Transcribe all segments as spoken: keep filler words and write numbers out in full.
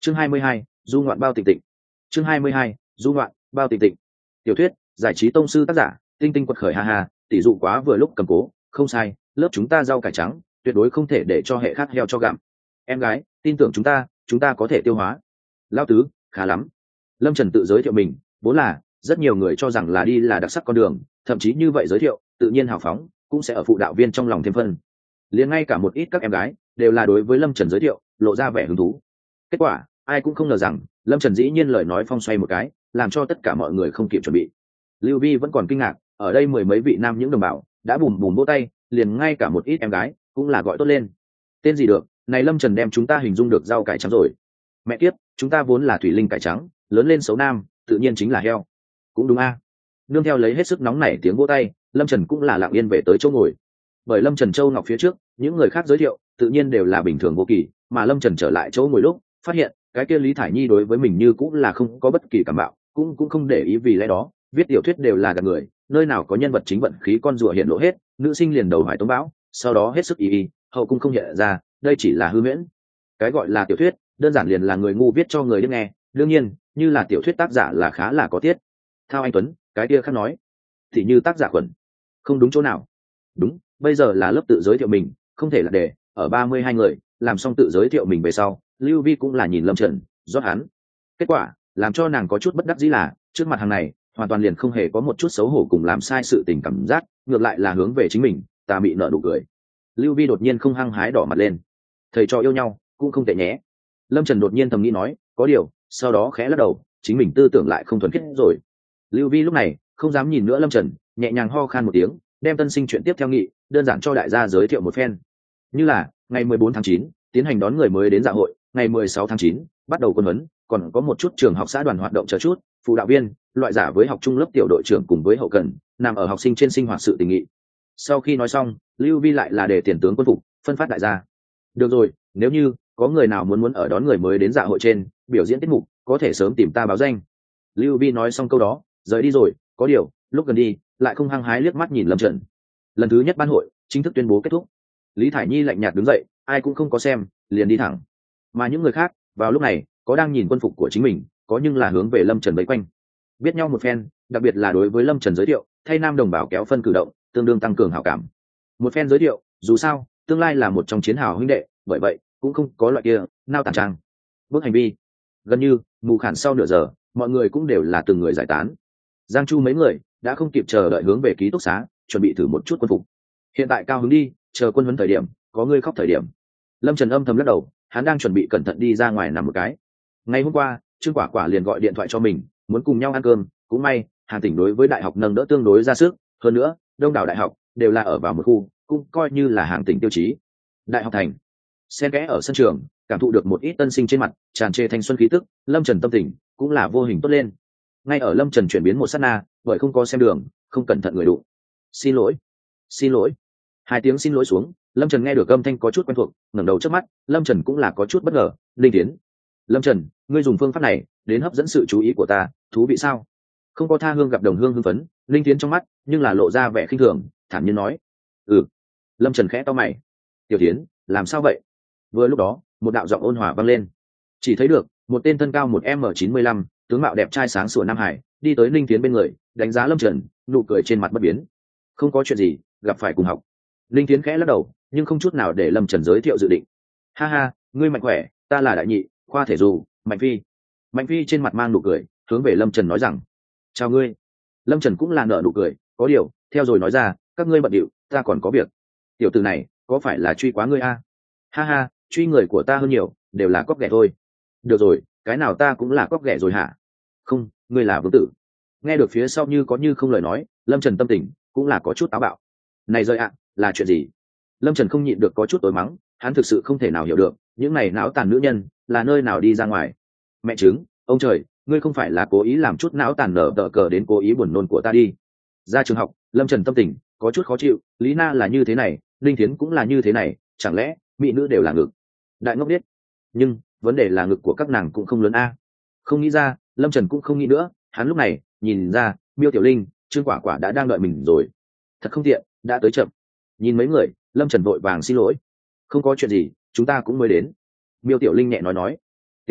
chương hai mươi hai, du ngoạn bao tịnh tịnh. chương hai mươi hai, du ngoạn bao tịnh tịnh. Tiểu thuyết giải trí tông sư tác giả tinh tinh quật khởi, ha ha, tỷ dụ quá vừa lúc cầm cố, không sai, lớp chúng ta rau cải trắng tuyệt đối không thể để cho hệ khác heo cho gặm. Em gái tin tưởng chúng ta, chúng ta có thể tiêu hóa. Lão tứ khá lắm. Lâm Trần tự giới thiệu mình, vốn là rất nhiều người cho rằng là đi là đặc sắc con đường, thậm chí như vậy giới thiệu tự nhiên hào phóng cũng sẽ ở phụ đạo viên trong lòng thêm phân. Liền ngay cả một ít các em gái đều là đối với Lâm Trần giới thiệu lộ ra vẻ hứng thú. Kết quả ai cũng không ngờ rằng Lâm Trần dĩ nhiên lời nói phong xoay một cái, làm cho tất cả mọi người không kịp chuẩn bị. Lưu Vi vẫn còn kinh ngạc, ở đây mười mấy vị nam những đồng bào đã bùm bùm vỗ tay, liền ngay cả một ít em gái cũng là gọi tốt lên. Tên gì được, này Lâm Trần đem chúng ta hình dung được rau cải trắng rồi. Mẹ kiếp, chúng ta vốn là thủy linh cải trắng, lớn lên xấu nam, tự nhiên chính là heo. Cũng đúng a. Nương theo lấy hết sức nóng nảy tiếng vỗ tay, Lâm Trần cũng là lặng yên về tới chỗ ngồi. Bởi Lâm Trần Châu Ngọc phía trước, những người khác giới thiệu tự nhiên đều là bình thường vô kỳ, mà Lâm Trần trở lại chỗ ngồi lúc, phát hiện cái kia Lý Thải Nhi đối với mình như cũng là không có bất kỳ cảm bạo, cũng cũng không để ý, vì lẽ đó viết tiểu thuyết đều là gạt người, nơi nào có nhân vật chính vận khí con rùa hiện lộ hết, nữ sinh liền đầu hoài tống bão, sau đó hết sức y y, hậu cung không nhận ra, đây chỉ là hư huyễn. Cái gọi là tiểu thuyết, đơn giản liền là người ngu viết cho người điếc nghe, đương nhiên, như là tiểu thuyết tác giả là khá là có tiết. Thao Anh Tuấn, cái kia khác nói, thì như tác giả khuẩn, không đúng chỗ nào. Đúng, bây giờ là lớp tự giới thiệu mình, không thể là để ở ba mươi hai người làm xong tự giới thiệu mình về sau, Lưu Vi cũng là nhìn Lâm Trần, rót hắn. Kết quả làm cho nàng có chút bất đắc dĩ là trước mặt hàng này hoàn toàn liền không hề có một chút xấu hổ cùng làm sai sự tình cảm giác, ngược lại là hướng về chính mình, ta bị nợ nụ cười. Lưu Vi đột nhiên không hăng hái đỏ mặt lên. Thầy trò yêu nhau cũng không tệ nhé. Lâm Trần đột nhiên thầm nghĩ nói, có điều sau đó khẽ lắc đầu, chính mình tư tưởng lại không thuần khiết rồi. Lưu Vi lúc này không dám nhìn nữa Lâm Trần, nhẹ nhàng ho khan một tiếng, đem tân sinh chuyện tiếp theo nghị đơn giản cho đại gia giới thiệu một phen. Như là ngày mười bốn tháng chín tiến hành đón người mới đến dạ hội, ngày mười sáu tháng chín bắt đầu quân huấn, còn có một chút trường học xã đoàn hoạt động chờ chút, phụ đạo viên loại giả với học trung lớp tiểu đội trưởng cùng với hậu cần nằm ở học sinh trên sinh hoạt sự tình nghị. Sau khi nói xong, Lưu Vi lại là để tiền tướng quân phục phân phát đại gia. Được rồi, nếu như có người nào muốn muốn ở đón người mới đến dạ hội trên biểu diễn tiết mục, có thể sớm tìm ta báo danh. Lưu Vi nói xong câu đó rời đi rồi. Có điều lúc gần đi lại không hăng hái liếc mắt nhìn Lâm Trần. Lần thứ nhất ban hội chính thức tuyên bố kết thúc. Lý Thải Nhi lạnh nhạt đứng dậy, ai cũng không có xem, liền đi thẳng. Mà những người khác vào lúc này có đang nhìn quân phục của chính mình, có nhưng là hướng về Lâm Trần vây quanh, biết nhau một phen, đặc biệt là đối với Lâm Trần giới thiệu thay nam đồng bào kéo phân cử động, tương đương tăng cường hảo cảm. Một phen giới thiệu, dù sao tương lai là một trong chiến hào huynh đệ, bởi vậy cũng không có loại kia nao tàn trang bước hành vi. Gần như mù khản sau nửa giờ, mọi người cũng đều là từng người giải tán. Giang Chu mấy người đã không kịp chờ đợi hướng về ký túc xá chuẩn bị thử một chút quân phục. Hiện tại cao hứng đi, chờ quân huấn thời điểm có người khóc thời điểm. Lâm Trần âm thầm lắc đầu, hắn đang chuẩn bị cẩn thận đi ra ngoài nằm một cái. Ngày hôm qua Trương Quả Quả liền gọi điện thoại cho mình, muốn cùng nhau ăn cơm. Cũng may Hàn Tỉnh đối với đại học nâng đỡ tương đối ra sức, hơn nữa đông đảo đại học đều là ở vào một khu, cũng coi như là Hàn Tỉnh tiêu chí. Đại học thành xen kẽ ở sân trường, cảm thụ được một ít tân sinh trên mặt tràn trề thanh xuân khí tức, Lâm Trần tâm tình cũng là vô hình tốt lên. Ngay ở Lâm Trần chuyển biến một sát na, bởi không có xem đường, không cẩn thận người đụng. Xin lỗi, xin lỗi. Hai tiếng xin lỗi xuống, Lâm Trần nghe được âm thanh có chút quen thuộc, ngẩng đầu trước mắt, Lâm Trần cũng là có chút bất ngờ. Linh Tiến, Lâm Trần, ngươi dùng phương pháp này đến hấp dẫn sự chú ý của ta, thú vị sao? Không có tha hương gặp đồng hương hưng phấn, Linh Tiến trong mắt nhưng là lộ ra vẻ khinh thường, thản nhiên nói. Ừ. Lâm Trần khẽ to mày. Tiểu Tiến, làm sao vậy? Vừa lúc đó một đạo giọng ôn hòa vang lên. Chỉ thấy được một tên thân cao một m chín mươi lăm, tướng mạo đẹp trai sáng sủa Nam Hải đi tới Linh Tiến bên người, đánh giá Lâm Trần, nụ cười trên mặt bất biến. Không có chuyện gì, gặp phải cùng học. Linh Tiến khẽ lắc đầu, nhưng không chút nào để Lâm Trần giới thiệu dự định. Ha ha, ngươi mạnh khỏe, ta là đại nhị khoa thể dù Mạnh Phi. Mạnh Phi trên mặt mang nụ cười, hướng về Lâm Trần nói rằng, chào ngươi. Lâm Trần cũng là nở nụ cười, có điều theo rồi nói ra, các ngươi bận điệu, ta còn có việc. Tiểu tử này có phải là truy quá ngươi a? Ha ha, truy người của ta hơn nhiều, đều là cóc ghẻ thôi. Được rồi, cái nào ta cũng là cóc ghẻ rồi hả? Không, ngươi là vương tử. Nghe được phía sau như có như không lời nói, Lâm Trần tâm tình cũng là có chút táo bạo. Này rơi ạ, là chuyện gì? Lâm Trần không nhịn được có chút tối mắng, hắn thực sự không thể nào hiểu được những này não tàn nữ nhân là nơi nào đi ra ngoài. Mẹ chứng, ông trời, ngươi không phải là cố ý làm chút não tàn nở tờ cờ đến cố ý buồn nôn của ta đi. Ra trường học, Lâm Trần tâm tình có chút khó chịu, Lý Na là như thế này, Linh Thiến cũng là như thế này, chẳng lẽ mỹ nữ đều là ngực? Đại ngốc biết. Nhưng vấn đề là ngực của các nàng cũng không lớn a. Không nghĩ ra, Lâm Trần cũng không nghĩ nữa, hắn lúc này nhìn ra Miêu Tiểu Linh, Trương Quả Quả đã đang đợi mình rồi. Thật không tiện, đã tới chậm. Nhìn mấy người, Lâm Trần vội vàng xin lỗi. Không có chuyện gì, chúng ta cũng mới đến. Miêu Tiểu Linh nhẹ nói nói. Tiểu Linh,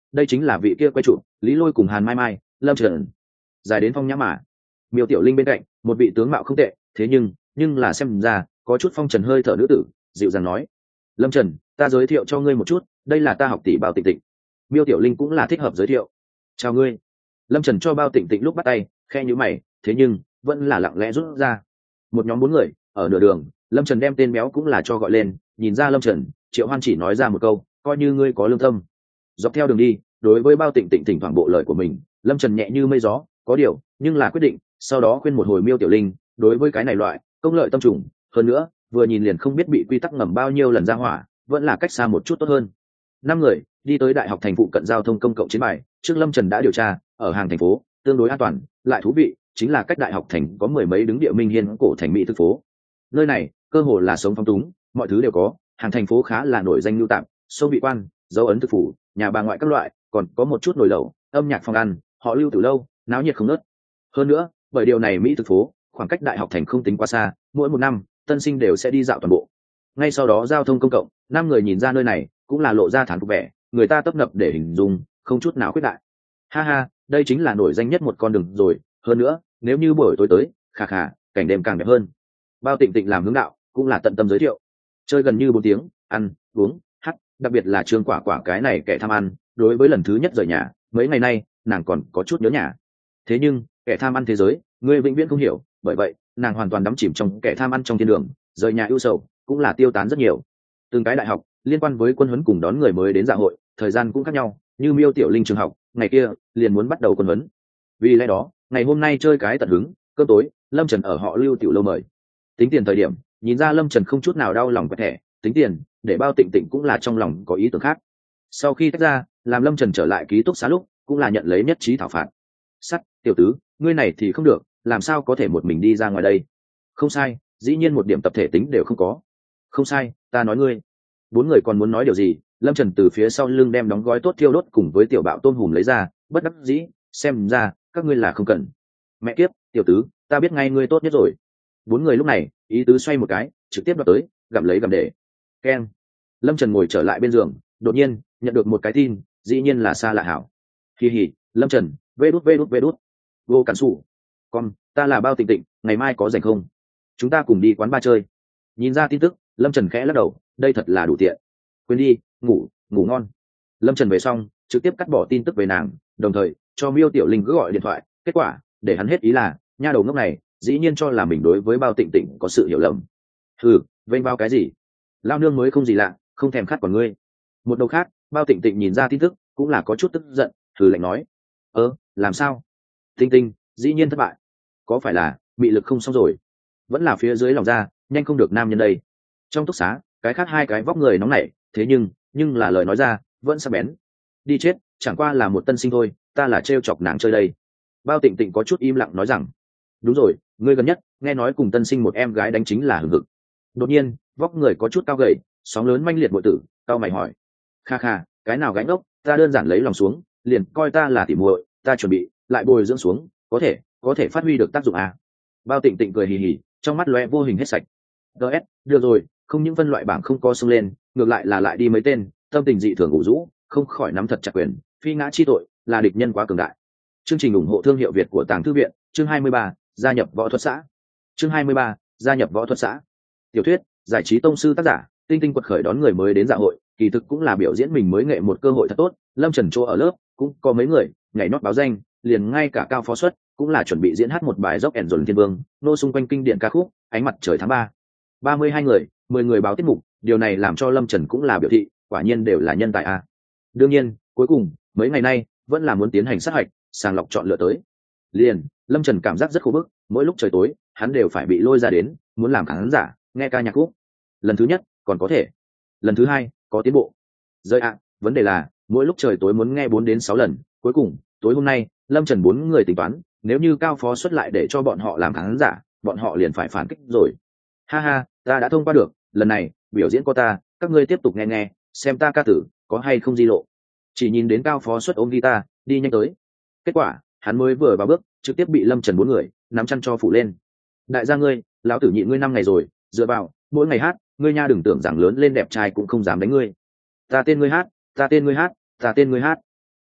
đây chính là vị kia quay trụ lý lôi cùng hàn mai mai, lâm trần dài đến phong nhã mà. Miêu Tiểu Linh bên cạnh một vị tướng mạo không tệ, thế nhưng nhưng là xem ra có chút phong trần hơi thở nữ tử, dịu dàng nói: lâm trần, ta giới thiệu cho ngươi một chút, đây là ta học tỷ Bao Tịnh Tịnh. Miêu Tiểu Linh cũng là thích hợp giới thiệu. Chào ngươi. Lâm trần cho Bao Tịnh Tịnh lúc bắt tay khe nhíu mày, thế nhưng vẫn là lặng lẽ rút ra. Một nhóm bốn người ở nửa đường, lâm trần đem tên béo cũng là cho gọi lên. Nhìn ra lâm trần, Triệu Hoan chỉ nói ra một câu: coi như ngươi có lương tâm. Dọc theo đường đi, đối với Bao Tịnh Tịnh thỉnh thoảng bộ lời của mình, lâm trần nhẹ như mây gió, có điều nhưng là quyết định sau đó khuyên một hồi Miêu Tiểu Linh, đối với cái này loại công lợi tâm trùng, hơn nữa vừa nhìn liền không biết bị quy tắc ngầm bao nhiêu lần ra hỏa, vẫn là cách xa một chút tốt hơn. Năm người đi tới đại học thành phụ cận giao thông công cộng chiến bài, trước lâm trần đã điều tra, ở hàng thành phố tương đối an toàn lại thú vị, chính là cách đại học thành có mười mấy đứng địa minh hiên cổ thành mỹ thực phố. Nơi này cơ hồ là sống phong túng, mọi thứ đều có, hàng thành phố khá là nổi danh lưu tạm, sông vị quan, dấu ấn thực phủ, nhà bà ngoại các loại, còn có một chút nồi lẩu, âm nhạc phòng ăn, họ lưu từ lâu, náo nhiệt không nớt. Hơn nữa bởi điều này mỹ thực phố khoảng cách đại học thành không tính quá xa, mỗi một năm tân sinh đều sẽ đi dạo toàn bộ. Ngay sau đó giao thông công cộng, năm người nhìn ra nơi này cũng là lộ ra thán phục vẻ, người ta tấp nập để hình dung, không chút nào khuyết đại. Ha ha, đây chính là nổi danh nhất một con đường rồi, hơn nữa nếu như buổi tối tới, khà khà, cảnh đêm càng đẹp hơn. Bao Tịnh Tịnh làm hướng đạo cũng là tận tâm giới thiệu. Chơi gần như bốn tiếng, ăn uống hắt, đặc biệt là Trương Quả Quả cái này kẻ tham ăn, đối với lần thứ nhất rời nhà mấy ngày nay nàng còn có chút nhớ nhà. Thế nhưng kẻ tham ăn thế giới người vĩnh viễn không hiểu, bởi vậy nàng hoàn toàn đắm chìm trong kẻ tham ăn trong thiên đường, rời nhà ưu sầu cũng là tiêu tán rất nhiều. Từng cái đại học liên quan với quân huấn cùng đón người mới đến dạ hội, thời gian cũng khác nhau, như Miêu Tiểu Linh trường học ngày kia liền muốn bắt đầu quân huấn, vì lẽ đó ngày hôm nay chơi cái tận hứng, cơm tối lâm trần ở họ lưu tiểu lâu mời. Tính tiền thời điểm nhìn ra lâm trần không chút nào đau lòng quẹt thẻ tính tiền, để Bao Tịnh Tịnh cũng là trong lòng có ý tưởng khác. Sau khi tách ra, làm lâm trần trở lại ký túc xá lúc cũng là nhận lấy nhất trí thảo phạt. Sắt tiểu tứ, ngươi này thì không được, làm sao có thể một mình đi ra ngoài đây? Không sai, dĩ nhiên một điểm tập thể tính đều không có. Không sai, ta nói ngươi. Bốn người còn muốn nói điều gì, lâm trần từ phía sau lưng đem đóng gói tốt thiêu đốt cùng với tiểu bạo tôm hùm lấy ra, bất đắc dĩ, xem ra các ngươi là không cần. Mẹ kiếp, tiểu tứ, ta biết ngay ngươi tốt nhất rồi. Bốn người lúc này ý tứ xoay một cái, trực tiếp đoạt tới, gặm lấy gặm để. Keng. Lâm trần ngồi trở lại bên giường, đột nhiên nhận được một cái tin, dĩ nhiên là Sa Lạ Hảo. Kỳ hỉ, lâm trần, vê đút vê đút vê đút. Vô cản sủ. Con, ta là Bao Tịnh Tịnh, ngày mai có rảnh không? Chúng ta cùng đi quán bar chơi. Nhìn ra tin tức, lâm trần khẽ lắc đầu, đây thật là đủ tiện. Quên đi, ngủ ngủ ngon. Lâm trần về xong trực tiếp cắt bỏ tin tức về nàng, đồng thời cho Miêu Tiểu Linh cứ gọi điện thoại. Kết quả để hắn hết ý là nha đầu ngốc này dĩ nhiên cho là mình đối với Bao Tịnh Tịnh có sự hiểu lầm. Hừ, vênh bao cái gì, lao nương mới không gì lạ, không thèm khát còn ngươi. Một đầu khác, Bao Tịnh Tịnh nhìn ra tin tức cũng là có chút tức giận, thử lạnh nói: ơ làm sao? Tinh Tinh dĩ nhiên thất bại, có phải là bị lực không xong rồi, vẫn là phía dưới lòng ra nhanh không được nam nhân đây. Trong túc xá cái khác hai cái vóc người nóng nảy, thế nhưng nhưng là lời nói ra vẫn sắc bén. Đi chết, chẳng qua là một tân sinh thôi, ta là trêu chọc nàng chơi đây. Bao Tịnh Tịnh có chút im lặng nói rằng: đúng rồi, ngươi gần nhất nghe nói cùng tân sinh một em gái đánh chính là hừng hực. Đột nhiên vóc người có chút cao gầy, sóng lớn manh liệt bội tử cao mày hỏi: kha kha, cái nào gánh ốc, ta đơn giản lấy lòng xuống, liền coi ta là tỉ muội, ta chuẩn bị lại bồi dưỡng xuống, có thể có thể phát huy được tác dụng à. Bao Tịnh Tịnh cười hì hì, trong mắt lóe vô hình hết sạch. ds được rồi, không những phân loại bảng không co xông lên, ngược lại là lại đi mấy tên, tâm tình dị thường ủ rũ, không khỏi nắm thật chặt quyền, phi ngã chi tội, là địch nhân quá cường đại. Chương trình ủng hộ thương hiệu Việt của Tàng Thư viện, chương hai mươi ba, gia nhập võ thuật xã. Chương hai mươi ba, gia nhập võ thuật xã. Tiểu thuyết, giải trí tông sư tác giả, Tinh Tinh quật khởi đón người mới đến dạ hội, kỳ thực cũng là biểu diễn mình mới nghệ một cơ hội thật tốt. Lâm Trần chỗ ở lớp cũng có mấy người nhảy nót báo danh, liền ngay cả Cao Phó Xuất cũng là chuẩn bị diễn hát một bài dốc ẻn dồn thiên vương, nô xung quanh kinh điển ca khúc Ánh mặt trời tháng ba. ba mươi hai người, mười người báo tiết mục, điều này làm cho Lâm Trần cũng là biểu thị, quả nhiên đều là nhân tài a. Đương nhiên, cuối cùng mấy ngày nay vẫn là muốn tiến hành sát hạch, sàng lọc chọn lựa tới. Liền, Lâm Trần cảm giác rất khổ bức, mỗi lúc trời tối, hắn đều phải bị lôi ra đến, muốn làm khán giả, nghe ca nhạc khúc. Lần thứ nhất, còn có thể. Lần thứ hai, có tiến bộ. Rơi ạ, vấn đề là, mỗi lúc trời tối muốn nghe bốn đến sáu lần, cuối cùng, tối hôm nay, Lâm Trần bốn người tính toán, nếu như Cao Phó Xuất lại để cho bọn họ làm khán giả, bọn họ liền phải phản kích rồi. Ha ha, ta đã thông qua được, lần này, biểu diễn có ta, các ngươi tiếp tục nghe nghe, xem ta ca tử, có hay không di lộ. Chỉ nhìn đến Cao Phó Xuất ôm guitar, đi nhanh tới. Kết quả, hắn mới vừa vào bước, trực tiếp bị Lâm Trần bốn người nắm chăn cho phủ lên. Đại gia ngươi, lão tử nhịn ngươi năm ngày rồi, dựa vào, mỗi ngày hát, ngươi nha đừng tưởng rằng lớn lên đẹp trai cũng không dám đánh ngươi. Ta tên ngươi hát, ta tên ngươi hát, ta tên ngươi hát.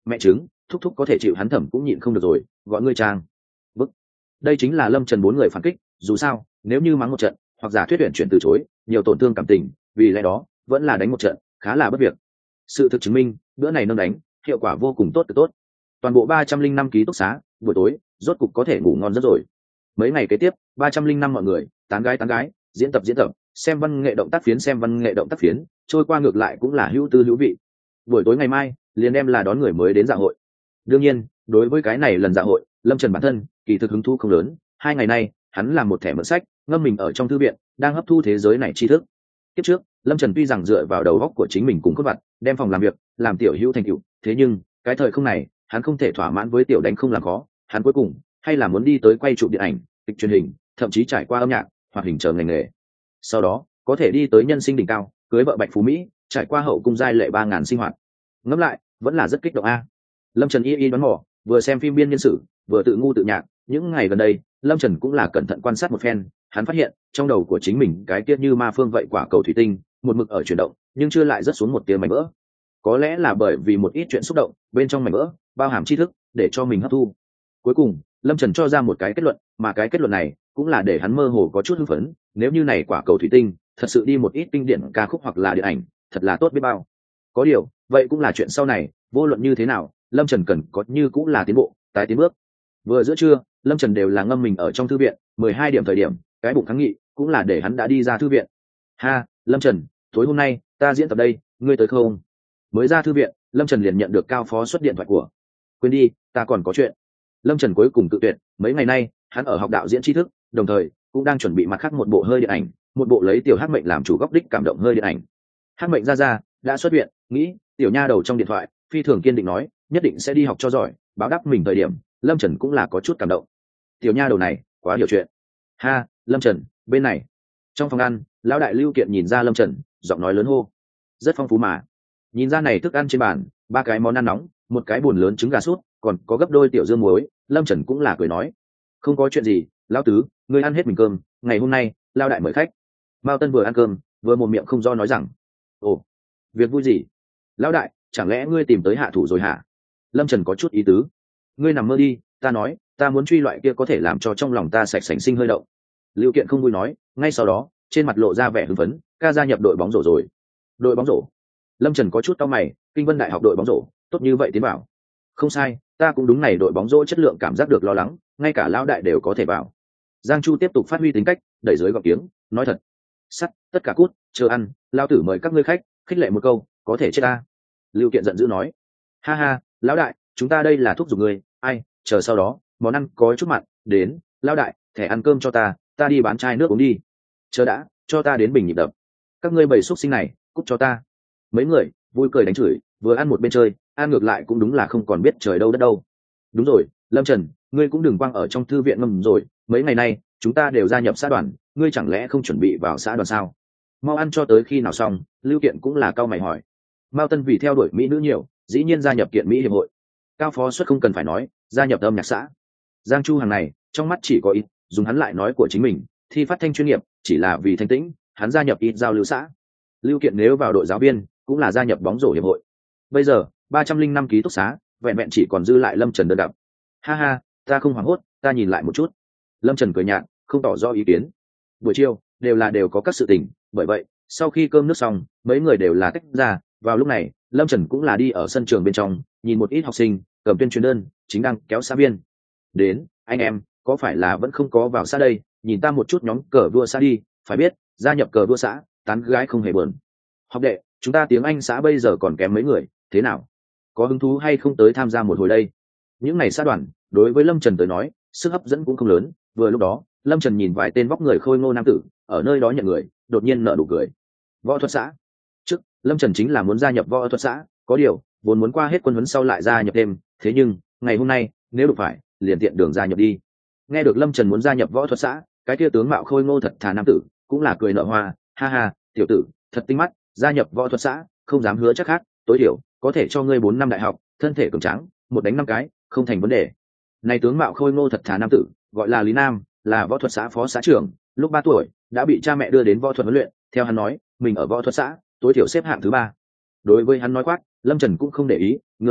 mẹ chứng thúc thúc có thể chịu hắn thẩm cũng nhịn không được rồi, gọi ngươi trang bức. Đây chính là lâm trần bốn người phản kích, dù sao nếu như mắng một trận hoặc giả thuyết tuyển chuyển từ chối nhiều tổn thương cảm tình, vì lẽ đó vẫn là đánh một trận khá là bất việc. Sự thực chứng minh bữa này nâng đánh hiệu quả vô cùng tốt từ tốt. Toàn bộ ba trăm linh năm ký túc xá buổi tối rốt cục có thể ngủ ngon rất rồi. Mấy ngày kế tiếp ba trăm linh năm mọi người tán gái tán gái, diễn tập diễn tập, xem văn nghệ động tác phiến xem văn nghệ động tác phiến, trôi qua ngược lại cũng là hữu tư hữu vị. Buổi tối ngày mai liền đem là đón người mới đến dạ hội. Đương nhiên đối với cái này lần dạ hội lâm trần bản thân kỳ thực hứng thu không lớn. Hai ngày nay hắn làm một thẻ mượn sách ngâm mình ở trong thư viện, đang hấp thu thế giới này tri thức. Kiếp trước lâm trần tuy rằng dựa vào đầu óc của chính mình cùng cốt vặt đem phòng làm việc làm tiểu hữu thành tựu, thế nhưng cái thời không này hắn không thể thỏa mãn với tiểu đánh không làm khó, hắn cuối cùng hay là muốn đi tới quay chụp điện ảnh, kịch truyền hình, thậm chí trải qua âm nhạc hoạt hình chờ ngành nghề, sau đó có thể đi tới nhân sinh đỉnh cao, cưới vợ bạch phú mỹ, trải qua hậu cung giai lệ ba ngàn sinh hoạt. Ngẫm lại vẫn là rất kích động a. Lâm Trần y y đoán mò, vừa xem phim biên niên sử vừa tự ngu tự nhạc. Những ngày gần đây Lâm Trần cũng là cẩn thận quan sát một phen, hắn phát hiện trong đầu của chính mình cái kia như ma phương vậy quả cầu thủy tinh một mực ở chuyển động, nhưng chưa lại rớt xuống một tia mảnh vỡ. Có lẽ là bởi vì một ít chuyện xúc động bên trong mảnh vỡ bao hàm tri thức để cho mình hấp thu. Cuối cùng Lâm Trần cho ra một cái kết luận, mà cái kết luận này cũng là để hắn mơ hồ có chút hưng phấn. Nếu như này quả cầu thủy tinh thật sự đi một ít kinh điển ca khúc hoặc là điện ảnh, thật là tốt biết bao. Có điều vậy cũng là chuyện sau này, vô luận như thế nào Lâm Trần cần có như cũng là tiến bộ, tái tiến bước. Vừa giữa trưa Lâm Trần đều là ngâm mình ở trong thư viện, mười hai điểm thời điểm cái bụng kháng nghị cũng là để hắn đã đi ra thư viện. Ha, Lâm Trần, tối hôm nay ta diễn tập đây, ngươi tới không? Mới ra thư viện Lâm Trần liền nhận được cao phó xuất điện thoại của. Quên đi, ta còn có chuyện. Lâm Trần cuối cùng tự tuyệt. Mấy ngày nay hắn ở học đạo diễn tri thức, đồng thời cũng đang chuẩn bị mặt khác một bộ hơi điện ảnh, một bộ lấy tiểu hắc mệnh làm chủ góc đích cảm động hơi điện ảnh. Hắc mệnh ra ra đã xuất viện, nghĩ tiểu nha đầu trong điện thoại phi thường kiên định nói nhất định sẽ đi học cho giỏi, báo đáp mình thời điểm Lâm Trần cũng là có chút cảm động. Tiểu nha đầu này quá hiểu chuyện. Ha, Lâm Trần, bên này. Trong phòng ăn lão đại Lưu Kiện nhìn ra Lâm Trần, giọng nói lớn hô. Rất phong phú mà. Nhìn ra này thức ăn trên bàn, ba cái món ăn nóng, một cái bùn lớn trứng gà sút, còn có gấp đôi tiểu dương muối. Lâm Trần cũng là cười nói, không có chuyện gì, lão tứ, ngươi ăn hết mình cơm, ngày hôm nay lão đại mời khách. Mao Tân vừa ăn cơm vừa một miệng không do nói rằng, ồ, việc vui gì? Lão đại, chẳng lẽ ngươi tìm tới hạ thủ rồi hả? Lâm Trần có chút ý tứ. Ngươi nằm mơ đi, ta nói ta muốn truy loại kia có thể làm cho trong lòng ta sạch sành sinh hơi động. Lưu Kiện không vui nói, ngay sau đó trên mặt lộ ra vẻ hưng phấn, ca gia nhập đội bóng rổ rồi. Đội bóng rổ? Lâm Trần có chút cau mày, Kinh Vân Đại học đội bóng rổ tốt như vậy tiến vào? Không sai, ta cũng đúng này đội bóng rổ chất lượng cảm giác được lo lắng, ngay cả lão đại đều có thể vào. Giang Chu tiếp tục phát huy tính cách, đẩy dưới gọng tiếng nói thật. Sắt, tất cả cút, chờ ăn, lão tử mời các ngươi khách, khích lệ một câu có thể chết ta. Lưu Kiện giận dữ nói, ha ha, lão đại, chúng ta đây là thúc giục ngươi, ai, chờ sau đó món ăn có chút mặn, đến, lão đại, thẻ ăn cơm cho ta, ta đi bán chai nước uống đi. Chờ đã, cho ta đến bình nhịp đập. Các ngươi bầy xúc sinh này, cút cho ta. Mấy người vui cười đánh chửi, vừa ăn một bên chơi, ăn ngược lại cũng đúng là không còn biết trời đâu đất đâu. Đúng rồi, Lâm Trần, ngươi cũng đừng quăng ở trong thư viện ngầm rồi, mấy ngày nay chúng ta đều gia nhập xã đoàn, ngươi chẳng lẽ không chuẩn bị vào xã đoàn sao? Mau ăn cho tới khi nào xong. Lưu Kiện cũng là cau mày hỏi. Mao Tân vì theo đuổi mỹ nữ nhiều, dĩ nhiên gia nhập kiện mỹ hiệp hội. Cao phó xuất không cần phải nói, gia nhập âm nhạc xã. Giang Chu hàng này trong mắt chỉ có ít, dùng hắn lại nói của chính mình, thi phát thanh chuyên nghiệp chỉ là vì thanh tĩnh, hắn gia nhập ít giao lưu xã. Lưu Kiện nếu vào đội giáo viên cũng là gia nhập bóng rổ hiệp hội. Bây giờ ba trăm linh năm ký túc xá vẹn vẹn chỉ còn dư lại Lâm Trần đơn độc. Ha ha, ta không hoảng hốt, ta nhìn lại một chút. Lâm Trần cười nhạt, không tỏ rõ ý kiến. Buổi chiều đều là đều có các sự tình, bởi vậy sau khi cơm nước xong mấy người đều là tách ra. Vào lúc này Lâm Trần cũng là đi ở sân trường bên trong, nhìn một ít học sinh cầm tuyên truyền đơn chính đang kéo xã viên đến. Anh em có phải là vẫn không có vào xã đây, nhìn ta một chút nhóm cờ vua xã đi, phải biết gia nhập cờ vua xã tán gái không hề buồn. Học đệ, chúng ta tiếng Anh xã bây giờ còn kém mấy người, thế nào, có hứng thú hay không tới tham gia một hồi đây? Những ngày xã đoàn đối với Lâm Trần tới nói sức hấp dẫn cũng không lớn. Vừa lúc đó Lâm Trần nhìn vài tên vóc người khôi ngô nam tử ở nơi đó nhận người, đột nhiên nở nụ cười. Võ thuật xã. Trước Lâm Trần chính là muốn gia nhập võ thuật xã, có điều vốn muốn qua hết quân huấn sau lại gia nhập thêm, thế nhưng ngày hôm nay nếu được phải liền tiện đường gia nhập đi. Nghe được Lâm Trần muốn gia nhập võ thuật xã, cái kia tướng mạo khôi ngô thật thà nam tử cũng là cười nở hoa. Ha ha, tiểu tử thật tinh mắt, gia nhập võ thuật xã không dám hứa chắc khác, tối thiểu có thể cho ngươi bốn năm đại học, thân thể cường tráng, một đánh năm cái không thành vấn đề. Này tướng mạo khôi ngô thật thà nam tử gọi là Lý Nam, là võ thuật xã phó xã trưởng, lúc ba tuổi đã bị cha mẹ đưa đến võ thuật huấn luyện. Theo hắn nói, mình ở võ thuật xã tối thiểu xếp hạng thứ ba. Đối với hắn nói quát, Lâm Trần cũng không để ý, ngược lại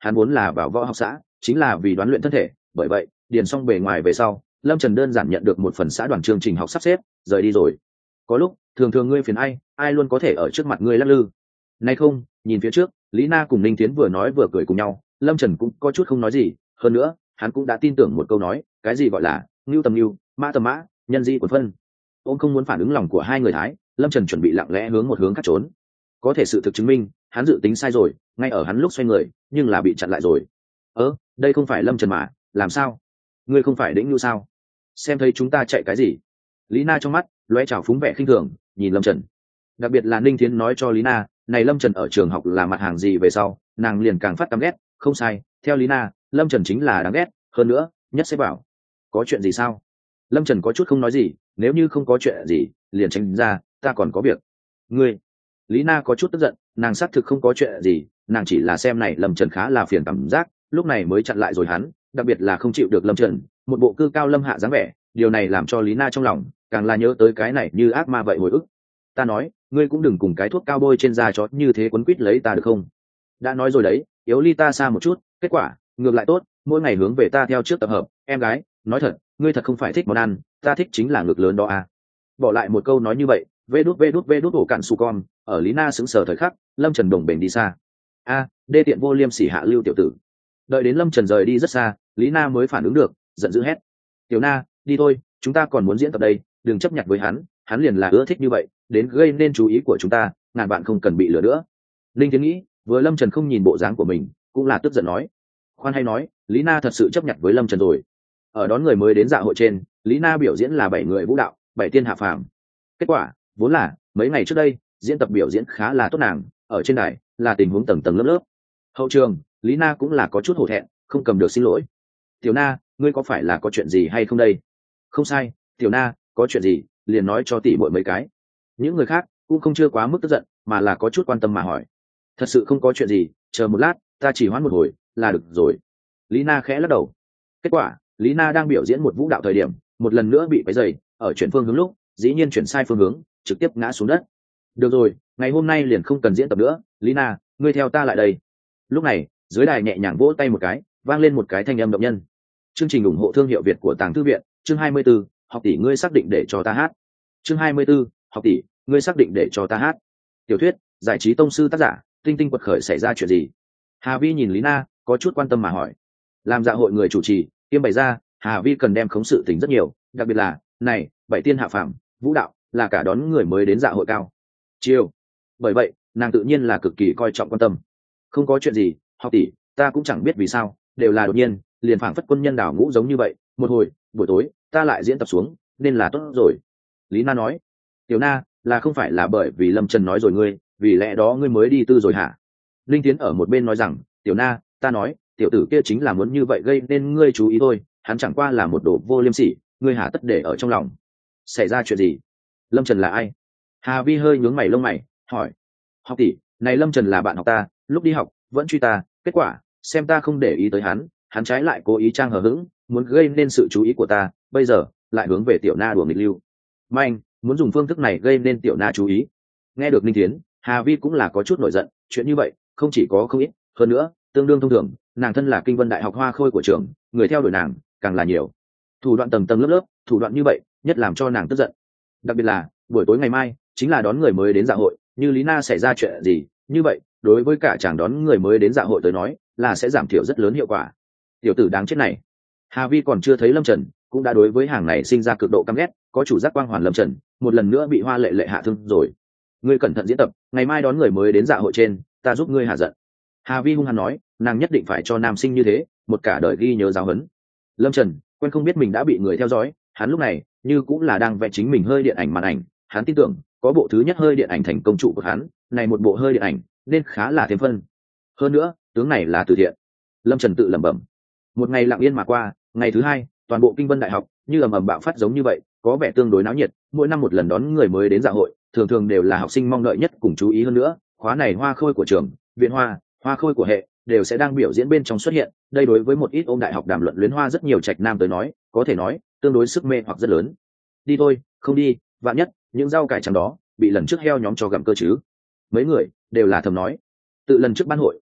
hắn vốn là vào võ học xã chính là vì đoán luyện thân thể, bởi vậy điền xong bề ngoài về sau, lâm trần đơn giản nhận được một phần xã đoàn chương trình học sắp xếp, rời đi rồi. Có lúc thường thường ngươi phiền ai ai luôn có thể ở trước mặt ngươi lắc lư. Nay không, nhìn phía trước, lý na cùng ninh tiến vừa nói vừa cười cùng nhau, lâm trần cũng có chút không nói gì. Hơn nữa hắn cũng đã tin tưởng một câu nói, cái gì gọi là ngưu tầm ngưu, mã tầm mã, nhân di quần phân. Ông không muốn phản ứng lòng của hai người thái, lâm trần chuẩn bị lặng lẽ hướng một hướng khác trốn. Có thể sự thực chứng minh hắn dự tính sai rồi, ngay ở hắn lúc xoay người nhưng là bị chặn lại rồi. Ơ, đây không phải lâm trần mà, làm sao ngươi không phải đĩnh ngưu sao? Xem thấy chúng ta chạy cái gì? Lý na trong mắt lóe trào phúng vẻ khinh thường nhìn lâm trần. Đặc biệt là ninh thiến nói cho lý na này lâm trần ở trường học là mặt hàng gì về sau, nàng liền càng phát căm ghét. Không sai, theo lý na lâm trần chính là đáng ghét. Hơn nữa nhất sẽ bảo có chuyện gì sao? Lâm trần có chút không nói gì, nếu như không có chuyện gì liền tránh ra, ta còn có việc. Ngươi? Lý na có chút tức giận, nàng xác thực không có chuyện gì, nàng chỉ là xem này lâm trần khá là phiền cảm giác, lúc này mới chặn lại rồi hắn. Đặc biệt là không chịu được lâm trần một bộ cư cao lâm hạ dáng vẻ, điều này làm cho lý na trong lòng càng là nhớ tới cái này như ác ma vậy hồi ức. Ta nói ngươi cũng đừng cùng cái thuốc cao bôi trên da chó như thế quấn quýt lấy ta được không? Đã nói rồi đấy, yếu ly ta xa một chút, kết quả ngược lại tốt, mỗi ngày hướng về ta theo trước tập hợp. Em gái, nói thật, ngươi thật không phải thích món ăn, ta thích chính là ngực lớn đó à. Bỏ lại một câu nói như vậy, vê đút vê đút vê đút ổ cạn su con, ở lý na sững sờ thời khắc, lâm trần đồng bền đi xa. A, đê tiện vô liêm sỉ hạ lưu tiểu tử. Đợi đến lâm trần rời đi rất xa, lý na mới phản ứng được, giận dữ hét: tiểu na, đi thôi, chúng ta còn muốn diễn tập đây, đừng chấp nhận với hắn, hắn liền là ưa thích như vậy, đến gây nên chú ý của chúng ta, ngàn bạn không cần bị lừa nữa. Linh Tiến nghĩ, vừa lâm trần không nhìn bộ dáng của mình, cũng là tức giận nói. Khoan hay nói, lý na thật sự chấp nhận với lâm trần rồi. Ở đón người mới đến dạ hội trên, lý na biểu diễn là bảy người vũ đạo, bảy tiên hạ phàm. Kết quả vốn là mấy ngày trước đây diễn tập biểu diễn khá là tốt, nàng ở trên đài là tình huống tầng tầng lớp lớp. Hậu trường lý na cũng là có chút hổ thẹn, không cầm được xin lỗi. Tiểu na, ngươi có phải là có chuyện gì hay không đây? Không sai, tiểu na, có chuyện gì liền nói cho tỷ muội mấy cái. Những người khác cũng không chưa quá mức tức giận, mà là có chút quan tâm mà hỏi. Thật sự không có chuyện gì, chờ một lát, ta chỉ hoãn một hồi là được rồi. Lý na khẽ lắc đầu. Kết quả lý na đang biểu diễn một vũ đạo thời điểm, một lần nữa bị cái giày ở chuyển phương hướng lúc dĩ nhiên chuyển sai phương hướng, trực tiếp ngã xuống đất. Được rồi, ngày hôm nay liền không cần diễn tập nữa, lý na, ngươi theo ta lại đây. Lúc này dưới đài nhẹ nhàng vỗ tay một cái, vang lên một cái thanh âm động nhân. Chương trình ủng hộ thương hiệu Việt của Tàng Thư viện, chương hai mươi 24, học tỷ ngươi xác định để cho ta hát. Chương hai mươi 24, học tỷ, ngươi xác định để cho ta hát. Tiểu thuyết, giải trí tông sư tác giả, Tinh Tinh quật khởi xảy ra chuyện gì? Hà Vi nhìn Lý Na, có chút quan tâm mà hỏi. Làm dạ hội người chủ trì, kiêm bày ra, Hà Vi cần đem khống sự tình rất nhiều, đặc biệt là, này, bảy tiên hạ phàm, vũ đạo, là cả đón người mới đến dạ hội cao chiều. Bởi vậy, nàng tự nhiên là cực kỳ coi trọng quan tâm. Không có chuyện gì, học tỷ, ta cũng chẳng biết vì sao, đều là đột nhiên, liền phảng phất quân nhân đảo ngũ giống như vậy. Một hồi buổi tối ta lại diễn tập xuống, nên là tốt rồi. Lý Na nói. Tiểu na, là không phải là bởi vì lâm trần nói rồi ngươi, vì lẽ đó ngươi mới đi tư rồi hả? Linh Tiến ở một bên nói rằng, tiểu na, ta nói, tiểu tử kia chính là muốn như vậy gây nên ngươi chú ý thôi, hắn chẳng qua là một đồ vô liêm sỉ, ngươi hả tất để ở trong lòng. Xảy ra chuyện gì? Lâm trần là ai? Hà Vi hơi nhướng mày lông mày hỏi. Học tỷ, này lâm trần là bạn học ta, lúc đi học vẫn truy ta, kết quả xem ta không để ý tới hắn, hắn trái lại cố ý trang hờ hững, muốn gây nên sự chú ý của ta, bây giờ lại hướng về tiểu na đùa nghịch lưu. Manh, muốn dùng phương thức này gây nên tiểu na chú ý. Nghe được Ninh Thiến, Hà Vi cũng là có chút nổi giận, chuyện như vậy không chỉ có không ít, hơn nữa tương đương thông thường, nàng thân là Kinh Vân Đại học hoa khôi của trường, người theo đuổi nàng càng là nhiều. Thủ đoạn tầng tầng lớp lớp, thủ đoạn như vậy nhất làm cho nàng tức giận. Đặc biệt là buổi tối ngày mai chính là đón người mới đến dạ hội, như Lý Na xảy ra chuyện gì như vậy, đối với cả chàng đón người mới đến dạ hội tới nói là sẽ giảm thiểu rất lớn hiệu quả. Tiểu tử đáng chết này. Hà Vi còn chưa thấy lâm trần, cũng đã đối với hàng này sinh ra cực độ căm ghét, có chủ giác quang hoàn lâm trần một lần nữa bị Hoa Lệ Lệ hạ thương rồi. Ngươi cẩn thận diễn tập, ngày mai đón người mới đến dạ hội trên, ta giúp ngươi hạ giận. Hà Vi hung hăng nói, nàng nhất định phải cho nam sinh như thế một cả đời ghi nhớ giáo huấn. Lâm trần quen không biết mình đã bị người theo dõi, hắn lúc này như cũng là đang vẽ chính mình hơi điện ảnh màn ảnh, hắn tin tưởng có bộ thứ nhất hơi điện ảnh thành công trụ của hắn, này một bộ hơi điện ảnh nên khá là thêm phân. Hơn nữa tướng này là từ thiện. Lâm trần tự lẩm bẩm. Một ngày lặng yên mà qua, ngày thứ hai toàn bộ Kinh Vân Đại học như ầm ầm bạo phát giống như vậy, có vẻ tương đối náo nhiệt. Mỗi năm một lần đón người mới đến dạ hội, thường thường đều là học sinh mong đợi nhất cùng chú ý. Hơn nữa khóa này hoa khôi của trường, viện hoa, hoa khôi của hệ đều sẽ đang biểu diễn bên trong xuất hiện. Đây đối với một ít ôm đại học đàm luận luyến hoa rất nhiều trạch nam tới nói, có thể nói tương đối sức mê hoặc rất lớn. Đi thôi, không đi, vạn nhất những rau cải trắng đó bị lần trước heo nhóm cho gặm cơ chứ. Mấy người đều là thầm nói. Tự lần trước ban hội,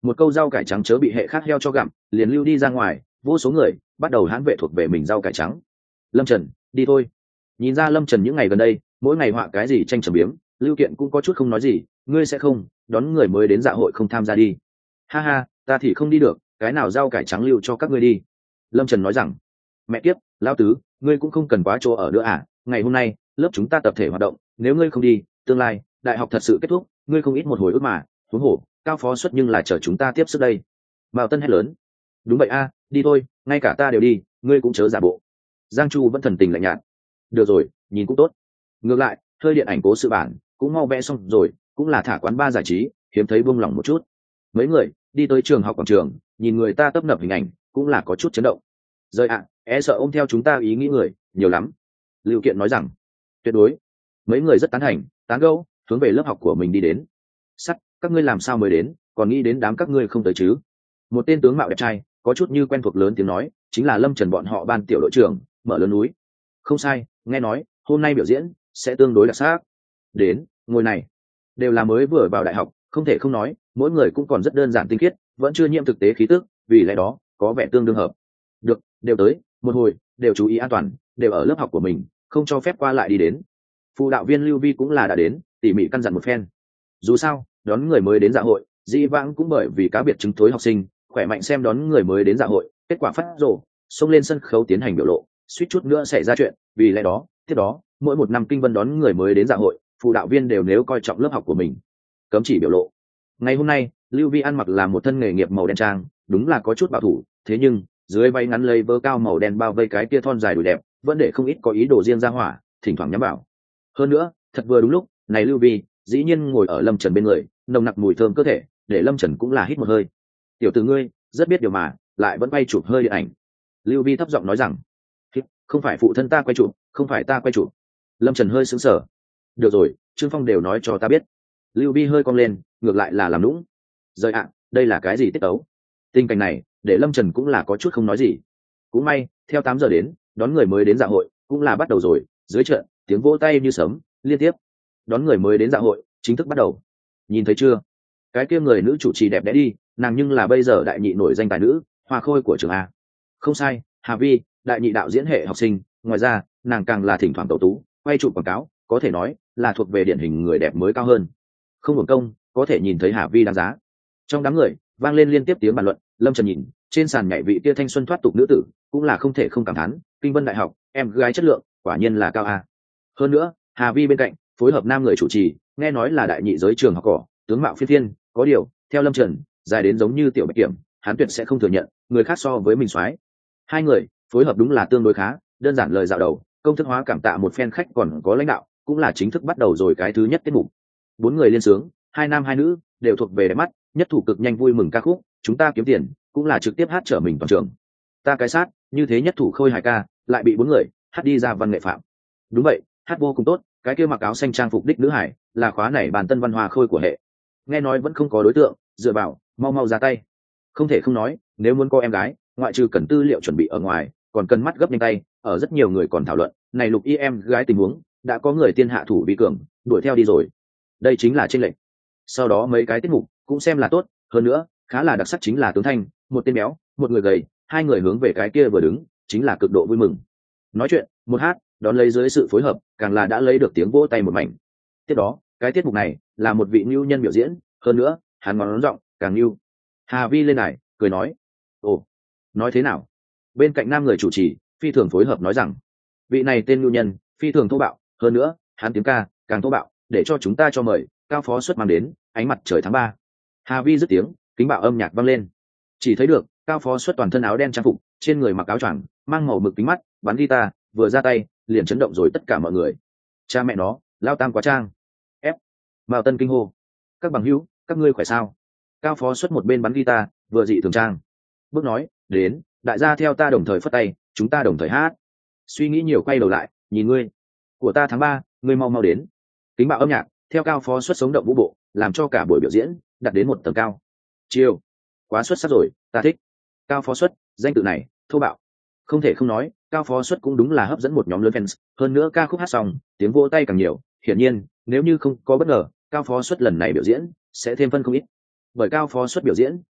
một câu rau cải trắng chớ bị hệ khác heo cho gặm liền lưu đi ra ngoài, vô số người bắt đầu hãn vệ thuộc về mình rau cải trắng. Lâm Trần, đi thôi. Nhìn ra Lâm Trần những ngày gần đây mỗi ngày họa cái gì tranh trầm biếm, Lưu Kiện cũng có chút không nói gì. Ngươi sẽ không đón người mới đến dạ hội không tham gia đi? Ha ha, ta thì không đi được, cái nào rau cải trắng lưu cho các ngươi đi. Lâm Trần nói rằng. Mẹ kiếp, lão tứ, ngươi cũng không cần quá chỗ ở nữa à? Ngày hôm nay lớp chúng ta tập thể hoạt động, nếu ngươi không đi, tương lai đại học thật sự kết thúc, ngươi không ít một hồi ức mà. Huống hồ Cao phó suất nhưng là chờ chúng ta tiếp sức đây. Mao Tân hét lớn. Đúng vậy a, đi thôi, ngay cả ta đều đi, ngươi cũng chớ giả bộ. Giang Chu vẫn thần tình lạnh nhạt. Được rồi, nhìn cũng tốt. Ngược lại hơi điện ảnh cố sự bản cũng mau vẽ xong rồi, cũng là thả quán ba giải trí, hiếm thấy buông lỏng một chút. Mấy người đi tới trường học quảng trường, nhìn người ta tấp nập hình ảnh cũng là có chút chấn động. Rời ạ, e sợ ôm theo chúng ta ý nghĩ người nhiều lắm. Lưu Kiện nói rằng. Tuyệt đối. Mấy người rất tán thành, tán gẫu, hướng về lớp học của mình đi đến. Sắt, các ngươi làm sao mới đến, còn nghĩ đến đám các ngươi không tới chứ? Một tên tướng mạo đẹp trai có chút như quen thuộc lớn tiếng nói, chính là Lâm Trần bọn họ ban tiểu đội trưởng Mở Lớn Núi. Không sai, nghe nói hôm nay biểu diễn sẽ tương đối đặc sắc. Đến ngồi này đều là mới vừa vào đại học, không thể không nói mỗi người cũng còn rất đơn giản tinh khiết, vẫn chưa nhiễm thực tế khí tức, vì lẽ đó có vẻ tương đương hợp. Được, đều tới, một hồi đều chú ý an toàn, đều ở lớp học của mình, không cho phép qua lại đi đến. Phụ đạo viên Lưu Vi cũng là đã đến, tỉ mỉ căn dặn một phen. Dù sao đón người mới đến dạ hội, dĩ vãng cũng bởi vì cá biệt chứng thối học sinh khỏe mạnh xem đón người mới đến dạ hội, kết quả phát rồ xông lên sân khấu tiến hành biểu lộ, suýt chút nữa xảy ra chuyện. Vì lẽ đó tiếp đó mỗi một năm kinh vân đón người mới đến dạ hội, phụ đạo viên đều nếu coi trọng lớp học của mình, cấm chỉ biểu lộ. Ngày hôm nay Lưu Vi ăn mặc là một thân nghề nghiệp màu đen trang, đúng là có chút bảo thủ, thế nhưng dưới váy ngắn lây vơ cao màu đen bao vây cái kia thon dài đùi đẹp, vẫn để không ít có ý đồ riêng ra hỏa, thỉnh thoảng nhắm vào. Hơn nữa thật vừa đúng lúc này, Lưu Vi dĩ nhiên ngồi ở Lâm Trần bên người, nồng nặc mùi thơm cơ thể để Lâm Trần cũng là hít một hơi. Tiểu tử ngươi rất biết điều mà, lại vẫn quay chụp hơi điện ảnh. Lưu Vi thấp giọng nói rằng. Không phải phụ thân ta quay chụp, không phải ta quay chụp. Lâm Trần hơi sững sờ. Được rồi, Trương Phong đều nói cho ta biết. Lưu Vi hơi cong lên, ngược lại là làm lũng. Rời ạ, đây là cái gì tiết tấu? Tình cảnh này để Lâm Trần cũng là có chút không nói gì. Cũng may theo tám giờ đến, đón người mới đến dạ hội cũng là bắt đầu rồi. Dưới trận tiếng vỗ tay như sấm liên tiếp. Đón người mới đến dạ hội chính thức bắt đầu. Nhìn thấy chưa, cái kia người nữ chủ trì đẹp đẽ đi, nàng nhưng là bây giờ đại nhị nổi danh tài nữ, hoa khôi của trường A. Không sai, Hà Vi, đại nhị đạo diễn hệ học sinh, ngoài ra nàng càng là thỉnh thoảng tẩu tú quay chụp quảng cáo, có thể nói là thuộc về điển hình người đẹp mới cao hơn. Không hưởng công có thể nhìn thấy Hà Vi đáng giá. Trong đám người vang lên liên tiếp tiếng bàn luận. Lâm Trần nhìn trên sàn nhảy vị kia thanh xuân thoát tục nữ tử, cũng là không thể không cảm thán, kinh vân đại học em gái chất lượng quả nhiên là cao A. Hơn nữa Hà Vi bên cạnh phối hợp nam người chủ trì, nghe nói là đại nhị giới trường học cỏ, tướng mạo phiên thiên. Có điều theo Lâm Trần dài đến giống như tiểu bạch kiểm, hắn tuyệt sẽ không thừa nhận người khác so với mình soái. Hai người phối hợp đúng là tương đối khá. Đơn giản lời dạo đầu, công thức hóa cảm tạ một phen khách còn có lãnh đạo, cũng là chính thức bắt đầu rồi cái thứ nhất tiết mục. Bốn người liên sướng, hai nam hai nữ đều thuộc về đẹp mắt, nhất thủ cực nhanh vui mừng ca khúc Chúng Ta Kiếm Tiền, cũng là trực tiếp hát trở mình toàn trường. Ta cái sát, như thế nhất thủ khôi hài ca lại bị bốn người hát đi ra văn nghệ phạm. Đúng vậy, hát vô cùng tốt. Cái kia mặc áo xanh trang phục đích nữ hải là khóa này bàn tân văn hoa khôi của hệ. Nghe nói vẫn không có đối tượng, dựa vào, mau mau ra tay. Không thể không nói, nếu muốn có em gái, ngoại trừ cần tư liệu chuẩn bị ở ngoài, còn cần mắt gấp nhanh tay. Ở rất nhiều người còn thảo luận này lục y em gái tình huống, đã có người tiên hạ thủ vi cường đuổi theo đi rồi. Đây chính là chênh lệch. Sau đó mấy cái tiết mục cũng xem là tốt, hơn nữa khá là đặc sắc chính là tướng thanh, một tên béo một người gầy, hai người hướng về cái kia vừa đứng, chính là cực độ vui mừng. Nói chuyện một hát, đón lấy dưới sự phối hợp, càng là đã lấy được tiếng vỗ tay một mảnh. Tiếp đó cái tiết mục này là một vị nhu nhân biểu diễn, hơn nữa hắn ngón giọng càng nhu. Hà Vi lên này cười nói. Ồ, nói thế nào? Bên cạnh nam người chủ trì phi thường phối hợp nói rằng, vị này tên nhu nhân phi thường thô bạo, hơn nữa hắn tiếng ca càng thô bạo, để cho chúng ta cho mời Cao phó suất mang đến Ánh Mặt Trời tháng ba. Hà Vi dứt tiếng, kính bạo âm nhạc vang lên. Chỉ thấy được Cao phó suất toàn thân áo đen trang phục, trên người mặc áo choàng, mang màu mực kính mắt, bắn guitar, vừa ra tay liền chấn động rồi tất cả mọi người. Cha mẹ nó, lao tam quá trang. Ép. Mao Tân kinh hô. Các bằng hữu, các ngươi khỏe sao? Cao phó suất một bên bắn guitar, vừa dị thường trang. Bước nói, đến, đại gia theo ta đồng thời phất tay, chúng ta đồng thời hát. Suy nghĩ nhiều quay đầu lại, nhìn ngươi. Của ta tháng ba, ngươi mau mau đến. Kính bạo âm nhạc, theo Cao phó suất sống động vũ bộ, làm cho cả buổi biểu diễn đạt đến một tầng cao. Chiêu. Quá xuất sắc rồi, ta thích. Cao phó suất, danh tự này, thô bạo. Không thể không nói, Cao phó suất cũng đúng là hấp dẫn một nhóm lớn fans, hơn nữa ca khúc hát xong, tiếng vỗ tay càng nhiều, hiển nhiên, nếu như không có bất ngờ, Cao phó suất lần này biểu diễn sẽ thêm phân không ít. Bởi Cao phó suất biểu diễn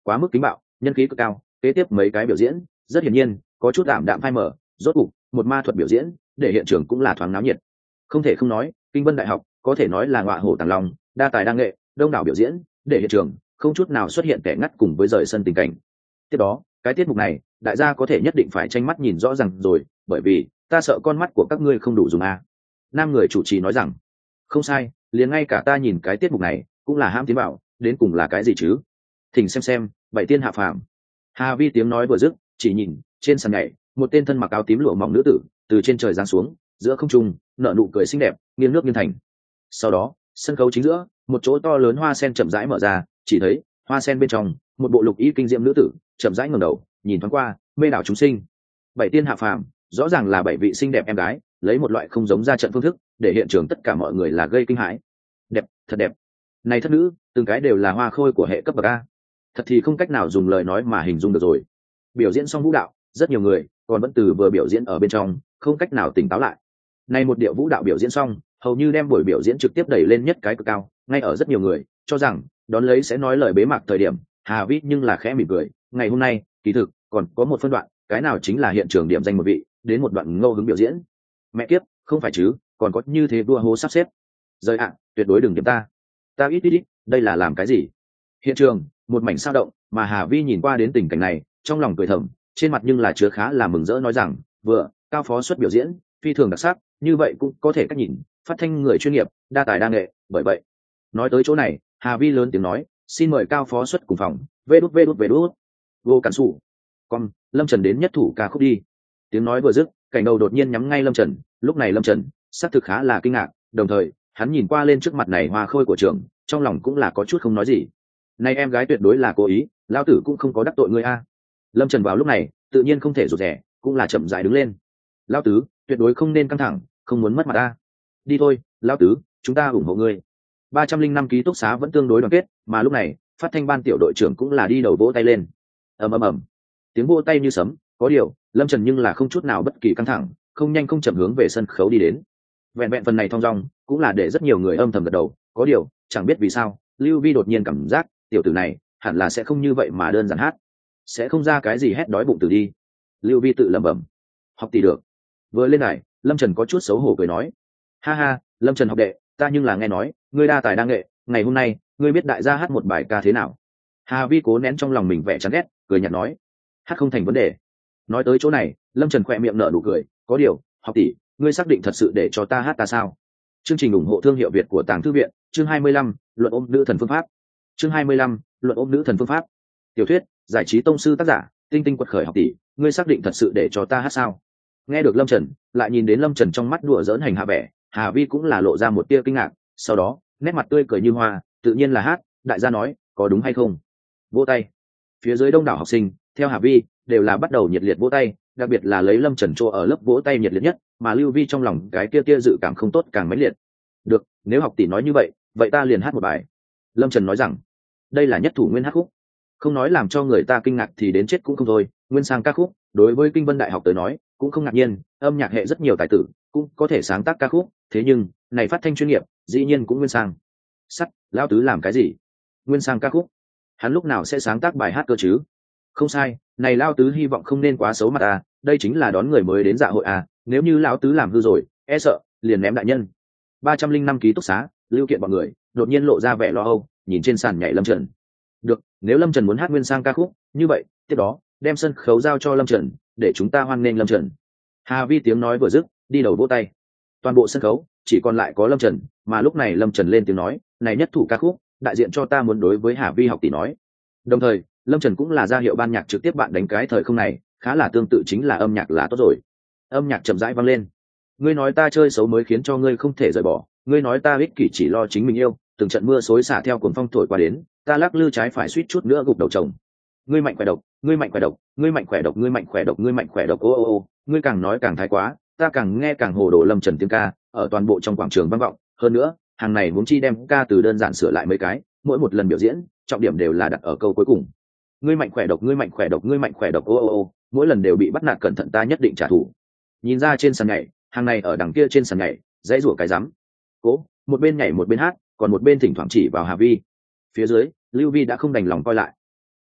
quá mức kính bạo, nhân khí cực cao. Kế tiếp mấy cái biểu diễn rất hiển nhiên có chút ảm đạm phai mờ, rốt cục một ma thuật biểu diễn để hiện trường cũng là thoáng náo nhiệt. Không thể không nói, Kinh Vân Đại học có thể nói là ngọa hổ tàng long, đa tài đa nghệ, đông đảo biểu diễn để hiện trường không chút nào xuất hiện kẻ ngắt cùng với rời sân tình cảnh. Tiếp đó cái tiết mục này đại gia có thể nhất định phải tranh mắt nhìn rõ ràng rồi, bởi vì ta sợ con mắt của các ngươi không đủ dùng a. Nam người chủ trì nói rằng không sai, liền ngay cả ta nhìn cái tiết mục này cũng là ham tiến bảo, đến cùng là cái gì chứ? Thỉnh xem xem bảy tiên hạ phàm. Hà Vi tiếng nói vừa dứt, chỉ nhìn trên sàn nhảy một tên thân mặc áo tím lụa mỏng nữ tử từ trên trời giáng xuống, giữa không trung nở nụ cười xinh đẹp, nghiêng nước nghiêng thành. Sau đó sân khấu chính giữa một chỗ to lớn hoa sen chậm rãi mở ra, chỉ thấy hoa sen bên trong một bộ lục y kinh diệm nữ tử chậm rãi ngẩng đầu nhìn thoáng qua, mê đảo chúng sinh. Bảy tiên hạ phàm rõ ràng là bảy vị xinh đẹp em gái lấy một loại không giống ra trận phương thức để hiện trường tất cả mọi người là gây kinh hãi. Đẹp, thật đẹp. Này thất nữ từng cái đều là hoa khôi của hệ cấp bậc A, thật thì không cách nào dùng lời nói mà hình dung được rồi. Biểu diễn xong vũ đạo, rất nhiều người còn vẫn từ vừa biểu diễn ở bên trong không cách nào tỉnh táo lại. Này một điệu vũ đạo biểu diễn xong, hầu như đem buổi biểu diễn trực tiếp đẩy lên nhất cái cực cao, ngay ở rất nhiều người cho rằng đón lấy sẽ nói lời bế mạc thời điểm, Hà Vĩ nhưng là khẽ mỉm cười, ngày hôm nay kỳ thực còn có một phân đoạn, cái nào chính là hiện trường điểm danh một vị đến một đoạn ngẫu hứng biểu diễn. Mẹ kiếp, không phải chứ, còn có như thế đua hố sắp xếp. Rời ạ, tuyệt đối đừng điểm ta. Ta ít ít ít, đây là làm cái gì? Hiện trường một mảnh sao động, mà Hà Vi nhìn qua đến tình cảnh này, trong lòng cười thầm, trên mặt nhưng là chứa khá là mừng rỡ nói rằng, vừa cao phó xuất biểu diễn phi thường đặc sắc, như vậy cũng có thể cách nhìn phát thanh người chuyên nghiệp, đa tài đa nghệ, bởi vậy nói tới chỗ này, Hà Vi lớn tiếng nói, xin mời cao phó xuất cùng phòng, vê đút vê đút vê đút vô cản sủ con Lâm Trần đến nhất thủ ca khúc đi. Tiếng nói vừa dứt, cảnh đầu đột nhiên nhắm ngay Lâm Trần, lúc này Lâm Trần xác thực khá là kinh ngạc, đồng thời hắn nhìn qua lên trước mặt này hoa khôi của trường, trong lòng cũng là có chút không nói gì. Này em gái tuyệt đối là cố ý, lão tử cũng không có đắc tội ngươi a. Lâm Trần vào lúc này tự nhiên không thể rụt rè, cũng là chậm rãi đứng lên. Lão tứ tuyệt đối không nên căng thẳng, không muốn mất mặt ta. Đi thôi lão tứ, chúng ta ủng hộ ngươi. Ba trăm linh năm ký túc xá vẫn tương đối đoàn kết, mà lúc này phát thanh ban tiểu đội trưởng cũng là đi đầu vỗ tay lên. Ầm ầm ầm, tiếng vỗ tay như sấm, có điều Lâm Trần nhưng là không chút nào bất kỳ căng thẳng, không nhanh không chậm hướng về sân khấu đi đến. Vẹn vẹn phần này thong dong cũng là để rất nhiều người âm thầm gật đầu, có điều chẳng biết vì sao Lưu Vi đột nhiên cảm giác tiểu tử này hẳn là sẽ không như vậy mà đơn giản hát, sẽ không ra cái gì hét đói bụng tử đi. Lưu Vi tự lẩm bẩm. Học tỷ được. Vừa lên này Lâm Trần có chút xấu hổ cười nói, ha ha, Lâm Trần học đệ, ta nhưng là nghe nói ngươi đa tài đa nghệ, ngày hôm nay ngươi biết đại gia hát một bài ca thế nào? Hà Vi cố nén trong lòng mình vẻ chán ghét, cười nhạt nói, hát không thành vấn đề. Nói tới chỗ này Lâm Trần khỏe miệng nở nụ cười, có điều học tỷ, ngươi xác định thật sự để cho ta hát ta sao? Chương trình ủng hộ thương hiệu Việt của Tàng Thư viện, chương hai mươi lăm, luận ôm nữ thần phương pháp. Chương hai mươi lăm, luận ôm nữ thần phương pháp. Tiểu thuyết, giải trí tông sư tác giả, Tinh Tinh quật khởi học tỷ, ngươi xác định thật sự để cho ta hát sao? Nghe được Lâm Trần, lại nhìn đến Lâm Trần trong mắt đùa giỡn hành hạ vẻ, Hà Vi cũng là lộ ra một tia kinh ngạc, sau đó nét mặt tươi cười như hoa, tự nhiên là hát. Đại gia nói, có đúng hay không? Vỗ tay. Phía dưới đông đảo học sinh theo Hà Vi đều là bắt đầu nhiệt liệt vỗ tay, đặc biệt là lấy Lâm Trần chỗ ở lớp vỗ tay nhiệt liệt nhất, mà Lưu Vi trong lòng cái kia kia dự cảm không tốt càng mãnh liệt. Được, nếu học tỷ nói như vậy, vậy ta liền hát một bài. Lâm Trần nói rằng, đây là nhất thủ nguyên hát khúc, không nói làm cho người ta kinh ngạc thì đến chết cũng không thôi. Nguyên sang ca khúc đối với Kinh Vân Đại học tới nói cũng không ngạc nhiên, âm nhạc hệ rất nhiều tài tử cũng có thể sáng tác ca khúc, thế nhưng này phát thanh chuyên nghiệp dĩ nhiên cũng nguyên sang. Sắt, lão tứ làm cái gì? Nguyên sang ca khúc? Hắn lúc nào sẽ sáng tác bài hát cơ chứ? Không sai, này lão tứ hy vọng không nên quá xấu mặt à, đây chính là đón người mới đến dạ hội à, nếu như lão tứ làm hư rồi, e sợ liền ném đại nhân. Ba trăm linh năm ký túc xá, Lưu Kiện bọn người đột nhiên lộ ra vẻ lo âu, nhìn trên sàn nhảy Lâm Trần. Được, nếu Lâm Trần muốn hát nguyên sang ca khúc, như vậy tiếp đó đem sân khấu giao cho Lâm Trần, để chúng ta hoan nghênh Lâm Trần. Hà Vi tiếng nói vừa dứt, đi đầu vỗ tay. Toàn bộ sân khấu chỉ còn lại có Lâm Trần, mà lúc này Lâm Trần lên tiếng nói, này nhất thủ ca khúc, đại diện cho ta muốn đối với Hà Vi học tỷ nói. Đồng thời Lâm Trần cũng là ra hiệu ban nhạc trực tiếp bạn đánh cái thời không này khá là tương tự, chính là âm nhạc là tốt rồi. Âm nhạc chậm rãi vang lên. Ngươi nói ta chơi xấu mới khiến cho ngươi không thể rời bỏ, ngươi nói ta ích kỷ chỉ lo chính mình yêu, từng trận mưa xối xả theo cuồng phong thổi qua đến, ta lắc lư trái phải suýt chút nữa gục đầu chồng. Ngươi mạnh khỏe độc, ngươi mạnh khỏe độc, ngươi mạnh khỏe độc, ngươi mạnh khỏe độc, ngươi mạnh khỏe độc, ô ô ô, ngươi càng nói càng thái quá, ta càng nghe càng hồ đồ. Lâm Trần tiếng ca ở toàn bộ trong quảng trường vang vọng, hơn nữa hàng này huống chi đem ca từ đơn giản sửa lại mấy cái, mỗi một lần biểu diễn trọng điểm đều là đặt ở câu cuối cùng. Ngươi mạnh khỏe độc, ngươi mạnh khỏe độc, ngươi mạnh khỏe độc, ô ô ô, mỗi lần đều bị bắt nạt, cẩn thận ta nhất định trả thù. Nhìn ra trên sàn nhảy, hàng này ở đằng kia trên sàn nhảy dãy rủa cái rắm cố, một bên nhảy một bên hát, còn một bên thỉnh thoảng chỉ vào Hà Vi. Phía dưới Lưu Vi đã không đành lòng coi lại,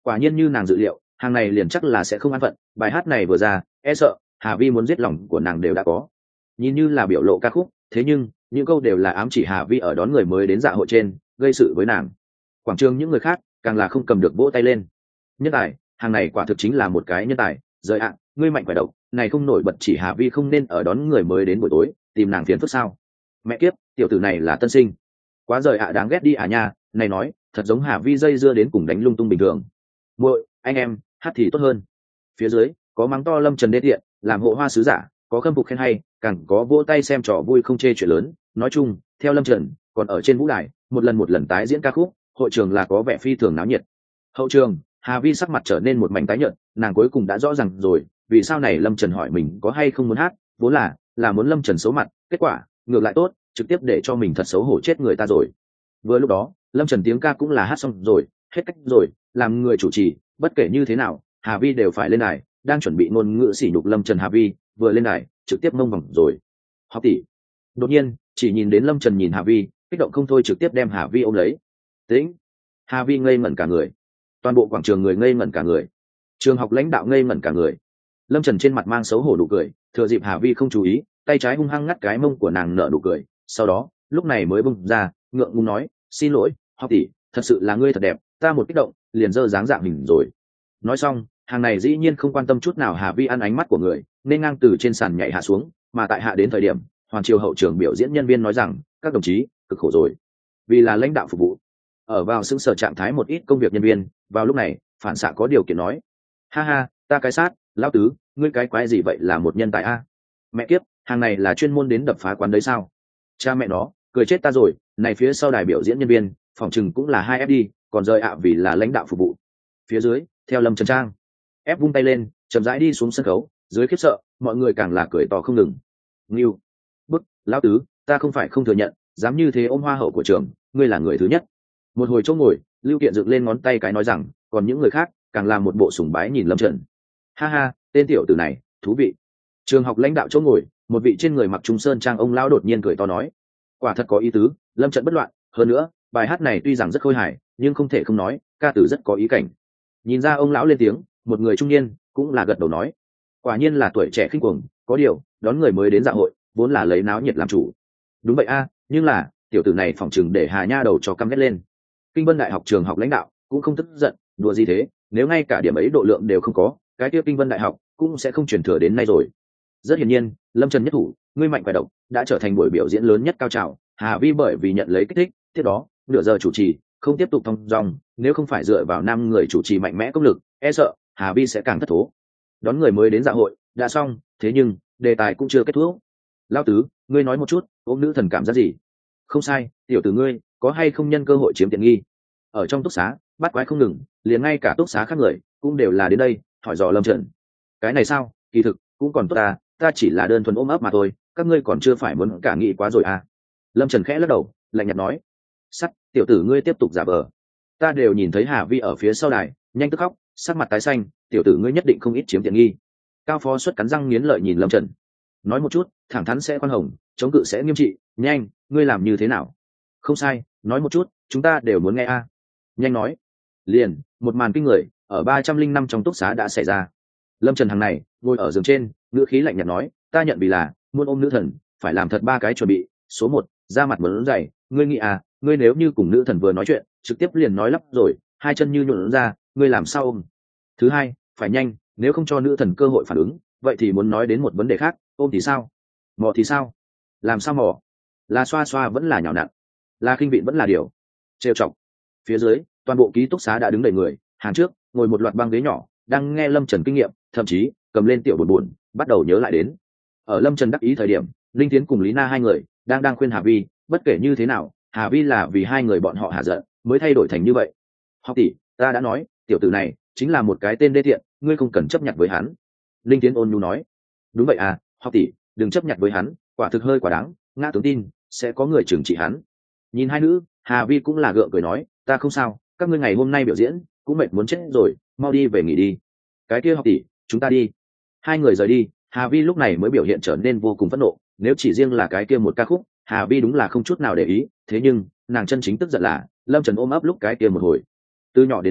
Quả nhiên như nàng dự liệu, hàng này liền chắc là sẽ không an phận, bài hát này vừa ra e sợ Hà Vi muốn giết lòng của nàng đều đã có. Nhìn như là biểu lộ ca khúc, thế nhưng những câu đều là ám chỉ Hà Vi ở đón người mới đến dạ hội trên gây sự với nàng. Quảng trường những người khác càng là không cầm được vỗ tay lên. Nhân tài, hàng này quả thực chính là một cái nhân tài, rời ạ, ngươi mạnh khỏe độc, này không nổi bật chỉ Hà Vi không nên ở đón người mới đến buổi tối tìm nàng phiền phức sao? Mẹ kiếp, tiểu tử này là tân sinh, quá rời ạ đáng ghét đi à nha, này nói thật giống Hà Vi dây dưa đến cùng đánh lung tung bình thường. Muội, anh em, hát thì tốt hơn. Phía dưới có mắng to Lâm Trần đê tiện, làm hộ hoa sứ giả, có khâm phục khen hay, càng có vỗ tay xem trò vui không chê chuyện lớn. Nói chung, theo Lâm Trần, còn ở trên vũ đài một lần một lần tái diễn ca khúc, hội trường là có vẻ phi thường náo nhiệt. Hậu trường, Hà Vi sắc mặt trở nên một mảnh tái nhợt, nàng cuối cùng đã rõ ràng rồi, vì sao này Lâm Trần hỏi mình có hay không muốn hát, vốn là là muốn Lâm Trần xấu mặt, kết quả ngược lại tốt, trực tiếp để cho mình thật xấu hổ chết người ta rồi. Vừa lúc đó, Lâm Trần tiếng ca cũng là hát xong rồi, hết cách rồi, làm người chủ trì, bất kể như thế nào, Hà Vi đều phải lên đài, đang chuẩn bị ngôn ngữ sỉ nhục Lâm Trần. Hà Vi vừa lên đài, trực tiếp mông vòng rồi. Học tỷ. Đột nhiên, chỉ nhìn đến Lâm Trần nhìn Hà Vi, kích động không thôi, trực tiếp đem Hà Vi ôm lấy. Tĩnh. Hà Vi ngây ngẩn cả người. Toàn bộ quảng trường người ngây ngẩn cả người. Trường học lãnh đạo ngây ngẩn cả người. Lâm Trần trên mặt mang xấu hổ nụ cười, thừa dịp Hà Vi không chú ý, tay trái hung hăng ngắt cái mông của nàng nở nụ cười, sau đó, lúc này mới bung ra, ngượng ngùng nói, xin lỗi, học tỷ, thật sự là ngươi thật đẹp, ta một kích động, liền dơ dáng dạng mình rồi. Nói xong, hàng này dĩ nhiên không quan tâm chút nào Hà Vi ăn ánh mắt của người, nên ngang từ trên sàn nhảy hạ xuống, mà tại hạ đến thời điểm, hoàn triều hậu trường biểu diễn nhân viên nói rằng, các đồng chí, cực khổ rồi, vì là lãnh đạo phục vụ. Ở vào xứng sở trạng thái một ít công việc nhân viên, vào lúc này, phản xạ có điều kiện nói, ha ha, ta cái sát, lão tứ, ngươi cái quái gì vậy, là một nhân tài a? Mẹ kiếp, hàng này là chuyên môn đến đập phá quán đấy sao? Cha mẹ nó, cười chết ta rồi, này phía sau đài biểu diễn nhân viên, phòng chừng cũng là hai ép đi, còn rời ạ vì là lãnh đạo phục vụ. Phía dưới, theo Lâm Trần Trang, ép vung tay lên, chậm rãi đi xuống sân khấu, dưới khiếp sợ, mọi người càng là cười to không ngừng. Ngưu, bức, lão tứ, ta không phải không thừa nhận, dám như thế ôm hoa hậu của trường, ngươi là người thứ nhất. Một hồi chỗ ngồi, Lưu Kiện dựng lên ngón tay cái nói rằng, còn những người khác càng làm một bộ sùng bái nhìn Lâm Trần. Ha ha, tên tiểu tử này, thú vị. Trường học lãnh đạo chỗ ngồi, một vị trên người mặc trung sơn trang ông lão đột nhiên cười to nói, quả thật có ý tứ, Lâm Trận bất loạn, hơn nữa, bài hát này tuy rằng rất khôi hài, nhưng không thể không nói, ca từ rất có ý cảnh. Nhìn ra ông lão lên tiếng, một người trung niên cũng là gật đầu nói, quả nhiên là tuổi trẻ khinh cuồng, có điều, đón người mới đến dạ hội, vốn là lấy náo nhiệt làm chủ. Đúng vậy a, nhưng là, tiểu tử này phỏng chừng để Hà Nha đầu cho căm ghét lên. Kinh Vân Đại học trường học lãnh đạo cũng không tức giận, đùa gì thế, nếu ngay cả điểm ấy độ lượng đều không có, cái kia Kinh Vân Đại học cũng sẽ không truyền thừa đến nay rồi. Rất hiển nhiên, Lâm Trần nhất thủ, ngươi mạnh khỏe độc, đã trở thành buổi biểu diễn lớn nhất cao trào. Hà Vi bởi vì nhận lấy kích thích, tiếp đó, nửa giờ chủ trì, không tiếp tục thong dong, nếu không phải dựa vào năm người chủ trì mạnh mẽ công lực, e sợ Hà Vi sẽ càng thất thố. Đón người mới đến dạ hội, đã xong, thế nhưng đề tài cũng chưa kết thúc. Lão tứ, ngươi nói một chút, ôm nữ thần cảm giác gì? Không sai, tiểu tử ngươi, có hay không nhân cơ hội chiếm tiện nghi? Ở trong túc xá, bắt quái không ngừng, liền ngay cả túc xá khác người cũng đều là đến đây hỏi dò Lâm Trần. Cái này sao? Kỳ thực cũng còn tốt ta, ta chỉ là đơn thuần ôm ấp mà thôi, các ngươi còn chưa phải muốn cả nghĩ quá rồi à? Lâm Trần khẽ lắc đầu, lạnh nhạt nói, sắt, tiểu tử ngươi tiếp tục giả vờ. Ta đều nhìn thấy Hà Vi ở phía sau đài, nhanh tức khóc, sắc mặt tái xanh, tiểu tử ngươi nhất định không ít chiếm tiện nghi. Cao phó xuất cắn răng nghiến lợi nhìn Lâm Trần, nói một chút, thẳng thắn sẽ khoan hồng, chống cự sẽ nghiêm trị, nhanh, ngươi làm như thế nào? Không sai, nói một chút, chúng ta đều muốn nghe a. À. Nhanh nói. Liền, một màn kinh người ở ba trăm linh năm trong túc xá đã xảy ra. Lâm Trần hàng này ngồi ở giường trên, ngữ khí lạnh nhạt nói, ta nhận vì là muốn ôm nữ thần, phải làm thật ba cái chuẩn bị. Số một, da mặt muốn dày, ngươi nghĩ à, ngươi nếu như cùng nữ thần vừa nói chuyện, trực tiếp liền nói lắp rồi, hai chân như nhuộn ra, ngươi làm sao ôm? Thứ hai, phải nhanh, nếu không cho nữ thần cơ hội phản ứng, vậy thì muốn nói đến một vấn đề khác, ôm thì sao? Mò thì sao? Làm sao mò? Là xoa xoa vẫn là nhào nặn, là khinh vịn vẫn là điều trêu chọc. Phía dưới, toàn bộ ký túc xá đã đứng đầy người, hàng trước ngồi một loạt băng ghế nhỏ, đang nghe Lâm Trần kinh nghiệm, thậm chí cầm lên tiểu buồn buồn, bắt đầu nhớ lại đến. Ở Lâm Trần đắc ý thời điểm, Linh Tiến cùng Lý Na hai người đang đang khuyên Hà Vi, bất kể như thế nào, Hà Vi là vì hai người bọn họ hạ giận mới thay đổi thành như vậy. Học tỷ, ta đã nói, tiểu tử này chính là một cái tên đê tiện, ngươi không cần chấp nhận với hắn. Linh Tiến ôn nhu nói. Đúng vậy à, học tỷ, đừng chấp nhận với hắn, quả thực hơi quả đáng, ngã tướng tin sẽ có người trừng trị hắn. Nhìn hai nữ, Hà Vi cũng là gượng cười nói, ta không sao, các ngươi ngày hôm nay biểu diễn cũng mệt muốn chết rồi, mau đi về nghỉ đi. Cái kia học tỷ, chúng ta đi. Hai người rời đi, Hà Vi lúc này mới biểu hiện trở nên vô cùng phẫn nộ, nếu chỉ riêng là cái kia một ca khúc, Hà Vi đúng là không chút nào để ý, thế nhưng nàng chân chính tức giận là Lâm Trần ôm ấp lúc cái kia một hồi. Từ nhỏ đến lớn,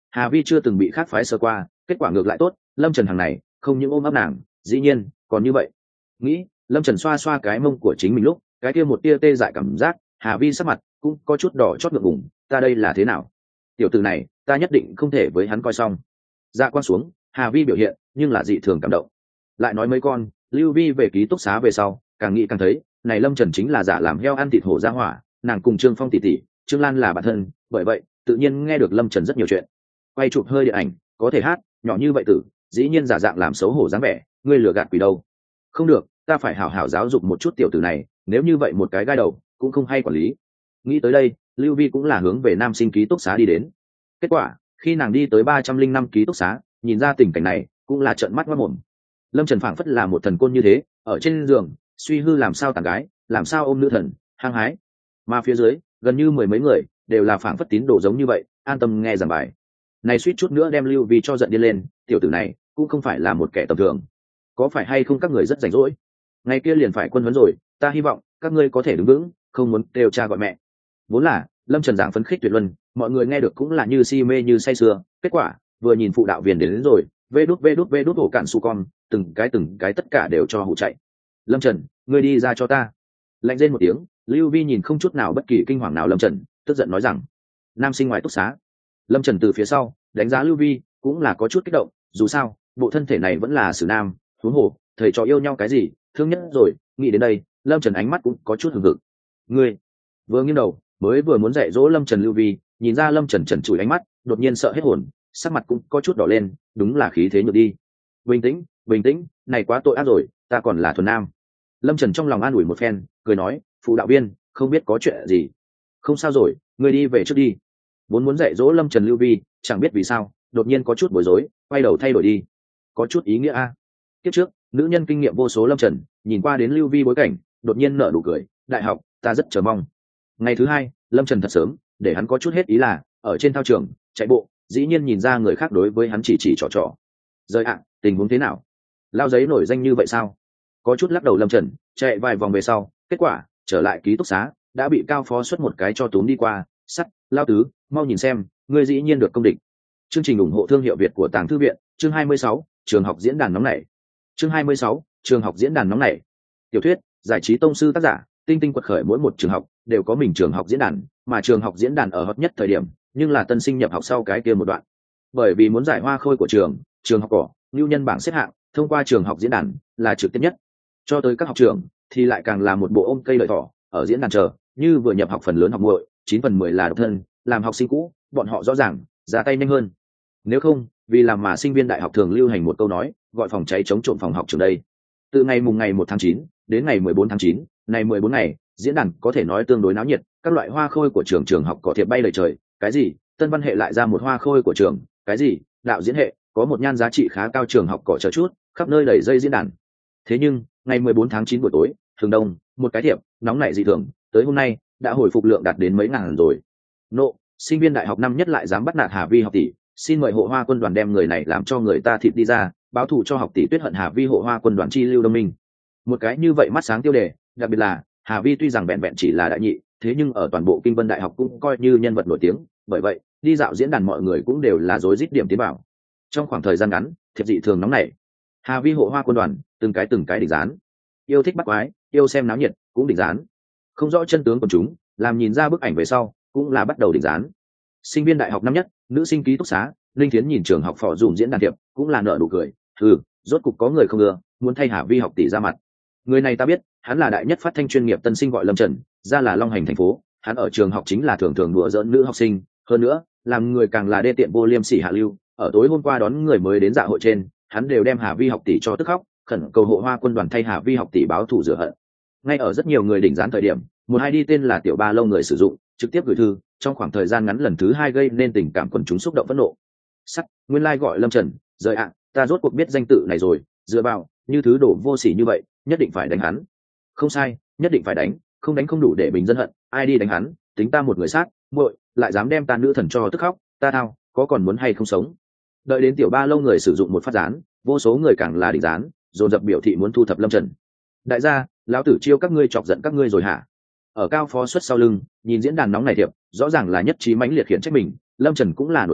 Hà Vi chưa từng bị khác phái sơ qua, kết quả ngược lại tốt, Lâm Trần hàng này không những ôm ấp nàng, dĩ nhiên còn như vậy. Nghĩ, Lâm Trần xoa xoa cái mông của chính mình lúc, cái kia một tia tê dại cảm giác, Hà Vi sắc mặt cũng có chút đỏ chót ngượng ngùng, ta đây là thế nào? Tiểu tử này, ta nhất định không thể với hắn coi xong. Dạ quan xuống, Hà Vi biểu hiện, nhưng là dị thường cảm động. Lại nói mấy con, Lưu Vi về ký túc xá về sau, càng nghĩ càng thấy, này Lâm Trần chính là giả làm heo ăn thịt hổ ra hỏa, nàng cùng Trương Phong tỷ tỷ, Trương Lan là bạn thân, bởi vậy, tự nhiên nghe được Lâm Trần rất nhiều chuyện. Quay chụp hơi điện ảnh, có thể hát, nhỏ như vậy tử, dĩ nhiên giả dạng làm xấu hổ dáng vẻ, ngươi lừa gạt quỷ đâu? Không được, ta phải hảo hảo giáo dục một chút tiểu tử này, nếu như vậy một cái gai đầu, cũng không hay quản lý. Nghĩ tới đây, Lưu Vi cũng là hướng về nam sinh ký túc xá đi đến. Kết quả, khi nàng đi tới ba trăm linh năm ký túc xá, nhìn ra tình cảnh này, cũng là trợn mắt mất mồm. Lâm Trần phảng phất là một thần côn như thế, ở trên giường, suy hư làm sao tàn gái, làm sao ôm nữ thần, hăng hái. Mà phía dưới, gần như mười mấy người, đều là phảng phất tín đồ giống như vậy, an tâm nghe giảng bài. Này suýt chút nữa đem Lưu Vi cho giận điên lên, tiểu tử này cũng không phải là một kẻ tầm thường. Có phải hay không các người rất rảnh rỗi? Ngày kia liền phải quân huấn rồi, ta hy vọng các ngươi có thể đứng vững, không muốn kêu cha gọi mẹ. Vốn là Lâm Trần giảng phấn khích tuyệt luân, mọi người nghe được cũng là như si mê như say sưa. Kết quả vừa nhìn phụ đạo viên đến, đến rồi, vê đút vê đút vê đút hổ cạn su con, từng cái từng cái tất cả đều cho hụ chạy. Lâm Trần, ngươi đi ra cho ta. Lạnh rên một tiếng, Lưu Vi nhìn không chút nào bất kỳ kinh hoàng nào Lâm Trần, tức giận nói rằng, nam sinh ngoài túc xá. Lâm Trần từ phía sau đánh giá Lưu Vi, cũng là có chút kích động, dù sao bộ thân thể này vẫn là xử nam, huống hồ thầy trò yêu nhau cái gì, thương nhất rồi. Nghĩ đến đây, Lâm Trần ánh mắt cũng có chút hừng hực. Ngươi vừa nghiêng đầu, mới vừa muốn dạy dỗ Lâm Trần, Lưu Vi nhìn ra Lâm Trần trần trụi ánh mắt, đột nhiên sợ hết hồn, sắc mặt cũng có chút đỏ lên, đúng là khí thế nhược đi. Bình tĩnh, bình tĩnh, này quá tội ác rồi, ta còn là thuần nam. Lâm Trần trong lòng an ủi một phen, cười nói, phụ đạo viên, không biết có chuyện gì. Không sao rồi, ngươi đi về trước đi. Vốn muốn dạy dỗ Lâm Trần, Lưu Vi chẳng biết vì sao đột nhiên có chút bối rối, quay đầu thay đổi đi. Có chút ý nghĩa a. À. Kiếp trước, nữ nhân kinh nghiệm vô số Lâm Trần nhìn qua đến Lưu Vi bối cảnh, đột nhiên nở nụ cười, đại học, ta rất chờ mong. Ngày thứ hai, Lâm Trần thật sớm, để hắn có chút hết ý là, ở trên thao trường chạy bộ, dĩ nhiên nhìn ra người khác đối với hắn chỉ chỉ trò trò. Rời ạ, tình huống thế nào? Lao giấy nổi danh như vậy sao? Có chút lắc đầu Lâm Trần, chạy vài vòng về sau, kết quả trở lại ký túc xá, đã bị cao phó xuất một cái cho túm đi qua. Sắt, Lao tứ, mau nhìn xem, ngươi dĩ nhiên được công địch. Chương trình ủng hộ thương hiệu Việt của Tàng Thư viện, chương hai mươi sáu, trường học diễn đàn nóng nảy. Chương hai mươi sáu, trường học diễn đàn nóng nảy. Tiểu thuyết, giải trí tông sư tác giả, tinh tinh quật khởi, mỗi một trường học đều có mình trường học diễn đàn, mà trường học diễn đàn ở hot nhất thời điểm, nhưng là tân sinh nhập học sau cái kia một đoạn. Bởi vì muốn giải hoa khôi của trường, trường học cỏ, lưu nhân bảng xếp hạng, thông qua trường học diễn đàn là trực tiếp nhất. Cho tới các học trường thì lại càng là một bộ ôm cây lợi thỏ, ở diễn đàn chờ, như vừa nhập học phần lớn học muội, chín phần mười là độc thân, làm học sinh cũ, bọn họ rõ ràng ra tay nhanh hơn. Nếu không, vì làm mà sinh viên đại học thường lưu hành một câu nói, gọi phòng cháy chống trộm phòng học trường đây. Từ ngày mùng ngày một tháng chín đến ngày mười bốn tháng chín, này mười bốn ngày, diễn đàn có thể nói tương đối náo nhiệt, các loại hoa khôi của trường trường học cỏ thiệp bay lời trời, cái gì, tân văn hệ lại ra một hoa khôi của trường, cái gì, đạo diễn hệ, có một nhan giá trị khá cao trường học cỏ chờ chút, khắp nơi đầy dây diễn đàn. Thế nhưng, ngày mười bốn tháng chín buổi tối, thường đông, một cái thiệp, nóng nảy dị thường, tới hôm nay, đã hồi phục lượng đạt đến mấy ngàn rồi. Nộ, sinh viên đại học năm nhất lại dám bắt nạt Hà Vi học tỷ, xin mời hộ hoa quân đoàn đem người này làm cho người ta thịt đi ra, báo thù cho học tỷ Tuyết hận Hà Vi hộ hoa quân đoàn chi lưu đông minh. Một cái như vậy mắt sáng tiêu đề, đặc biệt là Hà Vi tuy rằng vẹn vẹn chỉ là đại nhị, thế nhưng ở toàn bộ Kinh Vân đại học cũng coi như nhân vật nổi tiếng, bởi vậy đi dạo diễn đàn mọi người cũng đều là rối rít điểm tiến bảo. Trong khoảng thời gian ngắn, thiệp dị thường nóng nảy. Hà Vi hộ hoa quân đoàn, từng cái từng cái đỉnh dán. Yêu thích bắt quái, yêu xem náo nhiệt, cũng đỉnh dán. Không rõ chân tướng của chúng, làm nhìn ra bức ảnh về sau, cũng là bắt đầu đỉnh dán. Sinh viên đại học năm nhất, nữ sinh ký túc xá, Linh Thiến nhìn trường học phò dùm diễn đàn thiệp, cũng là nở nụ cười. Ừ, rốt cục có người không ưa, muốn thay Hà Vi học tỷ ra mặt. Người này ta biết, hắn là đại nhất phát thanh chuyên nghiệp tân sinh gọi Lâm Trần, ra là Long Hành thành phố, hắn ở trường học chính là thường thường đùa giỡn nữ học sinh, hơn nữa, làm người càng là đê tiện vô liêm sỉ hạ lưu. Ở tối hôm qua đón người mới đến dạ hội trên, hắn đều đem Hà Vi học tỷ cho tức khóc, khẩn cầu hộ hoa quân đoàn thay Hà Vi học tỷ báo thù rửa hận. Ngay ở rất nhiều người đỉnh dán thời điểm, một hai đi tên là Tiểu Ba Lâu người sử dụng, trực tiếp gửi thư, trong khoảng thời gian ngắn lần thứ hai gây nên tình cảm quần chúng xúc động phẫn nộ. Sắc, nguyên lai like gọi Lâm Trần, rời ạ, ta rốt cuộc biết danh tự này rồi, dựa vào, như thứ đổ vô sỉ như vậy, nhất định phải đánh hắn. Không sai, nhất định phải đánh, không đánh không đủ để bình dân hận, ai đi đánh hắn, tính ta một người sát, muội, lại dám đem ta nữ thần cho tức khóc, ta thao, có còn muốn hay không sống. Đợi đến Tiểu Ba Lâu người sử dụng một phát dán, vô số người càng là đỉnh dán, dồn dập biểu thị muốn thu thập Lâm Trần. Đại gia, lão tử chiêu các ngươi chọc giận các ngươi rồi hả? Ở cao phó xuất sau lưng, nhìn diễn đàn nóng này thiệp, rõ ràng là nhất trí mãnh liệt khiển trách mình, Lâm Trần cũng là nổi giận,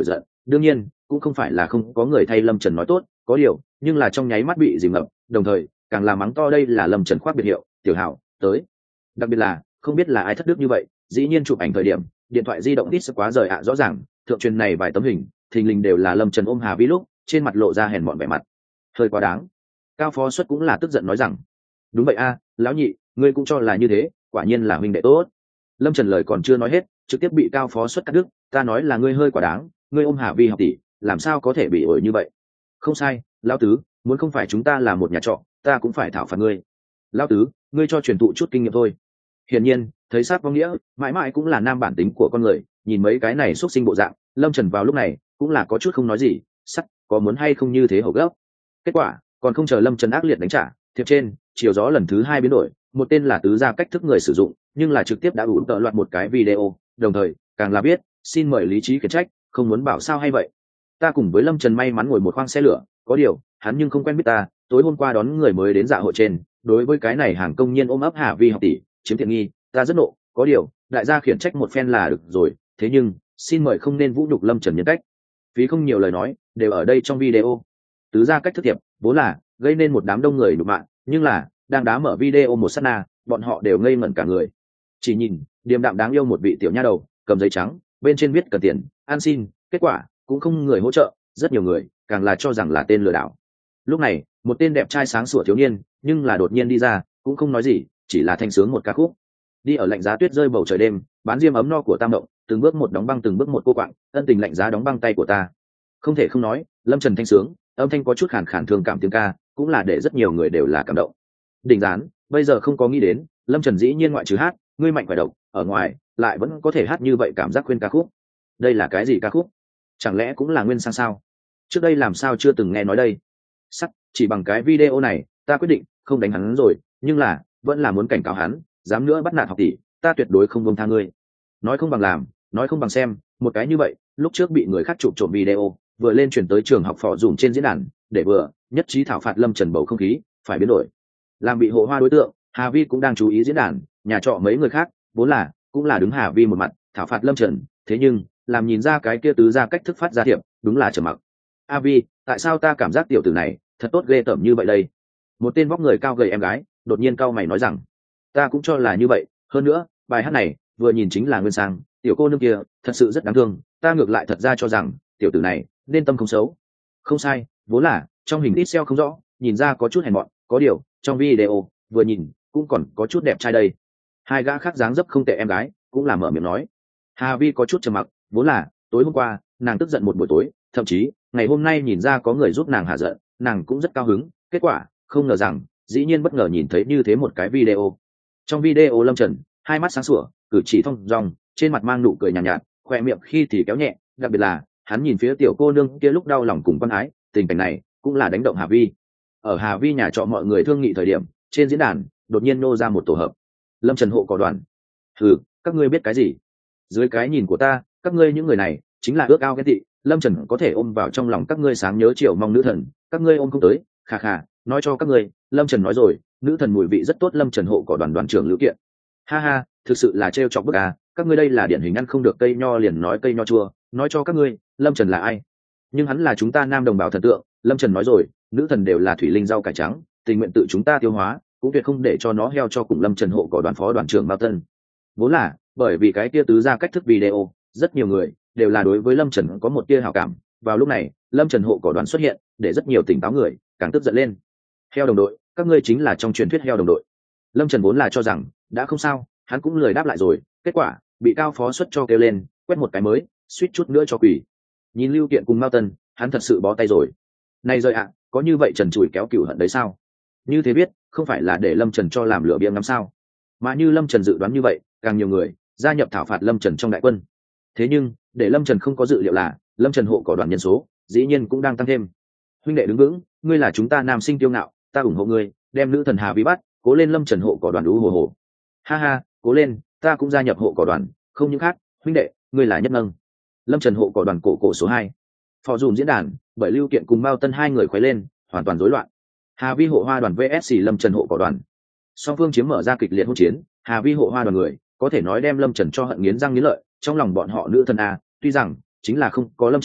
đương nhiên cũng không phải là không có người thay lâm trần nói tốt, có điều nhưng là trong nháy mắt bị dìm ngập, đồng thời càng là mắng to đây là lâm trần khoác biệt hiệu tiểu hảo tới. Đặc biệt là không biết là ai thất đức như vậy, dĩ nhiên chụp ảnh thời điểm điện thoại di động ít quá rời ạ, rõ ràng thượng truyền này vài tấm hình thình lình đều là lâm trần ôm Hà Vi lúc trên mặt lộ ra hèn mọn vẻ mặt, hơi quá đáng. Cao phó xuất cũng là tức giận nói rằng đúng vậy a, lão nhị ngươi cũng cho là như thế, quả nhiên là huynh đệ tốt. Lâm trần lời còn chưa nói hết trực tiếp bị cao phó xuất cắt đứt, ta nói là ngươi hơi quá đáng, ngươi ôm Hà Vi học tỷ làm sao có thể bị ổi như vậy. Không sai, lão tứ, muốn không phải chúng ta là một nhà trọ ta cũng phải thảo phạt ngươi. Lão tứ, ngươi cho truyền thụ chút kinh nghiệm thôi. Hiển nhiên thấy sát vong nghĩa mãi mãi cũng là nam bản tính của con người, nhìn mấy cái này xuất sinh bộ dạng, lâm trần vào lúc này cũng là có chút không nói gì, sắt có muốn hay không như thế hầu gấp. Kết quả còn không chờ lâm trần ác liệt đánh trả, thiệp trên chiều gió lần thứ hai biến đổi, một tên là tứ gia cách thức người sử dụng nhưng là trực tiếp đã ủ tợ loạt một cái video, đồng thời càng là biết xin mời lý trí khiển trách, không muốn bảo sao hay vậy. Ta cùng với lâm trần may mắn ngồi một khoang xe lửa, có điều hắn nhưng không quen biết ta, tối hôm qua đón người mới đến dạ hội trên, đối với cái này hàng công nhân ôm ấp Hà Vi học tỷ chiếm tiện nghi, ta rất nộ, có điều đại gia khiển trách một phen là được rồi, thế nhưng xin mời không nên vũ nhục lâm trần nhân cách. Phí không nhiều lời nói đều ở đây trong video. Tứ gia cách thức thiệp vốn là gây nên một đám đông người nhục mạ, nhưng là đang đá mở video một sát na bọn họ đều ngây ngẩn cả người, chỉ nhìn điềm đạm đáng yêu một vị tiểu nha đầu cầm giấy trắng bên trên viết cần tiền ăn xin, kết quả cũng không người hỗ trợ, rất nhiều người càng là cho rằng là tên lừa đảo. Lúc này một tên đẹp trai sáng sủa thiếu niên nhưng là đột nhiên đi ra, cũng không nói gì, chỉ là thanh sướng một ca khúc. Đi ở lạnh giá tuyết rơi bầu trời đêm, bán diêm ấm no của tam động, từng bước một đóng băng từng bước một cô quạng, ân tình lạnh giá đóng băng tay của ta. Không thể không nói, lâm trần thanh sướng âm thanh có chút khàn khàn thương cảm tiếng ca cũng là để rất nhiều người đều là cảm động. Đỉnh Gián bây giờ không có nghĩ đến lâm trần dĩ nhiên ngoại trừ hát ngươi mạnh khỏe độc ở ngoài lại vẫn có thể hát như vậy, cảm giác khuyên ca khúc. Đây là cái gì ca khúc? Chẳng lẽ cũng là nguyên sang sao? Trước đây làm sao chưa từng nghe nói đây. Sắc chỉ bằng cái video này ta quyết định không đánh hắn rồi, nhưng là vẫn là muốn cảnh cáo hắn, dám nữa bắt nạt học tỷ ta tuyệt đối không buông tha ngươi. Nói không bằng làm, nói không bằng xem, một cái như vậy lúc trước bị người khác chụp trộm video vừa lên chuyển tới trường học phò dùm trên diễn đàn, để vừa nhất trí thảo phạt lâm trần, bầu không khí phải biến đổi. Làm bị hộ hoa đối tượng, Hà Vi cũng đang chú ý diễn đàn, nhà trọ mấy người khác vốn là cũng là đứng Hà Vi một mặt thảo phạt lâm trần, thế nhưng làm nhìn ra cái kia tứ ra cách thức phát ra thiệp đúng là trầm mặc. A Vi, tại sao ta cảm giác tiểu tử này thật tốt ghê tởm như vậy đây? Một tên vóc người cao gầy em gái đột nhiên cau mày nói rằng ta cũng cho là như vậy, hơn nữa bài hát này vừa nhìn chính là nguyên sang, tiểu cô nương kia thật sự rất đáng thương, ta ngược lại thật ra cho rằng tiểu tử này nên tâm không xấu. Không sai, vốn là trong hình ít xeo không rõ, nhìn ra có chút hèn mọn, có điều trong video vừa nhìn cũng còn có chút đẹp trai đây. Hai gã khác dáng dấp không tệ em gái cũng là mở miệng nói. Hà Vi có chút trầm mặc, vốn là tối hôm qua nàng tức giận một buổi tối, thậm chí ngày hôm nay nhìn ra có người giúp nàng hạ giận, nàng cũng rất cao hứng, kết quả không ngờ rằng dĩ nhiên bất ngờ nhìn thấy như thế một cái video. Trong video lâm trần hai mắt sáng sủa, cử chỉ thong dong, trên mặt mang nụ cười nhàn nhạt, nhạt, khoe miệng khi thì kéo nhẹ, đặc biệt là hắn nhìn phía tiểu cô nương kia lúc đau lòng cùng quan ái, tình cảnh này cũng là đánh động Hà Vi. Ở Hà Vi nhà trọ mọi người thương nghị thời điểm, trên diễn đàn đột nhiên nô ra một tổ hợp. Lâm Trần hộ cỏ đoàn. Hừ, các ngươi biết cái gì? Dưới cái nhìn của ta, các ngươi những người này chính là ước ao ghen tị, Lâm Trần có thể ôm vào trong lòng các ngươi sáng nhớ chiều mong nữ thần, các ngươi ôm không tới, khà khà, nói cho các ngươi, Lâm Trần nói rồi, nữ thần mùi vị rất tốt. Lâm Trần hộ cỏ đoàn đoàn trưởng Lữ Kiện. Ha ha, thực sự là trêu chọc bức à, các ngươi đây là điển hình ăn không được cây nho liền nói cây nho chua, nói cho các ngươi, Lâm Trần là ai? Nhưng hắn là chúng ta nam đồng bào thần tượng, Lâm Trần nói rồi, nữ thần đều là thủy linh rau cải trắng, tình nguyện tự chúng ta tiêu hóa, cũng tuyệt không để cho nó heo cho cùng. Lâm Trần hộ cỏ đoàn phó đoàn trưởng Bao Tân. Vốn là bởi vì cái kia tứ ra cách thức video, rất nhiều người đều là đối với Lâm Trần có một tia hảo cảm, vào lúc này Lâm Trần hộ cỏ đoàn xuất hiện, để rất nhiều tỉnh táo người càng tức giận lên. Heo đồng đội, các ngươi chính là trong truyền thuyết heo đồng đội. Lâm Trần vốn là cho rằng đã không sao, hắn cũng lười đáp lại rồi, kết quả bị cao phó xuất cho kêu lên, quét một cái mới, suýt chút nữa cho quỷ. Nhìn Lưu Kiện cùng Mao Tân, hắn thật sự bó tay rồi. Này rời ạ, à, có như vậy Trần chùi kéo cửu hận đấy sao? Như thế biết, không phải là để Lâm Trần cho làm lửa biếng ngắm sao? Mà như Lâm Trần dự đoán như vậy, càng nhiều người gia nhập thảo phạt Lâm Trần trong đại quân. Thế nhưng, để Lâm Trần không có dự liệu là, Lâm Trần hộ cỏ đoàn nhân số, dĩ nhiên cũng đang tăng thêm. Huynh đệ đứng vững, ngươi là chúng ta nam sinh tiêu ngạo, ta ủng hộ ngươi, đem nữ thần Hà Vi bắt, cố lên. Lâm Trần hộ cỏ đoàn đú hồ hồ. Ha ha, cố lên, ta cũng gia nhập hộ cỏ đoàn, không những khác, huynh đệ, ngươi là nhất nâng. Lâm Trần hộ cỏ đoàn cổ cổ số hai. Phò dùm diễn đàn, bởi Lưu Kiện cùng Mao Tân hai người khuấy lên, hoàn toàn rối loạn. Hà Vi hộ hoa đoàn vs Lâm Trần hộ cỏ đoàn. Song phương chiếm mở ra kịch liệt hỗn chiến, Hà Vi hộ hoa đoàn người có thể nói đem Lâm Trần cho hận nghiến răng nghiến lợi, trong lòng bọn họ nữ thần a, tuy rằng chính là không có Lâm Trần,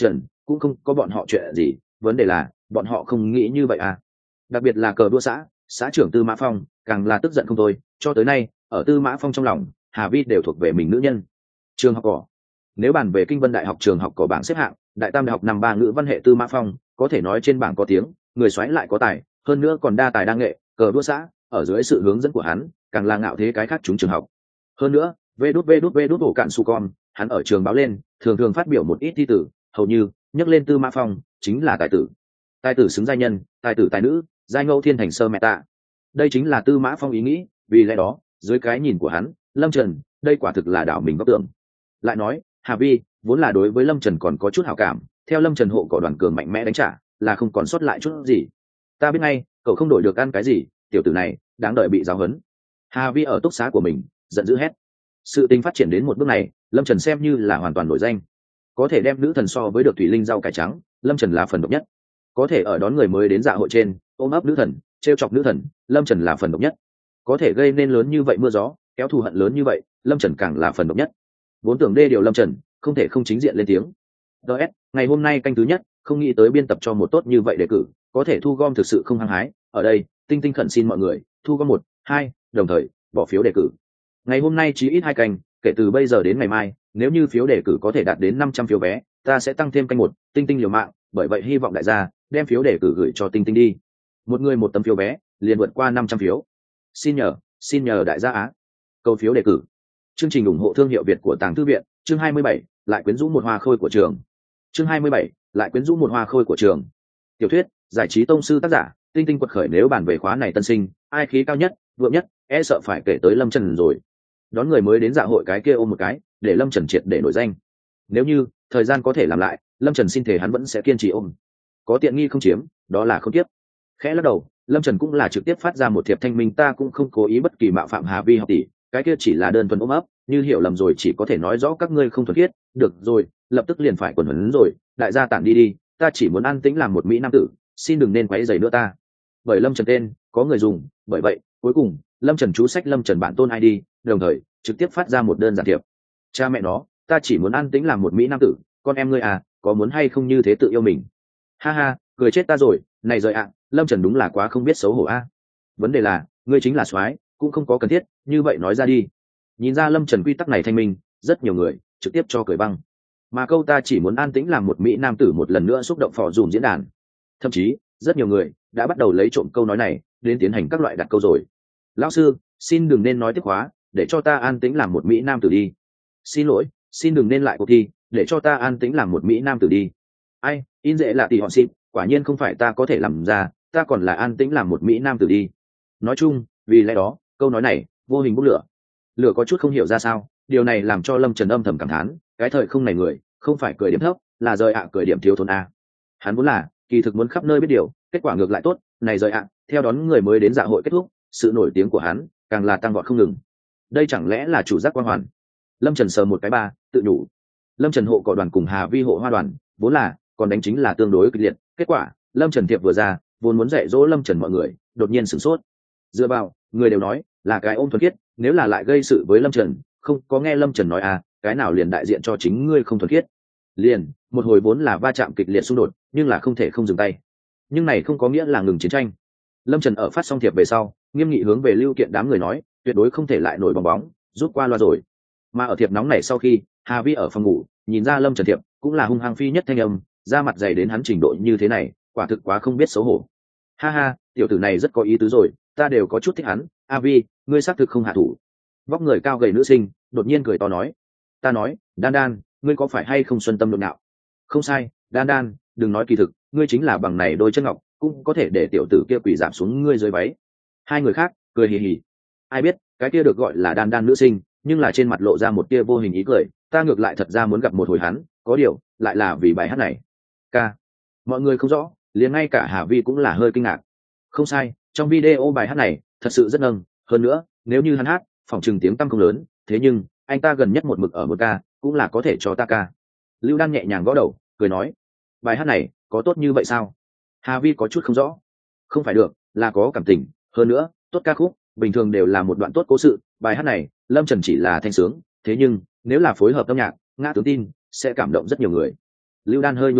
cũng không có bọn họ chuyện gì, vấn đề là bọn họ không nghĩ như vậy à. Đặc biệt là cờ đua xã xã trưởng Tư Mã Phong càng là tức giận không thôi, cho tới nay ở Tư Mã Phong trong lòng Hà Vi đều thuộc về mình nữ nhân. Trường học cỏ, nếu bàn về Kinh Vân Đại học trường học cỏ bảng xếp hạng, Đại Tam Đại học năm ba ngữ văn hệ Tư Mã Phong có thể nói trên bảng có tiếng, người xoáy lại có tài, hơn nữa còn đa tài đa nghệ. Cờ đua xã ở dưới sự hướng dẫn của hắn càng là ngạo thế cái khác chúng trường học. Hơn nữa vê đút vê đút vê đút ổ cạn su con, hắn ở trường báo lên thường thường phát biểu một ít thi tử, hầu như nhắc lên Tư Mã Phong chính là tài tử. Tài tử xứng giai nhân, tài tử tài nữ, giai ngẫu thiên thành sơ mẹ tạ. Đây chính là Tư Mã Phong ý nghĩ, vì lẽ đó dưới cái nhìn của hắn, Lâm Trần đây quả thực là đảo mình góc tưởng. Lại nói Hà Vi vốn là đối với Lâm Trần còn có chút hảo cảm, theo Lâm Trần hộ cỏ đoàn cường mạnh mẽ đánh trả là không còn sót lại chút gì. Ta biết ngay cậu không đổi được ăn cái gì, tiểu tử này đáng đợi bị giáo huấn. Hà Vi ở túc xá của mình giận dữ hét. Sự tình phát triển đến một bước này, Lâm Trần xem như là hoàn toàn nổi danh, có thể đem nữ thần so với được thủy linh rau cải trắng, Lâm Trần là phần độc nhất. Có thể ở đón người mới đến dạ hội trên ôm ấp nữ thần, trêu chọc nữ thần, Lâm Trần là phần độc nhất. Có thể gây nên lớn như vậy mưa gió, kéo thù hận lớn như vậy, Lâm Trần càng là phần độc nhất. Vốn tưởng đê điều Lâm Trần không thể không chính diện lên tiếng. ds ngày hôm nay canh thứ nhất, không nghĩ tới biên tập cho một tốt như vậy đề cử, có thể thu gom thực sự không hăng hái. Ở đây tinh tinh khẩn xin mọi người thu gom một hai, đồng thời bỏ phiếu đề cử. Ngày hôm nay chỉ ít hai canh, kể từ bây giờ đến ngày mai, nếu như phiếu đề cử có thể đạt đến năm trăm phiếu vé, ta sẽ tăng thêm canh một, tinh tinh liều mạng, bởi vậy hy vọng đại gia đem phiếu đề cử gửi cho tinh tinh đi. Một người một tấm phiếu vé, liền vượt qua năm trăm phiếu. Xin nhờ, xin nhờ đại gia á. Câu phiếu đề cử. Chương trình ủng hộ thương hiệu Việt của Tàng Thư viện, chương hai mươi bảy, lại quyến rũ một hoa khôi của trường. Chương hai mươi bảy, lại quyến rũ một hoa khôi của trường. Tiểu thuyết, giải trí tông sư tác giả, tinh tinh quật khởi. Nếu bàn về khóa này tân sinh, ai khí cao nhất, vượng nhất, e sợ phải kể tới Lâm Trần rồi. Đón người mới đến dạ hội cái kia ôm một cái, để Lâm Trần triệt để nổi danh. Nếu như thời gian có thể làm lại, Lâm Trần xin thể hắn vẫn sẽ kiên trì ôm. Có tiện nghi không chiếm, đó là không tiếp. Khẽ lắc đầu, Lâm Trần cũng là trực tiếp phát ra một thiệp thanh minh, ta cũng không cố ý bất kỳ mạo phạm Hà Vi học tỷ, cái kia chỉ là đơn thuần ôm ấp, như hiểu lầm rồi chỉ có thể nói rõ các ngươi không thuần khiết. Được rồi, lập tức liền phải quần huấn rồi, đại gia tản đi đi, ta chỉ muốn an tĩnh làm một mỹ nam tử, xin đừng nên quấy rầy nữa ta. Bởi Lâm Trần tên có người dùng, bởi vậy cuối cùng Lâm Trần chú sách Lâm Trần bản tôn i đê, đồng thời trực tiếp phát ra một đơn giản thiệp. Cha mẹ nó, ta chỉ muốn an tĩnh làm một mỹ nam tử, con em ngươi à, có muốn hay không như thế tự yêu mình? Ha ha, cười chết ta rồi, này rồi ạ, à, Lâm Trần đúng là quá không biết xấu hổ a. À. Vấn đề là, ngươi chính là soái, cũng không có cần thiết, như vậy nói ra đi. Nhìn ra Lâm Trần quy tắc này thanh minh, rất nhiều người trực tiếp cho cười băng. Mà câu ta chỉ muốn an tĩnh làm một mỹ nam tử một lần nữa xúc động phò dùm diễn đàn. Thậm chí, rất nhiều người đã bắt đầu lấy trộm câu nói này đến tiến hành các loại đặt câu rồi. Lão sư, xin đừng nên nói tiếp khóa, để cho ta an tĩnh làm một mỹ nam tử đi. Xin lỗi, xin đừng nên lại cuộc thi, để cho ta an tĩnh làm một mỹ nam tử đi. Ai, in dễ là tỷ họ xin, quả nhiên không phải ta có thể làm ra, ta còn là an tĩnh làm một mỹ nam tử đi. Nói chung, vì lẽ đó, câu nói này vô hình bốc lửa. Lửa có chút không hiểu ra sao, điều này làm cho Lâm Trần âm thầm cảm thán, cái thời không này người không phải cười điểm thấp, là rời ạ cười điểm thiếu thốn a. Hắn vốn là kỳ thực muốn khắp nơi biết điều, kết quả ngược lại tốt, này rời ạ, theo đón người mới đến dạ hội kết thúc, sự nổi tiếng của hắn càng là tăng vọt không ngừng. Đây chẳng lẽ là chủ giác quang hoàn? Lâm Trần sờ một cái ba, tự nhủ. Lâm Trần hộ cỏ đoàn cùng Hà Vi hộ hoa đoàn vốn là còn đánh chính là tương đối kịch liệt, kết quả Lâm Trần thiệp vừa ra, vốn muốn dạy dỗ Lâm Trần mọi người đột nhiên sửng sốt. Dựa vào, người đều nói là cái ôm thuần khiết, nếu là lại gây sự với Lâm Trần, không có nghe Lâm Trần nói à, cái nào liền đại diện cho chính ngươi không thuần khiết. Liền một hồi vốn là va chạm kịch liệt xung đột, nhưng là không thể không dừng tay. Nhưng này không có nghĩa là ngừng chiến tranh. Lâm Trần ở phát xong thiệp về sau, nghiêm nghị hướng về Lưu Kiện đám người nói, tuyệt đối không thể lại nổi bong bóng, rút qua loa rồi. Mà ở thiệp nóng này sau khi, Hà Vi ở phòng ngủ nhìn ra Lâm Trần thiệp cũng là hung hăng phi nhất thanh âm, ra mặt dày đến hắn trình độ như thế này, quả thực quá không biết xấu hổ. Ha ha, tiểu tử này rất có ý tứ rồi, ta đều có chút thích hắn. A Vi, ngươi xác thực không hạ thủ. Vóc người cao gầy nữ sinh đột nhiên cười to nói, ta nói, Đan Đan, ngươi có phải hay không xuân tâm nhộn nhạo? Không sai, Đan Đan, đừng nói kỳ thực, ngươi chính là bằng này đôi chân ngọc cũng có thể để tiểu tử kia quỳ giảm xuống ngươi dưới váy. Hai người khác cười hì hì. Ai biết cái kia được gọi là Đan Đan nữ sinh, nhưng là trên mặt lộ ra một tia vô hình ý cười, ta ngược lại thật ra muốn gặp một hồi hắn, có điều lại là vì bài hát này. Ca, mọi người không rõ, liền ngay cả Hà Vi cũng là hơi kinh ngạc. Không sai, trong video bài hát này thật sự rất nâng, hơn nữa nếu như hắn hát phỏng chừng tiếng tăm không lớn, thế nhưng anh ta gần nhất một mực ở một ca cũng là có thể cho ta ca. Lưu Đan nhẹ nhàng gõ đầu cười nói, bài hát này có tốt như vậy sao? Hà Vi có chút không rõ. Không phải được, là có cảm tình, hơn nữa tốt ca khúc bình thường đều là một đoạn tốt cố sự, bài hát này Lâm Trần chỉ là thanh sướng, thế nhưng nếu là phối hợp âm nhạc ngã tướng tin sẽ cảm động rất nhiều người. Lưu Đan hơi nhướng mày,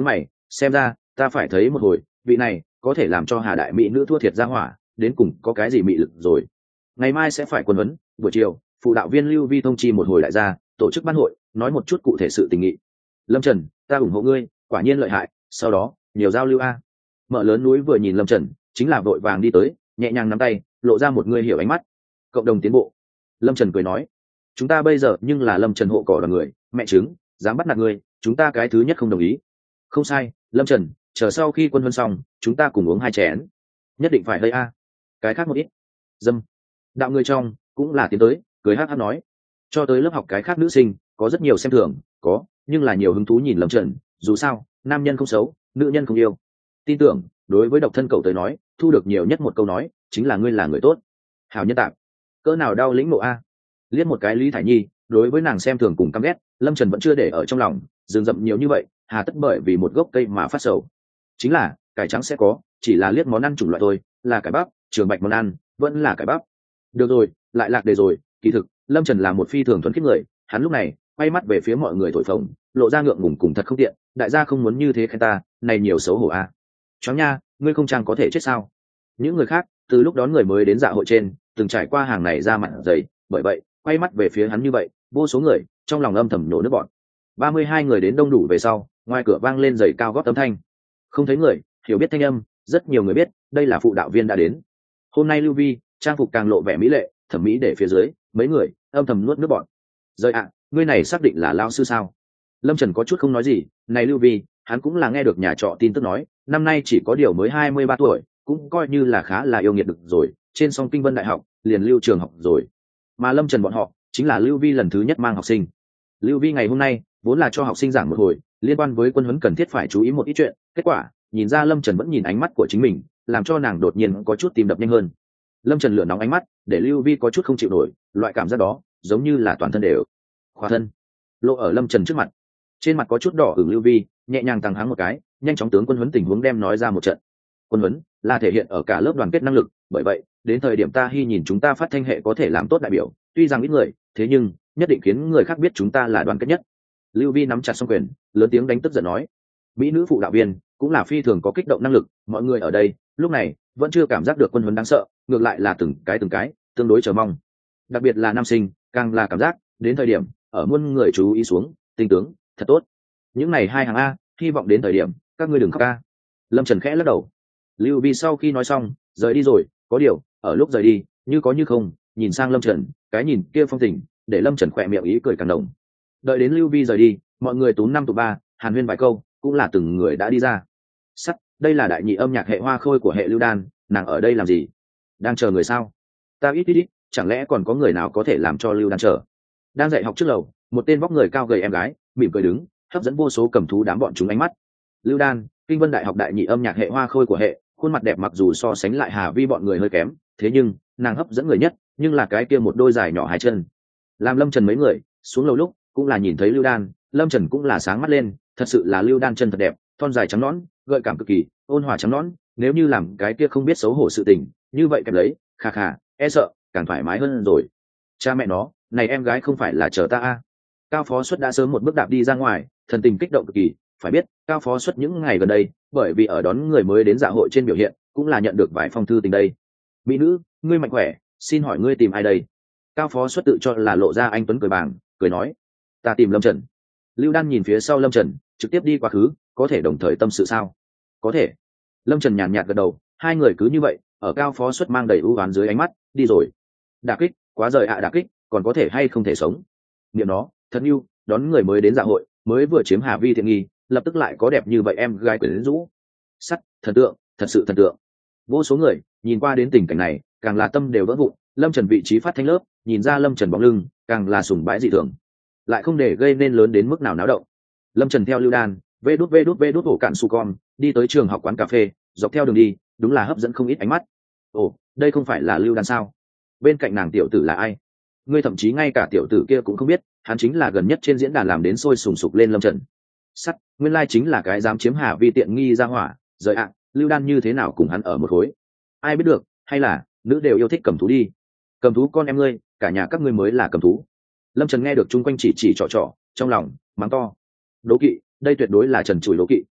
xem ra ta phải thấy một hồi vị này có thể làm cho Hà đại mỹ nữ thua thiệt ra hỏa đến cùng có cái gì mị lực rồi. Ngày mai sẽ phải quân huấn, buổi chiều phụ đạo viên Lưu Vi thông chi một hồi đại gia tổ chức ban hội, nói một chút cụ thể sự tình nghị. Lâm Trần, ta ủng hộ ngươi, quả nhiên lợi hại, sau đó nhiều giao lưu a. Mở lớn núi vừa nhìn Lâm Trần chính là vội vàng đi tới, nhẹ nhàng nắm tay, lộ ra một người hiểu ánh mắt. Cộng đồng tiến bộ. Lâm Trần cười nói, chúng ta bây giờ nhưng là Lâm Trần hộ cỏ đoàn người, mẹ chứng dám bắt nạt ngươi, chúng ta cái thứ nhất không đồng ý. Không sai, Lâm Trần, chờ sau khi quân huấn xong chúng ta cùng uống hai chén, nhất định phải đây a. Cái khác một ít. Dâm. Đạo người trong cũng là tiến tới, cười hát hát nói, cho tới lớp học cái khác nữ sinh có rất nhiều xem thường, có nhưng là nhiều hứng thú nhìn Lâm Trần, dù sao nam nhân không xấu, nữ nhân không yêu. Tin tưởng đối với độc thân cậu tới nói, thu được nhiều nhất một câu nói chính là ngươi là người tốt. Hảo nhân tạp, cỡ nào đau lĩnh nộ a. Liếc một cái Lý Thải Nhi, đối với nàng xem thường cùng căm ghét, Lâm Trần vẫn chưa để ở trong lòng, rừng rậm nhiều như vậy hà tất bởi vì một gốc cây mà phát sầu. Chính là cải trắng sẽ có, chỉ là liếc món ăn chủng loại thôi, là cải bắp, trường bạch món ăn vẫn là cải bắp. Được rồi, lại lạc đề rồi. Kỳ thực Lâm Trần là một phi thường thuần khiết người, hắn lúc này quay mắt về phía mọi người thổi phồng, lộ ra ngượng ngùng cùng thật không tiện, đại gia không muốn như thế khen ta, này nhiều xấu hổ a. À. Chó nha, ngươi không chăng có thể chết sao? Những người khác từ lúc đón người mới đến dạ hội trên từng trải qua hàng này ra mặt dày, bởi vậy quay mắt về phía hắn như vậy, vô số người trong lòng âm thầm nổ nước bọn. ba mươi hai người đến đông đủ về sau, ngoài cửa vang lên giày cao gót âm thanh. Không thấy người, hiểu biết thanh âm, rất nhiều người biết đây là phụ đạo viên đã đến. Hôm nay Lưu Vi trang phục càng lộ vẻ mỹ lệ, thẩm mỹ để phía dưới mấy người âm thầm nuốt nước bọn. Rời ạ, à, ngươi này xác định là lao sư sao? Lâm Trần có chút không nói gì. Này Lưu Vi, hắn cũng là nghe được nhà trọ tin tức nói, năm nay chỉ có điều mới hai mươi ba tuổi, cũng coi như là khá là yêu nghiệt được rồi, trên song Kinh Vân Đại học liền lưu trường học rồi. Mà Lâm Trần bọn họ chính là Lưu Vi lần thứ nhất mang học sinh. Lưu Vi ngày hôm nay vốn là cho học sinh giảng một hồi liên quan với quân huấn cần thiết phải chú ý một ít chuyện, kết quả nhìn ra Lâm Trần vẫn nhìn ánh mắt của chính mình, làm cho nàng đột nhiên có chút tim đập nhanh hơn. Lâm Trần lửa nóng ánh mắt để Lưu Vi có chút không chịu nổi, loại cảm giác đó giống như là toàn thân đều khóa thân lộ ở Lâm Trần trước mặt. Trên mặt có chút đỏ ửng, Lưu Vi nhẹ nhàng tăng háng một cái, nhanh chóng tướng quân huấn tình huống đem nói ra một trận. Quân huấn là thể hiện ở cả lớp đoàn kết năng lực, bởi vậy đến thời điểm ta hy nhìn chúng ta phát thanh hệ có thể làm tốt đại biểu, tuy rằng ít người, thế nhưng nhất định khiến người khác biết chúng ta là đoàn kết nhất. Lưu Vi nắm chặt song quyền, lớn tiếng đánh tức giận nói, mỹ nữ phụ đạo viên cũng là phi thường có kích động năng lực, mọi người ở đây lúc này vẫn chưa cảm giác được quân huấn đáng sợ, ngược lại là từng cái từng cái tương đối chờ mong, đặc biệt là nam sinh càng là cảm giác đến thời điểm ở muôn người chú ý xuống, tinh tướng thật tốt. Những này hai hàng a, hy vọng đến thời điểm các ngươi đừng khóc a. Lâm Trần khẽ lắc đầu. Lưu Vi sau khi nói xong rời đi rồi, có điều ở lúc rời đi như có như không nhìn sang Lâm Trần, cái nhìn kia phong tình để Lâm Trần khỏe miệng ý cười càng đồng. Đợi đến Lưu Vi rời đi, mọi người tú năm tụ ba hàn huyên vài câu, cũng là từng người đã đi ra. Sắt, đây là đại nhị âm nhạc hệ hoa khôi của hệ Lưu Đan, nàng ở đây làm gì? Đang chờ người sao? Ta ít ít ít, chẳng lẽ còn có người nào có thể làm cho Lưu Đan chờ? Đang dạy học trước lầu, một tên vóc người cao gầy em gái mỉm cười đứng, hấp dẫn vô số cầm thú đám bọn chúng ánh mắt. Lưu Đan, Kinh Vân Đại học đại nhị âm nhạc hệ hoa khôi của hệ, khuôn mặt đẹp mặc dù so sánh lại Hà Vi bọn người hơi kém, thế nhưng nàng hấp dẫn người nhất nhưng là cái kia một đôi dài nhỏ hai chân. Làm Lâm Trần mấy người xuống lầu lúc cũng là nhìn thấy Lưu Đan, Lâm Trần cũng là sáng mắt lên, thật sự là Lưu Đan chân thật đẹp, thon dài trắng nõn, gợi cảm cực kỳ, ôn hòa trắng nõn, nếu như làm cái kia không biết xấu hổ sự tình, như vậy kẹp lấy, khà khà, e sợ càng thoải mái hơn rồi. Cha mẹ nó, này em gái không phải là chờ ta a. Cao Phó Xuất đã sớm một bước đạp đi ra ngoài, thần tình kích động cực kỳ, phải biết, Cao Phó Xuất những ngày gần đây, bởi vì ở đón người mới đến dạ hội trên biểu hiện, cũng là nhận được vài phong thư tình đây. Mỹ nữ, ngươi mạnh khỏe, xin hỏi ngươi tìm ai đây? Cao Phó Xuất tự cho là lộ ra anh tuấn cười bàng, cười nói, ta tìm Lâm Trần. Lưu Đan nhìn phía sau Lâm Trần, trực tiếp đi quá khứ, có thể đồng thời tâm sự sao? Có thể. Lâm Trần nhàn nhạt gật đầu, hai người cứ như vậy, ở Cao Phó Xuất mang đầy ưu oán dưới ánh mắt, đi rồi. Đả kích, quá rời ạ à đả kích, còn có thể hay không thể sống? Niệm nó, thật yêu, đón người mới đến dạ hội, mới vừa chiếm Hà Vi tiện nghi, lập tức lại có đẹp như vậy em gái quyến rũ. Sắt, thần tượng, thật sự thần tượng. Vô số người nhìn qua đến tình cảnh này, càng là tâm đều vỡ vụn. Lâm Trần vị trí phát thanh lớp, nhìn ra Lâm Trần bóng lưng, càng là sùng bái dị thường, lại không để gây nên lớn đến mức nào náo động. Lâm Trần theo Lưu Đan, vê đút vê đút vê đút ổ cạn su con, đi tới trường học quán cà phê, dọc theo đường đi, đúng là hấp dẫn không ít ánh mắt. Ồ, đây không phải là Lưu Đan sao? Bên cạnh nàng tiểu tử là ai? Ngươi thậm chí ngay cả tiểu tử kia cũng không biết, hắn chính là gần nhất trên diễn đàn làm đến sôi sùng sục lên Lâm Trần. Sắt, nguyên lai chính là cái dám chiếm Hà Vi tiện nghi ra hỏa, rời ạ, Lưu Đan như thế nào cùng hắn ở một khối? Ai biết được, hay là nữ đều yêu thích cầm thú đi. Cầm thú con em ngươi, cả nhà các ngươi mới là cầm thú. Lâm Trần nghe được chung quanh chỉ chỉ trò trò, trong lòng mắng to. Đố kỵ, đây tuyệt đối là trần trụi đố kỵ.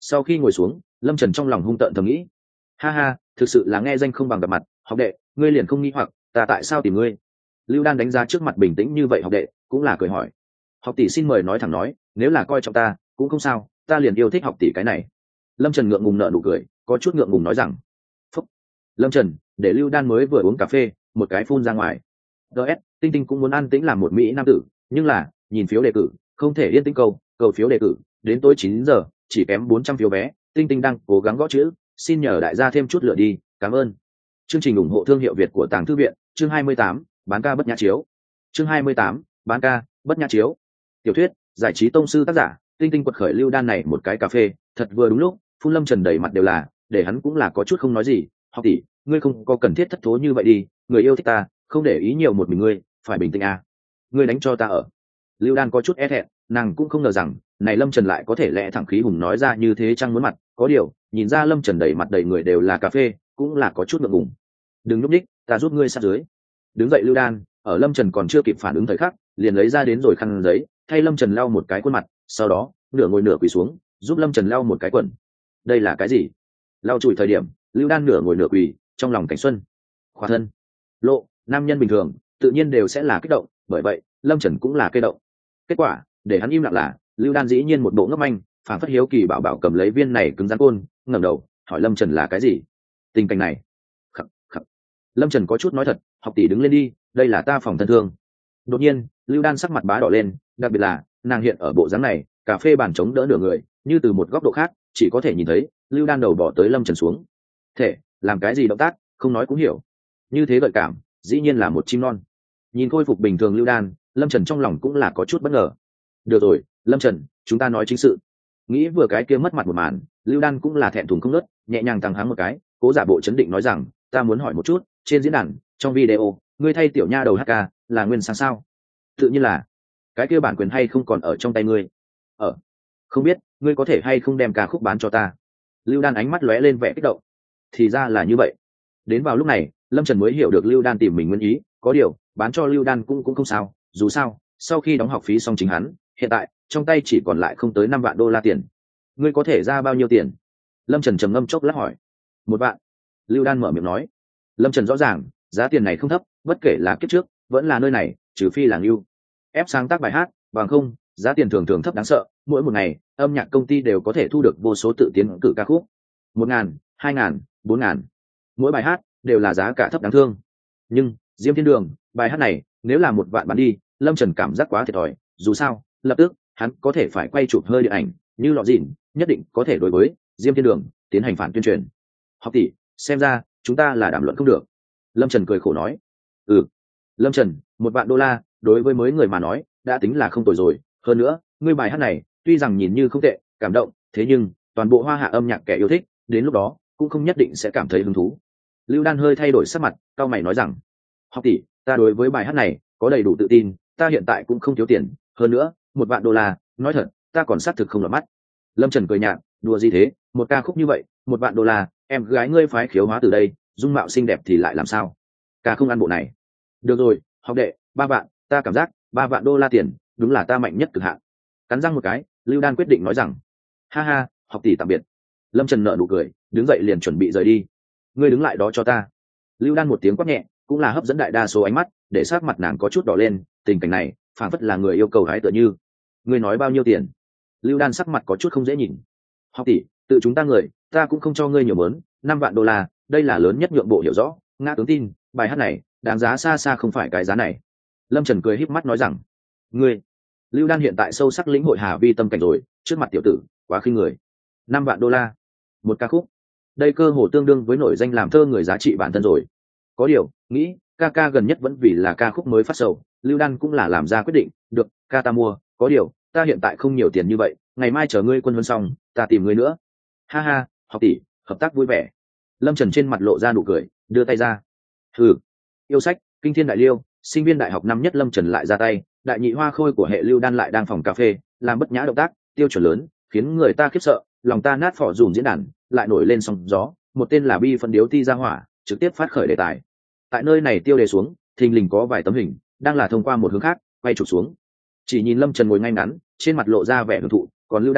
Sau khi ngồi xuống, lâm trần trong lòng hung tợn thầm nghĩ, ha ha, thực sự là nghe danh không bằng gặp mặt. Học đệ, ngươi liền không nghi hoặc ta tại sao tìm ngươi? Lưu Đan đánh giá trước mặt bình tĩnh như vậy học đệ, cũng là cười hỏi. Học tỷ xin mời nói thẳng nói, nếu là coi trọng ta cũng không sao, ta liền yêu thích học tỷ cái này. Lâm Trần ngượng ngùng nở nụ cười, có chút ngượng ngùng nói rằng. Phúc. Lâm Trần để Lưu Đan mới vừa uống cà phê, một cái phun ra ngoài. ds Tinh Tinh cũng muốn an tĩnh làm một mỹ nam tử, nhưng là nhìn phiếu đề cử không thể yên tĩnh câu cầu phiếu đề cử đến tối chín giờ chỉ kém bốn trăm phiếu vé. Tinh Tinh đang cố gắng gõ chữ, xin nhờ đại gia thêm chút lửa đi, cảm ơn. Chương trình ủng hộ thương hiệu Việt của Tàng Thư Viện, chương hai mươi tám, bán ca bất nhã chiếu. Chương hai mươi tám, bán ca bất nhã chiếu. Tiểu thuyết, giải trí tông sư tác giả, Tinh Tinh quật khởi Lưu Đan này một cái cà phê, thật vừa đúng lúc, phun Lâm Trần đầy mặt đều là, để hắn cũng là có chút không nói gì. Học tỷ, ngươi không có cần thiết thất thố như vậy đi, người yêu thích ta, không để ý nhiều một mình ngươi, phải bình tĩnh à. Ngươi đánh cho ta ở. Lưu Đan có chút e thẹn, nàng cũng không ngờ rằng, này Lâm Trần lại có thể lẽ thẳng khí hùng nói ra như thế chăng muốn mặt, có điều, nhìn ra Lâm Trần đầy mặt đầy người đều là cà phê, cũng là có chút ngượng ngùng. Đừng núp đích, ta giúp ngươi sát dưới. Đứng dậy Lưu Đan, ở Lâm Trần còn chưa kịp phản ứng thời khắc, liền lấy ra đến rồi khăn giấy, thay Lâm Trần lau một cái khuôn mặt, sau đó nửa ngồi nửa quỳ xuống, giúp Lâm Trần lau một cái quần. Đây là cái gì? Lau chùi thời điểm, Lưu Đan nửa ngồi nửa quỳ, trong lòng cảnh xuân khỏa thân lộ, nam nhân bình thường tự nhiên đều sẽ là kích động, bởi vậy Lâm Trần cũng là cây động. Kết quả để hắn im lặng là, Lưu Đan dĩ nhiên một bộ ngốc manh, phản phất hiếu kỳ bảo bảo cầm lấy viên này cứng rắn côn, ngẩng đầu hỏi Lâm Trần là cái gì. Tình cảnh này, khắc khắc. Lâm Trần có chút nói thật, học tỷ đứng lên đi, đây là ta phòng thân thương. Đột nhiên Lưu Đan sắc mặt bá đỏ lên, đặc biệt là nàng hiện ở bộ dáng này, cà phê bàn chống đỡ nửa người, như từ một góc độ khác chỉ có thể nhìn thấy Lưu Đan đầu bỏ tới Lâm Trần xuống. Thể làm cái gì động tác, không nói cũng hiểu, như thế gợi cảm, dĩ nhiên là một chim non. Nhìn khôi phục bình thường Lưu Đan, Lâm Trần trong lòng cũng là có chút bất ngờ. Được rồi Lâm Trần, chúng ta nói chính sự. Nghĩ vừa cái kia mất mặt một màn, Lưu Đan cũng là thẹn thùng không nớt, nhẹ nhàng thằng hắng một cái, cố giả bộ chấn định nói rằng, ta muốn hỏi một chút, trên diễn đàn trong video ngươi thay tiểu nha đầu hát ca là nguyên sáng sao? Tự nhiên là. Cái kia bản quyền hay không còn ở trong tay ngươi? Ở. Không biết ngươi có thể hay không đem ca khúc bán cho ta? Lưu Đan ánh mắt lóe lên vẻ kích động. Thì ra là như vậy. Đến vào lúc này Lâm Trần mới hiểu được Lưu Đan tìm mình nguyên ý, có điều bán cho Lưu Đan cũng cũng không sao, dù sao sau khi đóng học phí xong chính hắn hiện tại trong tay chỉ còn lại không tới năm vạn đô la tiền. Ngươi có thể ra bao nhiêu tiền? Lâm Trần trầm ngâm chốc lát hỏi. Một vạn. Lưu Đan mở miệng nói. Lâm Trần rõ ràng giá tiền này không thấp, bất kể là kiếp trước vẫn là nơi này, trừ phi là Lưu ép sáng tác bài hát, bằng không giá tiền thường thường thấp đáng sợ. Mỗi một ngày âm nhạc công ty đều có thể thu được vô số tự tiến cử ca khúc, một ngàn, hai ngàn, bốn ngàn, mỗi bài hát đều là giá cả thấp đáng thương. Nhưng Diêm Thiên Đường bài hát này nếu là một vạn bán đi, Lâm Trần cảm giác quá thiệt thòi, dù sao lập tức hắn có thể phải quay chụp hơi điện ảnh, như lọ dịn nhất định có thể đối với Diêm Thiên Đường tiến hành phản tuyên truyền. Học tỷ, xem ra chúng ta là đàm luận không được. Lâm Trần cười khổ nói. Ừ Lâm Trần, một vạn đô la đối với mới người mà nói đã tính là không tồi rồi. Hơn nữa ngươi bài hát này tuy rằng nhìn như không tệ, cảm động, thế nhưng toàn bộ hoa hạ âm nhạc kẻ yêu thích đến lúc đó cũng không nhất định sẽ cảm thấy hứng thú. Lưu Đan hơi thay đổi sắc mặt, cao mày nói rằng, học tỷ, ta đối với bài hát này có đầy đủ tự tin, ta hiện tại cũng không thiếu tiền, hơn nữa một vạn đô la, nói thật ta còn xác thực không lọt mắt. Lâm Trần cười nhạt, đùa gì thế, một ca khúc như vậy một vạn đô la, em gái ngươi phái khiếu hóa từ đây, dung mạo xinh đẹp thì lại làm sao, ca không ăn bộ này. Được rồi học đệ, ba vạn, ta cảm giác ba vạn đô la tiền đúng là ta mạnh nhất cực hạn. Cắn răng một cái, Lưu Đan quyết định nói rằng, ha ha, học tỷ tạm biệt. Lâm Trần nở nụ cười, đứng dậy liền chuẩn bị rời đi. Ngươi đứng lại đó cho ta. Lưu Đan một tiếng quát nhẹ, cũng là hấp dẫn đại đa số ánh mắt, để sát mặt nàng có chút đỏ lên, tình cảnh này phảng phất là người yêu cầu hái tựa như. Ngươi nói bao nhiêu tiền? Lưu Đan sắc mặt có chút không dễ nhìn. Học tỷ, tự chúng ta người, ta cũng không cho ngươi nhiều mớn, năm vạn đô la, đây là lớn nhất nhượng bộ hiểu rõ, ngã tướng tin, bài hát này đáng giá xa xa không phải cái giá này. Lâm Trần cười híp mắt nói rằng, ngươi. Lưu Đan hiện tại sâu sắc lĩnh hội Hà Vi tâm cảnh rồi, trước mặt tiểu tử quá khinh người. Năm vạn đô la một ca khúc, đây cơ hồ tương đương với nổi danh làm thơ người giá trị bản thân rồi. Có điều nghĩ ca ca gần nhất vẫn vì là ca khúc mới phát sầu, Lưu Đan cũng là làm ra quyết định, được, ca ta mua, có điều ta hiện tại không nhiều tiền như vậy, ngày mai chờ ngươi quân huấn xong ta tìm ngươi nữa. Ha ha, học tỷ, hợp tác vui vẻ. Lâm Trần trên mặt lộ ra nụ cười, đưa tay ra. Hừ, yêu sách kinh thiên đại liêu, sinh viên đại học năm nhất Lâm Trần lại ra tay, đại nhị hoa khôi của hệ Lưu Đan lại đang phòng cà phê làm bất nhã động tác, tiêu chuẩn lớn khiến người ta khiếp sợ, lòng ta nát phỏ dùm diễn đàn lại nổi lên sóng gió, một tên là bi phân điếu ti ra hỏa trực tiếp phát khởi đề tài. Tại nơi này tiêu đề xuống, thình lình có vài tấm hình đang là thông qua một hướng khác quay chụp xuống. Chỉ nhìn Lâm Trần ngồi ngay ngắn, trên mặt lộ ra vẻ hưởng thụ, còn Lưu Đan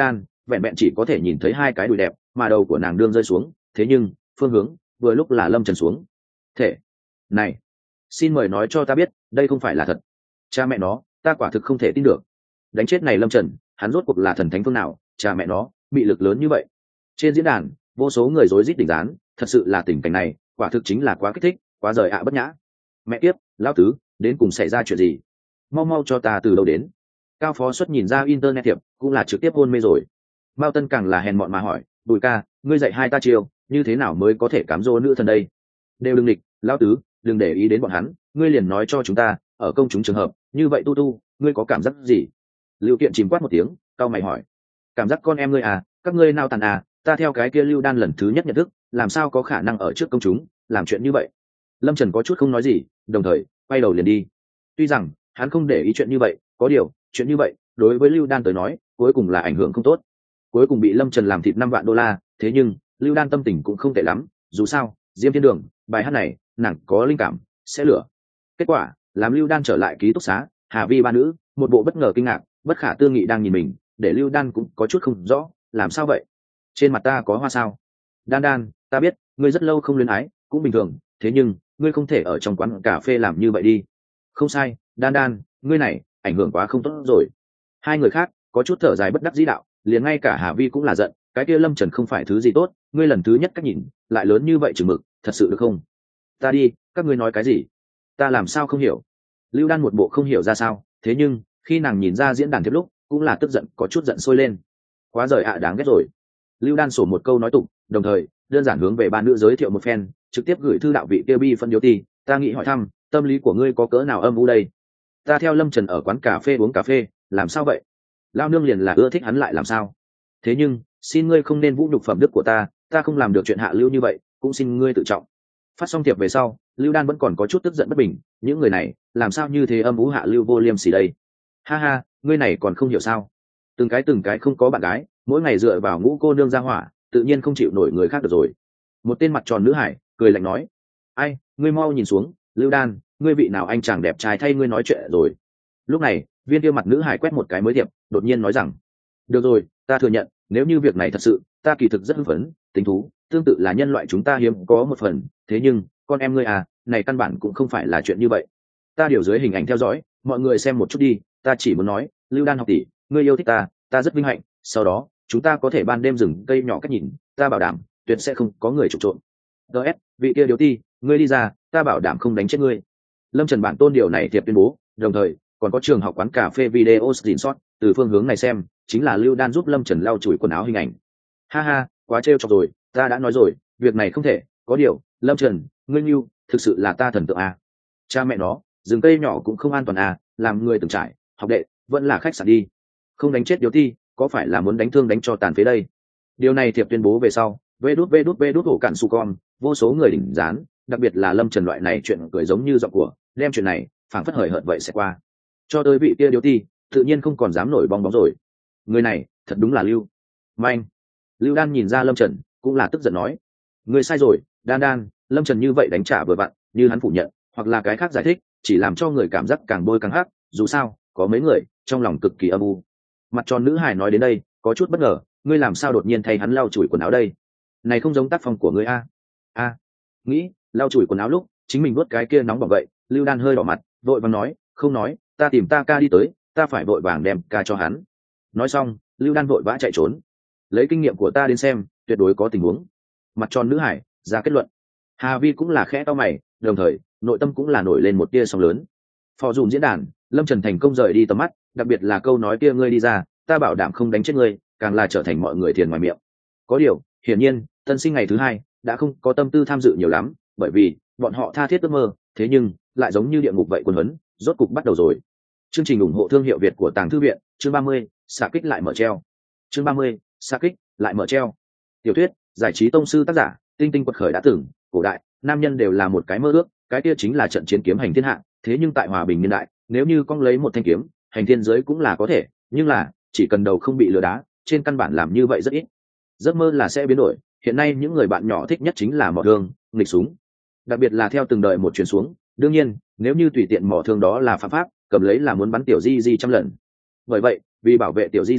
vẹn vẹn chỉ có thể nhìn thấy hai cái đùi đẹp mà đầu của nàng đương rơi xuống, thế nhưng phương hướng vừa lúc là lâm trần xuống thể này. Xin mời nói cho ta biết đây không phải là thật. Cha mẹ nó, ta quả thực không thể tin được. Đánh chết này lâm trần, hắn rốt cuộc là thần thánh phương nào? Cha mẹ nó, bị lực lớn như vậy. Trên diễn đàn vô số người rối rít đỉnh đán, thật sự là tình cảnh này quả thực chính là quá kích thích, quá rời ạ bất nhã. Mẹ tiếp, lão tứ, đến cùng xảy ra chuyện gì? Mau mau cho ta từ đâu đến. Cao phó xuất nhìn ra internet thiệp cũng là trực tiếp hôn mê rồi. Mao Tân càng là hèn mọn mà hỏi, Bùi ca, ngươi dạy hai ta chiêu như thế nào mới có thể cám dỗ nữ thần đây? Đều đừng địch, lão tứ, đừng để ý đến bọn hắn, ngươi liền nói cho chúng ta, ở công chúng trường hợp như vậy tu tu, ngươi có cảm giác gì? Lưu Kiện chìm quát một tiếng, cao mày hỏi, cảm giác con em ngươi à, các ngươi nao tàn à, ta theo cái kia Lưu Đan lần thứ nhất nhận thức, làm sao có khả năng ở trước công chúng làm chuyện như vậy? Lâm Trần có chút không nói gì, đồng thời quay đầu liền đi. Tuy rằng hắn không để ý chuyện như vậy, có điều chuyện như vậy đối với Lưu Đan tới nói cuối cùng là ảnh hưởng không tốt. Cuối cùng bị Lâm Trần làm thịt năm vạn đô la, thế nhưng Lưu Đan tâm tình cũng không tệ lắm, dù sao Diêm Thiên Đường bài hát này nàng có linh cảm sẽ lửa. Kết quả làm Lưu Đan trở lại ký túc xá, Hà Vi ba nữ một bộ bất ngờ kinh ngạc bất khả tư nghị đang nhìn mình, để Lưu Đan cũng có chút không rõ làm sao vậy, trên mặt ta có hoa sao? Đan Đan, ta biết ngươi rất lâu không luyến ái cũng bình thường, thế nhưng ngươi không thể ở trong quán cà phê làm như vậy đi. Không sai, Đan Đan, ngươi này ảnh hưởng quá không tốt rồi. Hai người khác có chút thở dài bất đắc dĩ đạo, liền ngay cả Hà Vi cũng là giận, cái kia Lâm Trần không phải thứ gì tốt, ngươi lần thứ nhất cách nhìn lại lớn như vậy chừng mực, thật sự được không? Ta đi, các ngươi nói cái gì? Ta làm sao không hiểu? Lưu Đan một bộ không hiểu ra sao, thế nhưng khi nàng nhìn ra diễn đàn thiếp lúc cũng là tức giận, có chút giận sôi lên. Quá rời ạ, đáng ghét rồi. Lưu Đan sổ một câu nói tục, đồng thời đơn giản hướng về ba nữ giới thiệu một phen, trực tiếp gửi thư đạo vị kia bi phân điếu ti, ta nghĩ hỏi thăm tâm lý của ngươi có cỡ nào âm u đây? Ta theo Lâm Trần ở quán cà phê uống cà phê, làm sao vậy? Lao nương liền là ưa thích hắn lại làm sao? Thế nhưng xin ngươi không nên vũ nhục phẩm đức của ta, ta không làm được chuyện hạ lưu như vậy, cũng xin ngươi tự trọng. Phát xong tiệp về sau, Lưu Đan vẫn còn có chút tức giận bất bình, những người này làm sao như thế âm u hạ lưu vô liêm sỉ đây? Ha ha, ngươi này còn không hiểu sao? Từng cái từng cái không có bạn gái, mỗi ngày dựa vào ngũ cô nương ra hỏa, tự nhiên không chịu nổi người khác được rồi. Một tên mặt tròn nữ hải cười lạnh nói, ai, ngươi mau nhìn xuống, Lưu Đan, ngươi vị nào anh chàng đẹp trai thay ngươi nói chuyện rồi? Lúc này viên tiêu mặt nữ hải quét một cái mới thiệp, đột nhiên nói rằng, được rồi, ta thừa nhận nếu như việc này thật sự, ta kỳ thực rất hưng phấn, tính thú tương tự là nhân loại chúng ta hiếm có một phần, thế nhưng con em ngươi à, này căn bản cũng không phải là chuyện như vậy. Ta điều dưới hình ảnh theo dõi, mọi người xem một chút đi, ta chỉ muốn nói, Lưu Đan học tỷ, ngươi yêu thích ta, ta rất vinh hạnh, sau đó chúng ta có thể ban đêm rừng cây nhỏ cách nhìn, ta bảo đảm tuyệt sẽ không có người trục trộn. ds vị kia điếu ti, ngươi đi ra, ta bảo đảm không đánh chết ngươi. Lâm Trần bản tôn điều này thiệp tuyên bố, đồng thời còn có trường học quán cà phê video screenshot, từ phương hướng này xem chính là Lưu Đan giúp Lâm Trần lau chùi quần áo hình ảnh. Ha ha, quá trêu chọc rồi, ta đã nói rồi, việc này không thể, có điều Lâm Trần, ngươi yêu thực sự là ta thần tượng à. Cha mẹ nó, rừng cây nhỏ cũng không an toàn à, làm người từng trải học đệ vẫn là khách sạn đi, không đánh chết điếu ti, có phải là muốn đánh thương đánh cho tàn phế đây? Điều này thiệp tuyên bố về sau, vê đút vê đút vê đút hổ cạn su con, vô số người đỉnh dán, đặc biệt là Lâm Trần loại này chuyện cười giống như giọng của, đem chuyện này phảng phất hời hợt vậy sẽ qua. Cho tới vị kia điếu ti, tự nhiên không còn dám nổi bong bóng rồi. Người này thật đúng là Lưu Manh. Lưu Đan nhìn ra Lâm Trần cũng là tức giận nói, người sai rồi, Đan Đan, Lâm Trần như vậy đánh trả vừa vặn, như hắn phủ nhận hoặc là cái khác giải thích, chỉ làm cho người cảm giác càng bôi càng hắc, dù sao có mấy người trong lòng cực kỳ âm u. Mặt tròn nữ hải nói đến đây có chút bất ngờ, ngươi làm sao đột nhiên thay hắn lau chùi quần áo đây? Này không giống tác phong của ngươi a. A. Nghĩ lau chùi quần áo lúc chính mình nuốt cái kia nóng bỏng vậy. Lưu Đan hơi đỏ mặt, vội vàng nói, không nói, ta tìm ta ca đi tới, ta phải vội vàng đem ca cho hắn. Nói xong Lưu Đan vội vã chạy trốn. Lấy kinh nghiệm của ta đến xem, tuyệt đối có tình huống. Mặt tròn nữ hải ra kết luận. Hà Vi cũng là khẽ cau mày, đồng thời nội tâm cũng là nổi lên một tia sóng lớn. Phò dùm diễn đàn, Lâm Trần thành công rời đi tầm mắt, đặc biệt là câu nói kia ngươi đi ra, ta bảo đảm không đánh chết ngươi, càng là trở thành mọi người thiền ngoài miệng. Có điều hiển nhiên tân sinh ngày thứ hai đã không có tâm tư tham dự nhiều lắm, bởi vì bọn họ tha thiết ước mơ, thế nhưng lại giống như địa ngục vậy, quân huấn rốt cục bắt đầu rồi. Chương trình ủng hộ thương hiệu Việt của Tàng Thư Viện, chương ba mươi, xạ kích lại mở treo. Chương ba mươi, xạ kích lại mở treo. Tiểu thuyết, giải trí tông sư tác giả, Tinh Tinh quật khởi đã từng, cổ đại, nam nhân đều là một cái mơ ước, cái kia chính là trận chiến kiếm hành thiên hạ, thế nhưng tại hòa bình niên đại, nếu như con lấy một thanh kiếm, hành thiên giới cũng là có thể, nhưng là chỉ cần đầu không bị lừa đá, trên căn bản làm như vậy rất ít. Giấc mơ là sẽ biến đổi, hiện nay những người bạn nhỏ thích nhất chính là mỏ thương, nghịch súng. Đặc biệt là theo từng đời một truyền xuống, đương nhiên, nếu như tùy tiện mỏ thương đó là phạm pháp, cầm lấy là muốn bắn tiểu Di Di trăm lần. Bởi vậy, vì bảo vệ tiểu Di Di,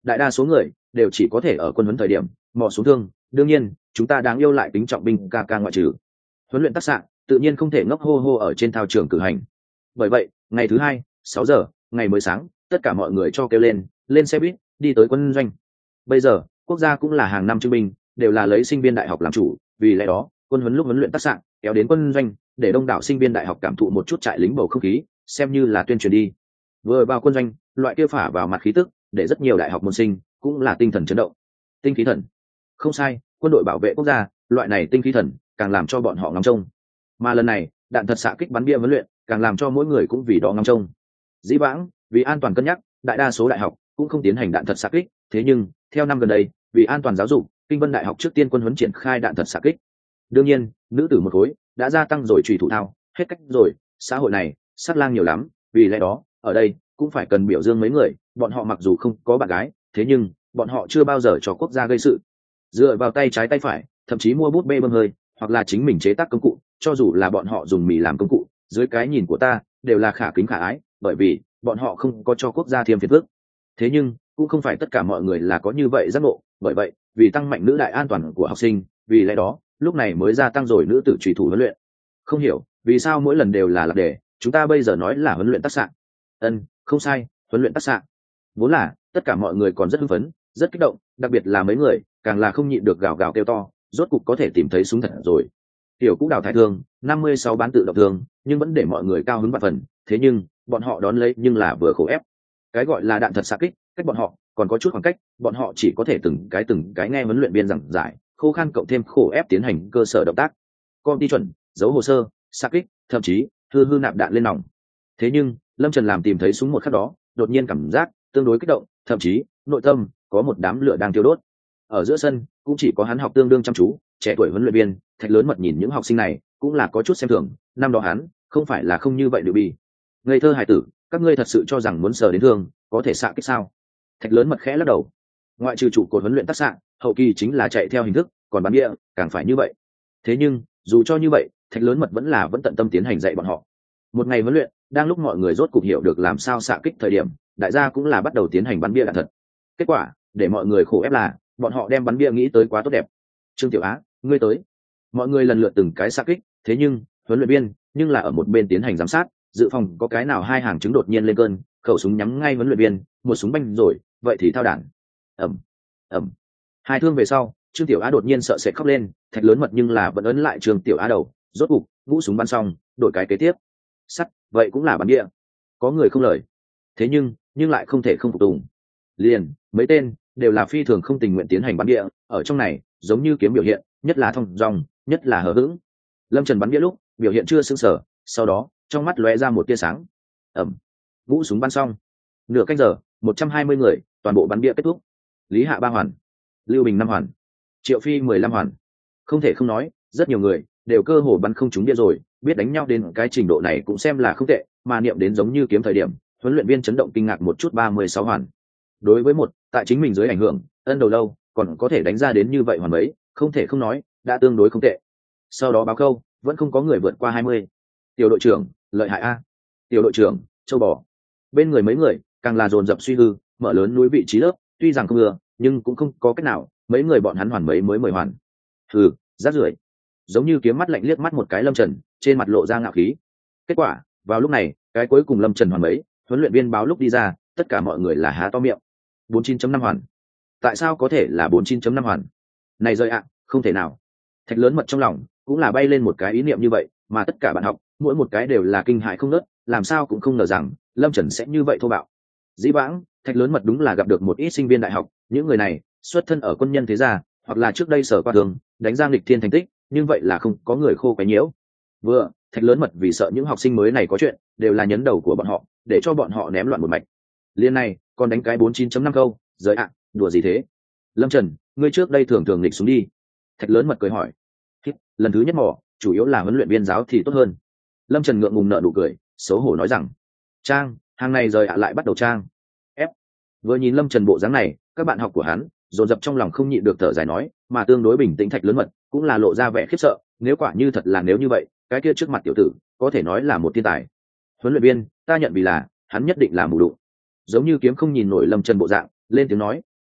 đại đa số người đều chỉ có thể ở quân huấn thời điểm mò xuống thương. Đương nhiên chúng ta đáng yêu lại kính trọng binh ca ca ngoại trừ. Huấn luyện tác xạ tự nhiên không thể ngốc hô hô ở trên thao trường cử hành. Bởi vậy ngày thứ hai sáu giờ ngày mới sáng, tất cả mọi người cho kêu lên lên xe buýt đi tới quân doanh. Bây giờ quốc gia cũng là hàng năm trưng binh, đều là lấy sinh viên đại học làm chủ, vì lẽ đó quân huấn lúc huấn luyện tác xạ kéo đến quân doanh để đông đảo sinh viên đại học cảm thụ một chút trại lính bầu không khí, xem như là tuyên truyền đi. Vừa vào quân doanh, loại kia phả vào mặt khí tức để rất nhiều đại học môn sinh cũng là tinh thần chấn động. Tinh khí thần, không sai, quân đội bảo vệ quốc gia, loại này tinh khí thần càng làm cho bọn họ ngóng trông. Mà lần này đạn thật xạ kích bắn bia huấn luyện càng làm cho mỗi người cũng vì đó ngóng trông. Dĩ vãng vì an toàn cân nhắc, đại đa số đại học cũng không tiến hành đạn thật xạ kích, thế nhưng theo năm gần đây vì an toàn giáo dục, Kinh Vân Đại học trước tiên quân huấn triển khai đạn thật xạ kích. Đương nhiên nữ tử một khối đã gia tăng rồi trùy thủ thao, hết cách rồi, xã hội này sát lang nhiều lắm, vì lẽ đó ở đây cũng phải cần biểu dương mấy người, bọn họ mặc dù không có bạn gái, thế nhưng bọn họ chưa bao giờ cho quốc gia gây sự. Dựa vào tay trái tay phải, thậm chí mua bút bê bơm hơi, hoặc là chính mình chế tác công cụ, cho dù là bọn họ dùng mì làm công cụ, dưới cái nhìn của ta đều là khả kính khả ái, bởi vì bọn họ không có cho quốc gia thêm phiền phức. Thế nhưng cũng không phải tất cả mọi người là có như vậy giác ngộ, bởi vậy vì tăng mạnh nữ đại an toàn của học sinh, vì lẽ đó lúc này mới gia tăng rồi nữ tử trùy thủ huấn luyện. Không hiểu vì sao mỗi lần đều là lạc đề, chúng ta bây giờ nói là huấn luyện tác xạ. Ân, không sai, huấn luyện tác xạ. Vốn là tất cả mọi người còn rất hưng phấn, rất kích động, đặc biệt là mấy người càng là không nhịn được gào gào kêu to, rốt cục có thể tìm thấy súng thật rồi. Tiểu Cũ đào thải thương năm mươi sáu bán tự động thương, nhưng vẫn để mọi người cao hứng vạn phần, thế nhưng bọn họ đón lấy nhưng là vừa khổ ép. Cái gọi là đạn thật xạ kích, cách bọn họ còn có chút khoảng cách, bọn họ chỉ có thể từng cái từng cái nghe huấn luyện viên giảng giải, khô khan cộng thêm khổ ép tiến hành cơ sở động tác, công ty chuẩn, giấu hồ sơ, xạ kích, thậm chí hư hư nạp đạn lên nòng. Thế nhưng Lâm Trần làm tìm thấy súng một khắc đó, đột nhiên cảm giác tương đối kích động, thậm chí nội tâm có một đám lửa đang thiêu đốt. Ở giữa sân cũng chỉ có hắn học tương đương chăm chú, trẻ tuổi huấn luyện viên Thạch Lớn Mật nhìn những học sinh này cũng là có chút xem thường, năm đó hắn không phải là không như vậy được bị. Ngây thơ hài tử, các ngươi thật sự cho rằng muốn sờ đến thương có thể xạ kích sao? Thạch Lớn Mật khẽ lắc đầu. Ngoại trừ trụ cột huấn luyện tác xạ, hậu kỳ chính là chạy theo hình thức, còn bắn địa càng phải như vậy. Thế nhưng dù cho như vậy, Thạch Lớn Mật vẫn là vẫn tận tâm tiến hành dạy bọn họ. Một ngày huấn luyện, đang lúc mọi người rốt cục hiểu được làm sao xạ kích thời điểm, đại gia cũng là bắt đầu tiến hành bắn bia đạn thật. Kết quả để mọi người khổ ép là bọn họ đem bắn bia nghĩ tới quá tốt đẹp. Trương Tiểu Á, ngươi tới. Mọi người lần lượt từng cái xạ kích, thế nhưng huấn luyện viên nhưng là ở một bên tiến hành giám sát, dự phòng có cái nào hai hàng chứng đột nhiên lên cơn, khẩu súng nhắm ngay huấn luyện viên, một súng banh rồi, vậy thì thao đạn. Ầm, ầm. Hai thương về sau, Trương Tiểu Á đột nhiên sợ sệt khóc lên, Thạch Lớn Mật nhưng là vẫn ấn lại Trương Tiểu Á đầu, rốt cục vũ súng bắn xong, đổi cái kế tiếp. Sắt, vậy cũng là bắn địa. Có người không lời. Thế nhưng, nhưng lại không thể không phục tùng. Liền, mấy tên đều là phi thường không tình nguyện tiến hành bắn địa, ở trong này, giống như kiếm biểu hiện, nhất là thông dong, nhất là hờ hững. Lâm Trần bắn địa lúc, biểu hiện chưa sững sờ, sau đó, trong mắt lóe ra một tia sáng. Ầm. Vũ súng bắn xong. Nửa canh giờ, một trăm hai mươi người, toàn bộ bắn địa kết thúc. Lý Hạ ba hoàn, Lưu Bình năm hoàn, Triệu Phi mười lăm hoàn. Không thể không nói, rất nhiều người đều cơ hồ bắn không trúng địa rồi, biết đánh nhau đến cái trình độ này cũng xem là không tệ, mà niệm đến giống như kiếm thời điểm, huấn luyện viên chấn động kinh ngạc một chút ba mươi sáu hoàn. Đối với một, tại chính mình dưới ảnh hưởng, ân đầu lâu, còn có thể đánh ra đến như vậy hoàn mấy, không thể không nói, đã tương đối không tệ. Sau đó báo câu, vẫn không có người vượt qua hai mươi. Tiểu đội trưởng, lợi hại a. Tiểu đội trưởng, châu bò. Bên người mấy người, càng là dồn dập suy hư, mở lớn núi vị trí lớp, tuy rằng không ưa, nhưng cũng không có cách nào, mấy người bọn hắn hoàn mấy mới mười hoàn. Hừ, rác rưởi. Giống như kiếm mắt lạnh liếc mắt một cái Lâm Trần, trên mặt lộ ra ngạo khí. Kết quả, vào lúc này, cái cuối cùng Lâm Trần hoàn mấy, huấn luyện viên báo lúc đi ra, tất cả mọi người là há to miệng. bốn mươi chín chấm năm hoàn. Tại sao có thể là bốn mươi chín chấm năm hoàn? Này rơi ạ, không thể nào. Thạch Lớn Mật trong lòng cũng là bay lên một cái ý niệm như vậy, mà tất cả bạn học, mỗi một cái đều là kinh hãi không ngớt, làm sao cũng không ngờ rằng Lâm Trần sẽ như vậy thô bạo. Dĩ vãng, Thạch Lớn Mật đúng là gặp được một ít sinh viên đại học, những người này xuất thân ở quân nhân thế gia, hoặc là trước đây sở qua đường, đánh giang lịch thiên thành tích, nhưng vậy là không có người khô quấy nhiễu. Vừa, Thạch Lớn Mật vì sợ những học sinh mới này có chuyện, đều là nhấn đầu của bọn họ, để cho bọn họ ném loạn một mạch. Liên này, còn đánh cái bốn mươi chín chấm năm câu, giới ạ, đùa gì thế? Lâm Trần, ngươi trước đây thường thường lịch xuống đi. Thạch Lớn Mật cười hỏi. Lần thứ nhất mỏ, chủ yếu là huấn luyện viên giáo thì tốt hơn. Lâm Trần ngượng ngùng nở nụ cười, xấu hổ nói rằng, trang, hàng này rời ạ lại bắt đầu trang. Ép. Vừa nhìn Lâm Trần bộ dáng này, các bạn học của hắn dồn dập trong lòng không nhịn được thở dài nói, mà tương đối bình tĩnh Thạch Lớn Mật cũng là lộ ra vẻ khiếp sợ, nếu quả như thật là nếu như vậy, cái kia trước mặt tiểu tử có thể nói là một thiên tài. Huấn luyện viên, ta nhận vì là hắn nhất định là mù đụng. Giống như kiếm không nhìn nổi Lâm Trần bộ dạng, lên tiếng nói,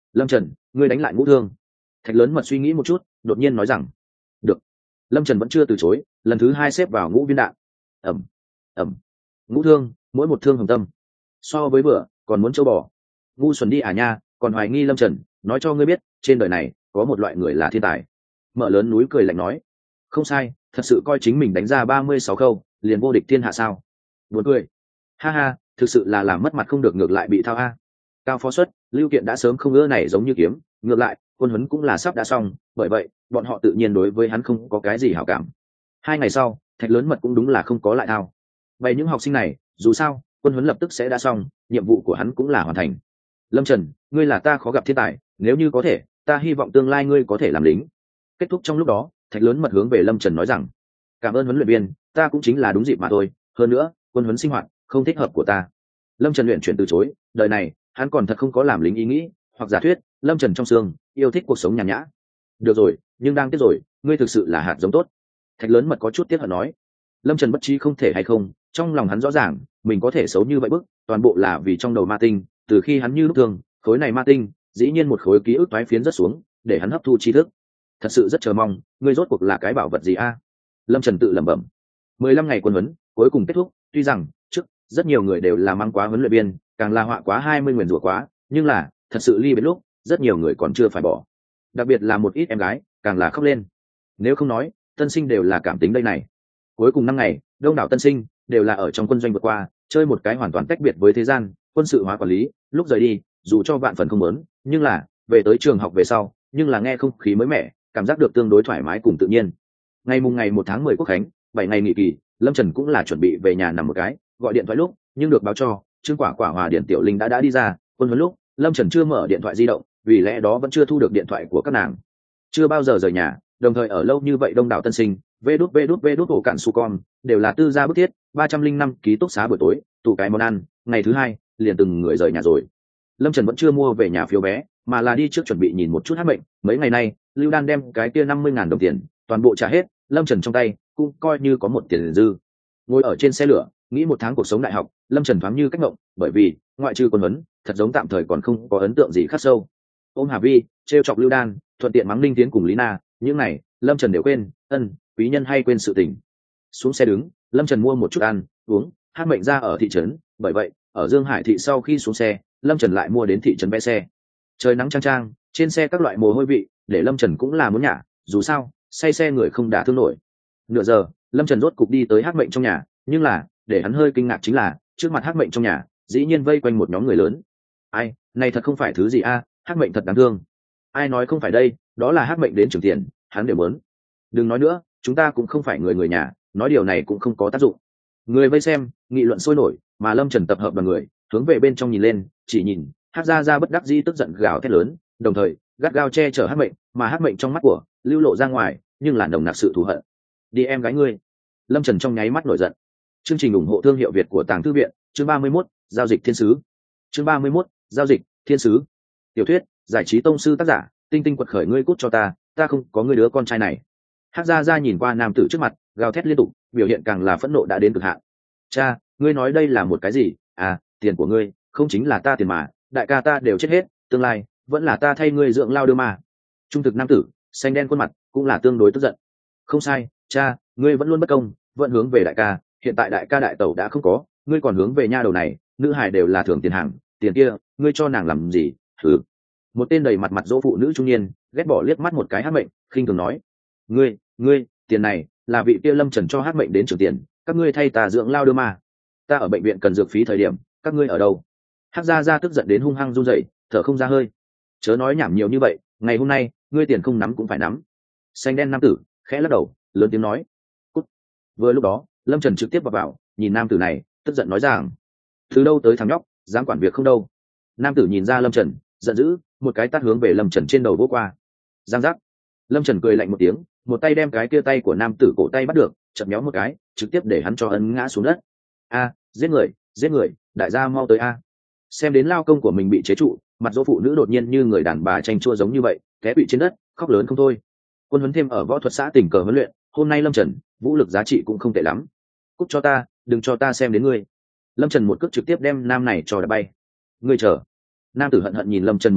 lâm trần ngươi đánh lại ngũ thương. Thạch lớn mật suy nghĩ một chút đột nhiên nói rằng được. Lâm trần vẫn chưa từ chối, lần thứ hai xếp vào ngũ viên đạn. ẩm ẩm ngũ thương, mỗi một thương hồng tâm, so với vừa còn muốn châu bò. Ngu xuẩn đi à nha, còn hoài nghi Lâm Trần, nói cho ngươi biết trên đời này có một loại người là thiên tài. Mở lớn núi cười lạnh nói không sai, thật sự coi chính mình đánh ra ba mươi sáu khâu liền vô địch thiên hạ sao? Buồn cười. Ha ha, thực sự là làm mất mặt không được, ngược lại bị thao a. Cao phó xuất, Lưu Kiện đã sớm không ngỡ này giống như kiếm, ngược lại quân huấn cũng là sắp đã xong, bởi vậy bọn họ tự nhiên đối với hắn không có cái gì hảo cảm. Hai ngày sau, Thạch lớn mật cũng đúng là không có lại thao. Vậy những học sinh này, dù sao quân huấn lập tức sẽ đã xong, nhiệm vụ của hắn cũng là hoàn thành. Lâm Trần, ngươi là ta khó gặp thiên tài, nếu như có thể ta hy vọng tương lai ngươi có thể làm lính. Kết thúc trong lúc đó, Thạch lớn mật hướng về Lâm Trần nói rằng cảm ơn huấn luyện viên, ta cũng chính là đúng dịp mà thôi, hơn nữa quân huấn sinh hoạt không thích hợp của ta. Lâm Trần luyện chuyển từ chối, đời này hắn còn thật không có làm lính ý nghĩ, hoặc giả thuyết Lâm Trần trong xương yêu thích cuộc sống nhàn nhã. Được rồi, nhưng đang tiếc rồi, ngươi thực sự là hạt giống tốt. Thạch lớn mật có chút tiếc hận nói. Lâm Trần bất trí không thể hay không, trong lòng hắn rõ ràng mình có thể xấu như vậy bức toàn bộ là vì trong đầu ma tinh, từ khi hắn như lúc thường khối này ma tinh dĩ nhiên một khối ký ức toái phiến rất xuống để hắn hấp thu tri thức. Thật sự rất chờ mong ngươi rốt cuộc là cái bảo vật gì a? Lâm Trần tự lẩm bẩm. Mười lăm ngày quân huấn cuối cùng kết thúc, tuy rằng trước rất nhiều người đều là mang quá huấn luyện viên, càng là họa quá hai mươi nguyền rủa quá, nhưng là thật sự ly biệt lúc rất nhiều người còn chưa phải bỏ, đặc biệt là một ít em gái càng là khóc lên. Nếu không nói tân sinh đều là cảm tính đây này. Cuối cùng năm ngày, đông đảo tân sinh đều là ở trong quân doanh vượt qua, chơi một cái hoàn toàn tách biệt với thế gian, quân sự hóa quản lý. Lúc rời đi, dù cho vạn phần không muốn, nhưng là về tới trường học về sau, nhưng là nghe không khí mới mẻ, cảm giác được tương đối thoải mái cùng tự nhiên. Ngày mùng ngày một tháng mười quốc khánh, bảy ngày nghỉ kỳ, Lâm Trần cũng là chuẩn bị về nhà nằm một cái, gọi điện thoại lúc, nhưng được báo cho Trương Quả Quả Hòa Điển Tiểu Linh đã đã đi ra quân huấn lúc, Lâm Trần chưa mở điện thoại di động, vì lẽ đó vẫn chưa thu được điện thoại của các nàng. Chưa bao giờ rời nhà, đồng thời ở lâu như vậy đông đảo tân sinh, vê đút vê đút vê đút ổ cạn su con đều là tư gia bức thiết, ba trăm linh năm ký túc xá buổi tối, tụ cái món ăn, ngày thứ hai liền từng người rời nhà rồi. Lâm Trần vẫn chưa mua về nhà phiếu vé, mà là đi trước chuẩn bị nhìn một chút hát mệnh. Mấy ngày nay Lưu Đan đem cái kia năm mươi ngàn đồng tiền toàn bộ trả hết, Lâm Trần trong tay cũng coi như có một tiền dư. Ngồi ở trên xe lửa nghĩ một tháng cuộc sống đại học, Lâm Trần thoáng như cách mộng, bởi vì ngoại trừ quân huấn thật giống tạm thời còn không có ấn tượng gì khắc sâu. Ôm Hà Vi, trêu chọc Lưu Đan, thuận tiện mắng Ninh Tiến cùng Lý Na, những này Lâm Trần đều quên. Ân, quý nhân hay quên sự tình. Xuống xe đứng, Lâm Trần mua một chút ăn uống, hát mệnh ra ở thị trấn, bởi vậy ở Dương Hải thị sau khi xuống xe, Lâm Trần lại mua đến thị trấn vé xe. Trời nắng chang chang, trên xe các loại mồ hôi vị để Lâm Trần cũng là muốn nhả, dù sao say xe người không đả thương nổi. Nửa giờ Lâm Trần rốt cục đi tới hát mệnh trong nhà, nhưng là để hắn hơi kinh ngạc chính là trước mặt hát mệnh trong nhà dĩ nhiên vây quanh một nhóm người lớn. Ai, này thật không phải thứ gì a, à, hát mệnh thật đáng thương. Ai nói không phải đây, đó là hát mệnh đến trưởng tiền, hắn đều muốn. Đừng nói nữa, chúng ta cũng không phải người người nhà, nói điều này cũng không có tác dụng. Người vây xem nghị luận sôi nổi, mà Lâm Trần tập hợp đoàn người hướng về bên trong nhìn lên, chỉ nhìn hát ra ra bất đắc dĩ tức giận gào thét lớn, đồng thời gắt gao che chở hát mệnh, mà hát mệnh trong mắt của lưu lộ ra ngoài nhưng là nồng nặc sự thù hận. Đi em gái ngươi. Lâm Trần trong nháy mắt nổi giận. Chương trình ủng hộ thương hiệu Việt của Tàng Thư viện, chương ba mươi mốt, giao dịch thiên sứ. Chương ba mươi mốt, giao dịch thiên sứ. Tiểu thuyết, giải trí tông sư tác giả, Tinh Tinh quật khởi, ngươi cút cho ta, ta không có ngươi đứa con trai này. Hắc Gia Gia nhìn qua nam tử trước mặt, gào thét liên tục, biểu hiện càng là phẫn nộ đã đến cực hạn. Cha, ngươi nói đây là một cái gì? À, tiền của ngươi, không chính là ta tiền mà, đại ca ta đều chết hết, tương lai vẫn là ta thay ngươi dưỡng lao đưa mà. Trung thực nam tử, xanh đen khuôn mặt, cũng là tương đối tức giận. Không sai, cha, ngươi vẫn luôn bất công, vẫn hướng về đại ca, hiện tại đại ca đại tẩu đã không có, ngươi còn hướng về nha đầu này, nữ hài đều là thưởng tiền hàng, tiền kia, ngươi cho nàng làm gì? Hừ. Một tên đầy mặt mặt dỗ phụ nữ trung niên, ghét bỏ liếc mắt một cái hát mệnh, khinh thường nói: ngươi ngươi tiền này là vị kia Lâm Trần cho hát mệnh đến trưởng tiền, các ngươi thay ta dưỡng lao đưa mà. Ta ở bệnh viện cần dược phí thời điểm, các ngươi ở đâu? Hắc Gia Gia tức giận đến hung hăng run rẩy, thở không ra hơi. Chớ nói nhảm nhiều như vậy, ngày hôm nay ngươi tiền không nắm cũng phải nắm. Xanh đen nam tử khẽ lắc đầu, lớn tiếng nói: cút. Vừa lúc đó Lâm Trần trực tiếp vào vào, nhìn nam tử này tức giận nói rằng: từ đâu tới thằng nhóc, dám quản việc không đâu. Nam tử nhìn ra Lâm Trần, giận dữ, một cái tát hướng về Lâm Trần trên đầu vỗ qua. Giang giác. Lâm Trần cười lạnh một tiếng, một tay đem cái kia tay của nam tử cổ tay bắt được, chật méo một cái, trực tiếp để hắn cho ấn ngã xuống đất. A, giết người, giết người, đại gia mau tới a. Xem đến lao công của mình bị chế trụ, mặt dỗ phụ nữ đột nhiên như người đàn bà tranh chua giống như vậy, té bị trên đất, khóc lớn không thôi. Quân huấn thêm ở võ thuật xã tình cờ huấn luyện, hôm nay Lâm Trần vũ lực giá trị cũng không tệ lắm. Cút cho ta, đừng cho ta xem đến ngươi. Lâm Trần một cước trực tiếp đem nam này cho đá bay. Ngươi chờ. Nam tử hận hận nhìn Lâm Trần một chút,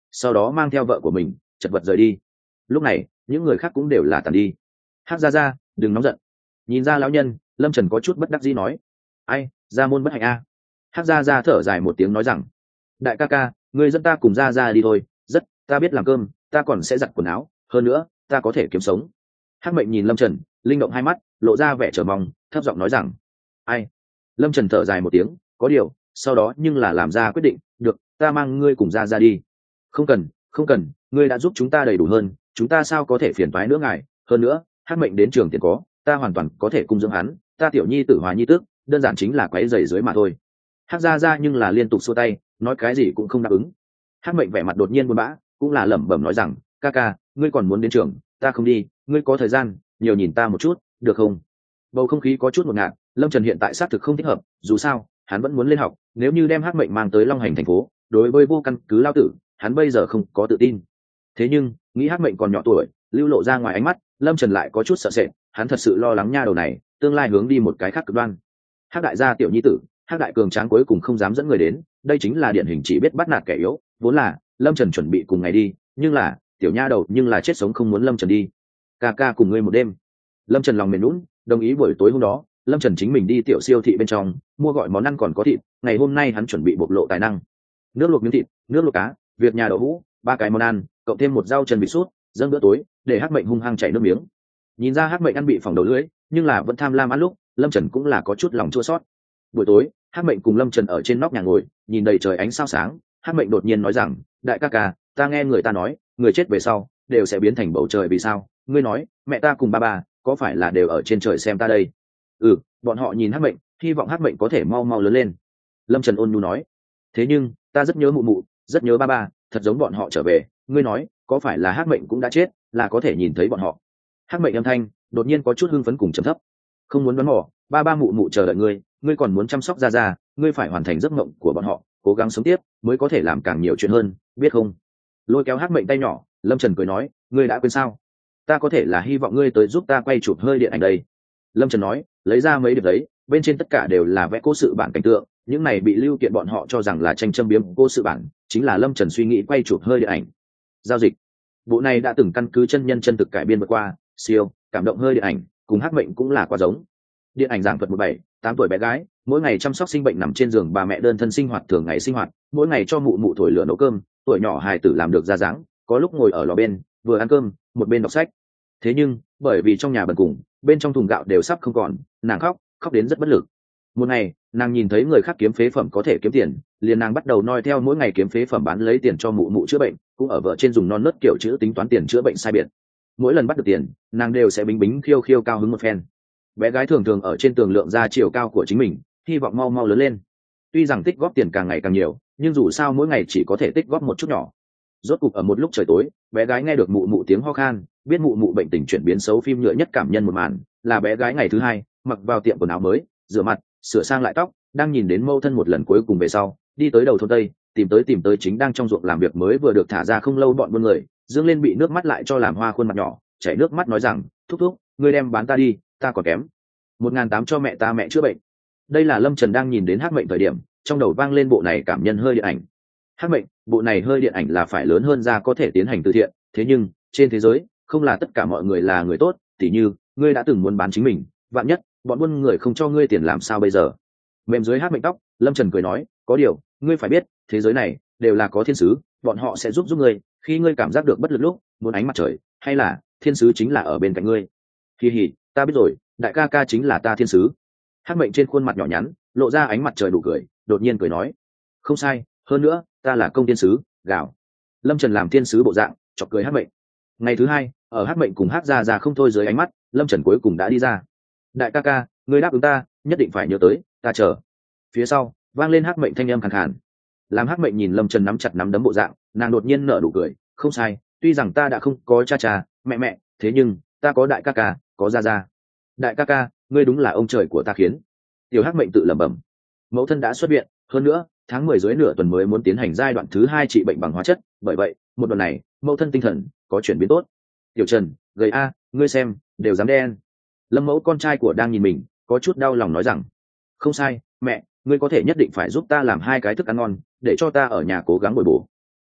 sau đó mang theo vợ của mình chật vật rời đi. Lúc này những người khác cũng đều là tàn đi. Hắc gia gia, đừng nóng giận. Nhìn ra lão nhân, Lâm Trần có chút bất đắc dĩ nói, ai, gia môn bất hạnh a. Hắc gia gia thở dài một tiếng nói rằng, đại ca ca, ngươi dẫn ta cùng gia gia đi thôi. Rất, ta biết làm cơm, ta còn sẽ giặt quần áo, hơn nữa ta có thể kiếm sống. Hắc mệnh nhìn Lâm Trần, linh động hai mắt, lộ ra vẻ chờ mong, thấp giọng nói rằng, ai. Lâm Trần thở dài một tiếng, có điều sau đó nhưng là làm ra quyết định, được, ta mang ngươi cùng gia gia đi. Không cần, không cần, ngươi đã giúp chúng ta đầy đủ hơn, chúng ta sao có thể phiền toái nữa ngài. Hơn nữa Hắc mệnh đến trường tiền có, ta hoàn toàn có thể cung dưỡng hắn, ta tiểu nhi tử Hòa nhi tước, đơn giản chính là quấy rầy dưới mà thôi. Hắc gia gia nhưng là liên tục xua tay, nói cái gì cũng không đáp ứng. Hắc mệnh vẻ mặt đột nhiên buồn bã, cũng là lẩm bẩm nói rằng, ca ca, ngươi còn muốn đến trường, ta không đi, ngươi có thời gian nhiều nhìn ta một chút được không? Bầu không khí có chút ngột ngạt. Lâm Trần hiện tại xác thực không thích hợp, dù sao hắn vẫn muốn lên học, nếu như đem Hắc mệnh mang tới Long Hành thành phố, đối với vô căn cứ lao tử, hắn bây giờ không có tự tin. Thế nhưng nghĩ Hắc mệnh còn nhỏ tuổi, lưu lộ ra ngoài ánh mắt, Lâm Trần lại có chút sợ sệt, hắn thật sự lo lắng nha đầu này tương lai hướng đi một cái khác cực đoan. Hắc đại gia tiểu nhi tử, Hắc đại cường tráng cuối cùng không dám dẫn người đến, đây chính là điển hình chỉ biết bắt nạt kẻ yếu. Vốn là Lâm Trần chuẩn bị cùng ngày đi, nhưng là tiểu nha đầu nhưng là chết sống không muốn Lâm Trần đi. Ca ca cùng ngươi một đêm. Lâm Trần lòng mềm nhũn, đồng ý buổi tối hôm đó Lâm Trần chính mình đi tiểu siêu thị bên trong mua gọi món ăn còn có thịt. Ngày hôm nay hắn chuẩn bị bộc lộ tài năng, nước luộc miếng thịt, nước luộc cá, việc nhà đậu hũ, ba cái món ăn cộng thêm một rau chân vịt sút, dâng bữa tối để Hắc mệnh hung hăng chảy nước miếng. Nhìn ra Hắc mệnh ăn bị phỏng đầu lưỡi, nhưng là vẫn tham lam ăn lúc, Lâm Trần cũng là có chút lòng chua xót. Buổi tối Hắc mệnh cùng Lâm Trần ở trên nóc nhà ngồi, nhìn đầy trời ánh sao sáng. Hắc mệnh đột nhiên nói rằng, đại ca ca, ta nghe người ta nói người chết về sau đều sẽ biến thành bầu trời, vì sao? Ngươi nói mẹ ta cùng ba ba có phải là đều ở trên trời xem ta đây? Ừ, bọn họ nhìn Hắc mệnh, hy vọng Hắc mệnh có thể mau mau lớn lên. Lâm Trần ôn nhu nói, thế nhưng ta rất nhớ mụ mụ, rất nhớ ba ba, thật giống bọn họ trở về. Ngươi nói có phải là Hắc mệnh cũng đã chết, là có thể nhìn thấy bọn họ? Hắc mệnh âm thanh đột nhiên có chút hưng phấn cùng trầm thấp. Không muốn đoán mò, ba ba mụ mụ chờ đợi ngươi, ngươi còn muốn chăm sóc ra ra, ngươi phải hoàn thành giấc mộng của bọn họ, cố gắng sống tiếp mới có thể làm càng nhiều chuyện hơn, biết không? Lôi kéo Hắc mệnh tay nhỏ, Lâm Trần cười nói, ngươi đã quên sao? Ta có thể là hy vọng ngươi tới giúp ta quay chụp hơi điện ảnh đây. Lâm Trần nói, lấy ra mấy điệp giấy, bên trên tất cả đều là vẽ cố sự bản cảnh tượng, những này bị lưu kiện bọn họ cho rằng là tranh châm biếm cố sự bản, chính là Lâm Trần suy nghĩ quay chụp hơi điện ảnh. Giao dịch. Bộ này đã từng căn cứ chân nhân chân thực cải biên vượt qua, siêu, cảm động hơi điện ảnh, cùng Hắc mệnh cũng là quá giống. Điện ảnh giảng thuật một bảy, tám tuổi bé gái, mỗi ngày chăm sóc sinh bệnh nằm trên giường bà mẹ đơn thân sinh hoạt thường ngày sinh hoạt, mỗi ngày cho mụ mụ thổi lửa nấu cơm, tuổi nhỏ hài tử làm được ra dáng, có lúc ngồi ở lò bên, vừa ăn cơm, một bên đọc sách. Thế nhưng, bởi vì trong nhà bần cùng, bên trong thùng gạo đều sắp không còn, nàng khóc, khóc đến rất bất lực. Một ngày, nàng nhìn thấy người khác kiếm phế phẩm có thể kiếm tiền, liền nàng bắt đầu noi theo mỗi ngày kiếm phế phẩm bán lấy tiền cho mụ mụ chữa bệnh, cũng ở vợ trên dùng non nớt kiểu chữ tính toán tiền chữa bệnh sai biệt. Mỗi lần bắt được tiền, nàng đều sẽ bính bính khiêu khiêu cao hứng một phen. Bé gái thường thường ở trên tường lượng ra chiều cao của chính mình, hy vọng mau mau lớn lên. Tuy rằng tích góp tiền càng ngày càng nhiều, nhưng dù sao mỗi ngày chỉ có thể tích góp một chút nhỏ. Rốt cục ở một lúc trời tối, bé gái nghe được mụ mụ tiếng ho khan, biết mụ mụ bệnh tình chuyển biến xấu, phim nhựa nhất cảm nhân một màn là bé gái ngày thứ hai mặc vào tiệm quần áo mới, rửa mặt, sửa sang lại tóc, đang nhìn đến mâu thân một lần cuối cùng về sau, đi tới đầu thôn tây, tìm tới tìm tới chính đang trong ruộng làm việc mới vừa được thả ra không lâu bọn buôn người, dương lên bị nước mắt lại cho làm hoa khuôn mặt nhỏ, chảy nước mắt nói rằng, thúc thúc, ngươi đem bán ta đi, ta còn kém một ngàn tám cho mẹ ta mẹ chữa bệnh. Đây là Lâm Trần đang nhìn đến Hắc mệnh thời điểm, trong đầu vang lên bộ này cảm nhân hơi điện ảnh. Hắc mệnh, bộ này hơi điện ảnh là phải lớn hơn ra có thể tiến hành từ thiện, thế nhưng trên thế giới không là tất cả mọi người là người tốt, tỉ như ngươi đã từng muốn bán chính mình, vạn nhất bọn buôn người không cho ngươi tiền làm sao bây giờ? Mềm dưới Hắc mệnh tóc, Lâm Trần cười nói, có điều ngươi phải biết, thế giới này đều là có thiên sứ, bọn họ sẽ giúp giúp ngươi, khi ngươi cảm giác được bất lực lúc, muốn ánh mặt trời, hay là thiên sứ chính là ở bên cạnh ngươi. Kỳ hỉ, ta biết rồi, đại ca ca chính là ta thiên sứ. Hắc mệnh trên khuôn mặt nhỏ nhắn lộ ra ánh mặt trời đủ cười, đột nhiên cười nói, không sai, hơn nữa ta là công thiên sứ, gào. Lâm Trần làm thiên sứ bộ dạng, chọc cười Hắc mệnh. Ngày thứ hai, ở Hắc mệnh cùng Hắc gia gia không thôi dưới ánh mắt, Lâm Trần cuối cùng đã đi ra. Đại ca ca, ngươi đáp ứng ta, nhất định phải nhớ tới, ta chờ. Phía sau vang lên Hắc mệnh thanh âm khàn khàn. Làm Hắc mệnh nhìn Lâm Trần nắm chặt nắm đấm bộ dạng, nàng đột nhiên nở nụ cười, không sai, tuy rằng ta đã không có cha cha mẹ mẹ, thế nhưng ta có đại ca ca, có gia gia. Đại ca ca, ngươi đúng là ông trời của ta khiến. Tiểu Hắc mệnh tự lẩm bẩm. Mẫu thân đã xuất viện, hơn nữa tháng mười dưới nửa tuần mới muốn tiến hành giai đoạn thứ hai trị bệnh bằng hóa chất, bởi vậy một đoạn này mẫu thân tinh thần có chuyển biến tốt. Tiểu Trần, gầy a, ngươi xem, đều dám đen. Lâm mẫu con trai của đang nhìn mình, có chút đau lòng nói rằng, không sai, mẹ, ngươi có thể nhất định phải giúp ta làm hai cái thức ăn ngon, để cho ta ở nhà cố gắng bồi bổ.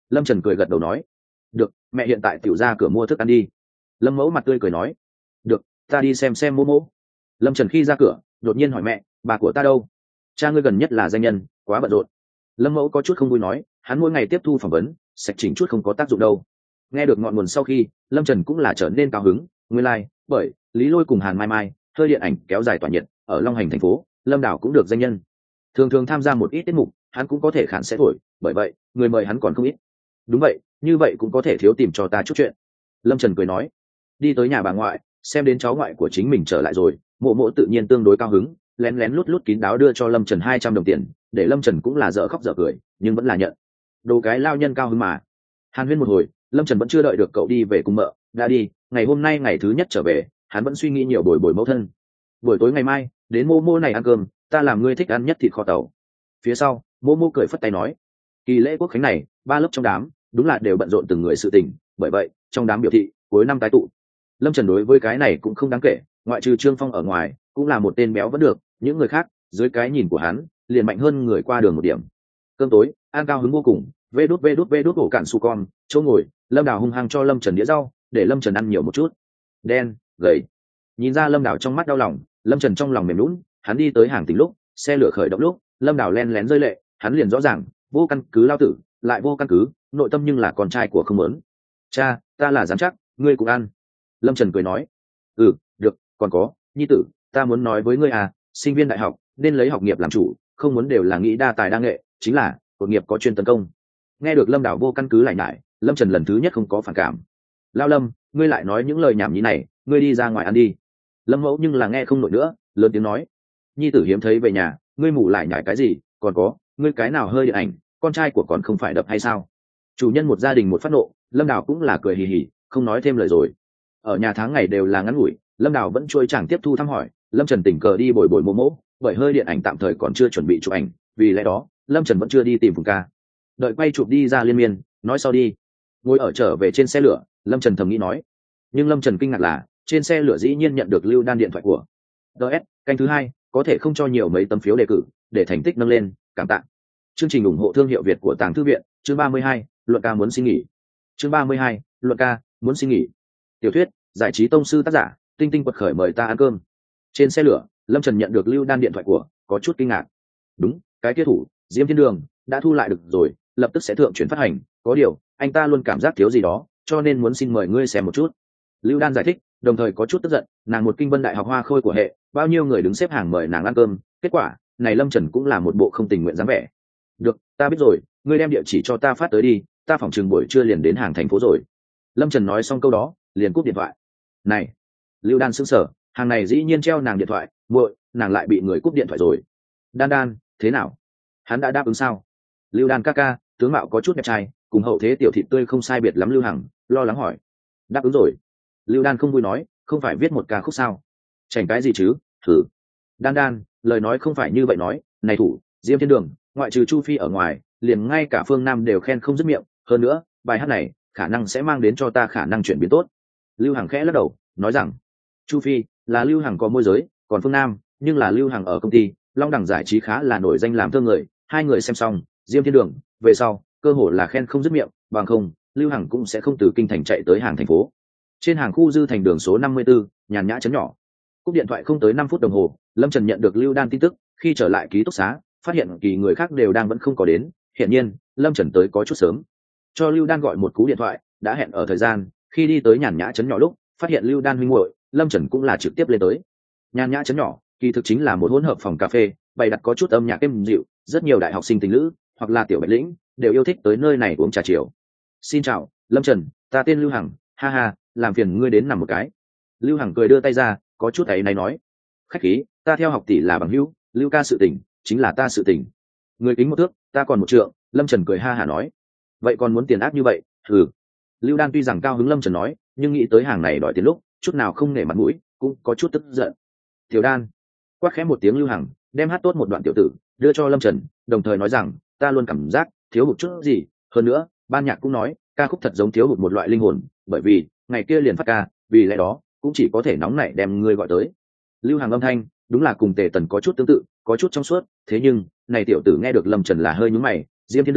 Lâm Trần cười gật đầu nói. Được, mẹ hiện tại tiểu ra cửa mua thức ăn đi. Lâm Mẫu mặt tươi cười nói. Được, ta đi xem xem mô mô. Lâm Trần khi ra cửa đột nhiên hỏi mẹ, bà của ta đâu? Cha ngươi gần nhất là danh nhân, quá bận rộn. Lâm Mẫu có chút không vui nói, hắn mỗi ngày tiếp thu phỏng vấn, sạch chỉnh chút không có tác dụng đâu. Nghe được ngọn nguồn sau khi, Lâm Trần cũng là trở nên cao hứng. Nguyên lai, like, bởi Lý Lôi cùng Hàn Mai Mai hơi điện ảnh kéo dài tỏa nhiệt ở Long Hành thành phố, Lâm Đảo cũng được danh nhân. Thường thường tham gia một ít tiết mục, hắn cũng có thể khản sẽ thổi, bởi vậy người mời hắn còn không ít. Đúng vậy, như vậy cũng có thể thiếu tìm cho ta chút chuyện. Lâm Trần cười nói. Đi tới nhà bà ngoại, xem đến cháu ngoại của chính mình trở lại rồi, Mộ Mộ tự nhiên tương đối cao hứng, lén lén lút lút kín đáo đưa cho Lâm Trần hai trăm đồng tiền, để Lâm Trần cũng là dở khóc dở cười, nhưng vẫn là nhận. Đồ cái lao nhân cao hứng mà. Hàn huyên một hồi, Lâm Trần vẫn chưa đợi được cậu đi về cùng mợ, đã đi, ngày hôm nay ngày thứ nhất trở về, hắn vẫn suy nghĩ nhiều bồi bồi mẫu thân. Buổi tối ngày mai, đến Mô Mô này ăn cơm, ta làm ngươi thích ăn nhất thịt kho tàu. Phía sau, Mô Mô cười phất tay nói, kỳ lễ quốc khánh này, ba lớp trong đám, đúng là đều bận rộn từng người sự tình, bởi vậy, trong đám biểu thị, cuối năm tái tụ. Lâm Trần đối với cái này cũng không đáng kể, ngoại trừ Trương Phong ở ngoài, cũng là một tên béo vẫn được, những người khác, dưới cái nhìn của hắn, liền mạnh hơn người qua đường một điểm. Cơm tối, ăn cao hứng vô cùng, vê đút vê đút vê đút ổ cạn su con, chỗ ngồi, Lâm Đào hung hăng cho Lâm Trần đĩa rau, để Lâm Trần ăn nhiều một chút. Đen, gầy. Nhìn ra Lâm Đào trong mắt đau lòng, Lâm Trần trong lòng mềm lún, hắn đi tới hàng tỉnh lúc, xe lửa khởi động lúc, Lâm Đào len lén rơi lệ, hắn liền rõ ràng, vô căn cứ lao tử, lại vô căn cứ, nội tâm nhưng là con trai của không muốn. Cha, ta là dám chắc, ngươi cũng ăn. Lâm Trần cười nói. Ừ, được, còn có, nhi tử, ta muốn nói với ngươi à, sinh viên đại học nên lấy học nghiệp làm chủ, không muốn đều là nghĩ đa tài đa nghệ, chính là học nghiệp có chuyên tấn công. Nghe được Lâm Đào vô căn cứ lại nhải, Lâm Trần lần thứ nhất không có phản cảm. Lao Lâm, ngươi lại nói những lời nhảm nhí này, ngươi đi ra ngoài ăn đi. Lâm Mẫu nhưng là nghe không nổi nữa, lớn tiếng nói. Nhi tử hiếm thấy về nhà, ngươi mù lại nhải cái gì, còn có, ngươi cái nào hơi điện ảnh, con trai của còn không phải đập hay sao? Chủ nhân một gia đình một phát nộ, Lâm Đào cũng là cười hì hì, không nói thêm lời rồi. Ở nhà tháng ngày đều là ngắn ngủi, Lâm Đào vẫn trôi chẳng tiếp thu thăm hỏi, Lâm Trần tình cờ đi bồi bồi mô mỗ, bởi hơi điện ảnh tạm thời còn chưa chuẩn bị chụp ảnh, vì lẽ đó Lâm Trần vẫn chưa đi tìm Phùng ca. Đợi quay chụp đi ra liên miên, nói sau đi. Ngồi ở trở về trên xe lửa, Lâm Trần thầm nghĩ nói. Nhưng Lâm Trần kinh ngạc là, trên xe lửa dĩ nhiên nhận được Lưu Đan điện thoại của đê ét, canh thứ hai, có thể không cho nhiều mấy tấm phiếu đề cử, để thành tích nâng lên, cảm tạ. Chương trình ủng hộ thương hiệu Việt của Tàng Thư viện, chương ba mươi hai, Luận ca muốn xin nghỉ. Chương ba mươi hai, Luận ca muốn xin nghỉ. Tiểu thuyết, giải trí tông sư tác giả, Tinh Tinh quật khởi mời ta ăn cơm. Trên xe lửa, Lâm Trần nhận được Lưu Đan điện thoại của, có chút kinh ngạc. Đúng, cái kia thủ, Diêm Thiên Đường đã thu lại được rồi, lập tức sẽ thượng chuyển phát hành, có điều, anh ta luôn cảm giác thiếu gì đó, cho nên muốn xin mời ngươi xem một chút. Lưu Đan giải thích, đồng thời có chút tức giận, nàng một kinh vân đại học hoa khôi của hệ, bao nhiêu người đứng xếp hàng mời nàng ăn cơm, kết quả, này Lâm Trần cũng là một bộ không tình nguyện dáng vẻ. Được, ta biết rồi, ngươi đem địa chỉ cho ta phát tới đi, ta phỏng chừng buổi trưa liền đến hàng thành phố rồi. Lâm Trần nói xong câu đó, liền cúp điện thoại. Này, Lưu Đan sững sờ, hàng này dĩ nhiên treo nàng điện thoại, muội, nàng lại bị người cúp điện thoại rồi. Đan Đan, thế nào? Hắn đã đáp ứng sao? Lưu Đan ca ca, tướng mạo có chút đẹp trai, cùng hậu thế tiểu thị tươi không sai biệt lắm. Lưu Hằng lo lắng hỏi. Đáp ứng rồi. Lưu Đan không vui nói, không phải viết một ca khúc sao? Chảnh cái gì chứ? Thử. Đan Đan, lời nói không phải như vậy nói, này thủ, Diêm Thiên Đường, ngoại trừ Chu Phi ở ngoài, liền ngay cả Phương Nam đều khen không dứt miệng, hơn nữa, bài hát này khả năng sẽ mang đến cho ta khả năng chuyển biến tốt. Lưu Hằng khẽ lắc đầu, nói rằng, Chu Phi là Lưu Hằng có môi giới, còn Phương Nam, nhưng là Lưu Hằng ở công ty Long Đẳng giải trí khá là nổi danh làm thơ người, hai người xem xong, Diêm Thiên Đường, về sau, cơ hội là khen không dứt miệng, bằng không, Lưu Hằng cũng sẽ không từ kinh thành chạy tới hàng thành phố. Trên hàng khu Dư Thành đường số năm mươi tư, nhàn nhã chấn nhỏ. Cúp điện thoại không tới năm phút đồng hồ, Lâm Trần nhận được Lưu Đan tin tức, khi trở lại ký túc xá, phát hiện kỳ người khác đều đang vẫn không có đến, hiển nhiên, Lâm Trần tới có chút sớm. Cho Lưu Đan gọi một cú điện thoại, đã hẹn ở thời gian, khi đi tới nhàn nhã chấn nhỏ lúc, phát hiện Lưu Đan huynh muội, Lâm Trần cũng là trực tiếp lên tới. Nhàn nhã chấn nhỏ, kỳ thực chính là một hỗn hợp phòng cà phê, bày đặt có chút âm nhạc êm dịu, rất nhiều đại học sinh tình lữ hoặc là tiểu bạch lĩnh đều yêu thích tới nơi này uống trà chiều. Xin chào, Lâm Trần, ta tên Lưu Hằng, ha ha, làm phiền ngươi đến nằm một cái. Lưu Hằng cười đưa tay ra, có chút ấy này nói, khách khí, ta theo học tỷ là bằng hữu, Lưu ca sự tình chính là ta sự tình. Người kính một thước, ta còn một trượng. Lâm Trần cười ha hả nói, vậy còn muốn tiền áp như vậy? Ừ. Lưu Đan tuy rằng cao hứng Lâm Trần nói, nhưng nghĩ tới hàng này đòi tiền lúc chút nào không nể mặt mũi, cũng có chút tức giận. Tiểu Đan, quát khẽ một tiếng, Lưu Hằng đem hát tốt một đoạn tiểu tử đưa cho Lâm Trần, đồng thời nói rằng, ta luôn cảm giác thiếu hụt chút gì, hơn nữa ban nhạc cũng nói ca khúc thật giống thiếu hụt một loại linh hồn, bởi vì ngày kia liền phát ca, vì lẽ đó cũng chỉ có thể nóng nảy đem ngươi gọi tới. Lưu Hằng âm thanh đúng là cùng Tề Tần có chút tương tự, có chút trong suốt, thế nhưng này tiểu tử nghe được Lâm Trần là hơi nhướng mày. Diêm Thiên Đường,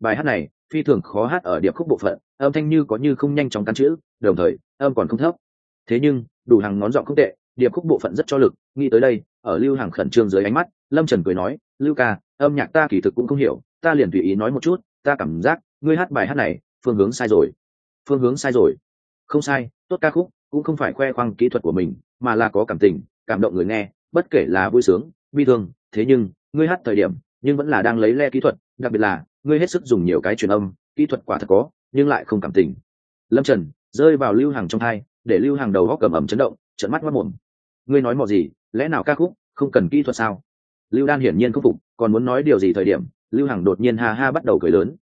bài hát này phi thường khó hát ở điệp khúc bộ phận, âm thanh như có như không nhanh chóng cắn chữ, đồng thời âm còn không thấp. Thế nhưng đủ hàng ngón giọng không tệ, điệp khúc bộ phận rất cho lực. Nghĩ tới đây, ở Lưu Hằng khẩn trương dưới ánh mắt, Lâm Trần cười nói, Lưu ca, âm nhạc ta kỳ thực cũng không hiểu, ta liền tùy ý nói một chút, ta cảm giác ngươi hát bài hát này phương hướng sai rồi. Phương hướng sai rồi? Không sai, tốt ca khúc cũng không phải khoe khoang kỹ thuật của mình, mà là có cảm tình, cảm động người nghe, bất kể là vui sướng bi thương. Thế nhưng ngươi hát thời điểm nhưng vẫn là đang lấy le kỹ thuật, đặc biệt là ngươi hết sức dùng nhiều cái truyền âm, kỹ thuật quả thật có, nhưng lại không cảm tình. Lâm Trần rơi vào Lưu Hằng trong tai, để Lưu Hằng đầu góc cầm ẩm chấn động, trợn mắt mắt mồm. Ngươi nói mò gì, lẽ nào ca khúc không cần kỹ thuật sao? Lưu Đan hiển nhiên không phục, còn muốn nói điều gì thời điểm, Lưu Hằng đột nhiên ha ha bắt đầu cười lớn.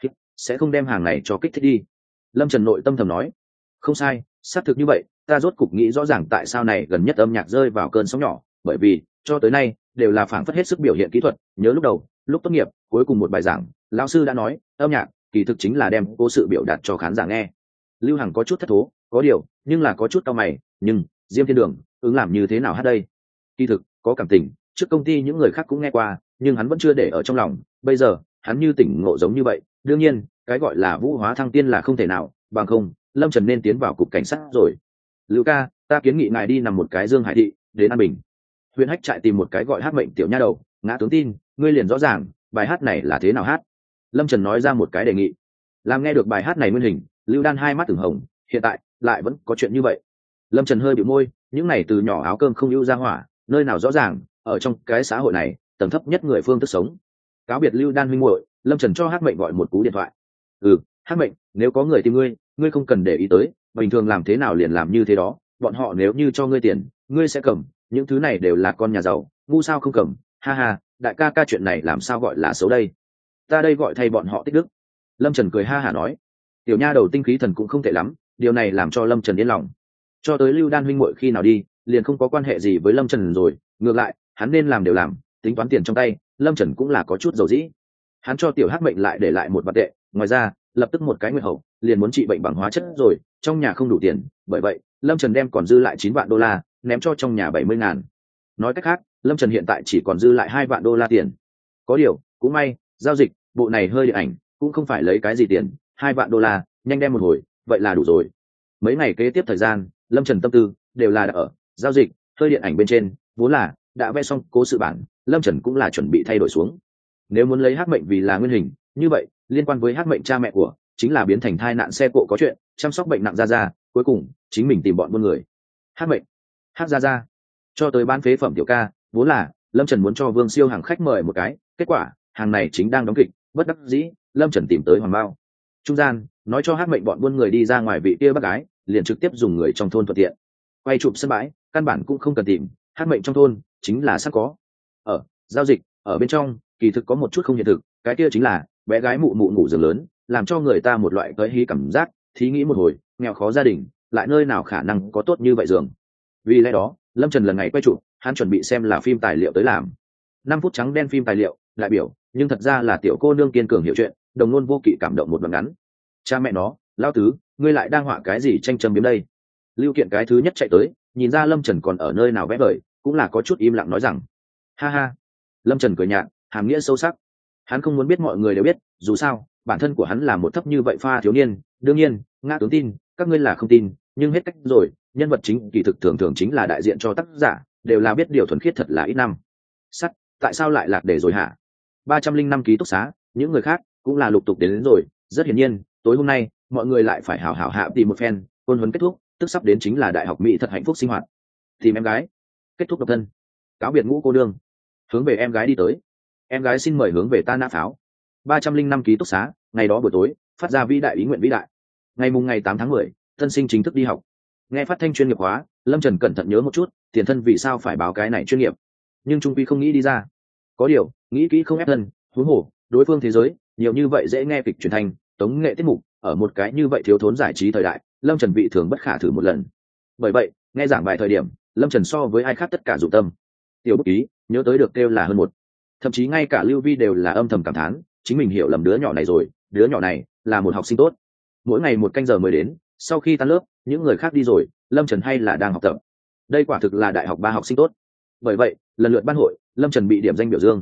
Sẽ không đem hàng này cho kích thích đi. Lâm Trần nội tâm thầm nói, không sai, xác thực như vậy, ta rốt cục nghĩ rõ ràng tại sao này gần nhất âm nhạc rơi vào cơn sóng nhỏ, bởi vì cho tới nay đều là phảng phất hết sức biểu hiện kỹ thuật. Nhớ lúc đầu, lúc tốt nghiệp, cuối cùng một bài giảng, lão sư đã nói, âm nhạc kỳ thực chính là đem cố sự biểu đạt cho khán giả nghe. Lưu Hằng có chút thất thố, có điều, nhưng là có chút cau mày, nhưng Diêm Thiên Đường ứng làm như thế nào hát đây? Kỳ thực có cảm tình, trước công ty những người khác cũng nghe qua, nhưng hắn vẫn chưa để ở trong lòng. Bây giờ hắn như tỉnh ngộ giống như vậy, đương nhiên cái gọi là vũ hóa thăng tiên là không thể nào, bằng không Lâm Trần nên tiến vào cục cảnh sát rồi. Lưu ca, ta kiến nghị ngài đi nằm một cái Dương Hải thị, đến An Bình huyện Hách Trại tìm một cái gọi hát mệnh tiểu nha đầu, ngã tướng tin ngươi liền rõ ràng bài hát này là thế nào hát. Lâm Trần nói ra một cái đề nghị. Làm nghe được bài hát này nguyên hình, Lưu Đan hai mắt từng hồng, hiện tại lại vẫn có chuyện như vậy. Lâm Trần hơi bĩu môi, những này từ nhỏ áo cơm không ưu ra hỏa, nơi nào rõ ràng, ở trong cái xã hội này tầng thấp nhất người phương thức sống. Cáo biệt Lưu Đan huynh muội, Lâm Trần cho Hắc Mệnh gọi một cú điện thoại. Ừ, Hắc Mệnh, nếu có người tìm ngươi, ngươi không cần để ý tới, bình thường làm thế nào liền làm như thế đó, bọn họ nếu như cho ngươi tiền, ngươi sẽ cầm, những thứ này đều là con nhà giàu, ngu sao không cầm. Ha ha, đại ca ca chuyện này làm sao gọi là xấu đây? Ta đây gọi thay bọn họ tích đức. Lâm Trần cười ha hả nói. Tiểu nha đầu tinh khí thần cũng không tệ lắm, điều này làm cho Lâm Trần yên lòng. Cho tới Lưu Đan huynh muội khi nào đi, liền không có quan hệ gì với Lâm Trần rồi, ngược lại hắn nên làm đều làm, tính toán tiền trong tay, Lâm Trần cũng là có chút dầu dĩ. Hắn cho tiểu Hắc Mệnh lại để lại một vạn tệ, ngoài ra lập tức một cái nguyệt hậu liền muốn trị bệnh bằng hóa chất rồi, trong nhà không đủ tiền, bởi vậy Lâm Trần đem còn dư lại chín vạn đô la ném cho trong nhà bảy mươi ngàn. Nói cách khác, Lâm Trần hiện tại chỉ còn dư lại hai vạn đô la tiền. Có điều cũng may, giao dịch bộ này hơi điện ảnh cũng không phải lấy cái gì tiền, hai vạn đô la nhanh đem một hồi vậy là đủ rồi. Mấy ngày kế tiếp thời gian, Lâm Trần tâm tư đều là đã ở giao dịch hơi điện ảnh bên trên, vốn là đã vẽ xong cố sự bản, Lâm Trần cũng là chuẩn bị thay đổi xuống. Nếu muốn lấy Hắc Mệnh vì là nguyên hình, như vậy liên quan với Hắc Mệnh cha mẹ của chính là biến thành thai nạn xe cộ có chuyện, chăm sóc bệnh nặng ra ra, cuối cùng chính mình tìm bọn buôn người. Hắc Mệnh, Hắc ra ra, cho tới bán phế phẩm tiểu ca, vốn là Lâm Trần muốn cho Vương Siêu hàng khách mời một cái, kết quả hàng này chính đang đóng kịch, bất đắc dĩ Lâm Trần tìm tới Hoàng Bao. Trung gian nói cho Hắc Mệnh bọn buôn người đi ra ngoài vị kia bác gái, liền trực tiếp dùng người trong thôn thuận tiện quay chụp sân bãi, căn bản cũng không cần tìm, Hắc Mệnh trong thôn chính là sẵn có. Ở giao dịch ở bên trong kỳ thực có một chút không hiện thực, cái kia chính là bé gái mụ mụ ngủ giường lớn, làm cho người ta một loại tới hí cảm giác. Thí nghĩ một hồi, nghèo khó gia đình lại nơi nào khả năng có tốt như vậy giường. Vì lẽ đó Lâm Trần lần này quay chụp, hắn chuẩn bị xem là phim tài liệu tới làm. Năm phút trắng đen phim tài liệu đại biểu, nhưng thật ra là tiểu cô nương kiên cường hiểu chuyện, đồng luôn vô kỵ cảm động một đoạn ngắn. Cha mẹ nó, lao tứ, ngươi lại đang họa cái gì tranh châm biếm đây? Lưu Kiện cái thứ nhất chạy tới, nhìn ra Lâm Trần còn ở nơi nào vẽ vời, cũng là có chút im lặng nói rằng, ha ha. Lâm Trần cười nhạt, hàm nghĩa sâu sắc. Hắn không muốn biết mọi người đều biết, dù sao bản thân của hắn là một thấp như vậy pha thiếu niên. Đương nhiên ngã tướng tin các ngươi là không tin, nhưng hết cách rồi, nhân vật chính kỳ thực thường thường chính là đại diện cho tác giả, đều là biết điều thuần khiết thật là ít năm. Sắt, tại sao lại lạc để rồi hả? Ba trăm linh năm ký túc xá, những người khác cũng là lục tục đến, đến rồi. Rất hiển nhiên tối hôm nay mọi người lại phải hào hào hạ tìm một phen, ôn huấn kết thúc, tức sắp đến chính là đại học Mỹ thật hạnh phúc sinh hoạt. Tìm em gái, kết thúc độc thân, cáo biệt ngũ cô đương, hướng về em gái đi tới. Em gái xin mời hướng về ta nã pháo. Ba trăm linh năm ký túc xá, ngày đó buổi tối phát ra vĩ đại ý nguyện vĩ đại. Ngày mùng ngày tám tháng mười, tân sinh chính thức đi học. Nghe phát thanh chuyên nghiệp hóa, Lâm Trần cẩn thận nhớ một chút, tiền thân vì sao phải báo cái này chuyên nghiệp, nhưng trung quy không nghĩ đi ra. Có điều nghĩ kỹ không ép thân, huống hồ đối phương thế giới nhiều như vậy dễ nghe kịch truyền thanh, tống nghệ tiết mục, ở một cái như vậy thiếu thốn giải trí thời đại, Lâm Trần vị thường bất khả thử một lần. Bởi vậy nghe giảng bài thời điểm, Lâm Trần so với ai khác tất cả dụng tâm. Tiểu bút ký nhớ tới được kêu là hơn một, thậm chí ngay cả Lưu Vi đều là âm thầm cảm thán, chính mình hiểu lầm đứa nhỏ này rồi, đứa nhỏ này là một học sinh tốt. Mỗi ngày một canh giờ mới đến, sau khi tan lớp những người khác đi rồi, Lâm Trần hay là đang học tập. Đây quả thực là đại học ba học sinh tốt. Bởi vậy lần lượt ban hội, Lâm Trần bị điểm danh biểu dương.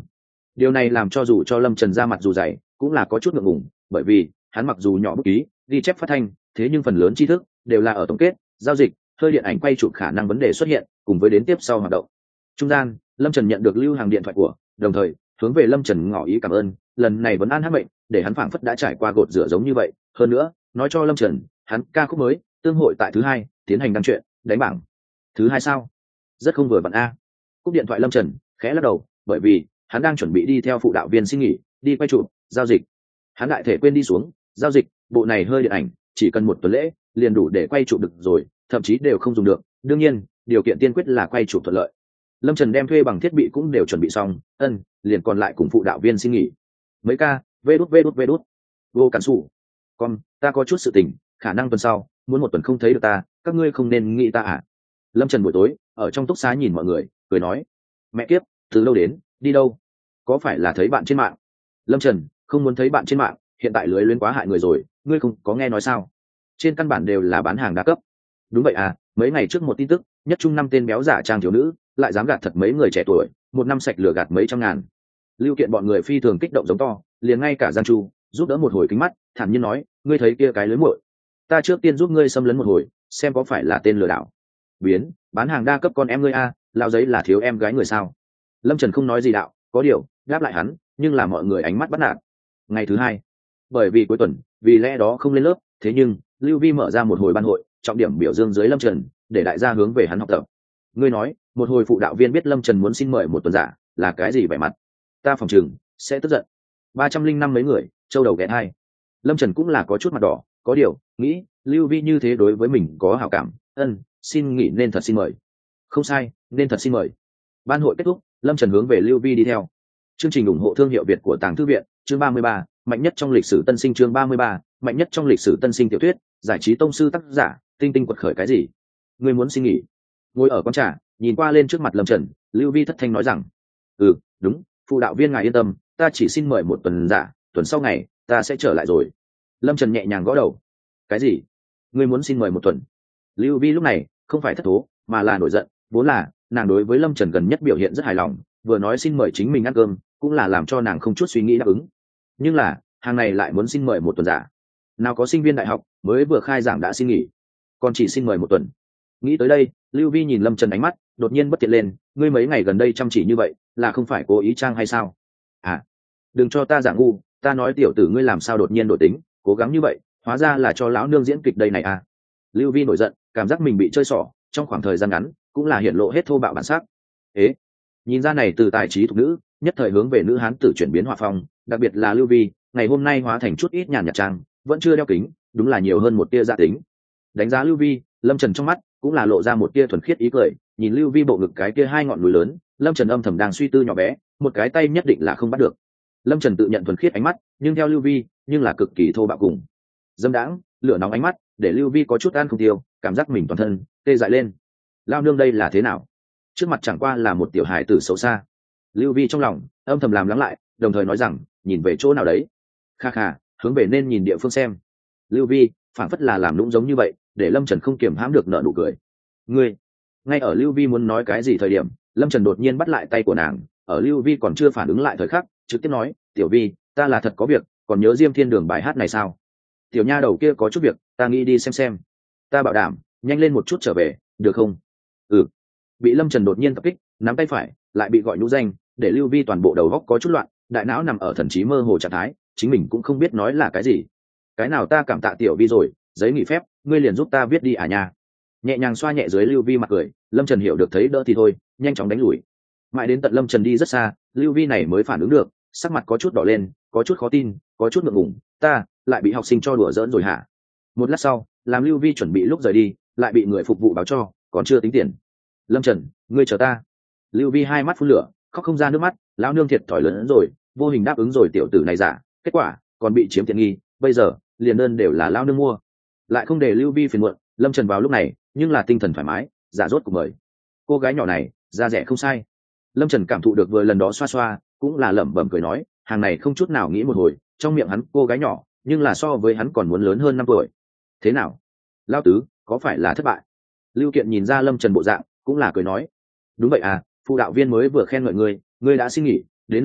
Điều này làm cho dù cho Lâm Trần ra mặt dù dày cũng là có chút ngượng ngùng, bởi vì hắn mặc dù nhỏ bút ký ghi chép phát thanh, thế nhưng phần lớn tri thức đều là ở tổng kết giao dịch, hơi điện ảnh quay chụp khả năng vấn đề xuất hiện cùng với đến tiếp sau hoạt động. Trung gian, Lâm Trần nhận được Lưu Hàng điện thoại của, đồng thời hướng về Lâm Trần ngỏ ý cảm ơn, lần này vẫn an hát bệnh để hắn phảng phất đã trải qua gột rửa giống như vậy, hơn nữa nói cho Lâm Trần hắn ca khúc mới tương hội tại thứ hai tiến hành đăng truyện đánh bảng. Thứ hai sao? Rất không vừa vặn a. Cúp điện thoại Lâm Trần khẽ lắc đầu, bởi vì hắn đang chuẩn bị đi theo phụ đạo viên xin nghỉ đi quay chụp giao dịch. Hắn đại thể quên đi xuống giao dịch bộ này hơi điện ảnh chỉ cần một tuần lễ liền đủ để quay chụp được rồi, thậm chí đều không dùng được, đương nhiên điều kiện tiên quyết là quay chụp thuận lợi. Lâm Trần đem thuê bằng thiết bị cũng đều chuẩn bị xong, ân liền còn lại cùng phụ đạo viên xin nghỉ. Mấy ca vê đút vê đút vê đút vô cản sủ con ta có chút sự tình, khả năng tuần sau muốn một tuần không thấy được ta, các ngươi không nên nghĩ ta à. Lâm Trần buổi tối ở trong túc xá nhìn mọi người cười nói, mẹ kiếp, từ lâu đến đi đâu, có phải là thấy bạn trên mạng? Lâm Trần không muốn thấy bạn trên mạng, hiện tại lưới luyến quá hại người rồi, ngươi không có nghe nói sao, trên căn bản đều là bán hàng đa cấp. Đúng vậy à, mấy ngày trước một tin tức, nhất trung năm tên béo giả trang thiếu nữ lại dám gạt thật mấy người trẻ tuổi, một năm sạch lừa gạt mấy trăm ngàn. Lưu Kiện bọn người phi thường kích động giống to, liền ngay cả Giang Chu giúp đỡ một hồi kính mắt, thản nhiên nói, ngươi thấy kia cái lưới muội, ta trước tiên giúp ngươi xâm lấn một hồi, xem có phải là tên lừa đảo. Biến, bán hàng đa cấp con em ngươi a, lão giấy là thiếu em gái người sao? Lâm Trần không nói gì đạo, có điều đáp lại hắn, nhưng là mọi người ánh mắt bắt nạt. Ngày thứ hai, bởi vì cuối tuần, vì lẽ đó không lên lớp, thế nhưng Lưu Vi mở ra một hồi ban hội, trọng điểm biểu dương dưới Lâm Trần, để đại gia hướng về hắn học tập. Ngươi nói, một hồi phụ đạo viên biết Lâm Trần muốn xin mời một tuần giả, là cái gì vẻ mặt? Ta phòng chừng sẽ tức giận. Ba trăm linh năm mấy người, châu đầu ghé hai. Lâm Trần cũng là có chút mặt đỏ, có điều nghĩ Lưu Vi như thế đối với mình có hảo cảm, ân xin nghỉ nên thật xin mời. Không sai, nên thật xin mời. Ban hội kết thúc, Lâm Trần hướng về Lưu Vi đi theo. Chương trình ủng hộ thương hiệu Việt của Tàng Thư viện, chương ba mươi ba, mạnh nhất trong lịch sử tân sinh, chương ba mươi ba, mạnh nhất trong lịch sử tân sinh tiểu thuyết, giải trí tông sư tác giả, tinh tinh quật khởi cái gì? Ngươi muốn xin nghỉ? Ngồi ở quán trà, nhìn qua lên trước mặt Lâm Trần, Lưu Vi thất thanh nói rằng, ừ, đúng, phụ đạo viên ngài yên tâm, ta chỉ xin mời một tuần giả, tuần sau ngày ta sẽ trở lại rồi. Lâm Trần nhẹ nhàng gõ đầu. Cái gì? Ngươi muốn xin mời một tuần? Lưu Vi lúc này không phải thất thố, mà là nổi giận, vốn là nàng đối với Lâm Trần gần nhất biểu hiện rất hài lòng, vừa nói xin mời chính mình ăn cơm, cũng là làm cho nàng không chút suy nghĩ đáp ứng. Nhưng là, hàng này lại muốn xin mời một tuần giả. Nào có sinh viên đại học mới vừa khai giảng đã xin nghỉ, còn chỉ xin mời một tuần. Nghĩ tới đây, Lưu Vi nhìn Lâm Trần ánh mắt đột nhiên bất tiện lên, ngươi mấy ngày gần đây chăm chỉ như vậy, là không phải cố ý trang hay sao? À, đừng cho ta giả ngu, ta nói tiểu tử ngươi làm sao đột nhiên đổi tính, cố gắng như vậy, hóa ra là cho lão nương diễn kịch đây này à. Lưu Vi nổi giận, cảm giác mình bị chơi xỏ, trong khoảng thời gian ngắn cũng là hiển lộ hết thô bạo bản sắc. Ế, nhìn ra này từ tài trí thuộc nữ, nhất thời hướng về nữ hán tử chuyển biến hòa phong, đặc biệt là Lưu Vi, ngày hôm nay hóa thành chút ít nhàn nhạt trang, vẫn chưa đeo kính, đúng là nhiều hơn một tia gia tính. Đánh giá Lưu Vi, Lâm Trần trong mắt cũng là lộ ra một tia thuần khiết ý cười, nhìn Lưu Vi bộ ngực cái kia hai ngọn núi lớn, Lâm Trần âm thầm đang suy tư nhỏ bé, một cái tay nhất định là không bắt được. Lâm Trần tự nhận thuần khiết ánh mắt, nhưng theo Lưu Vi, nhưng là cực kỳ thô bạo cùng dâm đãng, lửa nóng ánh mắt, để Lưu Vi có chút ăn không tiêu, cảm giác mình toàn thân tê dại lên. Lao nương đây là thế nào? Trước mặt chẳng qua là một tiểu hài tử xấu xa. Lưu Vi trong lòng âm thầm làm lắng lại, đồng thời nói rằng, nhìn về chỗ nào đấy? Kha kha, hướng về nên nhìn địa phương xem. Lưu Vi phản phất là làm lũng giống như vậy, để Lâm Trần không kiềm hãm được nở nụ cười. Ngươi, ngay ở Lưu Vi muốn nói cái gì thời điểm, Lâm Trần đột nhiên bắt lại tay của nàng, ở Lưu Vi còn chưa phản ứng lại thời khắc, trực tiếp nói, tiểu Vi, ta là thật có việc, còn nhớ Diêm Thiên Đường bài hát này sao? Tiểu nha đầu kia có chút việc, ta nghĩ đi xem xem. Ta bảo đảm, nhanh lên một chút trở về, được không? Ừ. Bị Lâm Trần đột nhiên tập kích, nắm tay phải, lại bị gọi nhũ danh, để Lưu Vi toàn bộ đầu óc có chút loạn, đại não nằm ở thần trí mơ hồ trạng thái, chính mình cũng không biết nói là cái gì. Cái nào ta cảm tạ tiểu Vi rồi, giấy nghỉ phép, ngươi liền giúp ta viết đi à nha. Nhẹ nhàng xoa nhẹ dưới Lưu Vi mặt cười, Lâm Trần hiểu được thấy đỡ thì thôi, nhanh chóng đánh lùi. Mãi đến tận Lâm Trần đi rất xa, Lưu Vi này mới phản ứng được, sắc mặt có chút đỏ lên, có chút khó tin, có chút ngượng ngùng, ta lại bị học sinh cho đùa giỡn rồi hả? Một lát sau, làm Lưu Vi chuẩn bị lúc rời đi, lại bị người phục vụ báo cho còn chưa tính tiền. Lâm Trần, ngươi chờ ta. Lưu Vi hai mắt phun lửa, khóc không ra nước mắt, lão nương thiệt thòi lớn hơn rồi, vô hình đáp ứng rồi tiểu tử này giả, kết quả còn bị chiếm tiện nghi, bây giờ liền đơn đều là lão nương mua. Lại không để Lưu Vi phiền muộn, Lâm Trần vào lúc này nhưng là tinh thần thoải mái, giả rốt của mời. Cô gái nhỏ này da rẻ không sai. Lâm Trần cảm thụ được vừa lần đó xoa xoa, cũng là lẩm bẩm cười nói, hàng này không chút nào nghĩ một hồi, trong miệng hắn cô gái nhỏ, nhưng là so với hắn còn muốn lớn hơn năm tuổi. Thế nào, Lão tứ, có phải là thất bại? Lưu Kiện nhìn ra Lâm Trần bộ dạng, cũng là cười nói, đúng vậy à, phụ đạo viên mới vừa khen ngợi ngươi, ngươi đã xin nghỉ, đến lượt ta,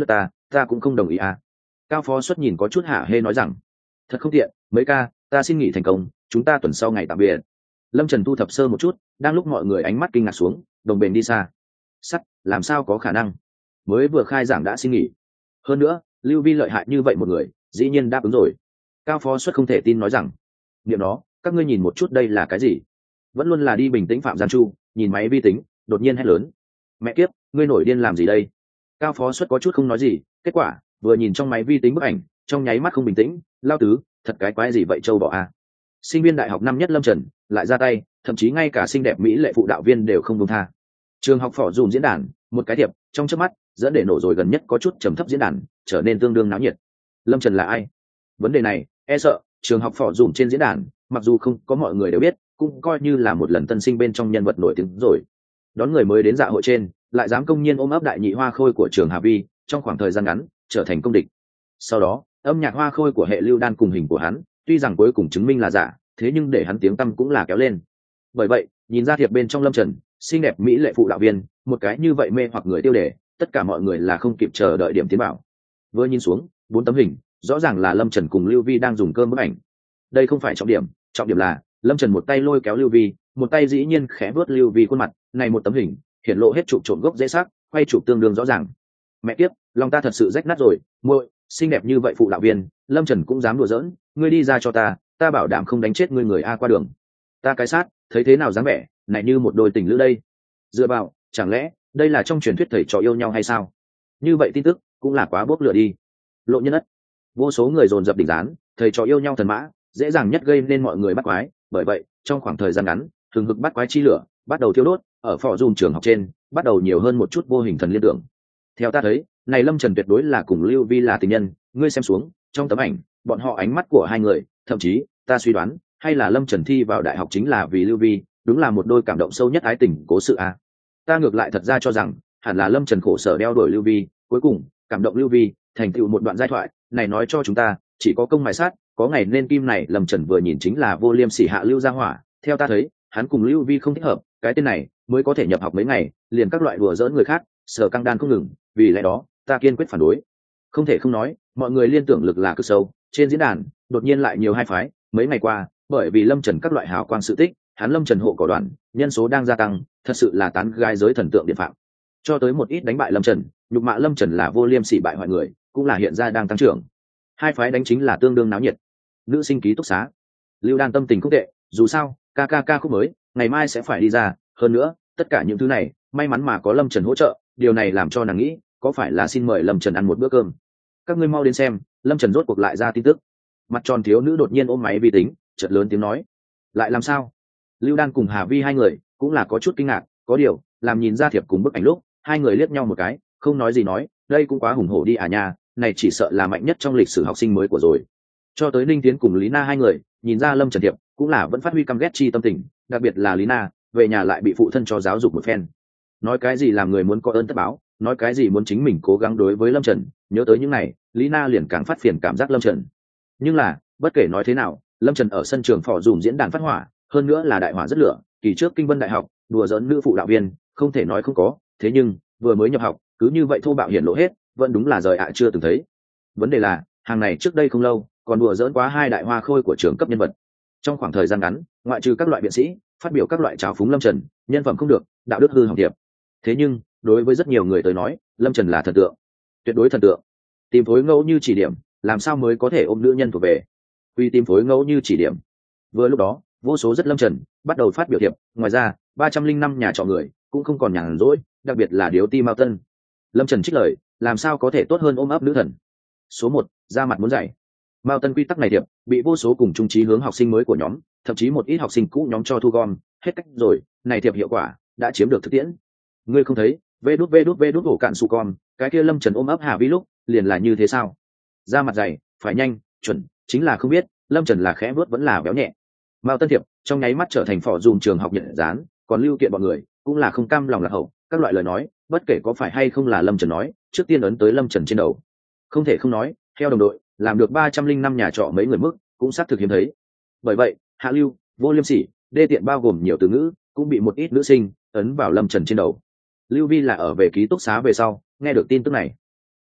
ta cũng không đồng ý à. Cao phó xuất nhìn có chút hả hê nói rằng, thật không tiện mấy ca, ta xin nghỉ thành công, chúng ta tuần sau ngày tạm biệt. Lâm Trần thu thập sơ một chút, đang lúc mọi người ánh mắt kinh ngạc xuống, đồng bền đi xa. Sắt, làm sao có khả năng, mới vừa khai giảng đã xin nghỉ. Hơn nữa Lưu Vi lợi hại như vậy một người, dĩ nhiên đáp ứng rồi. Cao phó xuất không thể tin nói rằng, niệm đó, các ngươi nhìn một chút đây là cái gì. Vẫn luôn là đi bình tĩnh Phạm Gian Chu nhìn máy vi tính, đột nhiên hét lớn, mẹ kiếp, ngươi nổi điên làm gì đây. Cao phó xuất có chút không nói gì, kết quả vừa nhìn trong máy vi tính bức ảnh, trong nháy mắt không bình tĩnh, lao tứ, thật cái quái gì vậy châu bò à. Sinh viên đại học năm nhất Lâm Trần lại ra tay, thậm chí ngay cả xinh đẹp mỹ lệ phụ đạo viên đều không buông tha. Trường học phỏ dùm diễn đàn, một cái thiệp trong chớp mắt dẫn để nổ rồi gần nhất có chút trầm thấp diễn đàn trở nên tương đương náo nhiệt. Lâm Trần là ai? Vấn đề này e sợ trường học phỏ dùm trên diễn đàn mặc dù không có mọi người đều biết, cũng coi như là một lần tân sinh bên trong nhân vật nổi tiếng rồi. Đón người mới đến dạ hội trên, lại dám công nhiên ôm ấp đại nhị hoa khôi của trường Hà Vi, trong khoảng thời gian ngắn trở thành công địch. Sau đó âm nhạc hoa khôi của hệ lưu đan cùng hình của hắn, tuy rằng cuối cùng chứng minh là giả, thế nhưng để hắn tiếng tăm cũng là kéo lên. Bởi vậy nhìn ra thiệp bên trong Lâm Trần xinh đẹp mỹ lệ phụ đạo viên, một cái như vậy mê hoặc người tiêu đề, tất cả mọi người là không kịp chờ đợi điểm tiến bảo. Vừa nhìn xuống bốn tấm hình, rõ ràng là Lâm Trần cùng Lưu Vi đang dùng cơm bức ảnh. Đây không phải trọng điểm, trọng điểm là Lâm Trần một tay lôi kéo Lưu Vi, một tay dĩ nhiên khẽ vuốt Lưu Vi khuôn mặt. Này một tấm hình hiện lộ hết chụp trộm gốc dễ xác, quay chụp tương đương rõ ràng. Mẹ kiếp, lòng ta thật sự rách nát rồi, muội, xinh đẹp như vậy phụ đạo viên, Lâm Trần cũng dám đùa giỡn, ngươi đi ra cho ta, ta bảo đảm không đánh chết ngươi người a qua đường. Ta cái sát, thấy thế nào dáng vẻ, này như một đôi tình lữ đây. Dựa vào, chẳng lẽ đây là trong truyền thuyết thầy trò yêu nhau hay sao? Như vậy tin tức cũng là quá bốc lửa đi. Lộ nhân ất, vô số người dồn dập đỉnh dán, thầy trò yêu nhau thần mã, dễ dàng nhất gây nên mọi người bắt quái. Bởi vậy trong khoảng thời gian ngắn, thường hực bắt quái chi lửa bắt đầu thiêu đốt ở phò dùm trường học trên, bắt đầu nhiều hơn một chút vô hình thần liên tưởng. Theo ta thấy, này Lâm Trần tuyệt đối là cùng Lưu Vi là tình nhân. Ngươi xem xuống trong tấm ảnh, bọn họ ánh mắt của hai người, thậm chí ta suy đoán hay là Lâm Trần thi vào đại học chính là vì Lưu Vi, đúng là một đôi cảm động sâu nhất ái tình cố sự a. Ta ngược lại thật ra cho rằng hẳn là Lâm Trần khổ sở đeo đuổi Lưu Vi, cuối cùng cảm động Lưu Vi, thành tựu một đoạn giai thoại. Này nói cho chúng ta, chỉ có công mài sát, có ngày nên kim. Này Lâm Trần vừa nhìn chính là vô liêm sỉ hạ lưu gia hỏa. Theo ta thấy, hắn cùng Lưu Vi không thích hợp, cái tên này mới có thể nhập học mấy ngày liền các loại đùa giỡn người khác, sở căng đan không ngừng. Vì lẽ đó ta kiên quyết phản đối. Không thể không nói, mọi người liên tưởng lực là cực sâu. Trên diễn đàn đột nhiên lại nhiều hai phái. Mấy ngày qua bởi vì Lâm Trần các loại hào quang sự tích, hắn Lâm Trần hộ cỏ đoàn nhân số đang gia tăng, thật sự là tán gai giới thần tượng điện phạm. Cho tới một ít đánh bại Lâm Trần, nhục mạ Lâm Trần là vô liêm sỉ bại hoại người, cũng là hiện ra đang tăng trưởng. Hai phái đánh chính là tương đương náo nhiệt. Nữ sinh ký túc xá, Lưu Đan tâm tình không tệ, dù sao ca ca ca khúc mới ngày mai sẽ phải đi ra. Hơn nữa tất cả những thứ này may mắn mà có Lâm Trần hỗ trợ, điều này làm cho nàng nghĩ có phải là xin mời Lâm Trần ăn một bữa cơm. Các ngươi mau đến xem, Lâm Trần rốt cuộc lại ra tin tức. Mặt tròn thiếu nữ đột nhiên ôm máy vi tính, chợt lớn tiếng nói, lại làm sao? Lưu Đan cùng Hà Vi hai người cũng là có chút kinh ngạc, có điều làm nhìn ra thiệp cùng bức ảnh lúc, hai người liếc nhau một cái, không nói gì nói, đây cũng quá hùng hổ đi à nha, này chỉ sợ là mạnh nhất trong lịch sử học sinh mới của rồi. Cho tới Ninh Tiến cùng Lý Na hai người nhìn ra Lâm Trần thiệp cũng là vẫn phát huy căm ghét chi tâm tình, đặc biệt là Lý Na, về nhà lại bị phụ thân cho giáo dục một phen. Nói cái gì làm người muốn có ơn tất báo, nói cái gì muốn chính mình cố gắng đối với Lâm Trần, nhớ tới những này, Lý Na liền càng phát phiền cảm giác Lâm Trần. Nhưng là bất kể nói thế nào, Lâm Trần ở sân trường phò dùm diễn đàn phát hỏa, hơn nữa là đại hỏa rất lửa. Kỳ trước Kinh Vân đại học đùa giỡn nữ phụ đạo viên, không thể nói không có, thế nhưng vừa mới nhập học cứ như vậy thô bạo hiển lộ hết, vẫn đúng là rời ạ chưa từng thấy. Vấn đề là hàng này trước đây không lâu còn đùa giỡn quá hai đại hoa khôi của trường cấp nhân vật. Trong khoảng thời gian ngắn, ngoại trừ các loại biện sĩ phát biểu các loại trào phúng Lâm Trần, nhân phẩm không được, đạo đức hư hỏng điệp. Thế nhưng đối với rất nhiều người tới nói, Lâm Trần là thần tượng, tuyệt đối thần tượng. Tìm phối ngẫu như chỉ điểm, làm sao mới có thể ôm nữ nhân thuộc về? Quy tìm phối ngẫu như chỉ điểm. Vừa lúc đó, vô số rất Lâm Trần bắt đầu phát biểu thiệp. Ngoài ra ba trăm linh năm nhà trọ người cũng không còn nhàn rỗi, đặc biệt là điếu ti Mao Tân. Lâm Trần trích lời, làm sao có thể tốt hơn ôm ấp nữ thần. Số một, ra mặt muốn dạy. Mao Tân quy tắc này thiệp bị vô số cùng trung trí hướng học sinh mới của nhóm, thậm chí một ít học sinh cũ nhóm cho thu gom hết cách rồi. Này thiệp hiệu quả đã chiếm được thực tiễn. Ngươi không thấy vê đút vê đút vê đút hổ cạn su con, cái kia Lâm Trần ôm ấp Hà Vi lúc liền là như thế sao? Ra mặt dày, phải nhanh, chuẩn, chính là không biết Lâm Trần là khẽ vớt vẫn là béo nhẹ. Mao Tân thiệp trong nháy mắt trở thành phỏ dùm trường học nhận dán, còn lưu kiện bọn người cũng là không cam lòng lạc hậu, các loại lời nói bất kể có phải hay không là Lâm Trần nói, trước tiên ấn tới Lâm Trần trên đầu. Không thể không nói, theo đồng đội làm được ba trăm linh năm nhà trọ mấy người mức cũng xác thực hiếm thấy. Bởi vậy hạ lưu, vô liêm sỉ, đê tiện bao gồm nhiều từ ngữ cũng bị một ít nữ sinh ấn vào Lâm Trần trên đầu. Lưu Vi là ở về ký túc xá về sau nghe được tin tức này,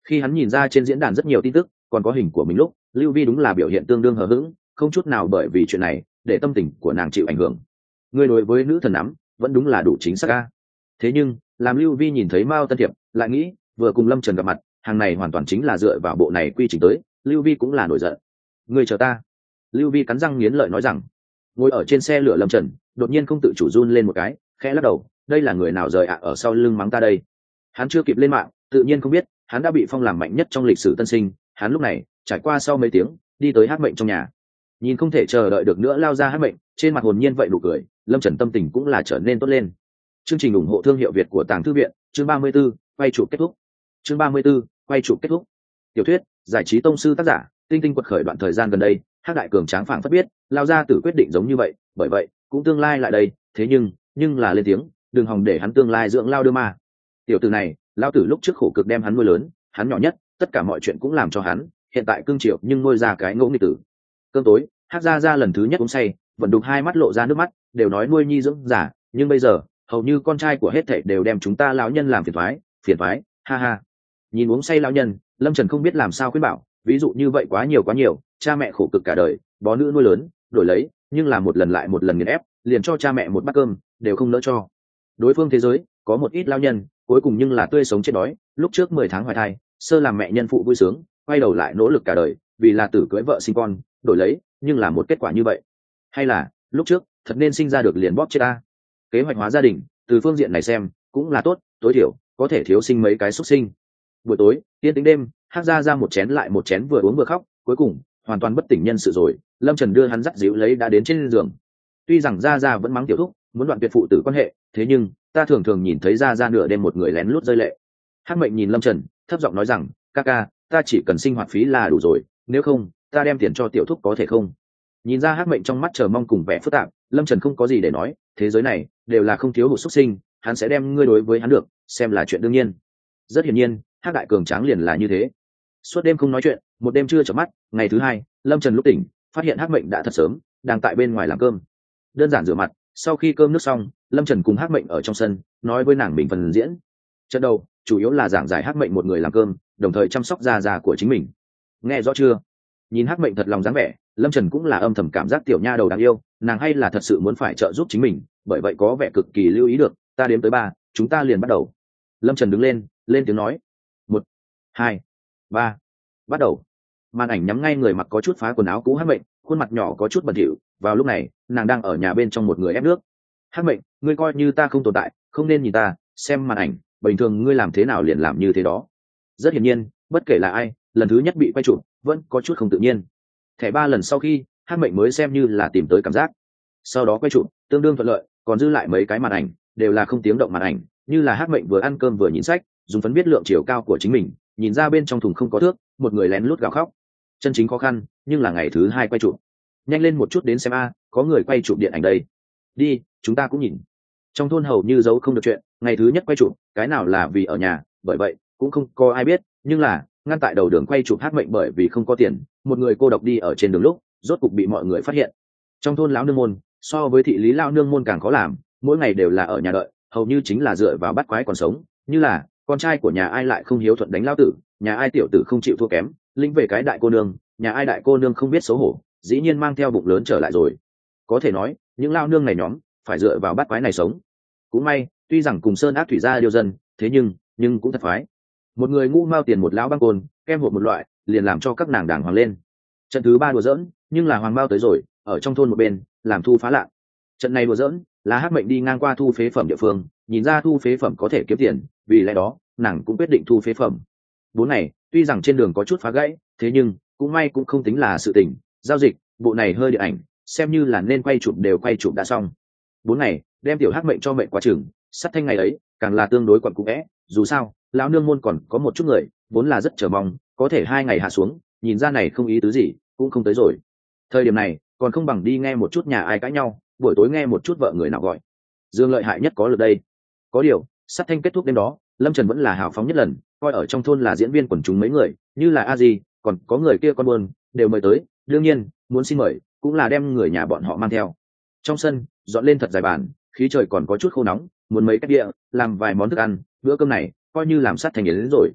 Khi hắn nhìn ra trên diễn đàn rất nhiều tin tức còn có hình của mình lúc, Lưu Vi đúng là biểu hiện tương đương hờ hững, không chút nào bởi vì chuyện này để tâm tình của nàng chịu ảnh hưởng. Người đối với nữ thần nắm vẫn đúng là đủ chính xác ca. Thế nhưng làm Lưu Vi nhìn thấy Mao Tân Thiệp lại nghĩ vừa cùng Lâm Trần gặp mặt, hàng này hoàn toàn chính là dựa vào bộ này quy trình tới. Lưu Vi cũng là nổi giận. Người chờ ta. Lưu Vi cắn răng nghiến lợi nói rằng. Ngồi ở trên xe lửa Lâm Trần đột nhiên không tự chủ run lên một cái, khẽ lắc đầu. Đây là người nào rời ạ ở sau lưng mắng ta đây? Hắn chưa kịp lên mạng tự nhiên không biết hắn đã bị phong làm mạnh nhất trong lịch sử tân sinh. Hắn lúc này trải qua sau mấy tiếng đi tới Hát Mệnh trong nhà, nhìn không thể chờ đợi được nữa lao ra Hát Mệnh, trên mặt hồn nhiên vậy đủ cười. Lâm Trần tâm tình cũng là trở nên tốt lên. Chương trình ủng hộ thương hiệu Việt của Tàng Thư viện, chương ba mươi 34, quay chụp kết thúc. Chương ba mươi 34, quay chụp kết thúc. Tiểu thuyết, giải trí tông sư tác giả, Tinh Tinh quật khởi đoạn thời gian gần đây, Hắc Đại Cường tráng phảng phất biết, lao ra tử quyết định giống như vậy, bởi vậy, cũng tương lai lại đây, thế nhưng, nhưng là lên tiếng, đừng hòng để hắn tương lai dưỡng lao đưa ma. Tiểu tử này, lao tử lúc trước khổ cực đem hắn nuôi lớn, hắn nhỏ nhất, tất cả mọi chuyện cũng làm cho hắn, hiện tại cương triệu nhưng nuôi ra cái ngỗ nghịch tử. Cơm tối, Hắc gia gia lần thứ nhất uống say, vẫn đục hai mắt lộ ra nước mắt, đều nói nuôi nhi dưỡng giả, nhưng bây giờ, hầu như con trai của hết thảy đều đem chúng ta lão nhân làm phiền toái, phiền toái, ha ha. Nhìn uống say lão nhân, Lâm Trần không biết làm sao khuyên bảo, ví dụ như vậy quá nhiều quá nhiều, cha mẹ khổ cực cả đời, bó nữ nuôi lớn, đổi lấy, nhưng là một lần lại một lần nghiền ép, liền cho cha mẹ một bát cơm, đều không nỡ cho. Đối phương thế giới, có một ít lão nhân, cuối cùng nhưng là tươi sống chết đói, lúc trước mười tháng hoài thai, sơ làm mẹ nhân phụ vui sướng, quay đầu lại nỗ lực cả đời, vì là tử cưới vợ sinh con, đổi lấy, nhưng là một kết quả như vậy. Hay là, lúc trước, thật nên sinh ra được liền bóp chết ta. Kế hoạch hóa gia đình, từ phương diện này xem cũng là tốt, tối thiểu có thể thiếu sinh mấy cái xuất sinh. Buổi tối yên tĩnh đêm, Hắc ra ra một chén lại một chén vừa uống vừa khóc, cuối cùng hoàn toàn bất tỉnh nhân sự rồi. Lâm Trần đưa hắn dắt dịu lấy đã đến trên giường. Tuy rằng ra ra vẫn mắng tiểu thúc muốn đoạn tuyệt phụ tử quan hệ, thế nhưng ta thường thường nhìn thấy ra ra nửa đêm một người lén lút rơi lệ. Hắc Mệnh nhìn Lâm Trần thấp giọng nói rằng, ca ca, ta chỉ cần sinh hoạt phí là đủ rồi, nếu không ta đem tiền cho tiểu thúc có thể không? Nhìn ra Hắc Mệnh trong mắt chờ mong cùng vẻ phức tạp, Lâm Trần không có gì để nói, thế giới này đều là không thiếu hụt xuất sinh, hắn sẽ đem ngươi đối với hắn được xem là chuyện đương nhiên. Rất hiển nhiên, Hắc Đại Cường tráng liền là như thế. Suốt đêm không nói chuyện, một đêm chưa chợp mắt, ngày thứ hai, Lâm Trần lúc tỉnh, phát hiện Hắc Mệnh đã thật sớm đang tại bên ngoài làm cơm. Đơn giản rửa mặt, sau khi cơm nước xong, Lâm Trần cùng Hắc Mệnh ở trong sân, nói với nàng mình phần diễn. Trận đầu, chủ yếu là giảng giải Hắc Mệnh một người làm cơm, đồng thời chăm sóc gia già của chính mình. Nghe rõ chưa? Nhìn Hắc Mệnh thật lòng dáng vẻ, Lâm Trần cũng là âm thầm cảm giác tiểu nha đầu đáng yêu, nàng hay là thật sự muốn phải trợ giúp chính mình, bởi vậy có vẻ cực kỳ lưu ý được. Ta đếm tới ba, chúng ta liền bắt đầu. Lâm Trần đứng lên, lên tiếng nói. Một, hai, ba, bắt đầu. Màn ảnh nhắm ngay người mặc có chút phá quần áo cũ Hắc Mệnh, khuôn mặt nhỏ có chút bẩn thỉu. Vào lúc này, nàng đang ở nhà bên trong một người ép nước. Hắc Mệnh, ngươi coi như ta không tồn tại, không nên nhìn ta, xem màn ảnh, bình thường ngươi làm thế nào liền làm như thế đó. Rất hiển nhiên, bất kể là ai, lần thứ nhất bị quay chụp, vẫn có chút không tự nhiên. Thẻ ba lần sau khi, Hắc Mệnh mới xem như là tìm tới cảm giác. Sau đó quay chụp, tương đương thuận lợi, còn dư lại mấy cái màn ảnh, đều là không tiếng động màn ảnh, như là Hắc Mệnh vừa ăn cơm vừa nhìn sách, dùng phấn biết lượng chiều cao của chính mình, nhìn ra bên trong thùng không có thước, một người lén lút gào khóc. Chân chính khó khăn, nhưng là ngày thứ hai quay chụp. Nhanh lên một chút đến xem a, có người quay chụp điện ảnh đây. Đi, chúng ta cũng nhìn. Trong thôn hầu như giấu không được chuyện, ngày thứ nhất quay chụp, cái nào là vì ở nhà, bởi vậy cũng không có ai biết, nhưng là ngăn tại đầu đường quay chụp Hắc Mệnh bởi vì không có tiền, một người cô độc đi ở trên đường lúc, rốt cục bị mọi người phát hiện. Trong thôn lão nương môn, so với thị lý lão nương môn càng khó làm, mỗi ngày đều là ở nhà đợi, hầu như chính là dựa vào bắt quái còn sống, như là con trai của nhà ai lại không hiếu thuận đánh lão tử, nhà ai tiểu tử không chịu thua kém, lĩnh về cái đại cô nương, nhà ai đại cô nương không biết xấu hổ, dĩ nhiên mang theo bụng lớn trở lại rồi. Có thể nói, những lão nương này nhóm phải dựa vào bắt quái này sống. Cũng may, tuy rằng cùng sơn ác thủy gia điều dân, thế nhưng, nhưng cũng thật phái. Một người ngu mao tiền một lão băng côn, kem hộp một loại, liền làm cho các nàng đàng hoàng lên. Trận thứ ba đùa giỡn, nhưng là hoàng bao tới rồi, ở trong thôn một bên, làm thu phá lạng. Trận này đùa giỡn, là Hắc Mệnh đi ngang qua thu phế phẩm địa phương, nhìn ra thu phế phẩm có thể kiếm tiền, vì lẽ đó, nàng cũng quyết định thu phế phẩm. Bốn ngày, tuy rằng trên đường có chút phá gãy, thế nhưng cũng may cũng không tính là sự tình, giao dịch, bộ này hơi điện ảnh, xem như là nên quay chụp đều quay chụp đã xong. Bốn ngày, đem tiểu Hắc Mệnh cho mệnh quá chừng, sắt thanh ngày ấy, càng là tương đối quặn cũ é, dù sao, lão nương môn còn có một chút người, vốn là rất chờ mong, có thể hai ngày hạ xuống, nhìn ra này không ý tứ gì, cũng không tới rồi. Thời điểm này, còn không bằng đi nghe một chút nhà ai cãi nhau, buổi tối nghe một chút vợ người nào gọi. Dương lợi hại nhất có lực đây. Có điều, sát thanh kết thúc đêm đó, Lâm Trần vẫn là hào phóng nhất lần, coi ở trong thôn là diễn viên quần chúng mấy người, như là a di, còn có người kia con buồn, đều mời tới, đương nhiên, muốn xin mời, cũng là đem người nhà bọn họ mang theo. Trong sân, dọn lên thật dài bàn, khí trời còn có chút khô nóng, muốn mấy cái địa, làm vài món thức ăn, bữa cơm này coi như làm sát thành đến rồi.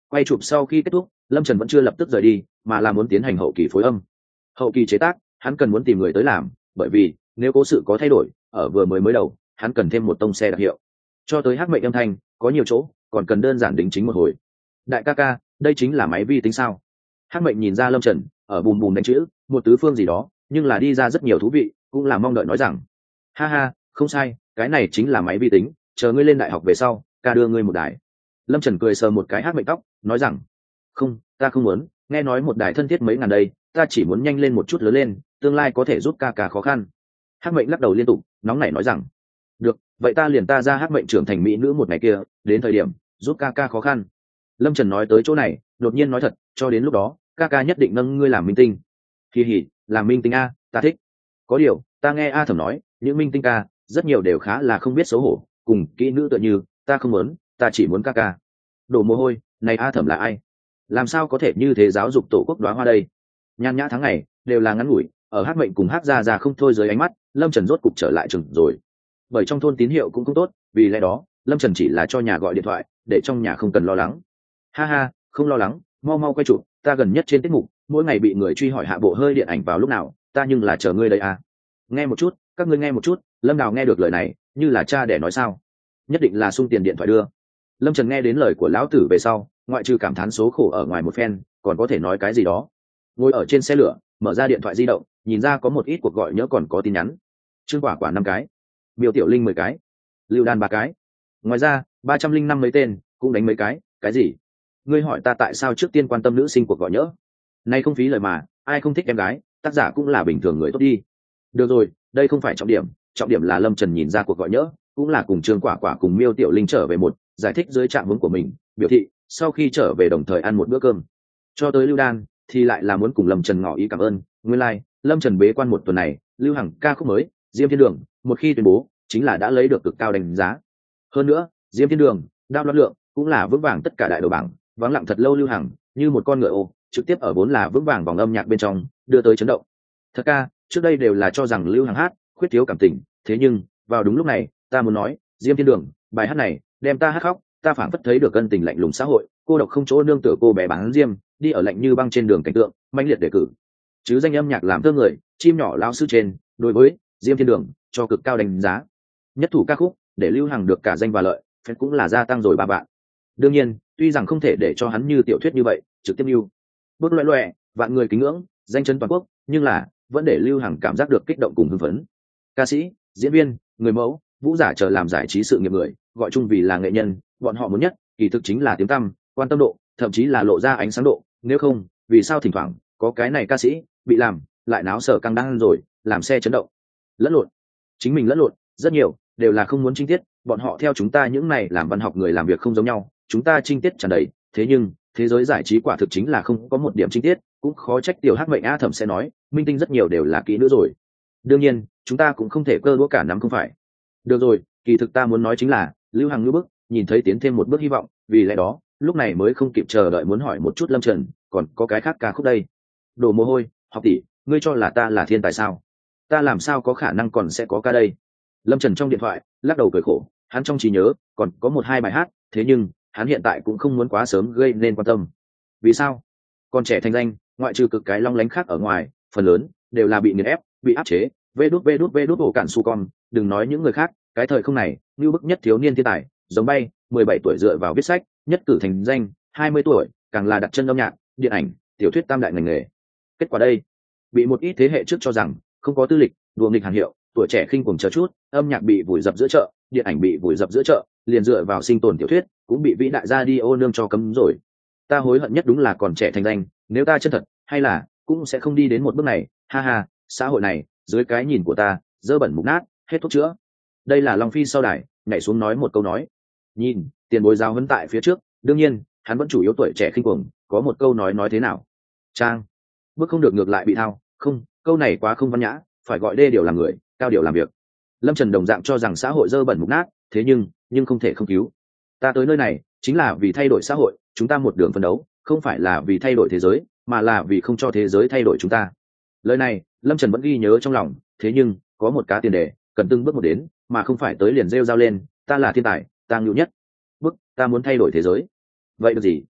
Quay chụp sau khi kết thúc, Lâm Trần vẫn chưa lập tức rời đi, mà là muốn tiến hành hậu kỳ phối âm. Hậu kỳ chế tác, hắn cần muốn tìm người tới làm, bởi vì nếu cố sự có thay đổi, ở vừa mới mới đầu, hắn cần thêm một tông xe đặc hiệu. Cho tới Hắc Mệnh âm thanh, có nhiều chỗ, còn cần đơn giản đính chính một hồi. Đại ca ca, đây chính là máy vi tính sao? Hắc Mệnh nhìn ra Lâm Trần, ở bùm bùm đánh chữ, một tứ phương gì đó, nhưng là đi ra rất nhiều thú vị, cũng là mong đợi nói rằng, ha ha, không sai, cái này chính là máy vi tính, chờ ngươi lên đại học về sau, ca đưa ngươi một đài. Lâm Trần cười sờ một cái Hắc Mệnh tóc, nói rằng, không, ta không muốn, nghe nói một đài thân thiết mấy ngàn đây, ta chỉ muốn nhanh lên một chút lớn lên, tương lai có thể giúp ca ca khó khăn. Hắc Mệnh lắc đầu liên tục, nóng nảy nói rằng, được, vậy ta liền ta ra Hắc Mệnh trưởng thành mỹ nữ một ngày kia, đến thời điểm giúp ca ca khó khăn. Lâm Trần nói tới chỗ này, đột nhiên nói thật, cho đến lúc đó, ca ca nhất định nâng ngươi làm minh tinh. Kỳ hỉ, làm minh tinh a, ta thích. Có điều, ta nghe A Thẩm nói, những minh tinh ca, rất nhiều đều khá là không biết xấu hổ, cùng kỹ nữ tựa như, ta không muốn, ta chỉ muốn ca ca. Đổ mồ hôi, này A Thẩm là ai? Làm sao có thể như thế giáo dục tổ quốc đóa hoa đây? Nhan nhã tháng ngày, đều là ngắn ngủi, ở Hắc Mệnh cùng Hắc Gia Gia không thôi dưới ánh mắt, Lâm Trần rốt cục trở lại trường rồi. Bởi trong thôn tín hiệu cũng không tốt, vì lẽ đó, Lâm Trần chỉ là cho nhà gọi điện thoại, để trong nhà không cần lo lắng. Ha ha, không lo lắng, mau mau quay chụp, ta gần nhất trên tiết mục, mỗi ngày bị người truy hỏi hạ bộ hơi điện ảnh vào lúc nào, ta nhưng là chờ ngươi đây à. Nghe một chút, các ngươi nghe một chút, Lâm Đào nghe được lời này, như là cha để nói sao? Nhất định là sung tiền điện thoại đưa. Lâm Trần nghe đến lời của lão tử về sau, ngoại trừ cảm thán số khổ ở ngoài một phen, còn có thể nói cái gì đó. Ngồi ở trên xe lửa, mở ra điện thoại di động, nhìn ra có một ít cuộc gọi nhớ còn có tin nhắn. Trương Quả Quả năm cái, Miêu Tiểu Linh mười cái, Lưu Đan ba cái. Ngoài ra, ba trăm linh năm mấy tên, cũng đánh mấy cái, cái gì? Ngươi hỏi ta tại sao trước tiên quan tâm nữ sinh cuộc gọi nhớ? Nay không phí lời mà, ai không thích em gái, tác giả cũng là bình thường người tốt đi. Được rồi, đây không phải trọng điểm, trọng điểm là Lâm Trần nhìn ra cuộc gọi nhớ, cũng là cùng Trương Quả Quả cùng Miêu Tiểu Linh trở về một, giải thích dưới trạng hướng của mình, biểu thị sau khi trở về đồng thời ăn một bữa cơm. Cho tới Lưu Đan thì lại là muốn cùng Lâm Trần ngỏ ý cảm ơn, nguyên lai, like, Lâm Trần bế quan một tuần này, lưu hành ca khúc mới, Diêm Thiên Đường, một khi tuyên bố, chính là đã lấy được cực cao đánh giá. Hơn nữa, Diêm Thiên Đường, đao loạn lượng, cũng là vững vàng tất cả đại đầu bảng, vắng lặng thật lâu lưu hành, như một con ngựa ô, trực tiếp ở vốn là vững vàng vòng âm nhạc bên trong, đưa tới chấn động. Thật ca, trước đây đều là cho rằng lưu hành hát, khuyết thiếu cảm tình, thế nhưng, vào đúng lúc này, ta muốn nói, Diêm Thiên Đường, bài hát này, đem ta hát khóc, ta phảng phất thấy được ân tình lạnh lùng xã hội, cô độc không chỗ nương tựa cô bé bán diêm, đi ở lạnh như băng trên đường cảnh tượng, mãnh liệt đề cử. Chứ danh âm nhạc làm thơ người, chim nhỏ lao sư trên, đối với Diêm Thiên Đường, cho cực cao đánh giá. Nhất thủ ca khúc, để lưu hành được cả danh và lợi, phép cũng là gia tăng rồi ba bạn. Đương nhiên, tuy rằng không thể để cho hắn như tiểu thuyết như vậy, trực tiếp lưu. Bước loẹ loẹ, vạn người kính ngưỡng, danh chân toàn quốc, nhưng là, vẫn để lưu hành cảm giác được kích động cùng hưng phấn. Ca sĩ, diễn viên, người mẫu, vũ giả chờ làm giải trí sự nghiệp người, gọi chung vì là nghệ nhân, bọn họ muốn nhất, kỳ thực chính là tiếng tăm, quan tâm độ, thậm chí là lộ ra ánh sáng độ, nếu không, vì sao thỉnh thoảng có cái này ca sĩ bị làm, lại náo sở căng đăng rồi, làm xe chấn động. Lẫn lộn, chính mình lẫn lộn, rất nhiều đều là không muốn trinh tiết, bọn họ theo chúng ta những này làm văn học người làm việc không giống nhau, chúng ta trinh tiết tràn đầy, thế nhưng thế giới giải trí quả thực chính là không có một điểm trinh tiết, cũng khó trách tiểu Hắc Mệnh A Thẩm sẽ nói, minh tinh rất nhiều đều là kỹ nữ rồi. Đương nhiên, chúng ta cũng không thể cơ đũa cả nắm không phải. Được rồi, kỳ thực ta muốn nói chính là, lưu hành như bước, nhìn thấy tiến thêm một bước hy vọng, vì lẽ đó, lúc này mới không kịp chờ đợi muốn hỏi một chút Lâm Trần, còn có cái khác ca khúc đây. Đổ mồ hôi, học tỷ, ngươi cho là ta là thiên tài sao? Ta làm sao có khả năng còn sẽ có ca đây? Lâm Trần trong điện thoại lắc đầu cười khổ, hắn trong trí nhớ còn có một hai bài hát, thế nhưng hắn hiện tại cũng không muốn quá sớm gây nên quan tâm. Vì sao? Còn trẻ thành danh, ngoại trừ cực cái long lánh khác ở ngoài, phần lớn đều là bị nghiền ép, bị áp chế. Vê đút vê đút vê đút ổ cản su con, đừng nói những người khác, cái thời không này, như bức nhất thiếu niên thiên tài, giống bay, mười bảy tuổi dựa vào viết sách, nhất cử thành danh, hai mươi tuổi, càng là đặt chân âm nhạc, điện ảnh, tiểu thuyết tam đại ngành nghề. Kết quả đây, bị một ít thế hệ trước cho rằng không có tư lịch, đùa nghịch hàng hiệu, tuổi trẻ khinh cuồng chờ chút, âm nhạc bị vùi dập giữa chợ, điện ảnh bị vùi dập giữa chợ, liền dựa vào sinh tồn tiểu thuyết, cũng bị vĩ đại gia đi ô nương cho cấm rồi. Ta hối hận nhất đúng là còn trẻ thành danh, nếu ta chân thật, hay là cũng sẽ không đi đến một bước này, ha ha, xã hội này, dưới cái nhìn của ta, dơ bẩn mục nát, hết thuốc chữa. Đây là Long Phi sau đài, nhảy xuống nói một câu nói. Nhìn, tiền bối giao hấn tại phía trước, đương nhiên, hắn vẫn chủ yếu tuổi trẻ khinh cuồng, có một câu nói nói thế nào? Trang, bước không được ngược lại bị thao, không, câu này quá không văn nhã, phải gọi đê điều làm người, cao điều làm việc. Lâm Trần đồng dạng cho rằng xã hội dơ bẩn mục nát, thế nhưng, nhưng không thể không cứu. Ta tới nơi này, chính là vì thay đổi xã hội, chúng ta một đường phấn đấu, không phải là vì thay đổi thế giới, mà là vì không cho thế giới thay đổi chúng ta. Lời này, Lâm Trần vẫn ghi nhớ trong lòng, thế nhưng, có một cá tiền đề, cần từng bước một đến, mà không phải tới liền rêu rao lên, ta là thiên tài, ta ngưu nhất. Bức, ta muốn thay đổi thế giới. Vậy được gì?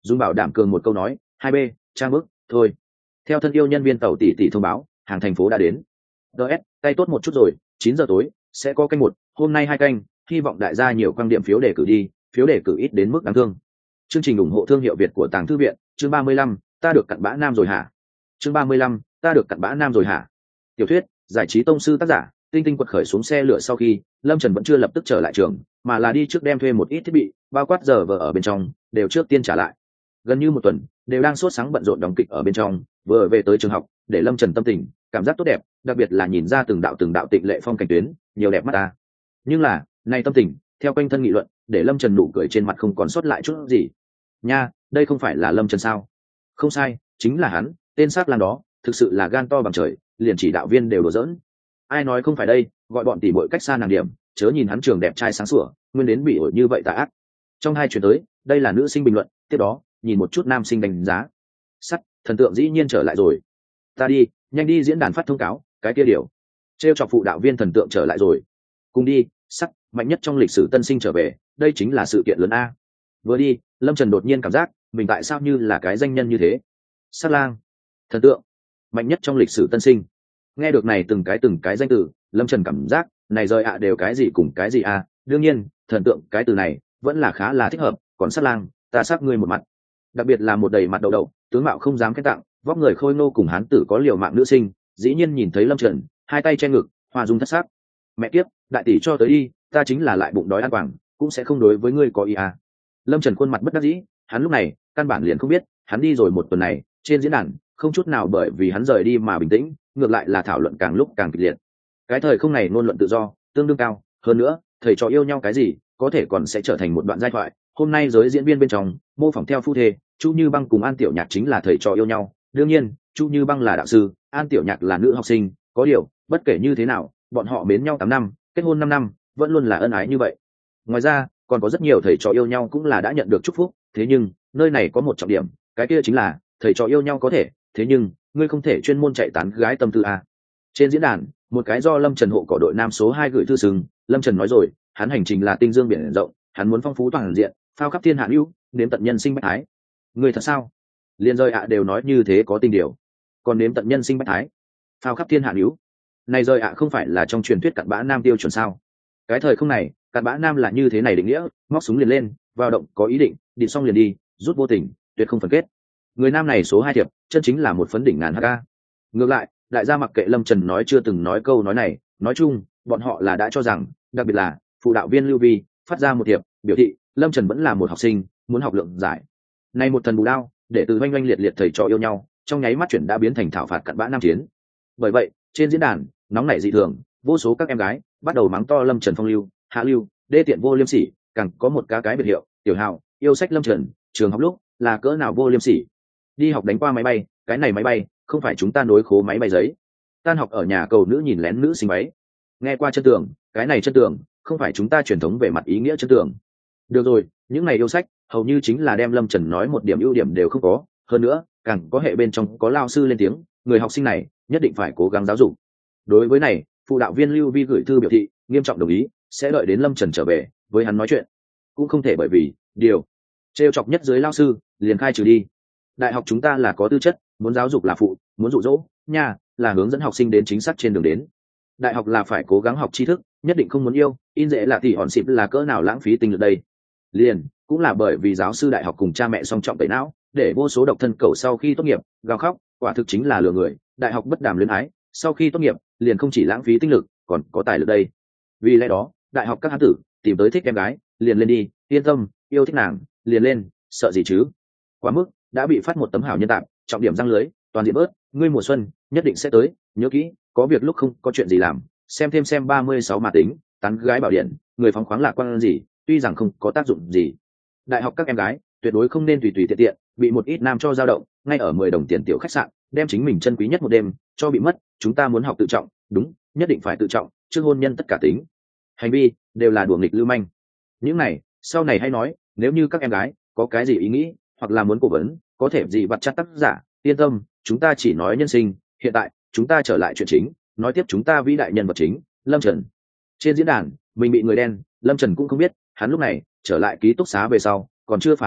Dung bảo đảm cường một câu nói, hai b trang bức thôi. Theo thân yêu nhân viên tàu tỷ tỷ thông báo, hàng thành phố đã đến. ds tay tốt một chút rồi, chín giờ tối sẽ có canh một, hôm nay hai canh, hy vọng đại gia nhiều quan điểm phiếu đề cử đi, phiếu đề cử ít đến mức đáng thương. Chương trình ủng hộ thương hiệu Việt của Tàng Thư Viện, chương ba mươi lăm, ta được cặn bã nam rồi hả? Chương ba mươi lăm, ta được cặn bã nam rồi hả? Tiểu thuyết, giải trí tông sư tác giả, Tinh Tinh quật khởi xuống xe lửa sau khi, Lâm Trần vẫn chưa lập tức trở lại trường, mà là đi trước đem thuê một ít thiết bị, bao quát giờ vờ ở bên trong, đều trước tiên trả lại. Gần như một tuần, đều đang sốt sáng bận rộn đóng kịch ở bên trong, vừa về tới trường học, để Lâm Trần tâm tình, cảm giác tốt đẹp, đặc biệt là nhìn ra từng đạo từng đạo tịnh lệ phong cảnh tuyến, nhiều đẹp mắt ta. Nhưng là, này tâm tình, theo quanh thân nghị luận, để Lâm Trần nụ cười trên mặt không còn sót lại chút gì. Nha, đây không phải là Lâm Trần sao? Không sai, chính là hắn, tên sát lang đó, thực sự là gan to bằng trời, liền chỉ đạo viên đều đùa giỡn. Ai nói không phải đây, gọi bọn tỷ muội cách xa nàng điểm, chớ nhìn hắn trường đẹp trai sáng sủa, nguyên đến bị ổi như vậy tà ác. Trong hai chuyện tới, đây là nữ sinh bình luận, tiếp đó, nhìn một chút nam sinh đánh giá. Sắt, thần tượng dĩ nhiên trở lại rồi. Ta đi, nhanh đi diễn đàn phát thông cáo, cái kia điều. Trêu chọc phụ đạo viên thần tượng trở lại rồi. Cùng đi, sắt, mạnh nhất trong lịch sử tân sinh trở về, đây chính là sự kiện lớn a. Vừa đi, Lâm Trần đột nhiên cảm giác, mình tại sao như là cái danh nhân như thế. Sát lang, thần tượng, mạnh nhất trong lịch sử tân sinh. Nghe được này từng cái từng cái danh từ, Lâm Trần cảm giác, này rời ạ đều cái gì cùng cái gì a. Đương nhiên, thần tượng cái từ này vẫn là khá là thích hợp, còn sát lang, ta sát ngươi một mặt. Đặc biệt là một đầy mặt đầu đầu, tướng mạo không dám khen tặng, vóc người khôi ngô cùng hán tử có liều mạng nữ sinh, dĩ nhiên nhìn thấy Lâm Trần, hai tay che ngực, hoa dung thất sắc. Mẹ kiếp, đại tỷ cho tới đi, ta chính là lại bụng đói ăn quảng, cũng sẽ không đối với ngươi có ý à. Lâm Trần khuôn mặt bất đắc dĩ, hắn lúc này căn bản liền không biết, hắn đi rồi một tuần này, trên diễn đàn không chút nào bởi vì hắn rời đi mà bình tĩnh, ngược lại là thảo luận càng lúc càng kịch liệt. Cái thời không này ngôn luận tự do tương đương cao, hơn nữa, thầy trò yêu nhau cái gì, có thể còn sẽ trở thành một đoạn giai thoại. Hôm nay giới diễn viên bên trong, mô phỏng theo phu thê, Chu Như Băng cùng An Tiểu Nhạc chính là thầy trò yêu nhau. Đương nhiên, Chu Như Băng là đạo sư, An Tiểu Nhạc là nữ học sinh, có điều, bất kể như thế nào, bọn họ mến nhau tám năm, kết hôn năm năm, vẫn luôn là ân ái như vậy. Ngoài ra, còn có rất nhiều thầy trò yêu nhau cũng là đã nhận được chúc phúc, thế nhưng, nơi này có một trọng điểm, cái kia chính là, thầy trò yêu nhau có thể, thế nhưng, ngươi không thể chuyên môn chạy tán gái tâm tư a. Trên diễn đàn, một cái do Lâm Trần hộ cỏ đội nam số hai gửi thư sừng, Lâm Trần nói rồi, hắn hành trình là tinh dương biển rộng, hắn muốn phong phú toàn diện, phao khắp thiên hạ ưu, nếm tận nhân sinh bách thái. Người thật sao? Liên rơi ạ đều nói như thế có tình điều, còn nếm tận nhân sinh bách thái, phao khắp thiên hạ ưu. Này rơi ạ không phải là trong truyền thuyết cặn bã nam tiêu chuẩn sao? Cái thời không này, cặn bã nam là như thế này định nghĩa, móc súng liền lên, vào động có ý định, định xong liền đi, rút vô tình, tuyệt không phần kết. Người nam này số hai thiệp, chân chính là một phấn đỉnh ngàn ha. Ngược lại, đại gia mặc kệ Lâm Trần nói chưa từng nói câu nói này, nói chung, bọn họ là đã cho rằng, đặc biệt là phụ đạo viên Lưu Vi phát ra một thiệp, biểu thị Lâm Trần vẫn là một học sinh, muốn học lượng giải. Này một thần bù đao, để từ oanh oanh liệt liệt thầy trò yêu nhau, trong nháy mắt chuyển đã biến thành thảo phạt cặn bã nam chiến. Bởi vậy, trên diễn đàn, nóng nảy dị thường, vô số các em gái bắt đầu mắng to Lâm Trần phong lưu, hạ lưu, đê tiện vô liêm sỉ, càng có một cá cái biệt hiệu, tiểu hào, yêu sách Lâm Trần, trường học lúc là cỡ nào vô liêm sỉ. Đi học đánh qua máy bay, cái này máy bay không phải chúng ta nối khố máy bay giấy. Tan học ở nhà cầu nữ nhìn lén nữ sinh máy. Nghe qua chân tường, cái này chân tường không phải chúng ta truyền thống về mặt ý nghĩa chân tường. Được rồi, những này yêu sách hầu như chính là đem Lâm Trần nói một điểm ưu điểm đều không có, hơn nữa càng có hệ bên trong có lao sư lên tiếng, người học sinh này nhất định phải cố gắng giáo dục. Đối với này, phụ đạo viên Lưu Vi gửi thư biểu thị nghiêm trọng đồng ý, sẽ đợi đến Lâm Trần trở về với hắn nói chuyện. Cũng không thể bởi vì điều trêu chọc nhất dưới lao sư liền khai trừ đi. Đại học chúng ta là có tư chất, muốn giáo dục là phụ, muốn dụ dỗ nha là hướng dẫn học sinh đến chính xác trên đường đến. Đại học là phải cố gắng học tri thức, nhất định không muốn yêu, in dễ là thì hòn xịp là cỡ nào lãng phí tinh lực đây. Liền cũng là bởi vì giáo sư đại học cùng cha mẹ song trọng tẩy não, để vô số độc thân cầu sau khi tốt nghiệp gào khóc, quả thực chính là lừa người. Đại học bất đàm luyến ái, sau khi tốt nghiệp liền không chỉ lãng phí tinh lực, còn có tài lực đây. Vì lẽ đó, đại học các hán tử tìm tới thích em gái, liền lên đi, yên tâm, yêu thích nàng, liền lên, sợ gì chứ? Quá mức, đã bị phát một tấm hảo nhân tạp, trọng điểm răng lưới, toàn diện bớt, ngươi mùa xuân nhất định sẽ tới, nhớ kỹ, có việc lúc không có chuyện gì làm, xem thêm xem ba mươi sáu mà tính, tán gái bảo điện, người phóng khoáng lạc quan gì, tuy rằng không có tác dụng gì. Đại học các em gái tuyệt đối không nên tùy tùy tiện tiện bị một ít nam cho dao động, ngay ở mười đồng tiền tiểu khách sạn, đem chính mình chân quý nhất một đêm cho bị mất. Chúng ta muốn học tự trọng, đúng, nhất định phải tự trọng, trước hôn nhân tất cả tính hành vi đều là đùa nghịch lưu manh. Những này sau này hay nói, nếu như các em gái có cái gì ý nghĩ hoặc là muốn cố vấn, có thể gì vặt chặt tác giả, yên tâm, chúng ta chỉ nói nhân sinh. Hiện tại chúng ta trở lại chuyện chính, nói tiếp chúng ta vĩ đại nhân vật chính Lâm Trần. Trên diễn đàn mình bị người đen, Lâm Trần cũng không biết, hắn lúc này trở lại ký túc xá về sau còn chưa phản ứng lại,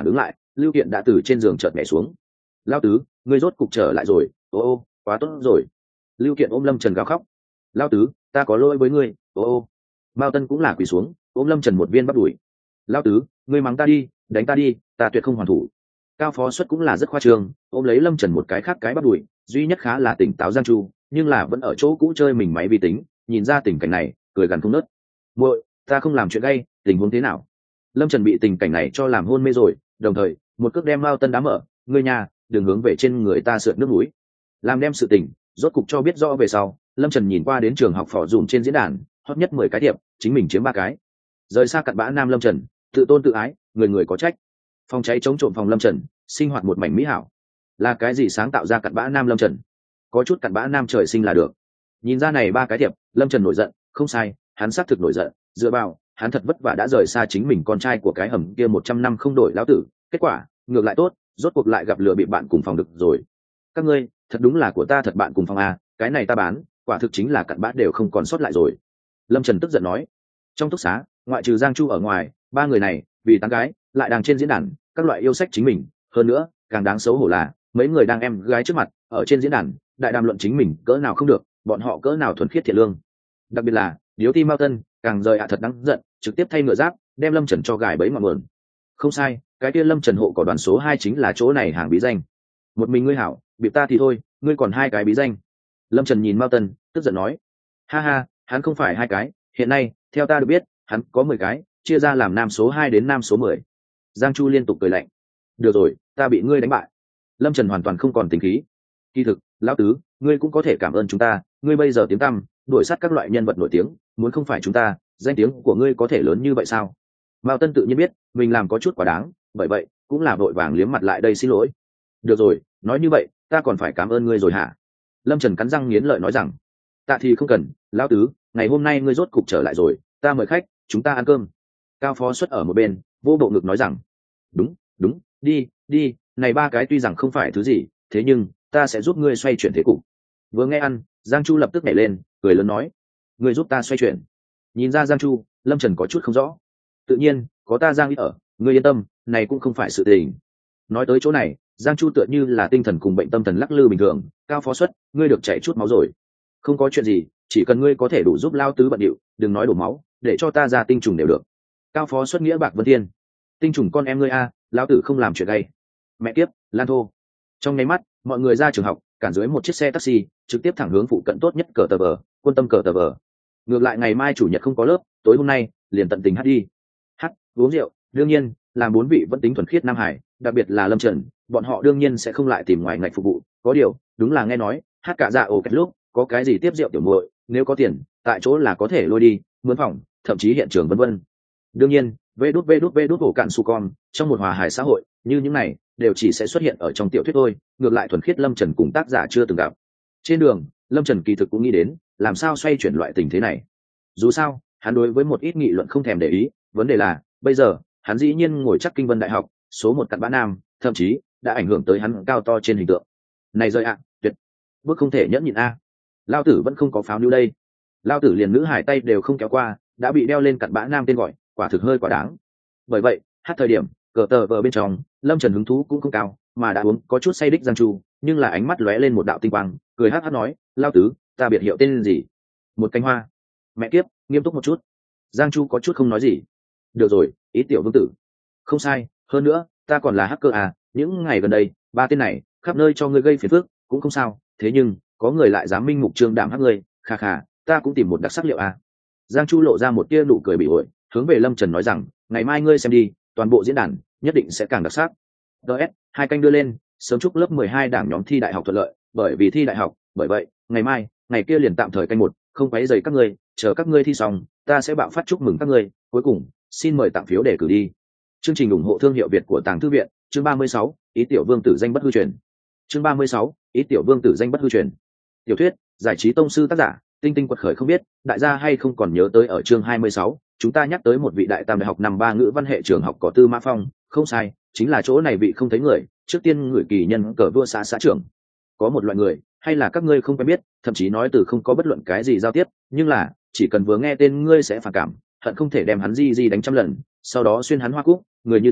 Lưu Kiện đã từ trên giường chợt nhảy xuống. Lao tứ, ngươi rốt cục trở lại rồi, ô ô, quá tốt rồi. Lưu Kiện ôm Lâm Trần gào khóc. Lao tứ, ta có lỗi với ngươi, ô ô. Mao Tân cũng là quỳ xuống, ôm Lâm Trần một viên bắp đùi. Lao tứ, ngươi mắng ta đi, đánh ta đi, ta tuyệt không hoàn thủ. Cao Phó Xuất cũng là rất khoa trương, ôm lấy Lâm Trần một cái khác cái bắp đùi, duy nhất khá là tỉnh táo Giang Chu, nhưng là vẫn ở chỗ cũ chơi mình máy vi tính, nhìn ra tình cảnh này, cười gần không nớt. Muội, ta không làm chuyện gay, tình huống thế nào? Lâm Trần bị tình cảnh này cho làm hôn mê rồi, đồng thời một cước đem Mao Tân đá mở, ngươi nhà, đừng hướng về trên người ta sượt nước mũi. Làm đem sự tình, rốt cục cho biết rõ về sau, Lâm Trần nhìn qua đến trường học phỏ dùm trên diễn đàn, hot nhất mười cái thiệp, chính mình chiếm ba cái. Rời xa cặn bã nam Lâm Trần, tự tôn tự ái, người người có trách. Phòng cháy chống trộm phòng Lâm Trần, sinh hoạt một mảnh mỹ hảo. Là cái gì sáng tạo ra cặn bã nam Lâm Trần? Có chút cặn bã nam trời sinh là được. Nhìn ra này ba cái thiệp, Lâm Trần nổi giận, không sai, hắn xác thực nổi giận, dựa vào, hắn thật vất vả đã rời xa chính mình con trai của cái hầm kia một trăm năm không đổi lão tử, kết quả, ngược lại tốt, rốt cuộc lại gặp lừa bị bạn cùng phòng được rồi. Các ngươi, thật đúng là của ta thật bạn cùng phòng a, cái này ta bán, quả thực chính là cặn bã đều không còn sót lại rồi. Lâm Trần tức giận nói. Trong túc xá, ngoại trừ Giang Chu ở ngoài, ba người này, vì tán gái, lại đang trên diễn đàn, các loại yêu sách chính mình, hơn nữa, càng đáng xấu hổ là, mấy người đang em gái trước mặt, ở trên diễn đàn, đại đàm luận chính mình cỡ nào không được, bọn họ cỡ nào thuần khiết thiện lương. Đặc biệt là, điếu ti Mao Tân, càng rời ạ thật đáng giận, trực tiếp thay ngựa giáp, đem Lâm Trần cho gài bẫy ngọn nguồn. Không sai, cái kia Lâm Trần hộ cỏ đoàn số hai chính là chỗ này hàng bí danh. Một mình ngươi hảo, bị ta thì thôi, ngươi còn hai cái bí danh. Lâm Trần nhìn Mao Tân, tức giận nói. Ha ha, hắn không phải hai cái, hiện nay, theo ta được biết, hắn có mười cái, chia ra làm nam số hai đến nam số mười. Giang Chu liên tục cười lạnh. Được rồi, ta bị ngươi đánh bại. Lâm Trần hoàn toàn không còn tính khí. Kỳ thực, lão tứ, ngươi cũng có thể cảm ơn chúng ta, ngươi bây giờ tiếng tăm, đuổi sát các loại nhân vật nổi tiếng, muốn không phải chúng ta, danh tiếng của ngươi có thể lớn như vậy sao? Mao Tân tự nhiên biết, mình làm có chút quá đáng, bởi vậy, cũng là vội vàng liếm mặt lại đây xin lỗi. Được rồi, nói như vậy, ta còn phải cảm ơn ngươi rồi hả? Lâm Trần cắn răng nghiến lợi nói rằng. Tạ thì không cần, lão tứ, ngày hôm nay ngươi rốt cục trở lại rồi, ta mời khách, chúng ta ăn cơm. Cao Phó Xuất ở một bên, vô bộ ngực nói rằng. Đúng, đúng, đi, đi, này ba cái tuy rằng không phải thứ gì, thế nhưng, ta sẽ giúp ngươi xoay chuyển thế cục. Vừa nghe ăn, Giang Chu lập tức nhảy lên, cười lớn nói. Ngươi giúp ta xoay chuyển. Nhìn ra Giang Chu, Lâm Trần có chút không rõ. Tự nhiên, có ta Giang ít ở, ngươi yên tâm, này cũng không phải sự tình. Nói tới chỗ này, Giang Chu tựa như là tinh thần cùng bệnh tâm thần lắc lư bình thường. Cao Phó Xuất, ngươi được chảy chút máu rồi. Không có chuyện gì, chỉ cần ngươi có thể đủ giúp lao tứ bận điệu, đừng nói đổ máu, để cho ta ra tinh trùng đều được. Cao Phó Xuất nghĩa bạc vân thiên. Tinh trùng con em ngươi a, lao tử không làm chuyện gay. Mẹ kiếp, lan thô. Trong nháy mắt, mọi người ra trường học, cản dưới một chiếc xe taxi, trực tiếp thẳng hướng phụ cận tốt nhất cờ tờ vờ, quân tâm cờ tờ vờ. Ngược lại ngày mai chủ nhật không có lớp, tối hôm nay liền tận tình hát đi. Hát, uống rượu, đương nhiên, làm bốn vị vẫn tính thuần khiết Nam Hải, đặc biệt là Lâm Trần, bọn họ đương nhiên sẽ không lại tìm ngoài ngạch phục vụ. Có điều, đúng là nghe nói, hát cả dạ ổ cách lúc, có cái gì tiếp rượu tiểu muội, nếu có tiền, tại chỗ là có thể lôi đi, mướn phòng, thậm chí hiện trường vân vân. Đương nhiên, vê đút vê đút vê đút ổ cạn su con, trong một hòa hài xã hội, như những này, đều chỉ sẽ xuất hiện ở trong tiểu thuyết thôi, ngược lại thuần khiết Lâm Trần cùng tác giả chưa từng gặp. Trên đường, Lâm Trần kỳ thực cũng nghĩ đến, làm sao xoay chuyển loại tình thế này. Dù sao, hắn đối với một ít nghị luận không thèm để ý, vấn đề là, bây giờ, hắn dĩ nhiên ngồi chắc Kinh Vân Đại học, số một cặn bã nam, thậm chí đã ảnh hưởng tới hắn cao to trên hình tượng. Này rơi ạ, tuyệt, bước không thể nhẫn nhịn a. Lao tử vẫn không có pháo níu đây. Lao tử liền nữ hải tay đều không kéo qua, đã bị đeo lên cặn bã nam tên gọi, quả thực hơi quá đáng. Bởi vậy, hát thời điểm, cờ tờ vờ bên trong, Lâm Trần hứng thú cũng không cao, mà đã uống có chút say đích Giang Chu, nhưng là ánh mắt lóe lên một đạo tinh quang, cười hát hát nói, lao tứ, ta biệt hiệu tên gì? Một cánh hoa. Mẹ kiếp, nghiêm túc một chút. Giang Chu có chút không nói gì. Được rồi, ý tiểu vương tử. Không sai, hơn nữa, ta còn là hacker à, những ngày gần đây, ba tên này, khắp nơi cho ngươi gây phiền phức, cũng không sao, thế nhưng, có người lại dám minh mục trương đảm hắc ngươi, khà khà, ta cũng tìm một đặc sắc liệu à. Giang Chu lộ ra một tia nụ cười bị ổi, hướng về Lâm Trần nói rằng, ngày mai ngươi xem đi, toàn bộ diễn đàn nhất định sẽ càng đặc sắc. ds hai canh đưa lên, sớm chúc lớp mười hai đảng nhóm thi đại học thuận lợi, bởi vì thi đại học, bởi vậy ngày mai, ngày kia liền tạm thời canh một, không quấy rầy các ngươi, chờ các ngươi thi xong, ta sẽ bạo phát chúc mừng các ngươi. Cuối cùng, xin mời tặng phiếu để cử đi. Chương trình ủng hộ thương hiệu Việt của Tàng Thư viện, chương ba mươi sáu, ý tiểu vương tử danh bất hư truyền. Chương ba mươi sáu, ý tiểu vương tử danh bất hư truyền. Tiểu thuyết, giải trí tông sư tác giả, tinh tinh quật khởi không biết, đại gia hay không còn nhớ tới ở chương hai mươi sáu, chúng ta nhắc tới một vị đại tam đại học năm ba ngữ văn hệ trường học có Tư Mã Phong, không sai, chính là chỗ này vị không thấy người, trước tiên người kỳ nhân cờ vua xã xã trưởng. Có một loại người, hay là các ngươi không quen biết, thậm chí nói từ không có bất luận cái gì giao tiếp, nhưng là, chỉ cần vừa nghe tên ngươi sẽ phản cảm, hận không thể đem hắn di di đánh trăm lần, sau đó xuyên hắn hoa cúc, người như thế,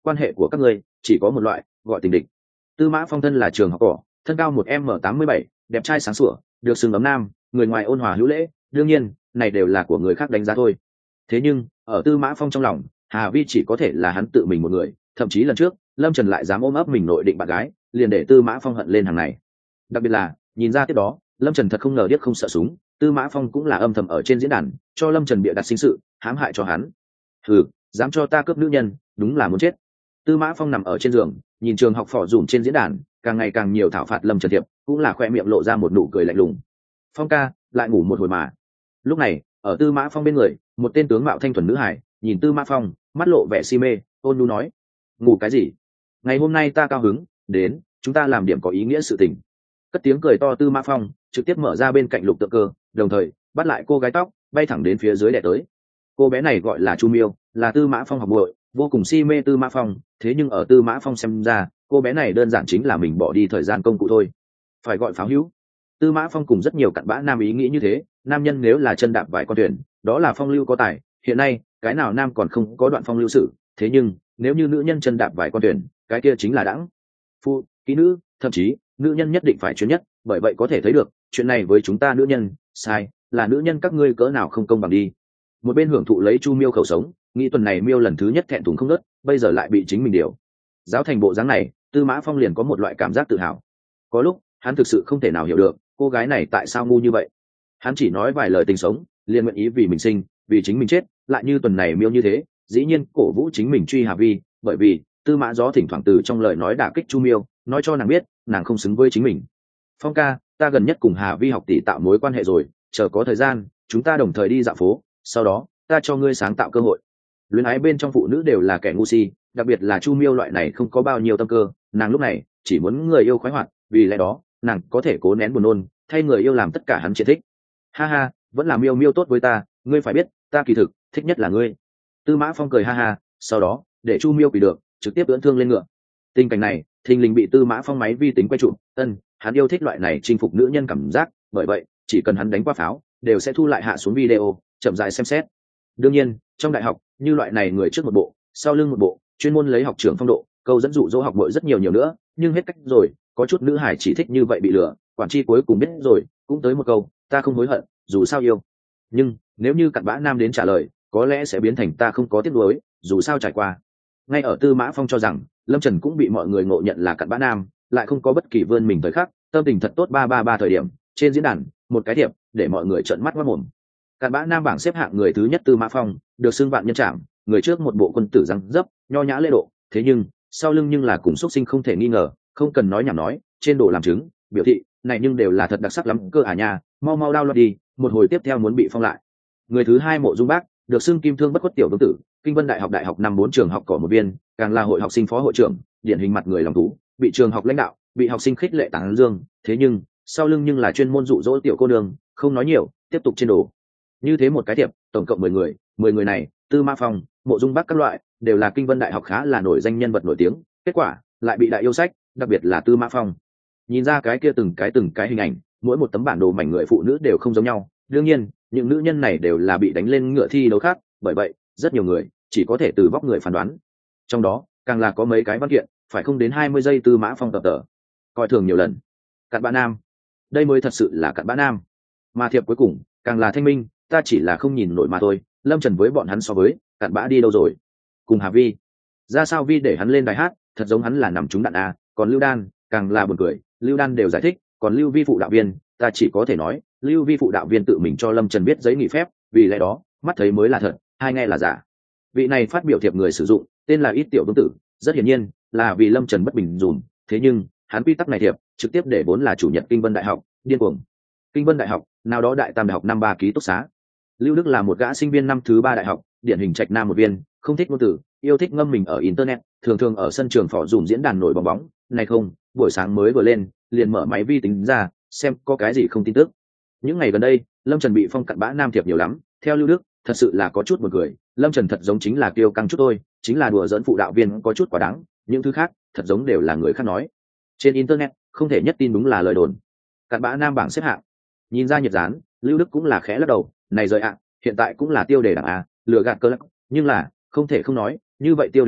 quan hệ của các ngươi chỉ có một loại, gọi tình địch. Tư Mã Phong thân là trường học cỏ, thân cao một m tám mươi bảy, đẹp trai sáng sủa, được sừng ấm nam, người ngoài ôn hòa hữu lễ, đương nhiên này đều là của người khác đánh giá thôi. Thế nhưng ở Tư Mã Phong trong lòng, Hà Vi chỉ có thể là hắn tự mình một người, thậm chí lần trước Lâm Trần lại dám ôm ấp mình nội định bạn gái, liền để Tư Mã Phong hận lên hàng này. Đặc biệt là nhìn ra tiếp đó, Lâm Trần thật không ngờ điếc không sợ súng, Tư Mã Phong cũng là âm thầm ở trên diễn đàn cho Lâm Trần bịa đặt sinh sự, hãm hại cho hắn. Hừ, dám cho ta cướp nữ nhân, đúng là muốn chết. Tư Mã Phong nằm ở trên giường, nhìn trường học phỏ dùm trên diễn đàn, càng ngày càng nhiều thảo phạt Lâm Trần Thiệp, cũng là khoe miệng lộ ra một nụ cười lạnh lùng. Phong ca, lại ngủ một hồi mà. Lúc này, ở Tư Mã Phong bên người, một tên tướng mạo thanh thuần nữ hải, nhìn Tư Mã Phong, mắt lộ vẻ si mê, ôn nhu nói: "Ngủ cái gì? Ngày hôm nay ta cao hứng, đến, chúng ta làm điểm có ý nghĩa sự tình." Cất tiếng cười to Tư Mã Phong, trực tiếp mở ra bên cạnh Lục Tượng Cơ, đồng thời bắt lại cô gái tóc, bay thẳng đến phía dưới đè tới. Cô bé này gọi là Chu Miêu, là Tư Mã Phong học muội, vô cùng si mê Tư Mã Phong, thế nhưng ở Tư Mã Phong xem ra, cô bé này đơn giản chính là mình bỏ đi thời gian công cụ thôi. Phải gọi pháo hữu. Tư Mã Phong cùng rất nhiều cặn bã nam ý nghĩ như thế, nam nhân nếu là chân đạp vài con thuyền, đó là phong lưu có tài, hiện nay, cái nào nam còn không có đoạn phong lưu sự, thế nhưng, nếu như nữ nhân chân đạp vài con thuyền, cái kia chính là đãng. Phu, kỹ nữ, thậm chí, nữ nhân nhất định phải chuyên nhất, bởi vậy có thể thấy được, chuyện này với chúng ta nữ nhân, sai, là nữ nhân các ngươi cỡ nào không công bằng đi. Một bên hưởng thụ lấy Chu Miêu khẩu sống, nghĩ tuần này Miêu lần thứ nhất thẹn thùng không nớt, bây giờ lại bị chính mình điều giáo thành bộ dáng này, Tư Mã Phong liền có một loại cảm giác tự hào. Có lúc hắn thực sự không thể nào hiểu được cô gái này tại sao ngu như vậy. Hắn chỉ nói vài lời tình sống, liền nguyện ý vì mình sinh, vì chính mình chết, lại như tuần này Miêu như thế, dĩ nhiên cổ vũ chính mình truy Hà Vi, bởi vì Tư Mã Gió thỉnh thoảng từ trong lời nói đả kích Chu Miêu, nói cho nàng biết nàng không xứng với chính mình. Phong ca, ta gần nhất cùng Hà Vi học tỷ tạo mối quan hệ rồi, chờ có thời gian chúng ta đồng thời đi dạo phố, sau đó ta cho ngươi sáng tạo cơ hội. Luyến ái bên trong phụ nữ đều là kẻ ngu si, đặc biệt là Chu Miêu loại này không có bao nhiêu tâm cơ, nàng lúc này chỉ muốn người yêu khoái hoạt, vì lẽ đó nàng có thể cố nén buồn nôn, thay người yêu làm tất cả hắn triệt thích. Ha ha, vẫn là Miêu Miêu tốt với ta, ngươi phải biết ta kỳ thực thích nhất là ngươi. Tư Mã Phong cười ha ha, sau đó để Chu Miêu quỳ được, trực tiếp ưỡn thương lên ngựa. Tình cảnh này thình lình bị Tư Mã Phong máy vi tính quay chụp, ân hắn yêu thích loại này chinh phục nữ nhân cảm giác, bởi vậy chỉ cần hắn đánh qua pháo đều sẽ thu lại hạ xuống video, chậm rãi xem xét. Đương nhiên trong đại học như loại này người trước một bộ sau lưng một bộ, chuyên môn lấy học trưởng phong độ câu dẫn dụ dỗ học bội rất nhiều nhiều nữa, nhưng hết cách rồi, có chút nữ hải chỉ thích như vậy bị lừa, quản tri cuối cùng biết rồi cũng tới một câu, ta không hối hận, dù sao yêu. Nhưng nếu như cặn bã nam đến trả lời, có lẽ sẽ biến thành ta không có tiếc nuối, dù sao trải qua. Ngay ở Tư Mã Phong cho rằng Lâm Trần cũng bị mọi người ngộ nhận là cặn bã nam, lại không có bất kỳ vươn mình thời khắc, tâm tình thật tốt ba ba ba thời điểm, trên diễn đàn một cái thiệp để mọi người trợn mắt ngoác mồm. Cặn bã nam bảng xếp hạng người thứ nhất Tư Mã Phong, được xưng vạn nhân trảm, người trước một bộ quân tử răng dấp, nho nhã lễ độ, thế nhưng sau lưng nhưng là cùng xuất sinh không thể nghi ngờ, không cần nói nhảm nói, trên đồ làm chứng, biểu thị này nhưng đều là thật đặc sắc lắm cơ à nha, mau mau download đi, một hồi tiếp theo muốn bị phong lại. Người thứ hai Mộ Dung Bác, được xưng kim thương bất khuất tiểu vương tử, Kinh Vân Đại học đại học năm bốn trường học cỏ một viên, càng là hội học sinh phó hội trưởng, điển hình mặt người lòng thú, bị trường học lãnh đạo, bị học sinh khích lệ tán dương, thế nhưng sau lưng nhưng là chuyên môn dụ dỗ tiểu cô nương, không nói nhiều, tiếp tục trên đồ. Như thế một cái thiệp, tổng cộng mười người, mười người này, Tư Mã Phong, Mộ Dung Bác các loại, đều là Kinh Vân Đại học khá là nổi danh nhân vật nổi tiếng, kết quả lại bị đại yêu sách, đặc biệt là Tư Mã Phong. Nhìn ra cái kia từng cái từng cái hình ảnh, mỗi một tấm bản đồ mảnh người phụ nữ đều không giống nhau, đương nhiên, những nữ nhân này đều là bị đánh lên ngựa thi đấu khác, bởi vậy, rất nhiều người chỉ có thể từ vóc người phán đoán. Trong đó, càng là có mấy cái văn kiện, phải không đến hai mươi giây Tư Mã Phong tập tờ. Coi thường nhiều lần. Cặn bã nam. Đây mới thật sự là cặn bã nam. Mà thiệp cuối cùng, càng là thanh minh, ta chỉ là không nhìn nổi mà thôi, Lâm Trần với bọn hắn so với, cặn bã đi đâu rồi? Cùng Hà Vi. Ra sao Vi để hắn lên đài hát, thật giống hắn là nằm trúng đạn a, còn Lưu Đan, càng là buồn cười, Lưu Đan đều giải thích, còn Lưu Vi phụ đạo viên, ta chỉ có thể nói, Lưu Vi phụ đạo viên tự mình cho Lâm Trần biết giấy nghỉ phép, vì lẽ đó, mắt thấy mới là thật, hai nghe là giả. Vị này phát biểu thiệp người sử dụng, tên là Ít Tiểu Vương Tử, rất hiển nhiên là vì Lâm Trần bất bình dùm, thế nhưng, hắn quy tắc này thiệp, trực tiếp để vốn là chủ nhật Kinh Vân Đại học, điên cuồng. Kinh Vân Đại học, nào đó Đại Tam Đại học năm ba ký túc xá. Lưu Đức là một gã sinh viên năm thứ ba đại học, điển hình trạch nam một viên, không thích ngôn tử, yêu thích ngâm mình ở internet, thường thường ở sân trường phỏ dùm diễn đàn nổi bong bóng, này không, buổi sáng mới vừa lên, liền mở máy vi tính ra, xem có cái gì không tin tức. Những ngày gần đây, Lâm Trần bị phong cặn bã nam thiệp nhiều lắm, theo Lưu Đức, thật sự là có chút buồn cười, Lâm Trần thật giống chính là kiêu căng chút thôi, chính là đùa giỡn phụ đạo viên có chút quá đáng, những thứ khác, thật giống đều là người khác nói. Trên internet, không thể nhất tin đúng là lời đồn. Cặn bã nam bảng xếp hạng. Nhìn ra nhiệt dán, Lưu Đức cũng là khẽ lắc đầu, này rồi ạ, hiện tại cũng là tiêu đề đảng a, lừa gạt cơ lắc, nhưng là, không thể không nói, như vậy tiêu đề đảng,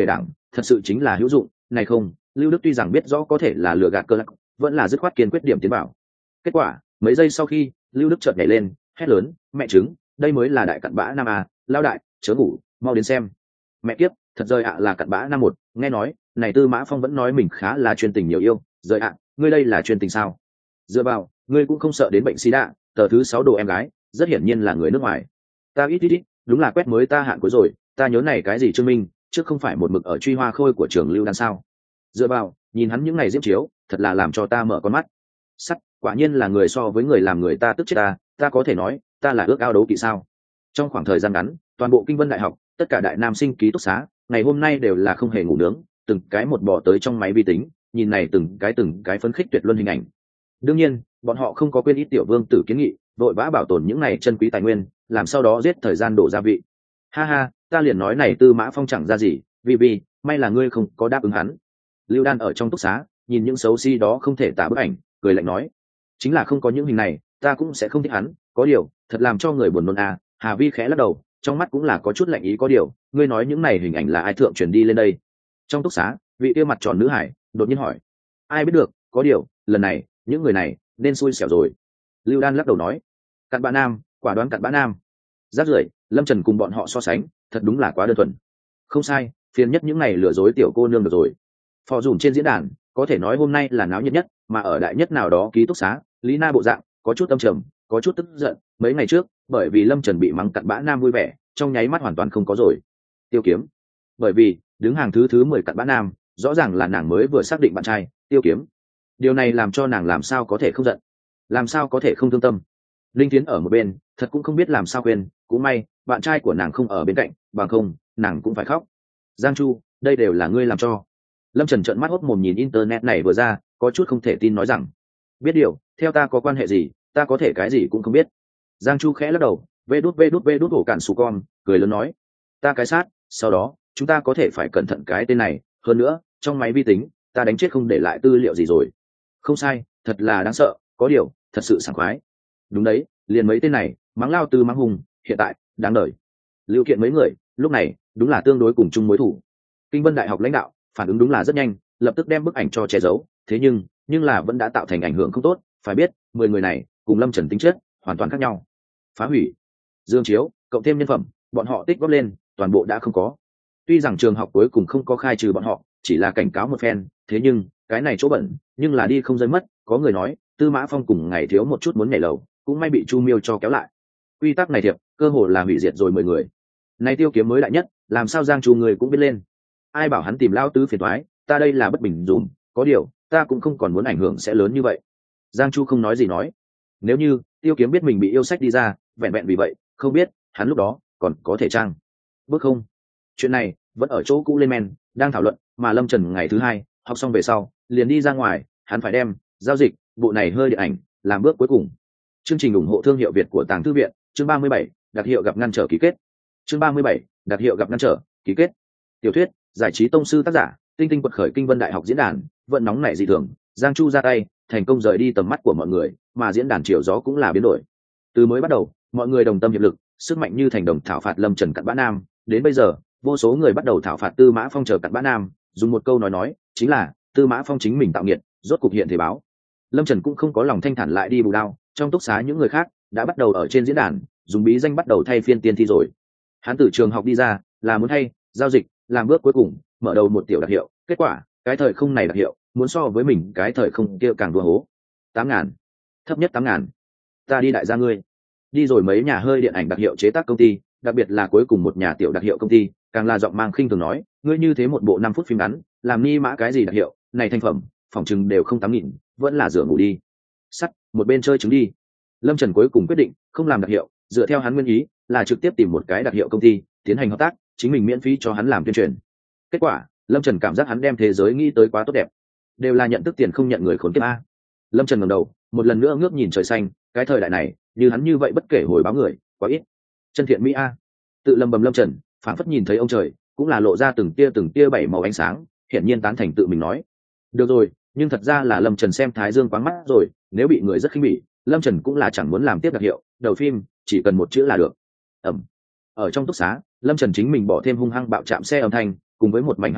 thật sự chính là hữu dụng. Này không, Lưu Đức tuy rằng biết rõ có thể là lừa gạt cơ lắc, vẫn là dứt khoát kiên quyết điểm tiến bảo. Kết quả mấy giây sau khi Lưu Đức chợt nhảy lên hét lớn, mẹ chứng, đây mới là đại cặn bã năm à, lao đại chớ ngủ, mau đến xem. Mẹ kiếp, thật rời ạ, là cặn bã năm một. Nghe nói này Tư Mã Phong vẫn nói mình khá là chuyên tình nhiều yêu, rời ạ, ngươi đây là chuyên tình sao? Dựa vào, ngươi cũng không sợ đến bệnh sida. Tờ thứ sáu đồ em gái rất hiển nhiên là người nước ngoài. Ta ít ít ít, đúng là quét mới ta hạn cuối rồi. Ta nhớ này cái gì Trương Minh trước không phải một mực ở truy hoa khôi của trường Lưu Đan sao? Dựa vào, nhìn hắn những ngày diễm chiếu thật là làm cho ta mở con mắt. Sắt, quả nhiên là người so với người làm người ta tức chết ta. Ta có thể nói ta là ước ao đấu kỵ sao? Trong khoảng thời gian ngắn, toàn bộ Kinh Vân Đại học, tất cả đại nam sinh ký túc xá ngày hôm nay đều là không hề ngủ nướng, từng cái một bò tới trong máy vi tính, nhìn này từng cái từng cái phấn khích tuyệt luân hình ảnh. Đương nhiên bọn họ không có quên ít tiểu vương tử kiến nghị, vội vã bảo tồn những này chân quý tài nguyên, làm sau đó giết thời gian đổ gia vị. Ha ha, ta liền nói này Tư Mã Phong chẳng ra gì, vì vì may là ngươi không có đáp ứng hắn. Lưu Đan ở trong túc xá nhìn những xấu xí đó không thể tả bức ảnh, cười lạnh nói, chính là không có những hình này ta cũng sẽ không thích hắn. Có điều thật làm cho người buồn nôn à. Hà Vi khẽ lắc đầu, trong mắt cũng là có chút lạnh ý. Có điều ngươi nói những này hình ảnh là ai thượng truyền đi lên đây? Trong túc xá vị kia mặt tròn nữ hải đột nhiên hỏi. Ai biết được, có điều lần này những người này nên xui xẻo rồi. Lưu Đan lắc đầu nói, cặn bã nam, quả đoán cặn bã nam. Rác rưởi, Lâm Trần cùng bọn họ so sánh thật đúng là quá đơn thuần. Không sai, phiền nhất những ngày lừa dối tiểu cô nương được rồi. Phò dùn trên diễn đàn có thể nói hôm nay là náo nhiệt nhất, mà ở đại nhất nào đó ký túc xá, Lý Na bộ dạng có chút âm trầm, có chút tức giận. Mấy ngày trước bởi vì Lâm Trần bị mắng cặn bã nam vui vẻ, trong nháy mắt hoàn toàn không có rồi. Tiêu Kiếm, bởi vì đứng hàng thứ thứ mười cặn bã nam, rõ ràng là nàng mới vừa xác định bạn trai Tiêu Kiếm. Điều này làm cho nàng làm sao có thể không giận, làm sao có thể không thương tâm. Linh Tiến ở một bên thật cũng không biết làm sao quên, cũng may bạn trai của nàng không ở bên cạnh, bằng không nàng cũng phải khóc. Giang Chu, đây đều là ngươi làm cho. Lâm Trần trợn mắt hốt mồm nhìn internet này vừa ra, có chút không thể tin nói rằng, biết điều, theo ta có quan hệ gì, ta có thể cái gì cũng không biết. Giang Chu khẽ lắc đầu, vê đút vê đút vê đút hổ cản sù con, cười lớn nói, ta cái sát, sau đó chúng ta có thể phải cẩn thận cái tên này, hơn nữa trong máy vi tính ta đánh chết không để lại tư liệu gì rồi. Không sai, thật là đáng sợ, có điều thật sự sảng khoái. Đúng đấy, liền mấy tên này mắng lao tư mắng hùng, hiện tại đáng đời. Lưu Kiện mấy người lúc này đúng là tương đối cùng chung mối thủ. Kinh Vân Đại học lãnh đạo phản ứng đúng là rất nhanh, lập tức đem bức ảnh cho che giấu. Thế nhưng nhưng là vẫn đã tạo thành ảnh hưởng không tốt. Phải biết mười người này cùng Lâm Trần tính chất hoàn toàn khác nhau. Phá hủy, dương chiếu, cộng thêm nhân phẩm, bọn họ tích góp lên toàn bộ đã không có. Tuy rằng trường học cuối cùng không có khai trừ bọn họ, chỉ là cảnh cáo một phen, thế nhưng cái này chỗ bẩn nhưng là đi không rơi mất. Có người nói Tư Mã Phong cùng ngày thiếu một chút muốn nhảy lầu, cũng may bị Chu Miêu cho kéo lại. Quy tắc này thiệp cơ hồ là hủy diệt rồi mười người. Này Tiêu Kiếm mới đại nhất, làm sao Giang Chu người cũng biết lên. Ai bảo hắn tìm lao tứ phiền toái, ta đây là bất bình dùm, có điều ta cũng không còn muốn ảnh hưởng sẽ lớn như vậy. Giang Chu không nói gì nói, nếu như Tiêu Kiếm biết mình bị yêu sách đi ra, vẹn vẹn vì vậy, không biết hắn lúc đó còn có thể trang bước không. Chuyện này vẫn ở chỗ cũ lên men đang thảo luận, mà Lâm Trần ngày thứ hai học xong về sau liền đi ra ngoài, hắn phải đem giao dịch bộ này hơi điện ảnh làm bước cuối cùng. Chương trình ủng hộ thương hiệu Việt của Tàng Thư Viện, chương ba mươi bảy, đặc hiệu gặp ngăn trở ký kết. Chương ba mươi bảy, đặc hiệu gặp ngăn trở ký kết. Tiểu thuyết, giải trí tông sư tác giả, tinh tinh quật khởi Kinh Vân Đại học diễn đàn, vận nóng nảy dị thường, Giang Chu ra tay, thành công rời đi tầm mắt của mọi người, mà diễn đàn chiều gió cũng là biến đổi. Từ mới bắt đầu, mọi người đồng tâm hiệp lực, sức mạnh như thành đồng thảo phạt Lâm Trần cặn bã nam, đến bây giờ, vô số người bắt đầu thảo phạt Tư Mã Phong chờ cặn bã nam, dùng một câu nói nói, chính là Tư Mã Phong chính mình tạo nghiệt, rốt cục hiện thể báo. Lâm Trần cũng không có lòng thanh thản lại đi bù đao, trong túc xá những người khác đã bắt đầu ở trên diễn đàn dùng bí danh bắt đầu thay phiên tiên thi rồi. Hắn từ trường học đi ra là muốn thay giao dịch làm bước cuối cùng, mở đầu một tiểu đặc hiệu. Kết quả cái thời không này đặc hiệu muốn so với mình cái thời không kia càng đua hố. Tám ngàn, thấp nhất tám ngàn. Ta đi đại gia ngươi. Đi rồi mấy nhà hơi điện ảnh đặc hiệu chế tác công ty, đặc biệt là cuối cùng một nhà tiểu đặc hiệu công ty, càng là giọng mang khinh thường nói, ngươi như thế một bộ năm phút phim ngắn, làm ni mã cái gì đặc hiệu, này thành phẩm, phòng chừng đều không tám nghìn, vẫn là rửa ngủ đi. Sắt, một bên chơi trứng đi. Lâm Trần cuối cùng quyết định không làm đặc hiệu, dựa theo hắn nguyên ý là trực tiếp tìm một cái đặc hiệu công ty tiến hành hợp tác, chính mình miễn phí cho hắn làm tuyên truyền. Kết quả Lâm Trần cảm giác hắn đem thế giới nghĩ tới quá tốt đẹp, đều là nhận tức tiền không nhận người khốn kiếp a. Lâm Trần ngẩng đầu một lần nữa ngước nhìn trời xanh, cái thời đại này như hắn như vậy bất kể hồi báo người quá ít. Chân thiện mỹ a. Tự lầm bầm Lâm Trần phảng phất nhìn thấy ông trời cũng là lộ ra từng tia từng tia bảy màu ánh sáng, hiển nhiên tán thành tự mình nói. Được rồi, nhưng thật ra là Lâm Trần xem thái dương quáng mắt rồi, nếu bị người rất khinh bỉ, Lâm Trần cũng là chẳng muốn làm tiếp đặc hiệu, đầu phim chỉ cần một chữ là được. Ẩm. Ở trong túc xá, Lâm Trần chính mình bỏ thêm hung hăng bạo chạm xe âm thanh, cùng với một mảnh hắc bình,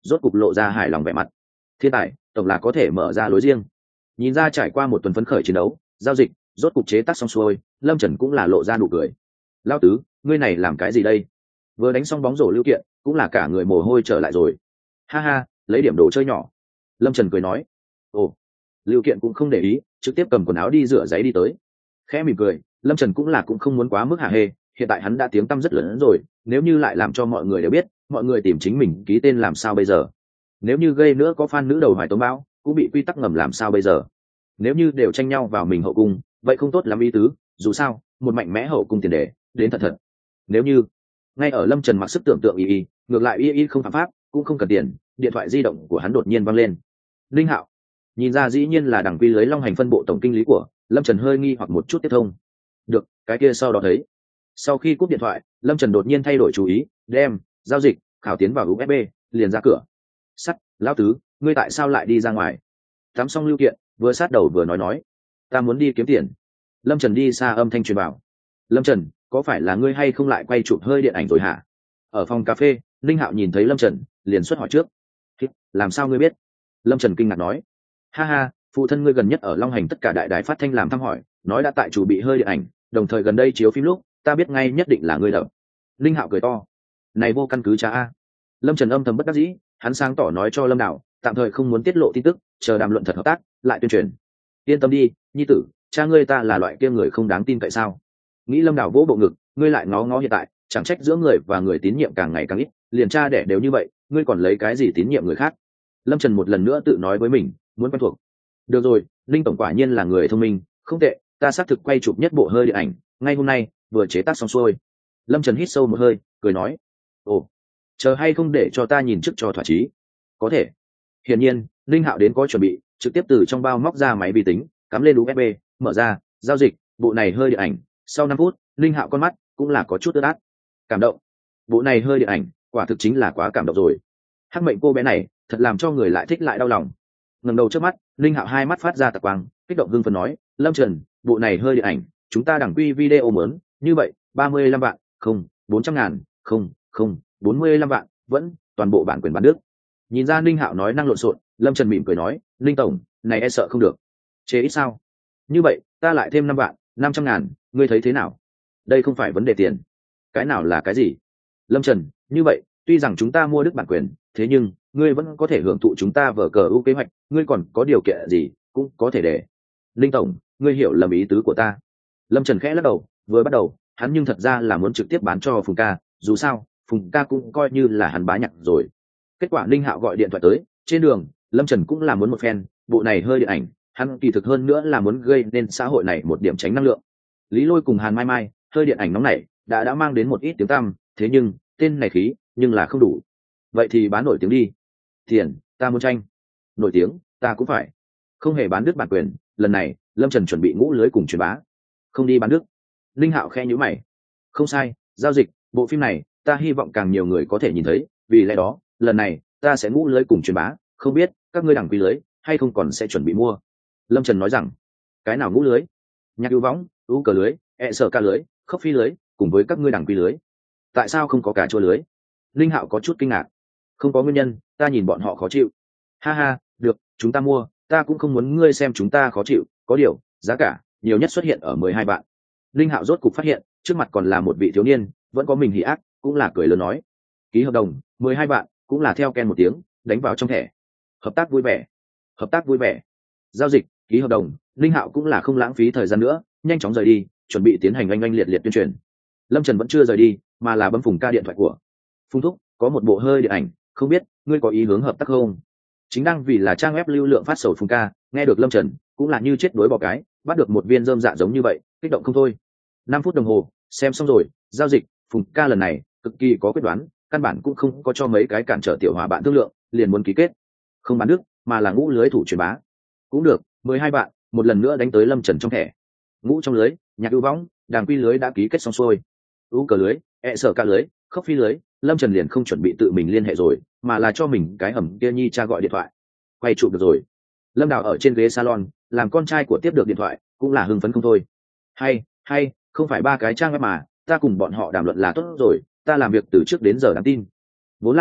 rốt cục lộ ra hài lòng vẻ mặt. Thiên tài tổng là có thể mở ra lối riêng. Nhìn ra trải qua một tuần phấn khởi chiến đấu, giao dịch rốt cục chế tác xong xuôi, Lâm Trần cũng là lộ ra nụ cười. Lao tứ, ngươi này làm cái gì đây? Vừa đánh xong bóng rổ lưu kiện, cũng là cả người mồ hôi trở lại rồi. Ha ha, lấy điểm đồ chơi nhỏ. Lâm Trần cười nói. Ồ, lưu kiện cũng không để ý, trực tiếp cầm quần áo đi rửa giấy đi tới. Khẽ mỉm cười, Lâm Trần cũng là cũng không muốn quá mức hả hê, hiện tại hắn đã tiếng tăm rất lớn rồi, nếu như lại làm cho mọi người đều biết, mọi người tìm chính mình ký tên làm sao bây giờ? Nếu như gây nữa có fan nữ đầu hoài tố báo, cũng bị quy tắc ngầm làm sao bây giờ? Nếu như đều tranh nhau vào mình hậu cung, vậy không tốt lắm ý tứ, dù sao, một mạnh mẽ hậu cung tiền đề, đến thật thật. Nếu như, ngay ở Lâm Trần mặc sức tưởng tượng y y, ngược lại y y không phạm pháp, cũng không cần tiền, điện thoại di động của hắn đột nhiên vang lên. Linh Hạo, nhìn ra dĩ nhiên là đảng quy lưới Long Hành phân bộ tổng kinh lý của Lâm Trần, hơi nghi hoặc một chút tiếp thông. Được, cái kia sau đó thấy. Sau khi cúp điện thoại, Lâm Trần đột nhiên thay đổi chú ý, đem giao dịch khảo tiến vào u ét bê, liền ra cửa. Sắt, lão tứ, ngươi tại sao lại đi ra ngoài? Tắm xong lưu kiện, vừa sát đầu vừa nói nói, ta muốn đi kiếm tiền. Lâm Trần đi xa âm thanh truyền vào. Lâm Trần, có phải là ngươi hay không lại quay chụp hơi điện ảnh rồi hả? Ở phòng cà phê, Linh Hạo nhìn thấy Lâm Trần, liền xuất hỏi trước. Làm sao ngươi biết? Lâm Trần kinh ngạc nói. Ha ha, phụ thân ngươi gần nhất ở Long Hành tất cả đại đài phát thanh làm thăm hỏi, nói đã tại chủ bị hơi điện ảnh, đồng thời gần đây chiếu phim lúc, ta biết ngay nhất định là ngươi đập. Linh Hạo cười to. Này vô căn cứ cha a. Lâm Trần âm thầm bất đắc dĩ, hắn sáng tỏ nói cho Lâm Đào, tạm thời không muốn tiết lộ tin tức, chờ đàm luận thật hợp tác, lại tuyên truyền. Yên tâm đi, nhi tử, cha ngươi ta là loại kia người không đáng tin cậy sao? Nghĩ Lâm Đào vỗ bộ ngực, ngươi lại ngó ngó hiện tại, chẳng trách giữa người và người tín nhiệm càng ngày càng ít, liền cha đẻ đều như vậy, ngươi còn lấy cái gì tín nhiệm người khác? Lâm Trần một lần nữa tự nói với mình, muốn quen thuộc. Được rồi, Linh tổng quả nhiên là người thông minh, không tệ, ta xác thực quay chụp nhất bộ hơi điện ảnh, ngay hôm nay vừa chế tác xong xuôi. Lâm Trần hít sâu một hơi, cười nói, ồ, chờ hay không để cho ta nhìn trước cho thỏa chí? Có thể. Hiển nhiên, Linh Hạo đến có chuẩn bị, trực tiếp từ trong bao móc ra máy vi tính, cắm lên u ét bê, mở ra, giao dịch, bộ này hơi điện ảnh. Sau năm phút, Linh Hạo con mắt cũng là có chút ướt át. Cảm động. Bộ này hơi điện ảnh, quả thực chính là quá cảm động rồi. Hắc mệnh cô bé này, thật làm cho người lại thích lại đau lòng. Ngẩng đầu trước mắt, Linh Hạo hai mắt phát ra tạc quang, kích động hưng phấn nói, Lâm Trần, bộ này hơi điện ảnh, chúng ta đẳng quy video mớn, như vậy, ba mươi lăm vạn, không, bốn trăm ngàn, không, không, bốn mươi lăm vạn, vẫn, toàn bộ bản quyền bán nước. Nhìn ra Linh Hạo nói năng lộn xộn, Lâm Trần mỉm cười nói, Linh tổng, này e sợ không được. Chế ít sao? Như vậy, ta lại thêm năm vạn, năm trăm ngàn, ngươi thấy thế nào? Đây không phải vấn đề tiền. Cái nào là cái gì? Lâm Trần, như vậy, tuy rằng chúng ta mua đức bản quyền, thế nhưng, ngươi vẫn có thể hưởng thụ chúng ta vở cờ ưu kế hoạch, ngươi còn có điều kiện gì, cũng có thể để. Linh tổng, ngươi hiểu lầm ý tứ của ta. Lâm Trần khẽ lắc đầu, vừa bắt đầu, hắn nhưng thật ra là muốn trực tiếp bán cho Phùng ca, dù sao, Phùng ca cũng coi như là hắn bá nhạc rồi. Kết quả Linh Hạo gọi điện thoại tới, trên đường, Lâm Trần cũng là muốn một phen, bộ này hơi điện ảnh, hắn kỳ thực hơn nữa là muốn gây nên xã hội này một điểm tránh năng lượng. Lý Lôi cùng Hàn Mai Mai, hơi điện ảnh nóng này, đã đã mang đến một ít tiếng tăm, thế nhưng, tên này khí, nhưng là không đủ. Vậy thì bán nổi tiếng đi. Tiền, ta muốn tranh. Nổi tiếng, ta cũng phải. Không hề bán đứt bản quyền, lần này, Lâm Trần chuẩn bị ngũ lưới cùng truyền bá. Không đi bán đứt. Linh Hạo khe nhíu mày. Không sai, giao dịch, bộ phim này, ta hy vọng càng nhiều người có thể nhìn thấy, vì lẽ đó, lần này, ta sẽ ngũ lưới cùng truyền bá, không biết, các ngươi đẳng quy lưới, hay không còn sẽ chuẩn bị mua. Lâm Trần nói rằng, cái nào ngũ lưới? Nhạc ưu võng, ưu cờ lưới, e sở ca lưới, khốc phi lưới, cùng với các ngươi đẳng quy lưới. Tại sao không có cả chua lưới? Linh Hạo có chút kinh ngạc. Không có nguyên nhân, ta nhìn bọn họ khó chịu. Ha ha, được, chúng ta mua, ta cũng không muốn ngươi xem chúng ta khó chịu, có điều, giá cả, nhiều nhất xuất hiện ở mười hai vạn. Linh Hạo rốt cục phát hiện, trước mặt còn là một vị thiếu niên, vẫn có mình hỉ ác, cũng là cười lớn nói. Ký hợp đồng, mười hai vạn, cũng là theo ken một tiếng, đánh vào trong thẻ. Hợp tác vui vẻ. Hợp tác vui vẻ. Giao dịch, ký hợp đồng, Linh Hạo cũng là không lãng phí thời gian nữa, nhanh chóng rời đi, chuẩn bị tiến hành oanh oanh liệt liệt tuyên truyền. Lâm Trần vẫn chưa rời đi, mà là bấm Phùng ca điện thoại của. Phùng thúc, có một bộ hơi điện ảnh, không biết ngươi có ý hướng hợp tác không? Chính đang vì là trang web lưu lượng phát sầu Phùng ca, nghe được Lâm Trần, cũng là như chết đuối bò cái, bắt được một viên rơm dạ giống như vậy, kích động không thôi. Năm phút đồng hồ, xem xong rồi, giao dịch, Phùng ca lần này cực kỳ có quyết đoán, căn bản cũng không có cho mấy cái cản trở tiểu hòa bạn thương lượng, liền muốn ký kết. Không bán nước, mà là ngũ lưới thủ truyền bá. Cũng được, mười hai bạn, một lần nữa đánh tới Lâm Trần trong thẻ. Ngũ trong lưới, nhạc ưu võng, đàng quy lưới đã ký kết xong xuôi. ưu cờ lưới, e sở ca lưới, khốc phi lưới, Lâm Trần liền không chuẩn bị tự mình liên hệ rồi, mà là cho mình cái hầm kia nhi cha gọi điện thoại. Quay chụp được rồi. Lâm Đào ở trên ghế salon, làm con trai của tiếp được điện thoại, cũng là hưng phấn không thôi. Hay, hay, không phải ba cái trang web mà, ta cùng bọn họ đàm luận là tốt rồi, ta làm việc từ trước đến giờ đáng tin. Vốn là,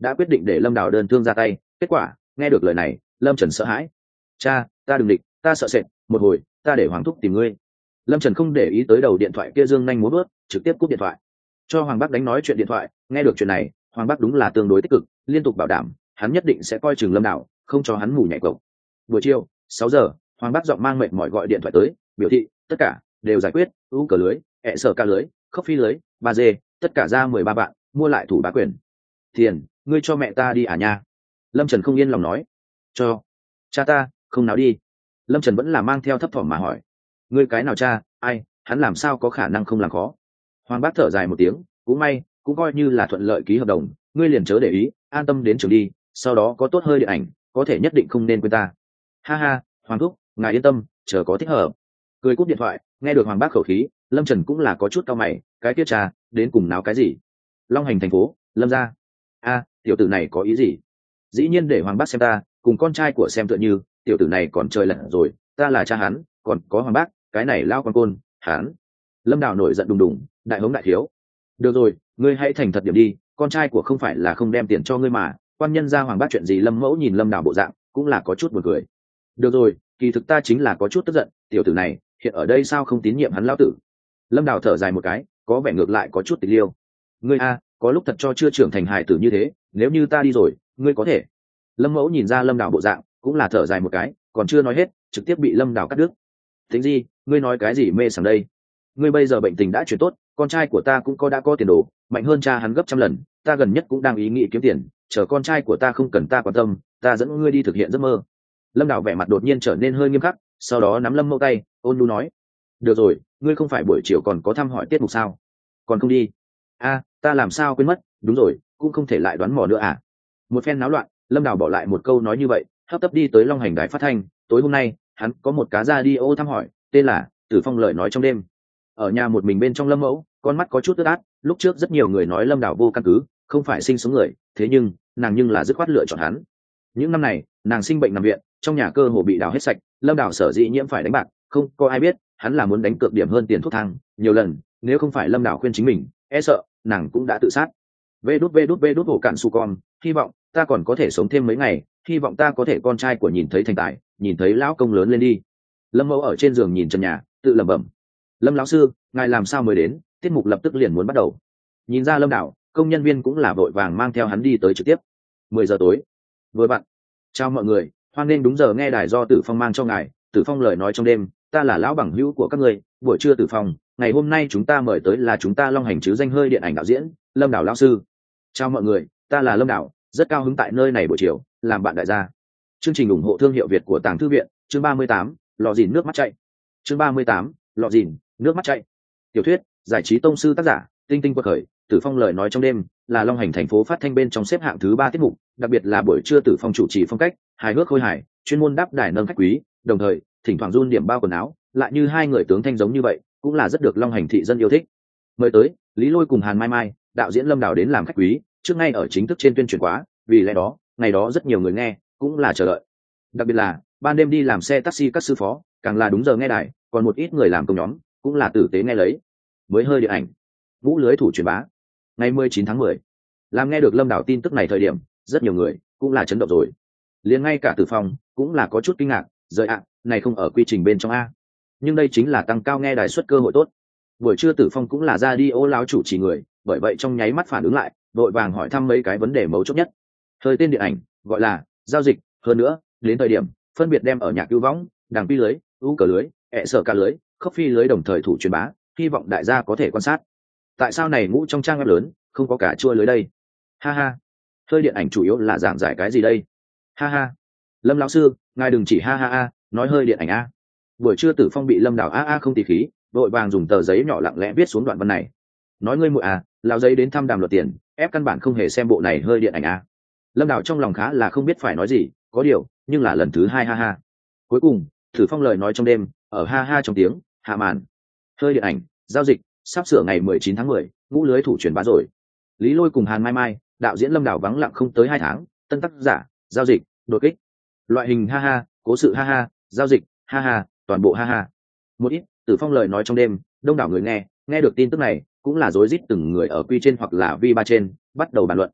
đã quyết định để lâm đào đơn thương ra tay. Kết quả nghe được lời này, lâm trần sợ hãi. Cha, ta đừng địch, ta sợ sệt, một hồi ta để hoàng thúc tìm ngươi. Lâm trần không để ý tới đầu điện thoại kia dương nhanh múa bước, trực tiếp cúp điện thoại, cho hoàng bắc đánh nói chuyện điện thoại. Nghe được chuyện này, hoàng bắc đúng là tương đối tích cực, liên tục bảo đảm hắn nhất định sẽ coi chừng lâm đào, không cho hắn ngủ nhảy cộc. Buổi chiều sáu giờ, hoàng bắc giọng mang mệt mỏi gọi điện thoại tới, biểu thị tất cả đều giải quyết. U cờ lưới, hẹ sở ca lưới, khóc phi lưới, ba dê, tất cả ra mười ba bạn, mua lại thủ bá quyền. Tiền, ngươi cho mẹ ta đi à nha? Lâm trần không yên lòng nói. Cho cha ta, không nào đi. Lâm trần vẫn là mang theo thấp thỏm mà hỏi. Ngươi cái nào cha? Ai? Hắn làm sao có khả năng không làm khó? Hoàng bác thở dài một tiếng, cũng may cũng coi như là thuận lợi ký hợp đồng. Ngươi liền chớ để ý, an tâm đến trường đi, sau đó có tốt hơi điện ảnh, có thể nhất định không nên quên ta. Ha ha, hoàng thúc, ngài yên tâm, chờ có thích hợp. Cười cúp điện thoại. Nghe được hoàng bác khẩu khí, lâm trần cũng là có chút cao mày. Cái tiết cha đến cùng náo cái gì? Long Hành thành phố, lâm gia. A, tiểu tử này có ý gì? Dĩ nhiên để hoàng bác xem ta cùng con trai của xem tựa như, tiểu tử này còn chơi lận rồi. Ta là cha hắn, còn có hoàng bác, cái này lao con côn hắn. Lâm đào nổi giận đùng đùng, đại hống đại thiếu. Được rồi, ngươi hãy thành thật điểm đi, con trai của không phải là không đem tiền cho ngươi mà. Quan nhân ra hoàng bác chuyện gì? Lâm mẫu nhìn lâm đào bộ dạng cũng là có chút buồn cười. Được rồi, kỳ thực ta chính là có chút tức giận, tiểu tử này hiện ở đây sao không tín nhiệm hắn lão tử. Lâm đào thở dài một cái, có vẻ ngược lại có chút tịch liêu. Ngươi a, có lúc thật cho chưa trưởng thành hài tử như thế, nếu như ta đi rồi ngươi có thể. Lâm mẫu nhìn ra lâm đào bộ dạng cũng là thở dài một cái, còn chưa nói hết trực tiếp bị lâm đào cắt đứt. Tính gì, ngươi nói cái gì mê sảng đây? Ngươi bây giờ bệnh tình đã chuyển tốt, con trai của ta cũng có đã có tiền đồ, mạnh hơn cha hắn gấp trăm lần. Ta gần nhất cũng đang ý nghĩ kiếm tiền, chờ con trai của ta không cần ta quan tâm, ta dẫn ngươi đi thực hiện giấc mơ. Lâm đào vẻ mặt đột nhiên trở nên hơi nghiêm khắc, sau đó nắm lâm mẫu tay, ôn nhu nói. Được rồi, ngươi không phải buổi chiều còn có thăm hỏi tiết mục sao? Còn không đi? A, ta làm sao quên mất, đúng rồi, cũng không thể lại đoán mò nữa à? Một phen náo loạn, lâm đào bỏ lại một câu nói như vậy, hấp tấp đi tới Long Hành đài phát thanh. Tối hôm nay hắn có một cá ra đi ô thăm hỏi, tên là Tử Phong lời nói trong đêm. Ở nhà một mình bên trong lâm mẫu, con mắt có chút ướt át. Lúc trước rất nhiều người nói lâm đào vô căn cứ, không phải sinh sống người, thế nhưng nàng nhưng là dứt khoát lựa chọn hắn. Những năm này nàng sinh bệnh nằm viện, trong nhà cơ hồ bị đào hết sạch. Lâm đào sở dĩ nhiễm phải đánh bạc, không có ai biết hắn là muốn đánh cược điểm hơn tiền thuốc thang nhiều lần. Nếu không phải lâm đào khuyên chính mình, e sợ nàng cũng đã tự sát. Vê đút vê đút vê đút hổ cạn su con, hy vọng ta còn có thể sống thêm mấy ngày, hy vọng ta có thể con trai của nhìn thấy thành tài, nhìn thấy lão công lớn lên đi. Lâm mẫu ở trên giường nhìn trần nhà, tự lẩm bẩm. Lâm lão sư, ngài làm sao mới đến? Tiết mục lập tức liền muốn bắt đầu. Nhìn ra lâm đảo, công nhân viên cũng là vội vàng mang theo hắn đi tới trực tiếp. Mười giờ tối vừa vặn. Chào mọi người, hoan nghênh đúng giờ nghe đài do Tử Phong mang cho ngài. Tử Phong lời nói trong đêm, ta là lão bằng hữu của các ngươi. Buổi trưa Tử Phong, ngày hôm nay chúng ta mời tới là chúng ta Long Hành chứ danh hơi điện ảnh đạo diễn Lâm Đảo lão sư. Chào mọi người, ta là Lâm Đảo, rất cao hứng tại nơi này buổi chiều làm bạn đại gia. Chương trình ủng hộ thương hiệu Việt của Tàng Thư viện, chương ba mươi tám, lọ dìn nước mắt chảy. Chương ba mươi tám, lọ dìn nước mắt chảy. Tiểu thuyết, giải trí tông sư tác giả, Tinh Tinh quật khởi. Tử Phong lời nói trong đêm là Long Hành thành phố phát thanh bên trong xếp hạng thứ ba tiết mục, đặc biệt là buổi trưa Tử Phong chủ trì phong cách hài hước khôi hài, chuyên môn đáp đài nâng khách quý, đồng thời thỉnh thoảng run điểm bao quần áo, lại như hai người tướng thanh giống như vậy, cũng là rất được Long Hành thị dân yêu thích. Mời tới Lý Lôi cùng Hàn Mai Mai, đạo diễn Lâm Đảo đến làm khách quý, trước ngay ở chính thức trên tuyên truyền quá, vì lẽ đó ngày đó rất nhiều người nghe cũng là chờ đợi. Đặc biệt là ban đêm đi làm xe taxi các sư phó, càng là đúng giờ nghe đài, còn một ít người làm công nhóm cũng là tử tế nghe lấy. Mới hơi điện ảnh, Vũ lưới thủ truyền bá. Ngày mười chín tháng mười, làm nghe được Lâm Đảo tin tức này thời điểm, rất nhiều người cũng là chấn động rồi. Liền ngay cả Tử Phong cũng là có chút kinh ngạc, rời ạ, này không ở quy trình bên trong a. Nhưng đây chính là tăng cao nghe đài suất cơ hội tốt. Buổi trưa Tử Phong cũng là ra đi ô láo chủ chỉ người, bởi vậy trong nháy mắt phản ứng lại, đội vàng hỏi thăm mấy cái vấn đề mấu chốt nhất. Thời tên điện ảnh gọi là giao dịch, hơn nữa đến thời điểm phân biệt đem ở nhạc ưu võng, đàng pi lưới, u cờ lưới, ẹ sở ca lưới, khốc phi lưới đồng thời thủ truyền bá, hy vọng đại gia có thể quan sát. Tại sao này ngũ trong trang web lớn không có cả chua lưới đây? Ha ha, hơi điện ảnh chủ yếu là giảng giải cái gì đây? Ha ha, Lâm lão sư, ngài đừng chỉ ha ha a, nói hơi điện ảnh a. Buổi trưa Tử Phong bị Lâm Đảo a a không tỉ khí, đội vàng dùng tờ giấy nhỏ lặng lẽ viết xuống đoạn văn này. Nói ngươi muội à, lão giấy đến thăm đàm luật tiền, ép căn bản không hề xem bộ này hơi điện ảnh a. Lâm Đảo trong lòng khá là không biết phải nói gì, có điều nhưng là lần thứ hai ha ha. Cuối cùng Tử Phong lời nói trong đêm, ở ha ha trong tiếng hạ màn. Hơi điện ảnh giao dịch sắp sửa ngày mười chín tháng mười, ngũ lưới thủ truyền bá rồi. Lý Lôi cùng Hàn Mai Mai, đạo diễn Lâm Đảo vắng lặng không tới hai tháng, tân tác giả giao dịch đột kích, loại hình ha ha, cố sự ha ha, giao dịch ha ha, toàn bộ ha ha. Một ít Tử Phong lời nói trong đêm, đông đảo người nghe nghe được tin tức này cũng là rối rít từng người ở quy trên hoặc là vi ba trên bắt đầu bàn luận.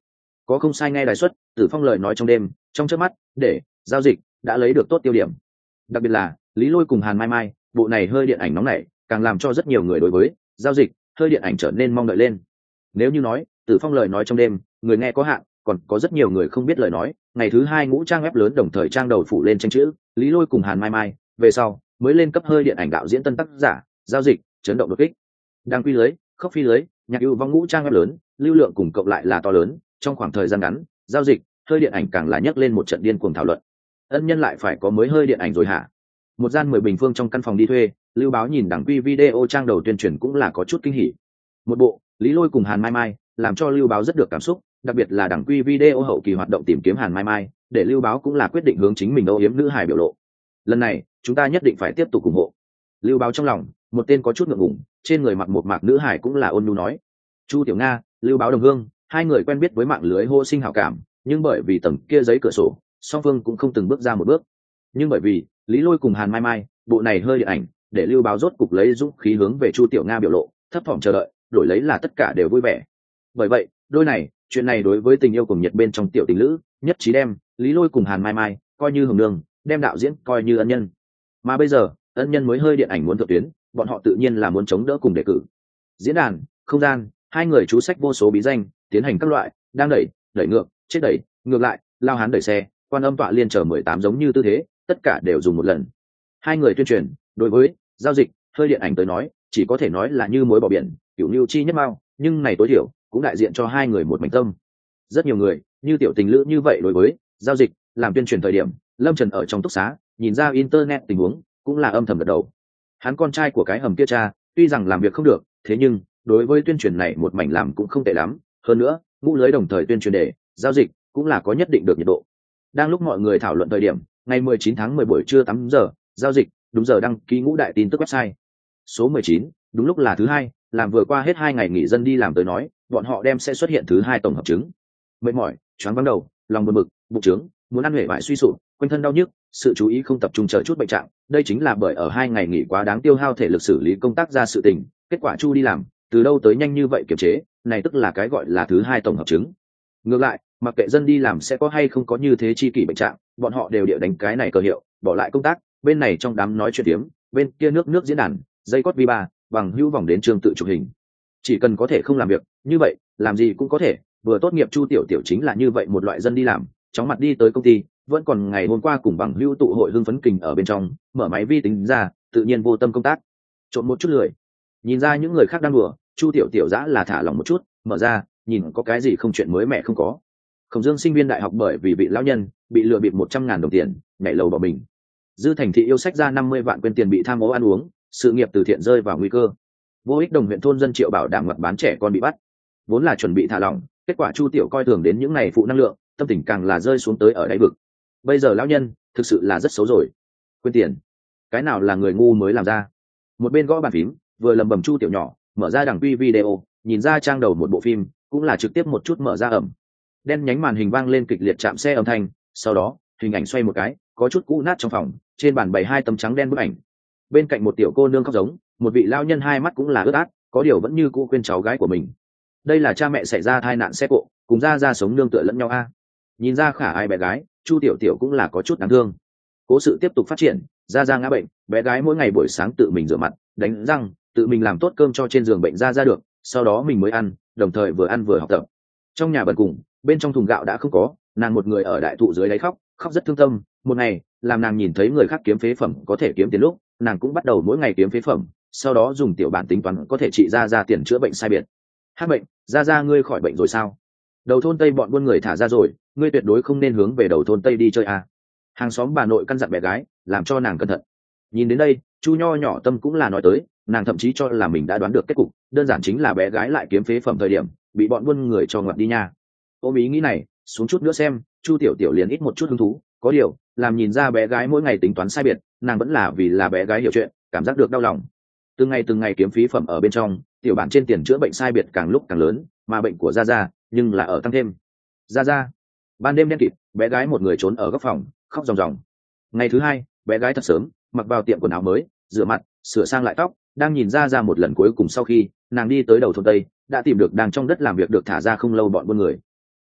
có không sai nghe đài xuất Tử Phong lời nói trong đêm trong chớp mắt để giao dịch đã lấy được tốt tiêu điểm. Đặc biệt là Lý Lôi cùng Hàn Mai Mai, bộ này hơi điện ảnh nóng này càng làm cho rất nhiều người đối với giao dịch hơi điện ảnh trở nên mong đợi lên. Nếu như nói Tử Phong lời nói trong đêm người nghe có hạn, còn có rất nhiều người không biết lời nói, ngày thứ hai ngũ trang web lớn đồng thời trang đầu phủ lên tranh chữ Lý Lôi cùng Hàn Mai Mai, về sau mới lên cấp hơi điện ảnh đạo diễn tân tác giả, giao dịch chấn động đột kích. Đang quy lưới khốc phi lưới nhạc ưu vong ngũ trang web lớn, lưu lượng cùng cộng lại là to lớn, trong khoảng thời gian ngắn giao dịch hơi điện ảnh càng là nhấc lên một trận điên cuồng thảo luận. Ân nhân lại phải có mới hơi điện ảnh rồi hả? Một gian mười bình phương trong căn phòng đi thuê, Lưu Báo nhìn đẳng quy video trang đầu tuyên truyền cũng là có chút kinh hỉ. Một bộ Lý Lôi cùng Hàn Mai Mai làm cho Lưu Báo rất được cảm xúc, đặc biệt là đẳng quy video hậu kỳ hoạt động tìm kiếm Hàn Mai Mai, để Lưu Báo cũng là quyết định hướng chính mình âu yếm nữ hài biểu lộ. Lần này chúng ta nhất định phải tiếp tục ủng hộ. Lưu Báo trong lòng một tên có chút ngượng ngùng, trên người mặc một mạc nữ hài cũng là ôn nhu nói. Chu Tiểu Nga, Lưu Báo đồng hương, hai người quen biết với mạng lưới hô sinh hảo cảm, nhưng bởi vì tầng kia giấy cửa sổ, song phương cũng không từng bước ra một bước. Nhưng bởi vì Lý Lôi cùng Hàn Mai Mai, bộ này hơi điện ảnh, để Lưu Báo rốt cục lấy dũng khí hướng về Chu Tiểu Nga biểu lộ, thấp thỏm chờ đợi, đổi lấy là tất cả đều vui vẻ. Bởi vậy, đôi này, chuyện này đối với tình yêu cùng nhiệt bên trong tiểu tình lữ, nhất trí đem Lý Lôi cùng Hàn Mai Mai coi như hồng nương, đem đạo diễn coi như ân nhân. Mà bây giờ, ân nhân mới hơi điện ảnh muốn thượng tuyến, bọn họ tự nhiên là muốn chống đỡ cùng đề cử. Diễn đàn, không gian, hai người chú sách vô số bí danh, tiến hành các loại, đang đẩy, đẩy ngược, chết đẩy, ngược lại, lao hán đẩy xe, quan âm tọa liên chờ mười tám giống như tư thế, tất cả đều dùng một lần. Hai người tuyên truyền, đối với giao dịch hơi điện ảnh tới nói, chỉ có thể nói là như muối bỏ biển, kiểu lưu chi nhất mao, nhưng này tối thiểu cũng đại diện cho hai người một mảnh tâm. Rất nhiều người, như tiểu tình lữ như vậy đối với giao dịch làm tuyên truyền thời điểm, Lâm Trần ở trong túc xá, nhìn ra internet tình huống, cũng là âm thầm gật đầu. Hắn con trai của cái hầm kia cha, tuy rằng làm việc không được, thế nhưng đối với tuyên truyền này một mảnh làm cũng không tệ lắm, hơn nữa, ngũ lưới đồng thời tuyên truyền để giao dịch cũng là có nhất định được nhiệt độ. Đang lúc mọi người thảo luận thời điểm, ngày mười chín tháng mười buổi trưa tám giờ, giao dịch đúng giờ đăng ký ngũ đại tin tức website. Số mười chín, đúng lúc là thứ hai, làm vừa qua hết hai ngày nghỉ dân đi làm tới nói, bọn họ đem sẽ xuất hiện thứ hai tổng hợp chứng. Mệt mỏi, choáng váng đầu, lòng buồn bực, bụng trướng, muốn ăn huệ vải suy sụp, quanh thân đau nhức, sự chú ý không tập trung chờ chút bệnh trạng, đây chính là bởi ở hai ngày nghỉ quá đáng tiêu hao thể lực xử lý công tác ra sự tình, kết quả Chu đi làm, từ đâu tới nhanh như vậy kiềm chế, này tức là cái gọi là thứ hai tổng hợp chứng. Ngược lại, mặc kệ dân đi làm sẽ có hay không có như thế chi kỷ bệnh trạng, bọn họ đều địa đánh cái này cờ hiệu, bỏ lại công tác, bên này trong đám nói chuyện tiếm, bên kia nước nước diễn đàn, dây cót vi ba, bằng hữu vòng đến trường tự chụp hình. Chỉ cần có thể không làm việc, như vậy, làm gì cũng có thể, vừa tốt nghiệp Chu Tiểu Tiểu chính là như vậy một loại dân đi làm, chóng mặt đi tới công ty, vẫn còn ngày hôm qua cùng bằng hữu tụ hội hưng phấn kình ở bên trong, mở máy vi tính ra, tự nhiên vô tâm công tác, trộn một chút lười. Nhìn ra những người khác đang đùa, Chu Tiểu Tiểu dã là thả lòng một chút, mở ra, nhìn có cái gì không chuyện mới mẻ không có. Khổng Dương sinh viên đại học bởi vì bị lão nhân bị lừa bịp một trăm ngàn đồng tiền, nhảy lầu bỏ mình. Dư Thành Thị yêu sách ra năm mươi vạn quên tiền bị tham ô ăn uống, sự nghiệp từ thiện rơi vào nguy cơ. Vô ích đồng huyện thôn dân Triệu Bảo đảm mặt bán trẻ con bị bắt. Vốn là chuẩn bị thả lỏng, kết quả Chu Tiểu coi thường đến những này phụ năng lượng, tâm tình càng là rơi xuống tới ở đáy vực. Bây giờ lão nhân thực sự là rất xấu rồi. Quên tiền, cái nào là người ngu mới làm ra. Một bên gõ bàn phím, vừa lầm bầm Chu Tiểu nhỏ, mở ra đằng quy video, nhìn ra trang đầu một bộ phim, cũng là trực tiếp một chút mở ra ẩm. Đen nhánh màn hình vang lên kịch liệt chạm xe âm thanh, sau đó hình ảnh xoay một cái, có chút cũ nát trong phòng, trên bàn bày hai tấm trắng đen bức ảnh. Bên cạnh một tiểu cô nương khóc giống, một vị lao nhân hai mắt cũng là ướt át, có điều vẫn như cũ khuyên cháu gái của mình. Đây là cha mẹ xảy ra tai nạn xe cộ, cùng ra ra sống nương tựa lẫn nhau a. Nhìn ra khả ai bé gái, Chu Tiểu Tiểu cũng là có chút đáng thương. Cố sự tiếp tục phát triển, ra ra ngã bệnh, bé gái mỗi ngày buổi sáng tự mình rửa mặt, đánh răng, tự mình làm tốt cơm cho trên giường bệnh ra ra được, sau đó mình mới ăn, đồng thời vừa ăn vừa học tập. Trong nhà bần cùng, bên trong thùng gạo đã không có, nàng một người ở đại thụ dưới đáy khóc, khóc rất thương tâm. Một ngày, làm nàng nhìn thấy người khác kiếm phế phẩm có thể kiếm tiền lúc, nàng cũng bắt đầu mỗi ngày kiếm phế phẩm, sau đó dùng tiểu bản tính toán có thể trị ra ra tiền chữa bệnh sai biệt. Hát bệnh, ra ra ngươi khỏi bệnh rồi sao? Đầu thôn Tây bọn buôn người thả ra rồi, ngươi tuyệt đối không nên hướng về đầu thôn Tây đi chơi à. Hàng xóm bà nội căn dặn bé gái, làm cho nàng cẩn thận. Nhìn đến đây, Chu nho nhỏ tâm cũng là nói tới, nàng thậm chí cho là mình đã đoán được kết cục, đơn giản chính là bé gái lại kiếm phế phẩm thời điểm, bị bọn buôn người cho ngoặt đi nha. Ôm ý nghĩ này, xuống chút nữa xem, Chu Tiểu Tiểu liền ít một chút hứng thú, có điều, làm nhìn ra bé gái mỗi ngày tính toán sai biệt, nàng vẫn là vì là bé gái hiểu chuyện, cảm giác được đau lòng. Từng ngày từng ngày kiếm phí phẩm ở bên trong, tiểu bản trên tiền chữa bệnh sai biệt càng lúc càng lớn, mà bệnh của Gia Gia nhưng là ở tăng thêm. Gia Gia, ban đêm đen kịt, bé gái một người trốn ở góc phòng, khóc ròng ròng. Ngày thứ hai, bé gái thật sớm, mặc vào tiệm quần áo mới, rửa mặt, sửa sang lại tóc, đang nhìn Gia Gia một lần cuối cùng sau khi nàng đi tới đầu thôn Tây, đã tìm được đang trong đất làm việc được thả ra không lâu bọn buôn người.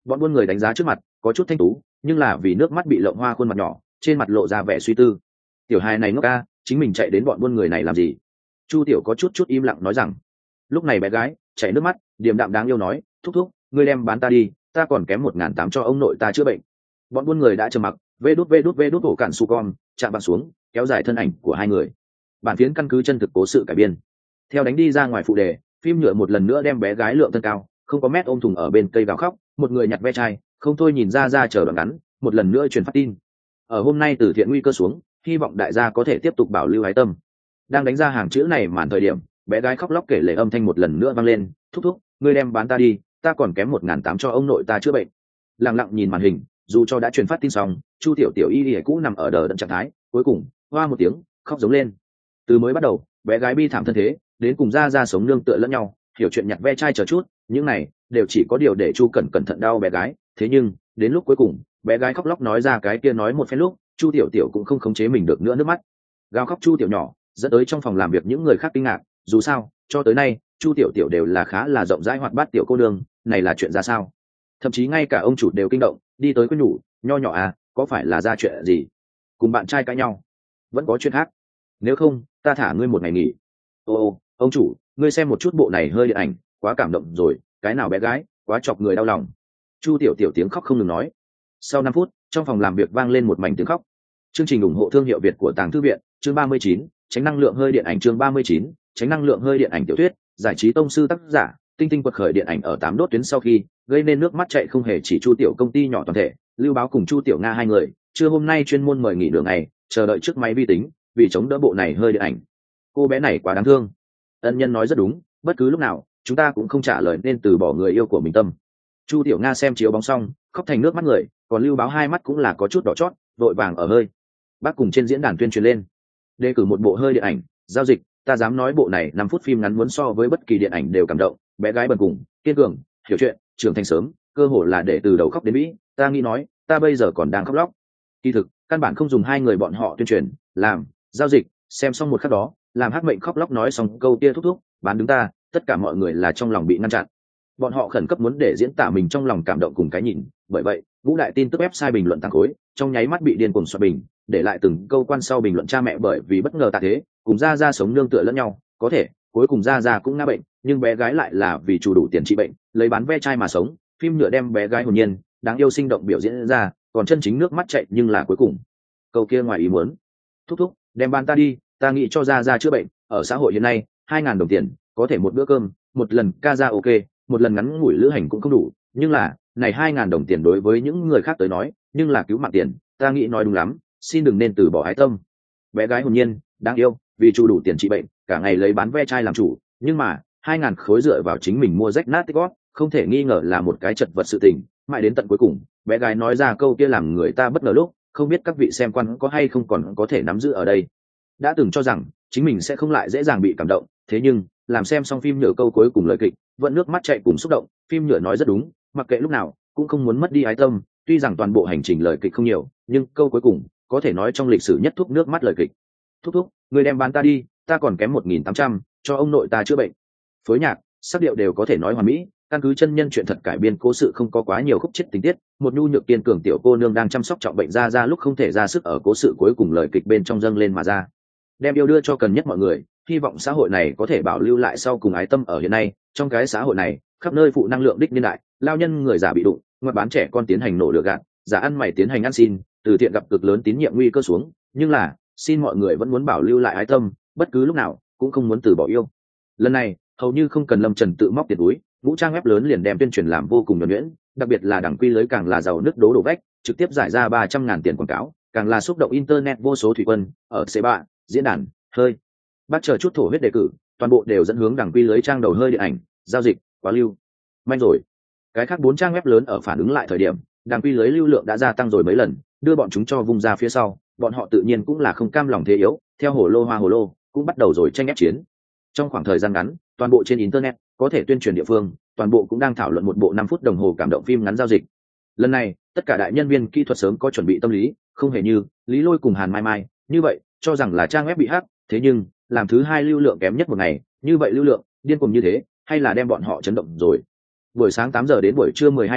bọn buôn người đánh giá trước mặt có chút thanh tú, nhưng là vì nước mắt bị lộng hoa khuôn mặt nhỏ, trên mặt lộ ra vẻ suy tư. Tiểu hài này ngốc ca, chính mình chạy đến bọn buôn người này làm gì? Chu Tiểu có chút chút im lặng nói rằng. Lúc này bé gái chảy nước mắt, điềm đạm đáng yêu nói, thúc thúc, ngươi đem bán ta đi, ta còn kém một ngàn tám cho ông nội ta chữa bệnh. Bọn buôn người đã trầm mặc, vê đút vê đút vê đút ổ cạn su con, chạm bằng xuống, kéo dài thân ảnh của hai người. Bản phiến căn cứ chân thực cố sự cải biên. Theo đánh đi ra ngoài phụ đề, phim nhựa một lần nữa đem bé gái lượng thân cao, không có mét ôm thùng ở bên cây gào khóc, một người nhặt ve chai, không thôi nhìn ra ra chờ đoạn ngắn, một lần nữa truyền phát tin. Ở hôm nay từ thiện nguy cơ xuống, hy vọng đại gia có thể tiếp tục bảo lưu ái tâm. Đang đánh ra hàng chữ này màn thời điểm, bé gái khóc lóc kể lể âm thanh một lần nữa vang lên, thúc thúc, ngươi đem bán ta đi, ta còn kém một ngàn tám cho ông nội ta chữa bệnh. Lặng lặng nhìn màn hình, dù cho đã truyền phát tin xong, Chu Tiểu Tiểu y y cũ nằm ở đờ đẫn trạng thái, cuối cùng hoa một tiếng khóc giống lên. Từ mới bắt đầu, bé gái bi thảm thân thế, đến cùng ra ra sống nương tựa lẫn nhau, hiểu chuyện nhặt ve chai chờ chút, những này đều chỉ có điều để Chu Cẩn cẩn thận đau bé gái. Thế nhưng đến lúc cuối cùng, bé gái khóc lóc nói ra cái kia nói một phen lúc, Chu Tiểu Tiểu cũng không khống chế mình được nữa nước mắt, gào khóc Chu Tiểu nhỏ, dẫn tới trong phòng làm việc những người khác kinh ngạc. Dù sao, cho tới nay Chu Tiểu Tiểu đều là khá là rộng rãi hoạt bát tiểu cô nương, này là chuyện ra sao? Thậm chí ngay cả ông chủ đều kinh động, đi tới quên nhủ, nho nhỏ à, có phải là ra chuyện gì? Cùng bạn trai cãi nhau? Vẫn có chuyện khác? Nếu không, ta thả ngươi một ngày nghỉ. Ô ô, ông chủ, ngươi xem một chút bộ này hơi điện ảnh, quá cảm động rồi, cái nào bé gái, quá chọc người đau lòng. Chu Tiểu Tiểu tiếng khóc không ngừng nói. Sau năm phút, trong phòng làm việc vang lên một mảnh tiếng khóc. Chương trình ủng hộ thương hiệu Việt của Tàng Thư viện, chương ba mươi chín, tránh năng lượng hơi điện ảnh chương ba mươi chín, tránh năng lượng hơi điện ảnh tiểu thuyết, giải trí tông sư tác giả, tinh tinh quật khởi điện ảnh ở tám đốt tuyến sau khi, gây nên nước mắt chạy không hề chỉ Chu Tiểu công ty nhỏ toàn thể, Lưu Báo cùng Chu Tiểu Nga hai người, trưa hôm nay chuyên môn mời nghỉ nửa ngày, chờ đợi trước máy vi tính, vì chống đỡ bộ này hơi điện ảnh. Cô bé này quá đáng thương. Ân Nhân nói rất đúng, bất cứ lúc nào, chúng ta cũng không trả lời nên từ bỏ người yêu của mình tâm. Chu Tiểu Nga xem chiếu bóng xong, khóc thành nước mắt người, còn Lưu Báo hai mắt cũng là có chút đỏ chót, vội vàng ở hơi. Bác cùng trên diễn đàn tuyên truyền lên, đề cử một bộ hơi điện ảnh, giao dịch, ta dám nói bộ này năm phút phim ngắn muốn so với bất kỳ điện ảnh đều cảm động, bé gái bần cùng, kiên cường, hiểu chuyện, trưởng thành sớm, cơ hội là để từ đầu khóc đến mỹ, ta nghĩ nói, ta bây giờ còn đang khóc lóc. Kỳ thực, căn bản không dùng hai người bọn họ tuyên truyền, làm, giao dịch, xem xong một khắc đó, làm Hắc Mệnh khóc lóc nói xong câu kia thúc thúc, bán đứng ta, tất cả mọi người là trong lòng bị ngăn chặn. Bọn họ khẩn cấp muốn để diễn tả mình trong lòng cảm động cùng cái nhìn, bởi vậy, ngũ đại tin tức website bình luận tăng khối, trong nháy mắt bị điên cuồng xoa bình, để lại từng câu quan sau bình luận cha mẹ bởi vì bất ngờ tạ thế, cùng ra ra sống nương tựa lẫn nhau, có thể cuối cùng ra ra cũng ngã bệnh, nhưng bé gái lại là vì chủ đủ tiền trị bệnh, lấy bán ve chai mà sống. Phim nhựa đem bé gái hồn nhiên, đáng yêu sinh động biểu diễn ra, còn chân chính nước mắt chạy nhưng là cuối cùng câu kia ngoài ý muốn, thúc thúc, đem bán ta đi, ta nghĩ cho ra ra chữa bệnh. Ở xã hội hiện nay, hai ngàn đồng tiền có thể một bữa cơm, một lần ca ra ok, một lần ngắn ngủi lữ hành cũng không đủ, nhưng là này hai ngàn đồng tiền đối với những người khác tới nói, nhưng là cứu mạng tiền, ta nghĩ nói đúng lắm, xin đừng nên từ bỏ ái tâm. Bé gái hồn nhiên, đáng yêu, vì chủ đủ tiền trị bệnh, cả ngày lấy bán ve chai làm chủ, nhưng mà hai ngàn khối dựa vào chính mình mua rách nát tích gót, không thể nghi ngờ là một cái chật vật sự tình. Mãi đến tận cuối cùng, bé gái nói ra câu kia làm người ta bất ngờ lúc, không biết các vị xem quan có hay không còn có thể nắm giữ ở đây. Đã từng cho rằng chính mình sẽ không lại dễ dàng bị cảm động, thế nhưng làm xem xong phim nhựa câu cuối cùng lời kịch, vẫn nước mắt chạy cùng xúc động. Phim nhựa nói rất đúng, mặc kệ lúc nào cũng không muốn mất đi ái tâm. Tuy rằng toàn bộ hành trình lời kịch không nhiều, nhưng câu cuối cùng có thể nói trong lịch sử nhất thúc nước mắt lời kịch. Thúc thúc, người đem bán ta đi, ta còn kém một nghìn tám trăm cho ông nội ta chữa bệnh. Phối nhạc, sắc điệu đều có thể nói hoàn mỹ, căn cứ chân nhân chuyện thật cải biên cố sự, không có quá nhiều khúc chết tình tiết. Một nhu nhược kiên cường tiểu cô nương đang chăm sóc trọng bệnh ra ra lúc không thể ra sức, ở cố sự cuối cùng lời kịch bên trong dâng lên mà ra, đem yêu đưa cho cần nhất mọi người. Hy vọng xã hội này có thể bảo lưu lại sau cùng ái tâm. Ở hiện nay, trong cái xã hội này, khắp nơi phụ năng lượng đích niên đại, lao nhân người già bị đụng, ngoặt bán trẻ con tiến hành nổ lửa gạt, giả ăn mày tiến hành ăn xin, từ thiện gặp cực lớn tín nhiệm nguy cơ xuống, nhưng là xin mọi người vẫn muốn bảo lưu lại ái tâm, bất cứ lúc nào cũng không muốn từ bỏ yêu. Lần này hầu như không cần Lâm Trần tự móc tiền túi, vũ trang web lớn liền đem tuyên truyền làm vô cùng nhuần nhuyễn, đặc biệt là đảng quy lưới càng là giàu nứt đố đổ vách, trực tiếp giải ra ba trăm ngàn tiền quảng cáo, càng là xúc động internet vô số thủy quân. Ở c ba diễn đàn hơi bác chờ chút thổ huyết đề cử, toàn bộ đều dẫn hướng đảng quy lưới trang đầu hơi điện ảnh, giao dịch quá lưu manh rồi. Cái khác bốn trang web lớn ở phản ứng lại thời điểm, đảng quy lưới lưu lượng đã gia tăng rồi mấy lần, đưa bọn chúng cho vung ra phía sau. Bọn họ tự nhiên cũng là không cam lòng thế yếu, theo hồ lô hoa hồ lô cũng bắt đầu rồi tranh ép chiến. Trong khoảng thời gian ngắn, toàn bộ trên internet có thể tuyên truyền địa phương, toàn bộ cũng đang thảo luận một bộ năm phút đồng hồ cảm động phim ngắn giao dịch. Lần này tất cả đại nhân viên kỹ thuật sớm có chuẩn bị tâm lý, không hề như Lý Lôi cùng Hàn Mai Mai như vậy cho rằng là trang web bị hack. Thế nhưng làm thứ hai lưu lượng kém nhất một ngày, như vậy lưu lượng điên cuồng như thế, hay là đem bọn họ chấn động rồi. Buổi sáng tám giờ đến buổi trưa mười hai điểm,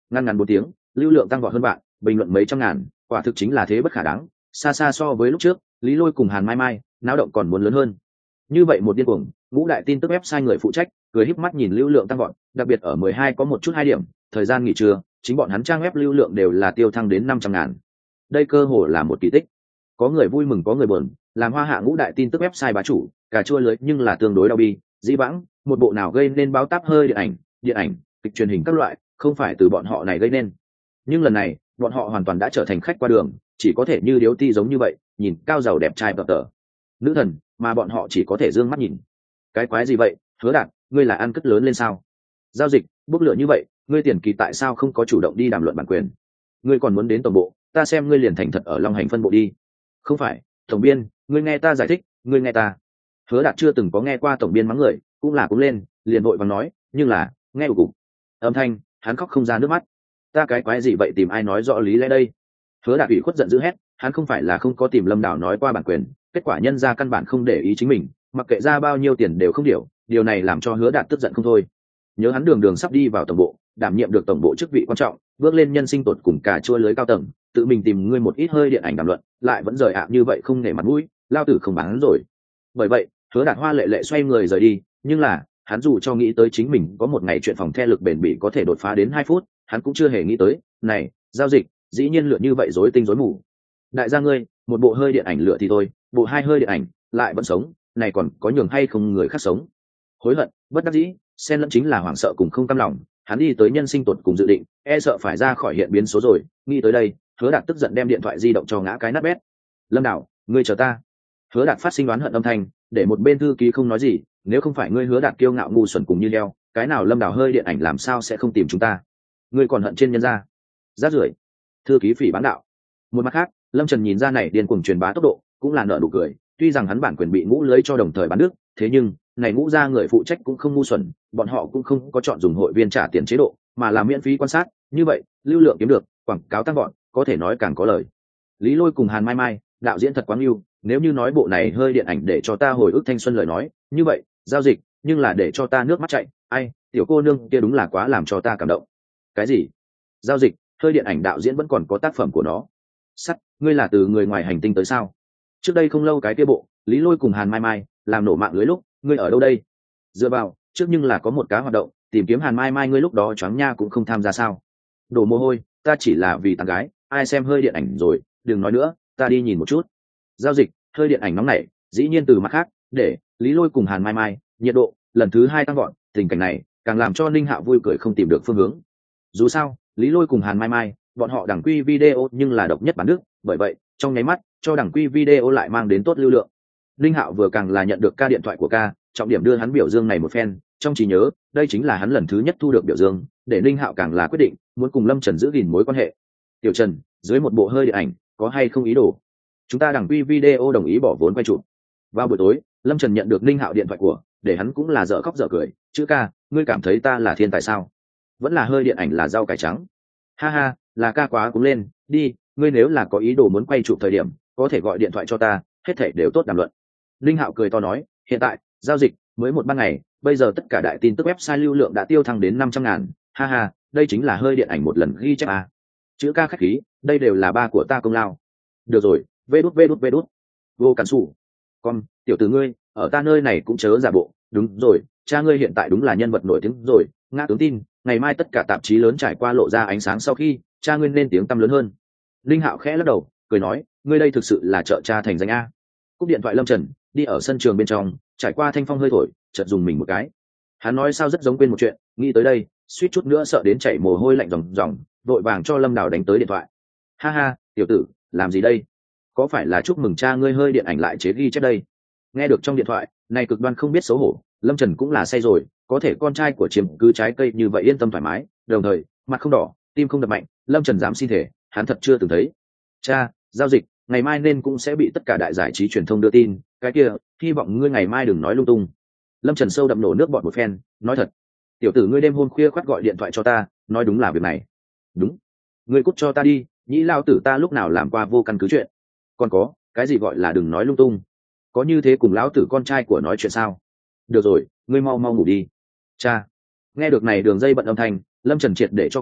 ngăn ngắn bốn tiếng lưu lượng tăng vọt hơn bạn, bình luận mấy trăm ngàn, quả thực chính là thế bất khả đáng, xa xa so với lúc trước Lý Lôi cùng Hàn Mai Mai náo động còn muốn lớn hơn. Như vậy một điên cuồng, ngũ đại tin tức website người phụ trách cười híp mắt nhìn lưu lượng tăng vọt, đặc biệt ở mười hai có một chút hai điểm, thời gian nghỉ trưa, chính bọn hắn trang web lưu lượng đều là tiêu thăng đến năm trăm ngàn. Đây cơ hồ là một kỳ tích. Có người vui mừng có người buồn, làm hoa hạ ngũ đại tin tức website bá chủ, cả chua lưới nhưng là tương đối đau bi, dĩ vãng, một bộ nào gây nên báo táp hơi điện ảnh, điện ảnh, kịch truyền hình các loại, không phải từ bọn họ này gây nên. Nhưng lần này, bọn họ hoàn toàn đã trở thành khách qua đường, chỉ có thể như điếu ti giống như vậy, nhìn cao giàu đẹp trai tập tờ. Nữ thần, mà bọn họ chỉ có thể dương mắt nhìn. Cái quái gì vậy, Hứa Đạt, ngươi là ăn cất lớn lên sao? Giao dịch, bốc lửa như vậy, ngươi tiền kỳ tại sao không có chủ động đi đàm luận bản quyền? Ngươi còn muốn đến tổng bộ, ta xem ngươi liền thành thật ở Long Hành phân bộ đi. Không phải, tổng biên, ngươi nghe ta giải thích, ngươi nghe ta. Hứa Đạt chưa từng có nghe qua tổng biên mắng người, cũng là cũng lên, liền vội vàng nói, nhưng là, nghe ủ cục. Âm thanh, hắn khóc không ra nước mắt. Ta cái quái gì vậy, tìm ai nói rõ lý lẽ đây? Hứa Đạt ủy khuất giận dữ hét, hắn không phải là không có tìm Lâm Đảo nói qua bản quyền, kết quả nhân ra căn bản không để ý chính mình, mặc kệ ra bao nhiêu tiền đều không điều, điều này làm cho Hứa Đạt tức giận không thôi. Nhớ hắn đường đường sắp đi vào tổng bộ, đảm nhiệm được tổng bộ chức vị quan trọng, bước lên nhân sinh tột cùng cả chua lưới cao tầng, tự mình tìm ngươi một ít hơi điện ảnh đàm luận, lại vẫn rời ạ như vậy không nể mặt mũi, lao tử không bán rồi. Bởi vậy, Hứa Đạt hoa lệ lệ xoay người rời đi, nhưng là, hắn dù cho nghĩ tới chính mình có một ngày chuyện phòng the lực bền bỉ có thể đột phá đến hai phút, hắn cũng chưa hề nghĩ tới, này, giao dịch, dĩ nhiên lựa như vậy rối tinh rối mù. Đại gia ngươi, một bộ hơi điện ảnh lựa thì thôi, bộ hai hơi điện ảnh lại vẫn sống, này còn có nhường hay không người khác sống. Hối hận, bất đắc dĩ, xen lẫn chính là hoảng sợ cùng không cam lòng, hắn đi tới nhân sinh tột cùng dự định, e sợ phải ra khỏi hiện biến số rồi, nghĩ tới đây, Hứa Đạt tức giận đem điện thoại di động cho ngã cái nát bét. Lâm Đảo, ngươi chờ ta. Hứa Đạt phát sinh đoán hận âm thanh, để một bên thư ký không nói gì, nếu không phải ngươi Hứa Đạt kiêu ngạo ngu xuẩn cùng như heo, cái nào Lâm Đảo hơi điện ảnh làm sao sẽ không tìm chúng ta? Ngươi còn hận trên nhân gia. Rát rưởi. Thư ký phỉ bán đạo. Một mặt khác, Lâm Trần nhìn ra này điên cuồng truyền bá tốc độ, cũng là nở nụ cười, tuy rằng hắn bản quyền bị ngũ lưới cho đồng thời bán nước, thế nhưng, này ngũ gia người phụ trách cũng không ngu xuẩn, bọn họ cũng không có chọn dùng hội viên trả tiền chế độ, mà là miễn phí quan sát, như vậy, lưu lượng kiếm được, quảng cáo tăng gọn, có thể nói càng có lời. Lý Lôi cùng Hàn Mai Mai, đạo diễn thật quá ưu, nếu như nói bộ này hơi điện ảnh để cho ta hồi ức thanh xuân lời nói, như vậy, giao dịch, nhưng là để cho ta nước mắt chảy, ai, tiểu cô nương kia đúng là quá làm cho ta cảm động. Cái gì? Giao dịch, hơi điện ảnh đạo diễn vẫn còn có tác phẩm của nó. Sắt, ngươi là từ người ngoài hành tinh tới sao? Trước đây không lâu cái kia bộ, Lý Lôi cùng Hàn Mai Mai làm nổ mạng lưới lúc, ngươi ở đâu đây? Dựa vào, trước nhưng là có một cá hoạt động, tìm kiếm Hàn Mai Mai ngươi lúc đó choáng nha cũng không tham gia sao? Đổ mồ hôi, ta chỉ là vì tán gái, ai xem hơi điện ảnh rồi, đừng nói nữa, ta đi nhìn một chút. Giao dịch, hơi điện ảnh nóng nảy, dĩ nhiên từ mặt khác, để Lý Lôi cùng Hàn Mai Mai, nhiệt độ lần thứ hai tăng gọn, tình cảnh này càng làm cho Ninh Hạo vui cười không tìm được phương hướng. Dù sao, Lý Lôi cùng Hàn Mai Mai, bọn họ đẳng quy video nhưng là độc nhất bản đức, bởi vậy, trong nháy mắt, cho đẳng quy video lại mang đến tốt lưu lượng. Ninh Hạo vừa càng là nhận được ca điện thoại của ca, trọng điểm đưa hắn biểu dương này một phen, trong trí nhớ, đây chính là hắn lần thứ nhất thu được biểu dương, để Ninh Hạo càng là quyết định muốn cùng Lâm Trần giữ gìn mối quan hệ. Tiểu Trần, dưới một bộ hơi điện ảnh, có hay không ý đồ? Chúng ta đẳng quy video đồng ý bỏ vốn quay chụp. Vào buổi tối, Lâm Trần nhận được Ninh Hạo điện thoại của, để hắn cũng là dở khóc dở cười, "Chữ ca, ngươi cảm thấy ta là thiên tài sao? Vẫn là hơi điện ảnh là rau cải trắng." "Ha ha, là ca quá cũng lên, đi, ngươi nếu là có ý đồ muốn quay chụp thời điểm, có thể gọi điện thoại cho ta, hết thảy đều tốt đàm luận." Ninh Hạo cười to nói, "Hiện tại, giao dịch mới một ban ngày, bây giờ tất cả đại tin tức website lưu lượng đã tiêu thăng đến năm trăm ngàn, ha ha, đây chính là hơi điện ảnh một lần ghi chép à. Chữ ca khách khí, đây đều là ba của ta công lao." "Được rồi, vê đút vê đút vê đút. Vô cản sủ. Con, tiểu tử ngươi, ở ta nơi này cũng chớ giả bộ, đúng rồi, cha ngươi hiện tại đúng là nhân vật nổi tiếng rồi, ngã tướng tin, ngày mai tất cả tạp chí lớn trải qua lộ ra ánh sáng sau khi, cha ngươi nên tiếng tăm lớn hơn." Linh Hạo khẽ lắc đầu, cười nói, "Ngươi đây thực sự là trợ cha thành danh a." Cúp điện thoại Lâm Trần, đi ở sân trường bên trong, trải qua thanh phong hơi thổi, chợt dùng mình một cái. Hắn nói sao rất giống quên một chuyện, nghĩ tới đây, suýt chút nữa sợ đến chảy mồ hôi lạnh ròng ròng, vội vàng cho Lâm Đào đánh tới điện thoại. "Ha ha, tiểu tử, làm gì đây? Có phải là chúc mừng cha ngươi hơi điện ảnh lại chế ghi chép đây?" Nghe được trong điện thoại, này cực đoan không biết xấu hổ, Lâm Trần cũng là say rồi, có thể con trai của chiếm cứ trái cây như vậy yên tâm thoải mái, đồng thời, mặt không đỏ, tim không đập mạnh, Lâm Trần dám xin thể, hắn thật chưa từng thấy. "Cha, giao dịch, ngày mai nên cũng sẽ bị tất cả đại giải trí truyền thông đưa tin, cái kia, hy vọng ngươi ngày mai đừng nói lung tung." Lâm Trần sâu đậm nổ nước bọt một phen, nói thật, "Tiểu tử ngươi đêm hôm khuya khoắt gọi điện thoại cho ta, nói đúng là việc này." "Đúng. Ngươi cút cho ta đi, nhĩ lao tử ta lúc nào làm qua vô căn cứ chuyện. Còn có, cái gì gọi là đừng nói lung tung? Có như thế cùng lão tử con trai của nói chuyện sao? Được rồi, ngươi mau mau ngủ đi." "Cha." Nghe được này đường dây bận âm thanh, Lâm Trần triệt để cho quỷ,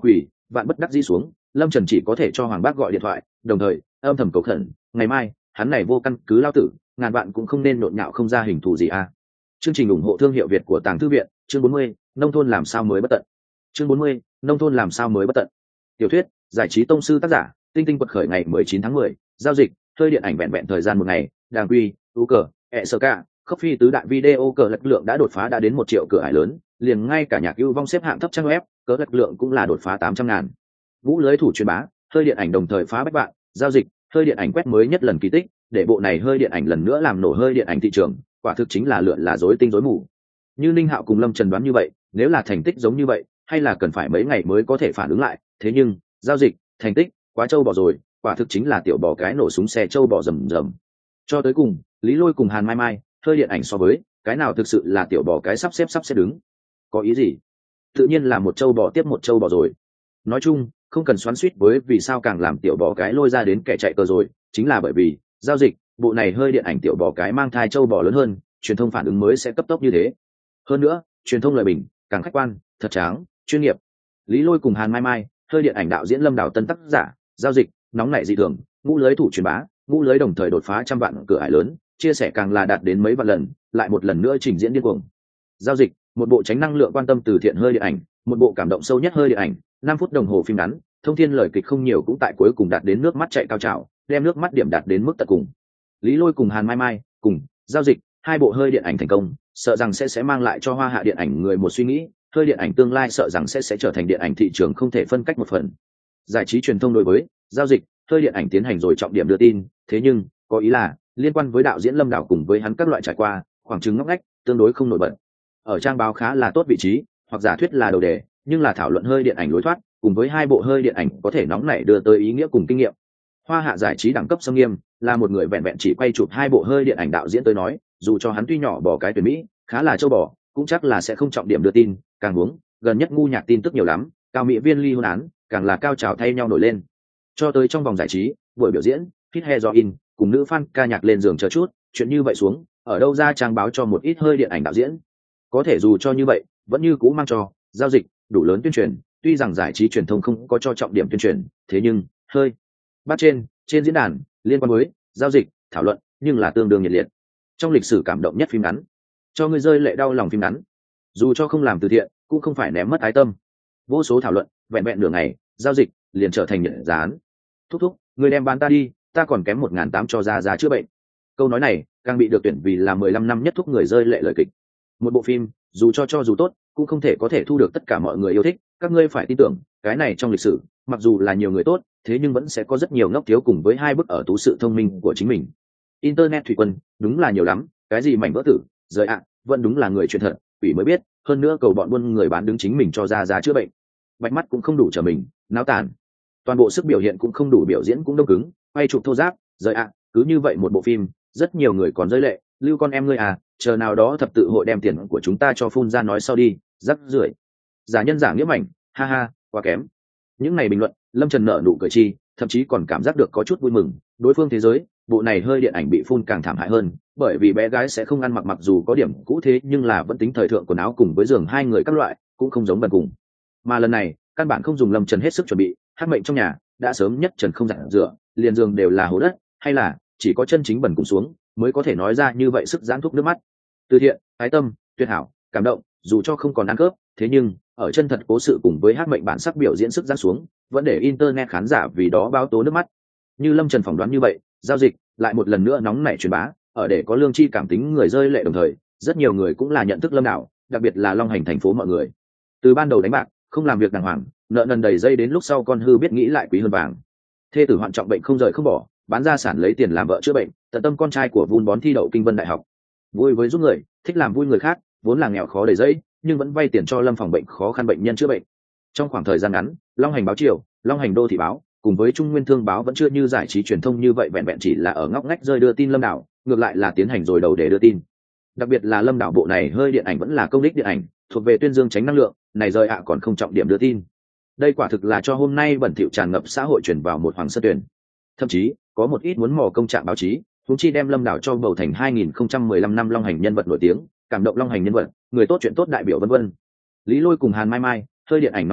vạn bất đắc dĩ xuống, lâm trần chỉ có thể cho hoàng bác gọi điện thoại, đồng thời âm thầm cầu khẩn, ngày mai hắn này vô căn cứ lao tử, ngàn vạn cũng không nên nhộn nhạo không ra hình thù gì a. Chương trình ủng hộ thương hiệu Việt của Tàng Thư viện, chương bốn mươi, nông thôn làm sao mới bất tận. Chương bốn mươi, nông thôn làm sao mới bất tận. Tiểu thuyết, giải trí tông sư tác giả, Tinh Tinh quật khởi ngày mười chín tháng mười, giao dịch, hơi điện ảnh vẹn vẹn thời gian một ngày, đàng quy, u cờ, e sơ ca, khớp phi tứ đại video cờ lực lượng đã đột phá đã đến một triệu cửa ải lớn, liền ngay cả nhạc ưu vong xếp hạng thấp trang web, cờ lực lượng cũng là đột phá tám trăm ngàn. Vũ lưới thủ truyền bá, hơi điện ảnh đồng thời phá bách vạn, giao dịch, hơi điện ảnh quét mới nhất lần kỳ tích, để bộ này hơi điện ảnh lần nữa làm nổ hơi điện ảnh thị trường, quả thực chính là lượn là rối tinh rối mù. Như Ninh Hạo cùng Lâm Trần đoán như vậy, nếu là thành tích giống như vậy, hay là cần phải mấy ngày mới có thể phản ứng lại, thế nhưng, giao dịch, thành tích, quá trâu bò rồi, quả thực chính là tiểu bò cái nổ súng xe trâu bò rầm rầm. Cho tới cùng, Lý Lôi cùng Hàn Mai Mai, hơi điện ảnh so với, cái nào thực sự là tiểu bò cái sắp xếp sắp xếp đứng. Có ý gì? Tự nhiên là một trâu bò tiếp một trâu bò rồi. Nói chung, không cần xoắn xuýt với vì sao càng làm tiểu bò cái lôi ra đến kẻ chạy cờ rồi, chính là bởi vì, giao dịch, bộ này hơi điện ảnh tiểu bò cái mang thai trâu bò lớn hơn, truyền thông phản ứng mới sẽ cấp tốc như thế. Hơn nữa, truyền thông lời bình, càng khách quan, thật tráng, chuyên nghiệp. Lý Lôi cùng Hàn Mai Mai, hơi điện ảnh đạo diễn Lâm Đào Tân tác giả, giao dịch, nóng nảy dị thường, ngũ lưới thủ truyền bá, ngũ lưới đồng thời đột phá trăm vạn cửa ải lớn, chia sẻ càng là đạt đến mấy vạn lần, lại một lần nữa trình diễn điên cuồng. Giao dịch, một bộ tránh năng lượng quan tâm từ thiện hơi điện ảnh, một bộ cảm động sâu nhất hơi điện ảnh, năm phút đồng hồ phim ngắn, thông thiên lời kịch không nhiều cũng tại cuối cùng đạt đến nước mắt chạy cao trào, đem nước mắt điểm đạt đến mức tận cùng. Lý Lôi cùng Hàn Mai Mai, cùng giao dịch, hai bộ hơi điện ảnh thành công, sợ rằng sẽ sẽ mang lại cho hoa hạ điện ảnh người một suy nghĩ, hơi điện ảnh tương lai sợ rằng sẽ sẽ trở thành điện ảnh thị trường không thể phân cách một phần. Giải trí truyền thông đối với giao dịch, hơi điện ảnh tiến hành rồi trọng điểm đưa tin, thế nhưng có ý là liên quan với đạo diễn Lâm Đào cùng với hắn các loại trải qua, khoảng chừng ngóc ngách, tương đối không nổi bật. Ở trang báo khá là tốt vị trí, hoặc giả thuyết là đầu đề, nhưng là thảo luận hơi điện ảnh lối thoát, cùng với hai bộ hơi điện ảnh có thể nóng nảy đưa tới ý nghĩa cùng kinh nghiệm. Hoa hạ giải trí đẳng cấp xâm nghiêm, là một người vẹn vẹn chỉ quay chụp hai bộ hơi điện ảnh đạo diễn tới nói, dù cho hắn tuy nhỏ bỏ cái tuyển mỹ, khá là châu bò, cũng chắc là sẽ không trọng điểm đưa tin, càng huống, gần nhất ngu nhạc tin tức nhiều lắm, cao mỹ viên ly hôn án, càng là cao trào thay nhau nổi lên. Cho tới trong vòng giải trí, buổi biểu diễn, hit heroin, cùng nữ fan ca nhạc lên giường chờ chút, chuyện như vậy xuống, ở đâu ra trang báo cho một ít hơi điện ảnh đạo diễn. Có thể dù cho như vậy, vẫn như cũ mang cho giao dịch đủ lớn tuyên truyền, tuy rằng giải trí truyền thông không có cho trọng điểm tuyên truyền, thế nhưng hơi bắt trên trên diễn đàn liên quan với giao dịch thảo luận nhưng là tương đương nhiệt liệt. Trong lịch sử cảm động nhất phim ngắn, cho ngươi rơi lệ đau lòng phim ngắn, dù cho không làm từ thiện cũng không phải ném mất ái tâm. Vô số thảo luận, vẹn vẹn nửa ngày, giao dịch liền trở thành nhận dán. Thúc thúc, người đem bán ta đi, ta còn kém một ngàn tám cho ra giá chữa bệnh. Câu nói này càng bị được tuyển vì là mười lăm năm nhất thúc người rơi lệ lời kịch. Một bộ phim, dù cho cho dù tốt, cũng không thể có thể thu được tất cả mọi người yêu thích. Các ngươi phải tin tưởng, cái này trong lịch sử, mặc dù là nhiều người tốt, thế nhưng vẫn sẽ có rất nhiều ngốc thiếu cùng với hai bức ở tú sự thông minh của chính mình. Internet thủy quân, đúng là nhiều lắm, cái gì mảnh vỡ tử, rời ạ, vẫn đúng là người truyền thật, quỷ mới biết. Hơn nữa cầu bọn buôn người bán đứng chính mình cho ra giá chữa bệnh, bạch mắt cũng không đủ trở mình, náo tàn. Toàn bộ sức biểu hiện cũng không đủ, biểu diễn cũng đông cứng, quay chụp thô giáp, rời ạ, cứ như vậy một bộ phim, rất nhiều người còn rơi lệ. Lưu con em ngươi à, chờ nào đó thập tự hội đem tiền của chúng ta cho phun ra nói sau đi, rắc rưởi. Giả nhân giả nghĩa mảnh, ha ha, quá kém. Những này bình luận, Lâm Trần nở nụ cười chi, thậm chí còn cảm giác được có chút vui mừng. Đối phương thế giới, bộ này hơi điện ảnh bị phun càng thảm hại hơn, bởi vì bé gái sẽ không ăn mặc, mặc dù có điểm cũ thế nhưng là vẫn tính thời thượng quần áo cùng với giường hai người các loại, cũng không giống bần cùng. Mà lần này, căn bản không dùng Lâm Trần hết sức chuẩn bị, hát mệnh trong nhà đã sớm nhất trần không giặt rửa, liền giường đều là hố đất, hay là chỉ có chân chính bẩn cùng xuống mới có thể nói ra như vậy sức giãn thuốc nước mắt. Từ thiện, ái tâm, tuyệt hảo, cảm động, dù cho không còn ăn cướp, thế nhưng ở chân thật cố sự cùng với hát mệnh bản sắc biểu diễn sức giãn xuống, vẫn để internet khán giả vì đó báo tố nước mắt. Như Lâm Trần phỏng đoán như vậy, giao dịch lại một lần nữa nóng nảy truyền bá, ở để có lương tri cảm tính người rơi lệ, đồng thời rất nhiều người cũng là nhận thức Lâm Đảo, đặc biệt là Long Hành thành phố mọi người. Từ ban đầu đánh bạc, không làm việc đàng hoàng, nợ nần đầy dây, đến lúc sau con hư biết nghĩ lại quý hơn vàng. Thê tử hoạn trọng bệnh không rời không bỏ, bán gia sản lấy tiền làm vợ chữa bệnh, tận tâm con trai của vun bón thi đậu Kinh Vân đại học. Vui với giúp người, thích làm vui người khác, vốn là nghèo khó đầy dây, nhưng vẫn vay tiền cho Lâm phòng bệnh khó khăn bệnh nhân chữa bệnh. Trong khoảng thời gian ngắn, Long Hành báo Triều, Long Hành đô thị báo, cùng với Trung Nguyên Thương báo vẫn chưa như giải trí truyền thông như vậy vẹn vẹn chỉ là ở ngóc ngách rơi đưa tin Lâm Đảo, ngược lại là tiến hành rồi đầu để đưa tin. Đặc biệt là Lâm Đảo bộ này hơi điện ảnh vẫn là công đích điện ảnh, thuộc về tuyên dương tránh năng lượng, này rời ạ còn không trọng điểm đưa tin. Đây quả thực là cho hôm nay bẩn thỉu tràn ngập xã hội truyền vào một hoàng sơ tuyển. Thậm chí có một ít muốn mò công trạng báo chí, chúng chi đem Lâm Đảo cho bầu thành hai nghìn không trăm mười lăm năm Long Hành nhân vật nổi tiếng, cảm động Long Hành nhân vật, người tốt chuyện tốt đại biểu vân vân. Lý Lôi cùng Hàn Mai Mai, hơi điện ảnh nóng nảy,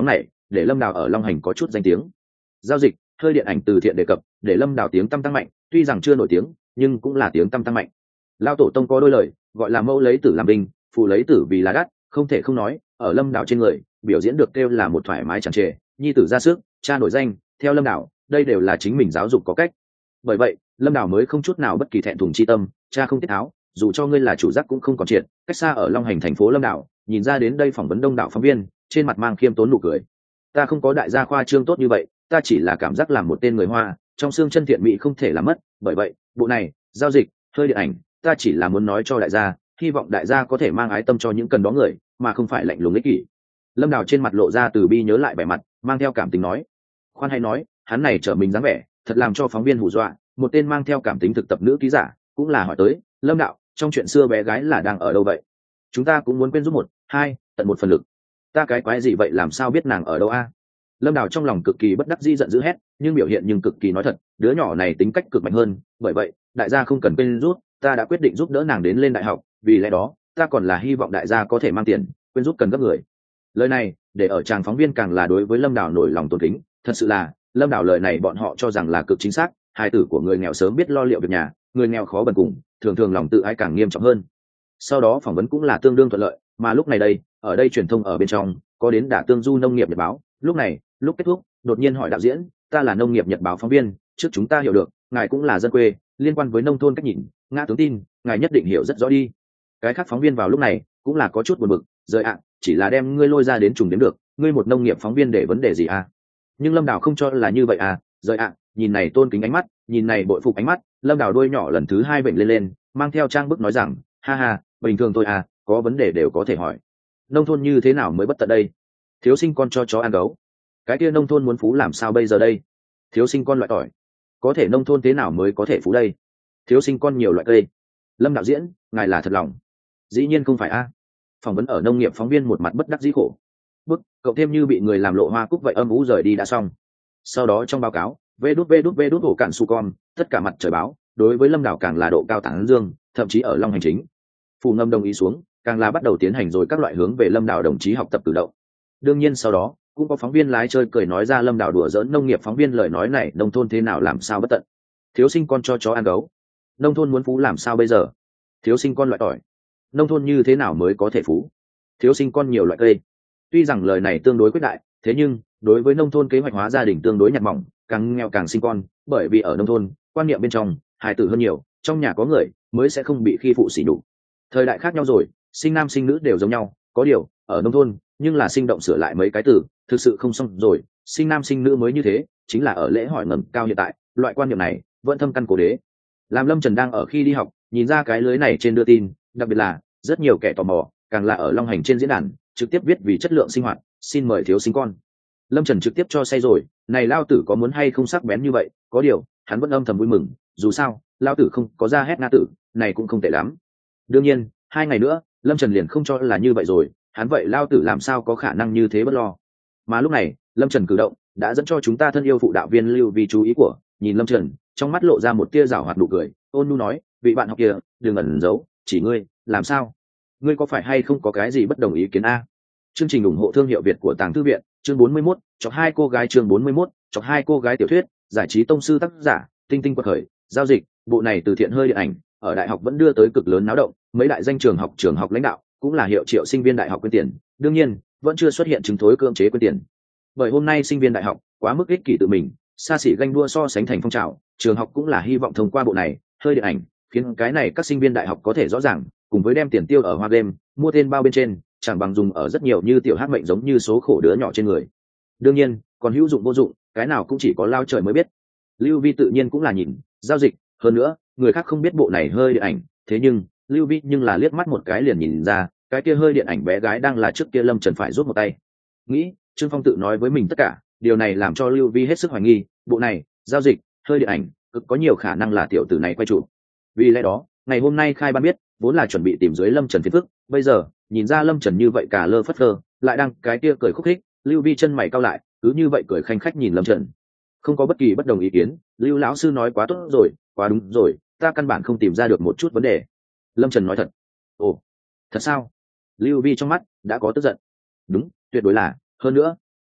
để lâm đào ở long hành có chút danh tiếng. Giao dịch hơi điện ảnh từ thiện đề cập để lâm đào tiếng tăm tăng mạnh, tuy rằng chưa nổi tiếng nhưng cũng là tiếng tăm tăng mạnh. Lao tổ tông có đôi lời gọi là mẫu lấy tử làm binh, phụ lấy tử vì là đắt, không thể không nói ở lâm đào trên người biểu diễn được kêu là một thoải mái chẳng trề, nhi tử ra sức, cha nổi danh, theo lâm đào đây đều là chính mình giáo dục có cách. Bởi vậy lâm đào mới không chút nào bất kỳ thẹn thùng chi tâm, cha không tiết tháo, dù cho ngươi là chủ giác cũng không còn triệt. Cách xa ở long hành thành phố lâm đào nhìn ra đến đây phỏng vấn đông đảo phóng viên, trên mặt mang khiêm tốn nụ cười. Ta không có đại gia khoa trương tốt như vậy, ta chỉ là cảm giác làm một tên người Hoa trong xương chân thiện mỹ không thể làm mất. Bởi vậy bộ này giao dịch hơi điện ảnh ta chỉ là muốn nói cho đại gia, hy vọng đại gia có thể mang ái tâm cho những cần đó người, mà không phải lạnh lùng ích kỷ. Lâm đào trên mặt lộ ra từ bi nhớ lại vẻ mặt, mang theo cảm tình nói. Khoan hay nói hắn này trở mình dáng vẻ thật làm cho phóng viên hù dọa. Một tên mang theo cảm tính thực tập nữ ký giả cũng là hỏi tới, Lâm đạo trong chuyện xưa bé gái là đang ở đâu vậy? Chúng ta cũng muốn quên giúp một hai tận một phần lực. Ta cái quái gì vậy, làm sao biết nàng ở đâu a? Lâm đào trong lòng cực kỳ bất đắc dĩ giận dữ hét, nhưng biểu hiện nhưng cực kỳ nói thật, đứa nhỏ này tính cách cực mạnh hơn, bởi vậy đại gia không cần quên rút, ta đã quyết định giúp đỡ nàng đến lên đại học, vì lẽ đó ta còn là hy vọng đại gia có thể mang tiền, quên rút cần gấp người. Lời này để ở chàng phóng viên càng là đối với Lâm đào nổi lòng tôn kính. Thật sự là Lâm đào lời này bọn họ cho rằng là cực chính xác, hài tử của người nghèo sớm biết lo liệu việc nhà, người nghèo khó bần cùng, thường thường lòng tự ái càng nghiêm trọng hơn. Sau đó phỏng vấn cũng là tương đương thuận lợi, mà lúc này đây ở đây truyền thông ở bên trong có đến đả tương du nông nghiệp nhật báo. Lúc này lúc kết thúc đột nhiên hỏi đạo diễn, ta là nông nghiệp nhật báo phóng viên, trước chúng ta hiểu được ngài cũng là dân quê, liên quan với nông thôn cách nhìn ngã tướng tin ngài nhất định hiểu rất rõ đi. Cái khác phóng viên vào lúc này cũng là có chút buồn bực, rời ạ, chỉ là đem ngươi lôi ra đến trùng đến được, ngươi một nông nghiệp phóng viên để vấn đề gì à? Nhưng Lâm đào không cho là như vậy à, rời ạ, nhìn này tôn kính ánh mắt, nhìn này bội phục ánh mắt. Lâm đào đôi nhỏ lần thứ hai bệnh lên lên, mang theo trang bức nói rằng, ha ha, bình thường thôi à, có vấn đề đều có thể hỏi. Nông thôn như thế nào mới bất tận đây? Thiếu sinh con cho chó ăn gấu. Cái kia nông thôn muốn phú làm sao bây giờ đây? Thiếu sinh con loại tỏi. Có thể nông thôn thế nào mới có thể phú đây? Thiếu sinh con nhiều loại cây. Lâm đạo diễn, ngài là thật lòng. Dĩ nhiên không phải a. À. Phỏng vấn ở nông nghiệp phóng viên một mặt bất đắc dĩ khổ bức, cậu thêm như bị người làm lộ hoa cúc vậy, âm ú rời đi đã xong. Sau đó trong báo cáo vê đút vê đút vê đút hổ cạn su con tất cả mặt trời báo đối với Lâm đào càng là độ cao tán dương, thậm chí ở long hành chính phù ngâm đồng ý xuống càng là bắt đầu tiến hành rồi các loại hướng về Lâm đào đồng chí học tập tự động. Đương nhiên sau đó cũng có phóng viên lái chơi cười nói ra Lâm đào đùa giỡn nông nghiệp phóng viên lời nói này, nông thôn thế nào làm sao bất tận? Thiếu sinh con cho chó ăn gấu. Nông thôn muốn phú làm sao bây giờ? Thiếu sinh con loại tỏi. Nông thôn như thế nào mới có thể phú? Thiếu sinh con nhiều loại cây. Tuy rằng lời này tương đối quyết đại, thế nhưng đối với nông thôn kế hoạch hóa gia đình tương đối nhạt mỏng, càng nghèo càng sinh con, bởi vì ở nông thôn quan niệm bên trong hài tử hơn nhiều, trong nhà có người mới sẽ không bị khi phụ sỉ nhục. Thời đại khác nhau rồi, sinh nam sinh nữ đều giống nhau, có điều ở nông thôn nhưng là sinh động sửa lại mấy cái từ thực sự không xong rồi, sinh nam sinh nữ mới như thế, chính là ở lễ hỏi ngầm cao hiện tại loại quan niệm này vẫn thâm căn cố đế. Làm Lâm Trần đang ở khi đi học nhìn ra cái lưới này trên đưa tin, đặc biệt là rất nhiều kẻ tò mò càng là ở long hành trên diễn đàn trực tiếp viết vì chất lượng sinh hoạt xin mời thiếu sinh con. Lâm Trần trực tiếp cho say rồi, này lao tử có muốn hay không sắc bén như vậy, có điều hắn vẫn âm thầm vui mừng, dù sao lao tử không có ra hét nga tử này cũng không tệ lắm. Đương nhiên hai ngày nữa Lâm Trần liền không cho là như vậy rồi, hắn vậy lao tử làm sao có khả năng như thế bất lo. Mà lúc này Lâm Trần cử động đã dẫn cho chúng ta thân yêu phụ đạo viên Lưu Vi chú ý của, nhìn Lâm Trần trong mắt lộ ra một tia rảo hoạt nụ cười, ôn nhu nói, vị bạn học kia đừng ẩn giấu, chỉ ngươi làm sao, ngươi có phải hay không có cái gì bất đồng ý kiến a? Chương trình ủng hộ thương hiệu Việt của Tàng Thư viện, chương bốn mươi mốt, chọc hai cô gái, chương bốn mươi mốt, chọc hai cô gái tiểu thuyết, giải trí tông sư tác giả, Tinh Tinh quật khởi, giao dịch, bộ này từ thiện hơi điện ảnh, ở đại học vẫn đưa tới cực lớn náo động, mấy đại danh trường học trường học lãnh đạo cũng là hiệu triệu sinh viên đại học quyên tiền, đương nhiên vẫn chưa xuất hiện chứng thối cưỡng chế quyên tiền. Bởi hôm nay sinh viên đại học quá mức ích kỷ tự mình, xa xỉ ganh đua so sánh thành phong trào, trường học cũng là hy vọng thông qua bộ này hơi điện ảnh khiến cái này các sinh viên đại học có thể rõ ràng, cùng với đem tiền tiêu ở hoa game mua tên bao bên trên chẳng bằng dùng ở rất nhiều như tiểu hát mệnh giống như số khổ đứa nhỏ trên người. Đương nhiên còn hữu dụng vô dụng cái nào cũng chỉ có lao trời mới biết. Lưu Vi tự nhiên cũng là nhìn giao dịch, hơn nữa người khác không biết bộ này hơi điện ảnh, thế nhưng Lưu Vi nhưng là liếc mắt một cái liền nhìn ra cái kia hơi điện ảnh bé gái đang là trước kia Lâm Trần phải rút một tay. Nghĩ Trương Phong tự nói với mình tất cả, điều này làm cho Lưu Vi hết sức hoài nghi bộ này giao dịch hơi điện ảnh cực có nhiều khả năng là tiểu tử này quay chụp. Vì lẽ đó ngày hôm nay khai ban biết vốn là chuẩn bị tìm dưới Lâm Trần phiền phức, bây giờ nhìn ra Lâm Trần như vậy cả lơ phất lơ lại đang cái kia cười khúc khích, Lưu Vi chân mày cau lại, cứ như vậy cười khanh khách nhìn Lâm Trần, không có bất kỳ bất đồng ý kiến. Lưu lão sư nói quá tốt rồi, quá đúng rồi, ta căn bản không tìm ra được một chút vấn đề. Lâm Trần nói thật. Ồ, thật sao? Lưu Vi trong mắt đã có tức giận. Đúng, tuyệt đối là, hơn nữa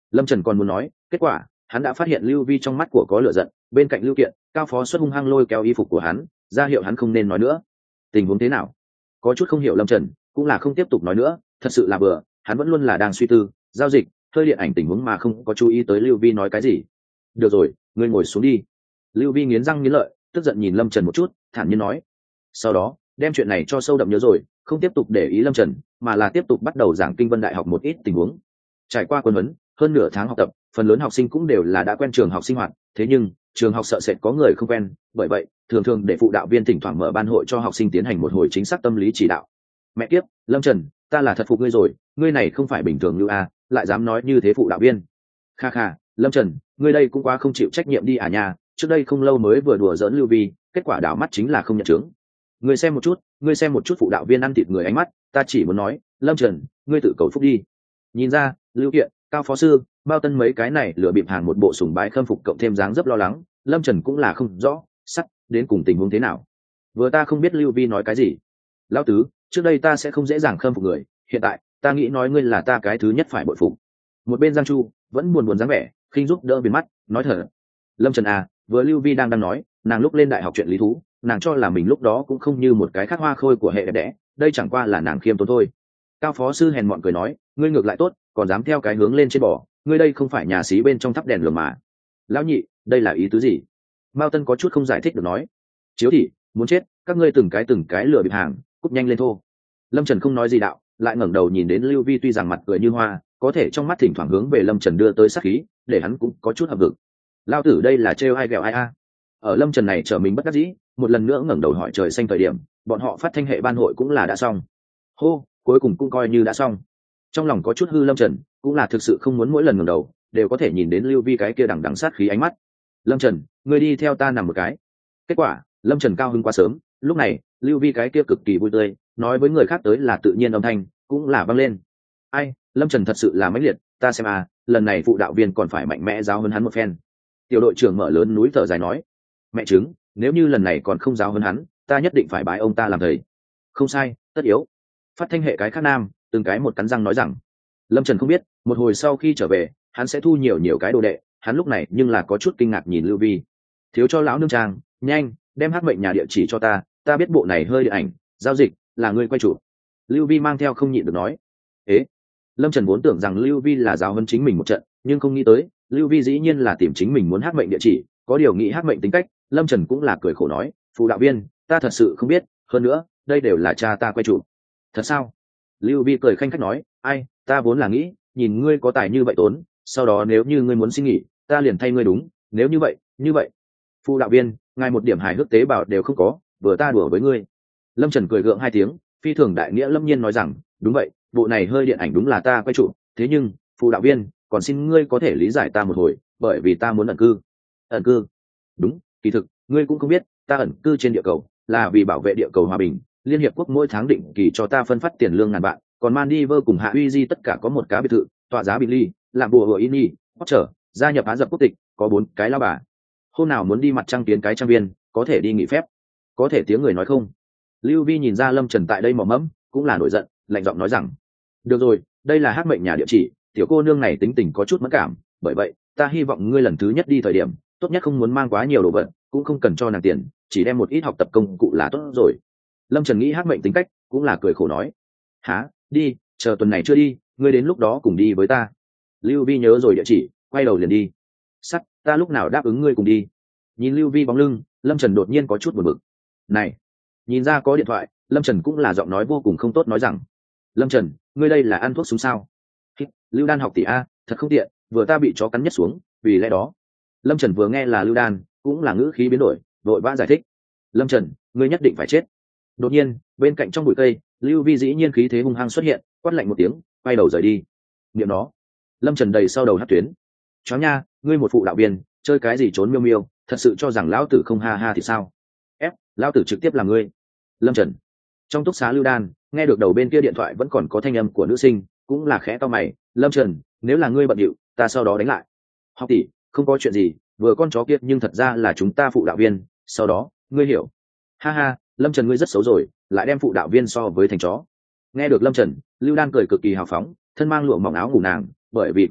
Lâm Trần còn muốn nói kết quả, hắn đã phát hiện Lưu Vi trong mắt của có lửa giận, bên cạnh Lưu Kiện, Cao Phó Xuất hung hăng lôi kéo y phục của hắn, ra hiệu hắn không nên nói nữa. Tình huống thế nào? Có chút không hiểu Lâm Trần, cũng là không tiếp tục nói nữa, thật sự là bừa, hắn vẫn luôn là đang suy tư, giao dịch, hơi điện ảnh tình huống mà không có chú ý tới Lưu Vi nói cái gì. Được rồi, ngươi ngồi xuống đi. Lưu Vi nghiến răng nghiến lợi, tức giận nhìn Lâm Trần một chút, thản nhiên nói. Sau đó, đem chuyện này cho sâu đậm nhớ rồi, không tiếp tục để ý Lâm Trần, mà là tiếp tục bắt đầu giảng Kinh Vân Đại học một ít tình huống. Trải qua quân huấn, hơn nửa tháng học tập, phần lớn học sinh cũng đều là đã quen trường học sinh hoạt, thế nhưng trường học sợ sệt có người không quen, bởi vậy thường thường để phụ đạo viên thỉnh thoảng mở ban hội cho học sinh tiến hành một hồi chính xác tâm lý chỉ đạo. Mẹ kiếp, Lâm Trần, ta là thật phục ngươi rồi, ngươi này không phải bình thường như a, lại dám nói như thế phụ đạo viên. Kha kha, Lâm Trần, ngươi đây cũng quá không chịu trách nhiệm đi à nha, trước đây không lâu mới vừa đùa giỡn Lưu Vi, kết quả đảo mắt chính là không nhận chứng. Ngươi xem một chút, ngươi xem một chút phụ đạo viên ăn thịt người ánh mắt, ta chỉ muốn nói, Lâm Trần, ngươi tự cầu phúc đi. Nhìn ra, Lưu Kiện, Cao Phó Sư, Mao Tân mấy cái này lựa bịp hàng một bộ sùng bái khâm phục cộng thêm dáng dấp lo lắng, Lâm Trần cũng là không rõ, sắc, đến cùng tình huống thế nào. Vừa ta không biết Lưu Vi nói cái gì. Lão tứ, trước đây ta sẽ không dễ dàng khâm phục người, hiện tại, ta nghĩ nói ngươi là ta cái thứ nhất phải bội phục. Một bên Giang Chu, vẫn buồn buồn dáng vẻ, khinh giúp đỡ viền mắt, nói thở. Lâm Trần à, vừa Lưu Vi đang đang nói, nàng lúc lên đại học chuyện lý thú, nàng cho là mình lúc đó cũng không như một cái khác hoa khôi của hệ đẹp đẽ, đây chẳng qua là nàng khiêm tốn thôi. Cao Phó Sư hèn mọn cười nói, ngươi ngược lại tốt, còn dám theo cái hướng lên trên bò, ngươi đây không phải nhà xí bên trong thắp đèn lửa mà. Lão nhị, đây là ý tứ gì? Mao Tân có chút không giải thích được nói. Chiếu thị, muốn chết, các ngươi từng cái từng cái lừa bịp hàng, cúp nhanh lên thô. Lâm Trần không nói gì đạo, lại ngẩng đầu nhìn đến Lưu Vi, tuy rằng mặt cười như hoa, có thể trong mắt thỉnh thoảng hướng về Lâm Trần đưa tới sát khí, để hắn cũng có chút hậm hực. Lao tử đây là trêu ai ghẹo ai a? Ở Lâm Trần này trở mình bất đắc dĩ, một lần nữa ngẩng đầu hỏi trời xanh thời điểm, bọn họ phát thanh hệ ban hội cũng là đã xong. Hô, cuối cùng cũng coi như đã xong. Trong lòng có chút hư Lâm Trần, cũng là thực sự không muốn mỗi lần ngẩng đầu đều có thể nhìn đến Lưu Vi cái kia đằng đằng sát khí ánh mắt. Lâm Trần, ngươi đi theo ta nằm một cái. Kết quả, Lâm Trần cao hứng quá sớm, lúc này, Lưu Vi cái kia cực kỳ vui tươi, nói với người khác tới là tự nhiên âm thanh, cũng là vang lên. Ai, Lâm Trần thật sự là mãnh liệt, ta xem à, lần này phụ đạo viên còn phải mạnh mẽ giáo hơn hắn một phen. Tiểu đội trưởng mở lớn núi thở dài nói, mẹ chứng, nếu như lần này còn không giáo hơn hắn, ta nhất định phải bái ông ta làm thầy. Không sai, tất yếu. Phát thanh hệ cái khác nam, từng cái một cắn răng nói rằng. Lâm Trần không biết, một hồi sau khi trở về, hắn sẽ thu nhiều nhiều cái đồ đệ, hắn lúc này nhưng là có chút kinh ngạc nhìn Lưu Vi. Thiếu cho lão nương trang, nhanh, đem Hắc Mệnh nhà địa chỉ cho ta, ta biết bộ này hơi điện ảnh, giao dịch, là ngươi quay chủ. Lưu Vi mang theo không nhịn được nói. Ế, Lâm Trần vốn tưởng rằng Lưu Vi là giáo hơn chính mình một trận, nhưng không nghĩ tới, Lưu Vi dĩ nhiên là tìm chính mình muốn Hắc Mệnh địa chỉ, có điều nghĩ Hắc Mệnh tính cách, Lâm Trần cũng là cười khổ nói, phụ đạo viên, ta thật sự không biết, hơn nữa, đây đều là cha ta quay chủ. Thật sao? Lưu Vi cười khanh khách nói, ai, ta vốn là nghĩ, nhìn ngươi có tài như vậy tốn, sau đó nếu như ngươi muốn xin nghỉ, ta liền thay ngươi đúng, nếu như vậy, như vậy. Phụ đạo viên, ngài một điểm hài hước tế bào đều không có, vừa ta đùa với ngươi. Lâm Trần cười gượng hai tiếng, phi thường đại nghĩa lâm nhiên nói rằng, đúng vậy, bộ này hơi điện ảnh đúng là ta quay trụ, thế nhưng, phụ đạo viên, còn xin ngươi có thể lý giải ta một hồi, bởi vì ta muốn ẩn cư. Ẩn cư? Đúng, kỳ thực, ngươi cũng không biết, ta ẩn cư trên địa cầu, là vì bảo vệ địa cầu hòa bình. Liên hiệp quốc mỗi tháng định kỳ cho ta phân phát tiền lương ngàn vạn, còn Maldives cùng Hạ Uy Di tất cả có một cái biệt thự, tọa giá Billy, làm bùa hựa Ini, Potter, gia nhập Á Dập quốc tịch, có bốn cái lao bà. Hôm nào muốn đi mặt trăng tiến cái trang viên, có thể đi nghỉ phép. Có thể tiếng người nói không? Lưu Vi nhìn ra Lâm Trần tại đây mò mẫm, cũng là nổi giận, lạnh giọng nói rằng: được rồi, đây là Hắc Mệnh nhà địa chỉ, tiểu cô nương này tính tình có chút mẫn cảm, bởi vậy, ta hy vọng ngươi lần thứ nhất đi thời điểm, tốt nhất không muốn mang quá nhiều đồ vật, cũng không cần cho nàng tiền, chỉ đem một ít học tập công cụ là tốt rồi. Lâm Trần nghĩ Hắc Mệnh tính cách, cũng là cười khổ nói: há, đi, chờ tuần này chưa đi, ngươi đến lúc đó cùng đi với ta. Lưu Vi nhớ rồi địa chỉ, quay đầu liền đi. Sắt, ta lúc nào đáp ứng ngươi cùng đi? Nhìn Lưu Vi bóng lưng, Lâm Trần đột nhiên có chút buồn bực. Này, nhìn ra có điện thoại, Lâm Trần cũng là giọng nói vô cùng không tốt nói rằng: Lâm Trần, ngươi đây là ăn thuốc súng sao? Lưu Đan học tỷ a, thật không tiện, vừa ta bị chó cắn nhất xuống, vì lẽ đó. Lâm Trần vừa nghe là Lưu Đan, cũng là ngữ khí biến đổi, vội vã giải thích: Lâm Trần, ngươi nhất định phải chết. Đột nhiên, bên cạnh trong bụi cây, Lưu Vi dĩ nhiên khí thế hung hăng xuất hiện, quát lạnh một tiếng, quay đầu rời đi. Niệm nó, Lâm Trần đầy sau đầu hát tuyến. Chó nha, ngươi một phụ đạo viên, chơi cái gì trốn miêu miêu, thật sự cho rằng lão tử không ha ha thì sao? Ép, lão tử trực tiếp là ngươi. Lâm Trần. Trong túc xá Lưu Đan, nghe được đầu bên kia điện thoại vẫn còn có thanh âm của nữ sinh, cũng là khẽ to mày, Lâm Trần, nếu là ngươi bận điệu, ta sau đó đánh lại. Học tỷ, không có chuyện gì, vừa con chó kia nhưng thật ra là chúng ta phụ đạo viên, sau đó, ngươi hiểu. Ha ha, Lâm Trần ngươi rất xấu rồi, lại đem phụ đạo viên so với thành chó. Nghe được Lâm Trần, Lưu Đan cười cực kỳ hào phóng, thân mang lụa mỏng áo ngủ nàng, bởi vì cười to,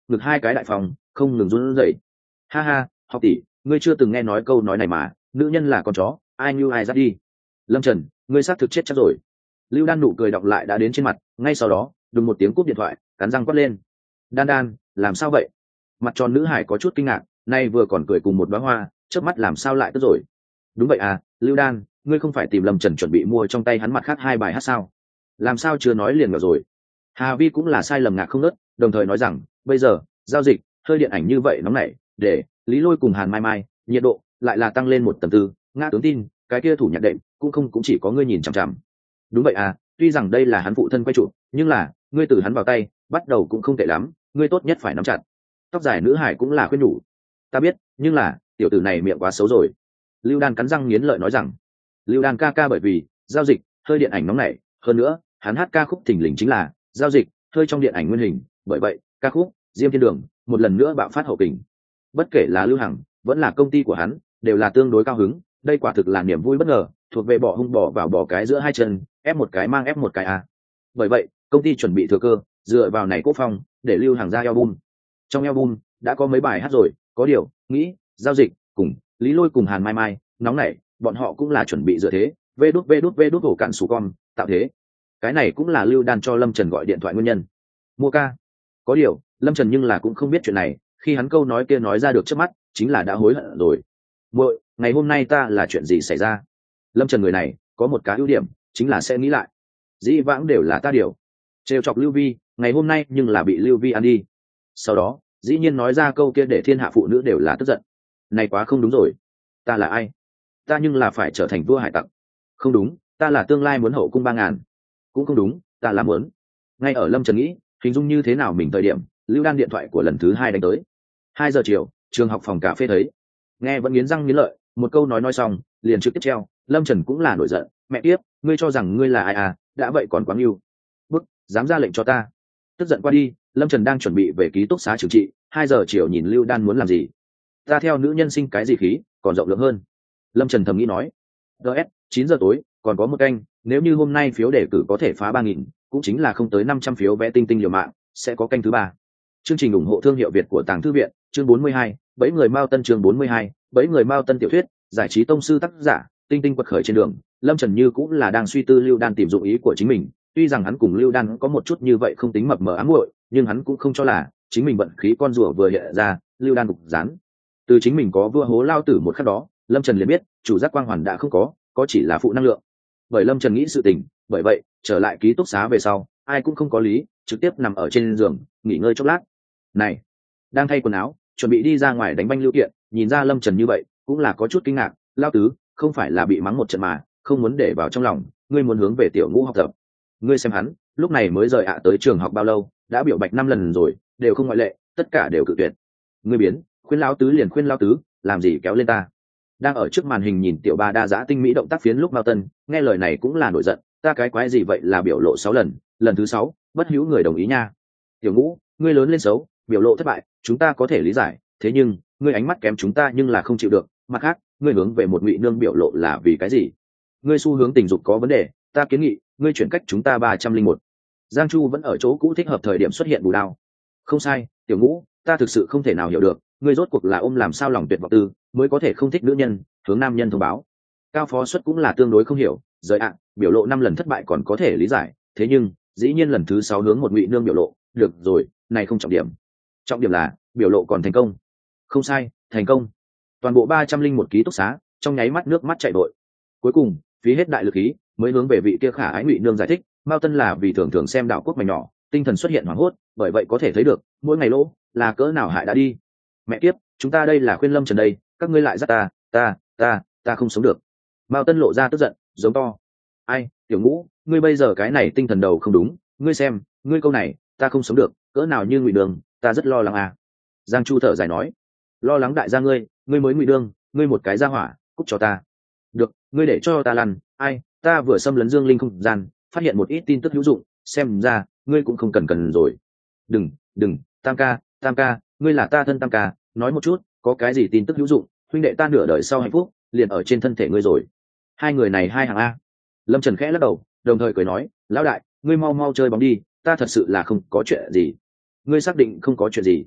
ngực hai cái đại phòng không ngừng run rẩy. Ha ha, học tỷ, ngươi chưa từng nghe nói câu nói này mà, nữ nhân là con chó, ai như ai dắt đi. Lâm Trần, ngươi xác thực chết chắc rồi. Lưu Đan nụ cười đọng lại đã đến trên mặt, ngay sau đó đùng một tiếng cúp điện thoại, cắn răng quát lên. Đan Đan, làm sao vậy? Mặt tròn nữ hải có chút kinh ngạc, nay vừa còn cười cùng một đóa hoa, chớp mắt làm sao lại tức rồi? Đúng vậy à, Lưu Đan, ngươi không phải tìm Lâm Trần chuẩn bị mua trong tay hắn mặt khác hai bài hát sao? Làm sao chưa nói liền ngờ rồi? Hà Vi cũng là sai lầm ngạc không nớt, đồng thời nói rằng, bây giờ giao dịch hơi điện ảnh như vậy nóng nảy, để Lý Lôi cùng Hàn Mai Mai nhiệt độ lại là tăng lên một tầng tư. Ngã tướng tin cái kia thủ nhạc đệm cũng không cũng chỉ có ngươi nhìn chằm chằm. Đúng vậy à, tuy rằng đây là hắn phụ thân quay trụ, nhưng là ngươi từ hắn vào tay bắt đầu cũng không tệ lắm, ngươi tốt nhất phải nắm chặt. Tóc dài nữ hải cũng là khuyên nhủ. Ta biết, nhưng là tiểu tử này miệng quá xấu rồi. Lưu Đan cắn răng nghiến lợi nói rằng, Lưu Đan ca ca bởi vì giao dịch hơi điện ảnh nóng nảy, hơn nữa hắn hát ca khúc thình lình chính là giao dịch hơi trong điện ảnh nguyên hình, bởi vậy ca khúc Diêm Thiên Đường một lần nữa bạo phát hậu kình. Bất kể là Lưu Hằng vẫn là công ty của hắn đều là tương đối cao hứng, đây quả thực là niềm vui bất ngờ, thuộc về bỏ hung bỏ vào bỏ cái giữa hai chân, ép một cái mang ép một cái à. Bởi vậy công ty chuẩn bị thừa cơ dựa vào này quốc phong để Lưu Hằng ra album. Trong album đã có mấy bài hát rồi, có điều nghĩ giao dịch cùng Lý Lôi cùng Hàn Mai Mai nóng nảy, bọn họ cũng là chuẩn bị dựa thế vê đút vê đút vê đút hổ cạn sủ con tạo thế. Cái này cũng là Lưu Đan cho Lâm Trần gọi điện thoại nguyên nhân. Mua ca. Có điều Lâm Trần nhưng là cũng không biết chuyện này, khi hắn câu nói kia nói ra được trước mắt chính là đã hối hận rồi. Muội, ngày hôm nay ta là chuyện gì xảy ra? Lâm Trần người này có một cái ưu điểm, chính là sẽ nghĩ lại. Dĩ vãng đều là ta điều trêu chọc Lưu Vi, ngày hôm nay nhưng là bị Lưu Vi ăn đi. Sau đó dĩ nhiên nói ra câu kia để thiên hạ phụ nữ đều là tức giận. Này quá không đúng rồi. Ta là ai? Ta nhưng là phải trở thành vua hải tặc. Không đúng, ta là tương lai muốn hậu cung ba ngàn. Cũng không đúng, ta là muốn. Ngay ở Lâm Trần nghĩ hình dung như thế nào mình thời điểm, Lưu Đan điện thoại của lần thứ hai đánh tới. Hai giờ chiều, trường học phòng cà phê thấy. Nghe vẫn nghiến răng nghiến lợi, một câu nói nói xong liền trực tiếp treo. Lâm Trần cũng là nổi giận, mẹ tiếp, ngươi cho rằng ngươi là ai à, đã vậy còn quá yêu. Bức, dám ra lệnh cho ta. Tức giận qua đi, Lâm Trần đang chuẩn bị về ký túc xá trừng trị. Hai giờ chiều nhìn Lưu Đan muốn làm gì? Ta theo nữ nhân sinh cái gì khí, còn rộng lượng hơn. Lâm Trần thầm nghĩ nói. ds chín giờ tối còn có một canh, nếu như hôm nay phiếu đề cử có thể phá ba nghìn, cũng chính là không tới năm trăm phiếu vẽ tinh tinh liều mạng, sẽ có canh thứ ba. Chương trình ủng hộ thương hiệu Việt của Tàng Thư viện, chương bốn mươi hai, bẫy người Mao Tân chương bốn mươi hai, bẫy người Mao Tân tiểu thuyết, giải trí tông sư tác giả, tinh tinh quật khởi trên đường. Lâm Trần như cũng là đang suy tư Lưu Đan tìm dụng ý của chính mình, tuy rằng hắn cùng Lưu Đan có một chút như vậy không tính mập mờ ám muội, nhưng hắn cũng không cho là chính mình vận khí con rùa vừa hiện ra, Lưu Đan cục dán. Từ chính mình có vua hố lao tử một khắc đó, Lâm Trần liền biết, chủ giác quang hoàn đã không có, có chỉ là phụ năng lượng. Bởi Lâm Trần nghĩ sự tình, bởi vậy, trở lại ký túc xá về sau, ai cũng không có lý, trực tiếp nằm ở trên giường, nghỉ ngơi chốc lát. Này, đang thay quần áo, chuẩn bị đi ra ngoài đánh banh Lưu Kiện, nhìn ra Lâm Trần như vậy, cũng là có chút kinh ngạc, lao tứ, không phải là bị mắng một trận mà, không muốn để vào trong lòng, ngươi muốn hướng về tiểu ngũ học tập. Ngươi xem hắn, lúc này mới rời ạ tới trường học bao lâu, đã biểu bạch năm lần rồi, đều không ngoại lệ, tất cả đều cự tuyệt. Ngươi biến, khuyên lão tứ liền khuyên lão tứ, làm gì kéo lên ta. Đang ở trước màn hình nhìn tiểu ba đa giã tinh mỹ động tác phiến lúc Mao Tân, nghe lời này cũng là nổi giận, ta cái quái gì vậy là biểu lộ sáu lần, lần thứ sáu, bất hữu người đồng ý nha. Tiểu ngũ, ngươi lớn lên xấu, biểu lộ thất bại, chúng ta có thể lý giải, thế nhưng, ngươi ánh mắt kém chúng ta nhưng là không chịu được, mặt khác, ngươi hướng về một ngụy nương biểu lộ là vì cái gì? Ngươi xu hướng tình dục có vấn đề, ta kiến nghị, ngươi chuyển cách chúng ta ba trăm linh một. Giang Chu vẫn ở chỗ cũ thích hợp thời điểm xuất hiện bù đao. Không sai, tiểu ngũ, ta thực sự không thể nào hiểu được, ngươi rốt cuộc là ôm làm sao lòng tuyệt vọng tư, mới có thể không thích nữ nhân, hướng nam nhân thông báo. Cao phó suất cũng là tương đối không hiểu, rời ạ, biểu lộ năm lần thất bại còn có thể lý giải, thế nhưng, dĩ nhiên lần thứ sáu hướng một ngụy nương biểu lộ, được rồi, này không trọng điểm. Trọng điểm là, biểu lộ còn thành công. Không sai, thành công. Toàn bộ ba trăm linh một ký túc xá, trong nháy mắt nước mắt chảy đội. Cuối cùng, phí hết đại lực khí, mới hướng về vị kia khả ái ngụy nương giải thích, Mao Tân là vì thường thường xem đạo quốc mảnh nhỏ, tinh thần xuất hiện hoảng hốt, bởi vậy có thể thấy được, mỗi ngày lỗ là cỡ nào hại đã đi. Mẹ kiếp, chúng ta đây là khuyên Lâm Trần đây, các ngươi lại dắt ta, ta, ta, ta không sống được. Mao Tân lộ ra tức giận, giống to. Ai, tiểu ngũ, ngươi bây giờ cái này tinh thần đầu không đúng, ngươi xem, ngươi câu này, ta không sống được, cỡ nào như ngụy đường, ta rất lo lắng à. Giang Chu thở dài nói, lo lắng đại gia ngươi, ngươi mới ngụy đường, ngươi một cái ra hỏa, cút cho ta. Được, ngươi để cho ta lăn, ai, ta vừa xâm lấn Dương Linh không gian, phát hiện một ít tin tức hữu dụng, xem ra, ngươi cũng không cần cần rồi. Đừng, đừng, Tam ca, Tam ca, ngươi là ta thân Tam ca, nói một chút, có cái gì tin tức hữu dụng, huynh đệ ta nửa đời sau hạnh phúc, liền ở trên thân thể ngươi rồi. Hai người này hai hàng a. Lâm Trần khẽ lắc đầu, đồng thời cười nói, lão đại, ngươi mau mau chơi bóng đi, ta thật sự là không có chuyện gì. Ngươi xác định không có chuyện gì?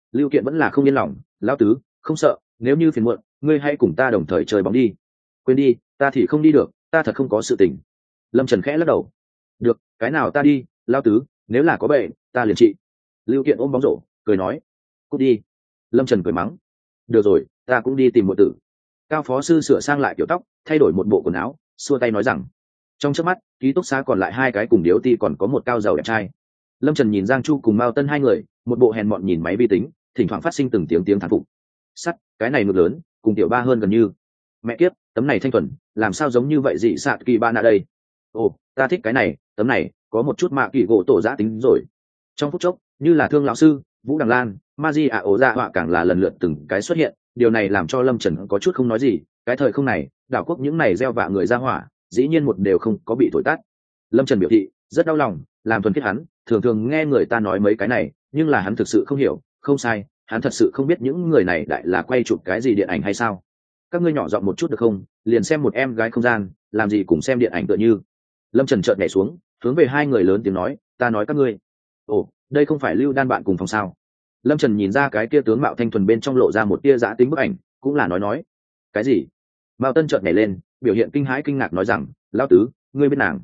Lưu Kiện vẫn là không yên lòng, lão tứ, không sợ, nếu như phiền muộn, ngươi hãy cùng ta đồng thời chơi bóng đi. Quên đi, ta thì không đi được, ta thật không có sự tình. Lâm Trần khẽ lắc đầu. Được, cái nào ta đi, lão tứ, nếu là có bệnh, ta liền trị. Lưu Kiện ôm bóng rổ, cười nói. Cút đi. Lâm Trần cười mắng. Được rồi, ta cũng đi tìm muội tử. Cao phó sư sửa sang lại kiểu tóc, thay đổi một bộ quần áo, xua tay nói rằng. Trong chớp mắt, ký túc xá còn lại hai cái cùng điếu ti còn có một cao giàu đẹp trai. Lâm Trần nhìn Giang Chu cùng Mao Tân hai người, một bộ hèn mọn nhìn máy vi tính, thỉnh thoảng phát sinh từng tiếng tiếng thán phục. Sắt, cái này ngực lớn, cùng tiểu ba hơn gần như. Mẹ kiếp, tấm này thanh thuần, làm sao giống như vậy dị sạt kỳ ba nạ đây? Ồ, ta thích cái này, tấm này có một chút mạ kỳ gỗ tổ giã tính rồi. Trong phút chốc, như là Thương lão sư, Vũ Đằng Lan, Maji ạ ổ dạ họa càng là lần lượt từng cái xuất hiện, điều này làm cho Lâm Trần có chút không nói gì. Cái thời không này, đảo quốc những này gieo vạ người ra hỏa, dĩ nhiên một đều không có bị thổi tắt. Lâm Trần biểu thị rất đau lòng, làm thuần khiết hắn thường thường nghe người ta nói mấy cái này, nhưng là hắn thực sự không hiểu. Không sai, hắn thật sự không biết những người này đại là quay chụp cái gì điện ảnh hay sao. Các ngươi nhỏ giọng một chút được không, liền xem một em gái không gian, làm gì cùng xem điện ảnh tựa như. Lâm Trần chợt nhảy xuống, hướng về hai người lớn tiếng nói, ta nói các ngươi. Ồ, đây không phải Lưu Đan bạn cùng phòng sao? Lâm Trần nhìn ra cái kia tướng mạo thanh thuần bên trong lộ ra một tia giã tính bức ảnh, cũng là nói nói. Cái gì? Mao Tân chợt nhảy lên, biểu hiện kinh hãi kinh ngạc nói rằng, lão tứ, ngươi biết nàng?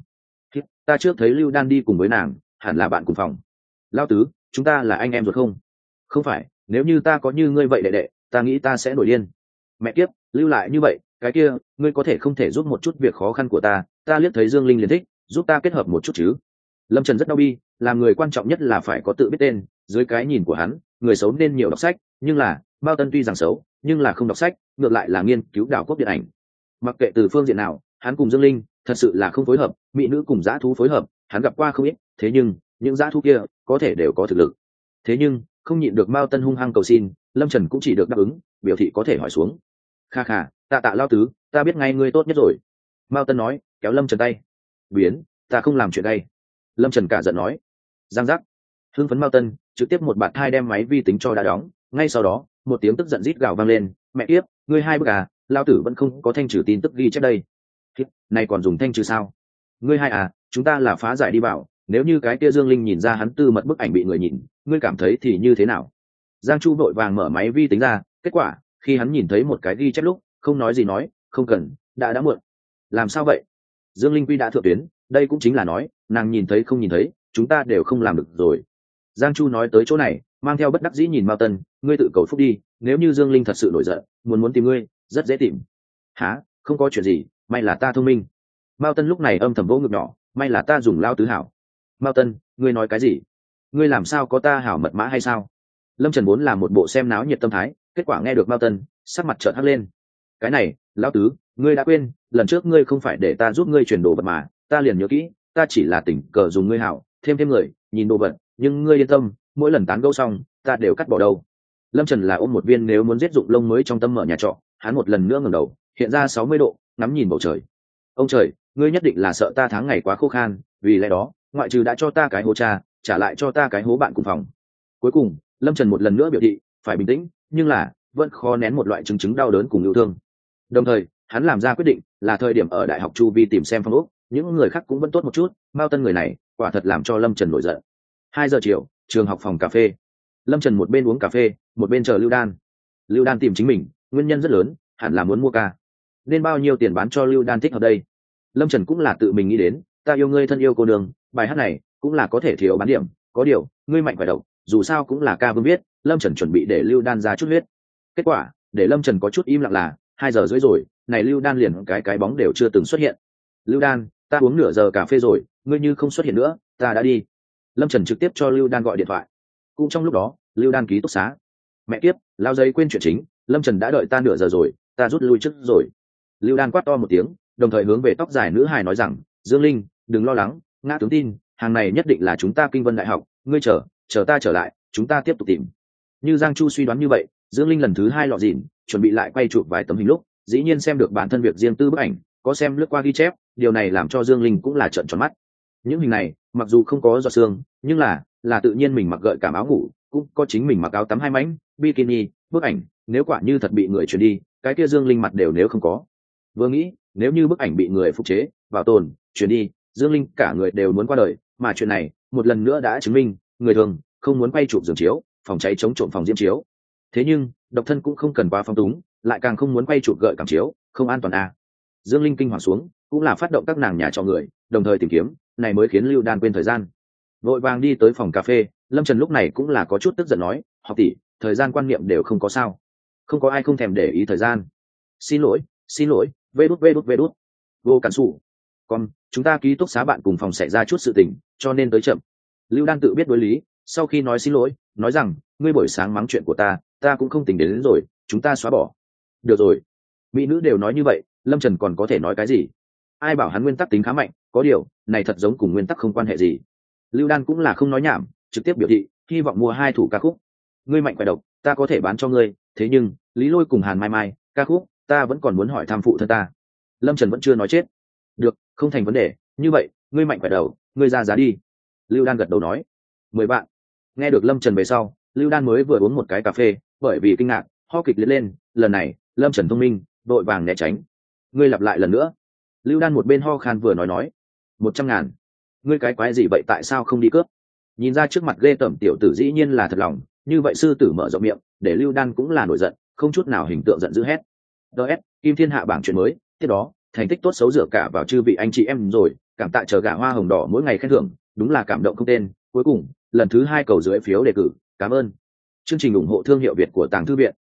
Ta trước thấy Lưu Đan đi cùng với nàng, hẳn là bạn cùng phòng. Lão tứ, chúng ta là anh em ruột không? Không phải, nếu như ta có như ngươi vậy đệ đệ, ta nghĩ ta sẽ nổi điên. Mẹ kiếp, lưu lại như vậy, cái kia, ngươi có thể không thể giúp một chút việc khó khăn của ta? Ta liếc thấy Dương Linh liền thích, giúp ta kết hợp một chút chứ? Lâm Trần rất đau bi, làm người quan trọng nhất là phải có tự biết tên. Dưới cái nhìn của hắn, người xấu nên nhiều đọc sách, nhưng là Mao Tân tuy rằng xấu, nhưng là không đọc sách, ngược lại là nghiên cứu đảo quốc điện ảnh. Mặc kệ từ phương diện nào, hắn cùng Dương Linh thật sự là không phối hợp. Mỹ nữ cùng dã thú phối hợp, hắn gặp qua không ít, thế nhưng những dã thú kia có thể đều có thực lực. Thế nhưng không nhịn được Mao Tân hung hăng cầu xin, Lâm Trần cũng chỉ được đáp ứng, biểu thị có thể hỏi xuống. Kha kha, tạ tạ lao tứ, ta biết ngay ngươi tốt nhất rồi. Mao Tân nói, kéo Lâm Trần tay. Biến, ta không làm chuyện đây. Lâm Trần cả giận nói. Giang giác. Hưng phấn Mao Tân trực tiếp một bạt thai đem máy vi tính cho đã đóng. Ngay sau đó, một tiếng tức giận rít gào vang lên. Mẹ tiếp, ngươi hai bức à, lao tử vẫn không có thanh trừ tin tức ghi chép đây. Này còn dùng thanh trừ sao? Ngươi hai à, chúng ta là phá giải đi bảo. Nếu như cái kia Dương Linh nhìn ra hắn tư mật bức ảnh bị người nhìn, ngươi cảm thấy thì như thế nào? Giang Chu vội vàng mở máy vi tính ra, kết quả khi hắn nhìn thấy một cái ghi chép lúc, không nói gì nói, không cần, đã đã muộn. Làm sao vậy? Dương Linh Quy đã thượng tuyến, đây cũng chính là nói, nàng nhìn thấy không nhìn thấy, chúng ta đều không làm được rồi. Giang Chu nói tới chỗ này, mang theo bất đắc dĩ nhìn Mao Tân, ngươi tự cầu phúc đi, nếu như Dương Linh thật sự nổi giận, muốn muốn tìm ngươi, rất dễ tìm. Hả? Không có chuyện gì, may là ta thông minh. Mao Tân lúc này âm thầm vỗ ngực nhỏ, may là ta dùng lao tứ hảo. Mao Tân, ngươi nói cái gì? Ngươi làm sao có ta hảo mật mã hay sao? Lâm Trần muốn làm một bộ xem náo nhiệt tâm thái, kết quả nghe được Mao Tân, sắc mặt chợt hắc lên. Cái này, lão tứ, ngươi đã quên, lần trước ngươi không phải để ta giúp ngươi chuyển đồ vật mà, ta liền nhớ kỹ, ta chỉ là tình cờ dùng ngươi hảo, thêm thêm người, nhìn đồ vật, nhưng ngươi yên tâm, mỗi lần tán gẫu xong, ta đều cắt bỏ đâu. Lâm Trần là ôm một viên nếu muốn giết dụng lông mới trong tâm mở nhà trọ, hắn một lần nữa ngẩng đầu, hiện ra sáu mươi độ, ngắm nhìn bầu trời. Ông trời, ngươi nhất định là sợ ta tháng ngày quá khô khan, vì lẽ đó, ngoại trừ đã cho ta cái hố cha, trả lại cho ta cái hố bạn cùng phòng. Cuối cùng, Lâm Trần một lần nữa biểu thị, phải bình tĩnh, nhưng là vẫn khó nén một loại chứng chứng đau đớn cùng yêu thương. Đồng thời, hắn làm ra quyết định, là thời điểm ở đại học chu vi tìm xem phong ốc, những người khác cũng vẫn tốt một chút. Mao Tân người này, quả thật làm cho Lâm Trần nổi giận. Hai giờ chiều, trường học phòng cà phê. Lâm Trần một bên uống cà phê, một bên chờ Lưu Đan. Lưu Đan tìm chính mình, nguyên nhân rất lớn, hẳn là muốn mua ca. Nên bao nhiêu tiền bán cho Lưu Đan thích hợp đây? Lâm Trần cũng là tự mình nghĩ đến, ta yêu ngươi thân yêu cô đường, bài hát này cũng là có thể thiếu bán điểm, có điều, ngươi mạnh phải độc, dù sao cũng là ca vương viết. Lâm Trần chuẩn bị để Lưu Đan ra chút huyết. Kết quả, để Lâm Trần có chút im lặng là, hai giờ rưỡi rồi, này Lưu Đan liền cái cái bóng đều chưa từng xuất hiện. Lưu Đan, ta uống nửa giờ cà phê rồi, ngươi như không xuất hiện nữa, ta đã đi. Lâm Trần trực tiếp cho Lưu Đan gọi điện thoại. Cũng trong lúc đó, Lưu Đan ký túc xá. Mẹ kiếp, lao giấy quên chuyện chính, Lâm Trần đã đợi ta nửa giờ rồi, ta rút lui trước rồi. Lưu Đan quát to một tiếng, đồng thời hướng về tóc dài nữ hài nói rằng, Dương Linh, đừng lo lắng, ngã tướng tin, hàng này nhất định là chúng ta Kinh Vân Đại học, ngươi chờ, chờ ta trở lại, chúng ta tiếp tục tìm. Như Giang Chu suy đoán như vậy, Dương Linh lần thứ hai lọt dìn, chuẩn bị lại quay chụp vài tấm hình lúc, dĩ nhiên xem được bản thân việc riêng tư bức ảnh, có xem lướt qua ghi chép, điều này làm cho Dương Linh cũng là trợn tròn mắt. Những hình này, mặc dù không có giọt sương, nhưng là là tự nhiên mình mặc gợi cảm áo ngủ, cũng có chính mình mặc áo tắm hai mảnh, bikini, bức ảnh, nếu quả như thật bị người truyền đi, cái kia Dương Linh mặt đều nếu không có. Vừa nghĩ, nếu như bức ảnh bị người phục chế, bảo tồn, truyền đi, Dương Linh cả người đều muốn qua đời, mà chuyện này, một lần nữa đã chứng minh, người thường không muốn quay chụp giường chiếu, phòng cháy chống trộm phòng diễm chiếu. Thế nhưng độc thân cũng không cần quá phong túng, lại càng không muốn quay chụp gợi cảm chiếu, không an toàn à. Dương Linh kinh hoàng xuống, cũng là phát động các nàng nhà trọ người, đồng thời tìm kiếm, này mới khiến Lưu Đan quên thời gian. Vội vàng đi tới phòng cà phê, Lâm Trần lúc này cũng là có chút tức giận nói, học tỷ, thời gian quan niệm đều không có sao, không có ai không thèm để ý thời gian. Xin lỗi, xin lỗi, vê đút vê đút vê đút. Vô cản sủ. Còn chúng ta ký túc xá bạn cùng phòng xảy ra chút sự tình, cho nên tới chậm. Lưu Đan tự biết đối lý, sau khi nói xin lỗi, nói rằng, ngươi buổi sáng mắng chuyện của ta, ta cũng không tính đến, đến rồi, chúng ta xóa bỏ. Được rồi. Mỹ nữ đều nói như vậy, Lâm Trần còn có thể nói cái gì? Ai bảo hắn nguyên tắc tính khá mạnh, có điều, này thật giống cùng nguyên tắc không quan hệ gì. Lưu Đan cũng là không nói nhảm, trực tiếp biểu thị, hy vọng mua hai thủ ca khúc. Ngươi mạnh khỏe độc, ta có thể bán cho ngươi, thế nhưng, Lý Lôi cùng Hàn Mai Mai, ca khúc, ta vẫn còn muốn hỏi thăm phụ thân ta. Lâm Trần vẫn chưa nói chết. Được, không thành vấn đề, như vậy, ngươi mạnh khỏe đầu, ngươi ra giá đi. Lưu Đan gật đầu nói. Mười vạn. Nghe được Lâm Trần về sau, Lưu Đan mới vừa uống một cái cà phê, bởi vì kinh ngạc, ho kịch liệt lên, lần này, Lâm Trần thông minh, vội vàng né tránh. Ngươi lặp lại lần nữa. Lưu Đan một bên ho khan vừa nói nói. Một trăm ngàn. Ngươi cái quái gì vậy, tại sao không đi cướp? Nhìn ra trước mặt ghê tởm tiểu tử dĩ nhiên là thật lòng, như vậy sư tử mở rộng miệng, để Lưu Đan cũng là nổi giận, không chút nào hình tượng giận dữ hét. ds Kim Thiên Hạ bảng chuyện mới, tiếp đó, thành tích tốt xấu dựa cả vào chư vị anh chị em rồi, cảm tạ chờ gà hoa hồng đỏ mỗi ngày khen thưởng, đúng là cảm động không tên. Cuối cùng, lần thứ hai cầu dưới phiếu đề cử, cảm ơn. Chương trình ủng hộ thương hiệu Việt của Tàng Thư Viện.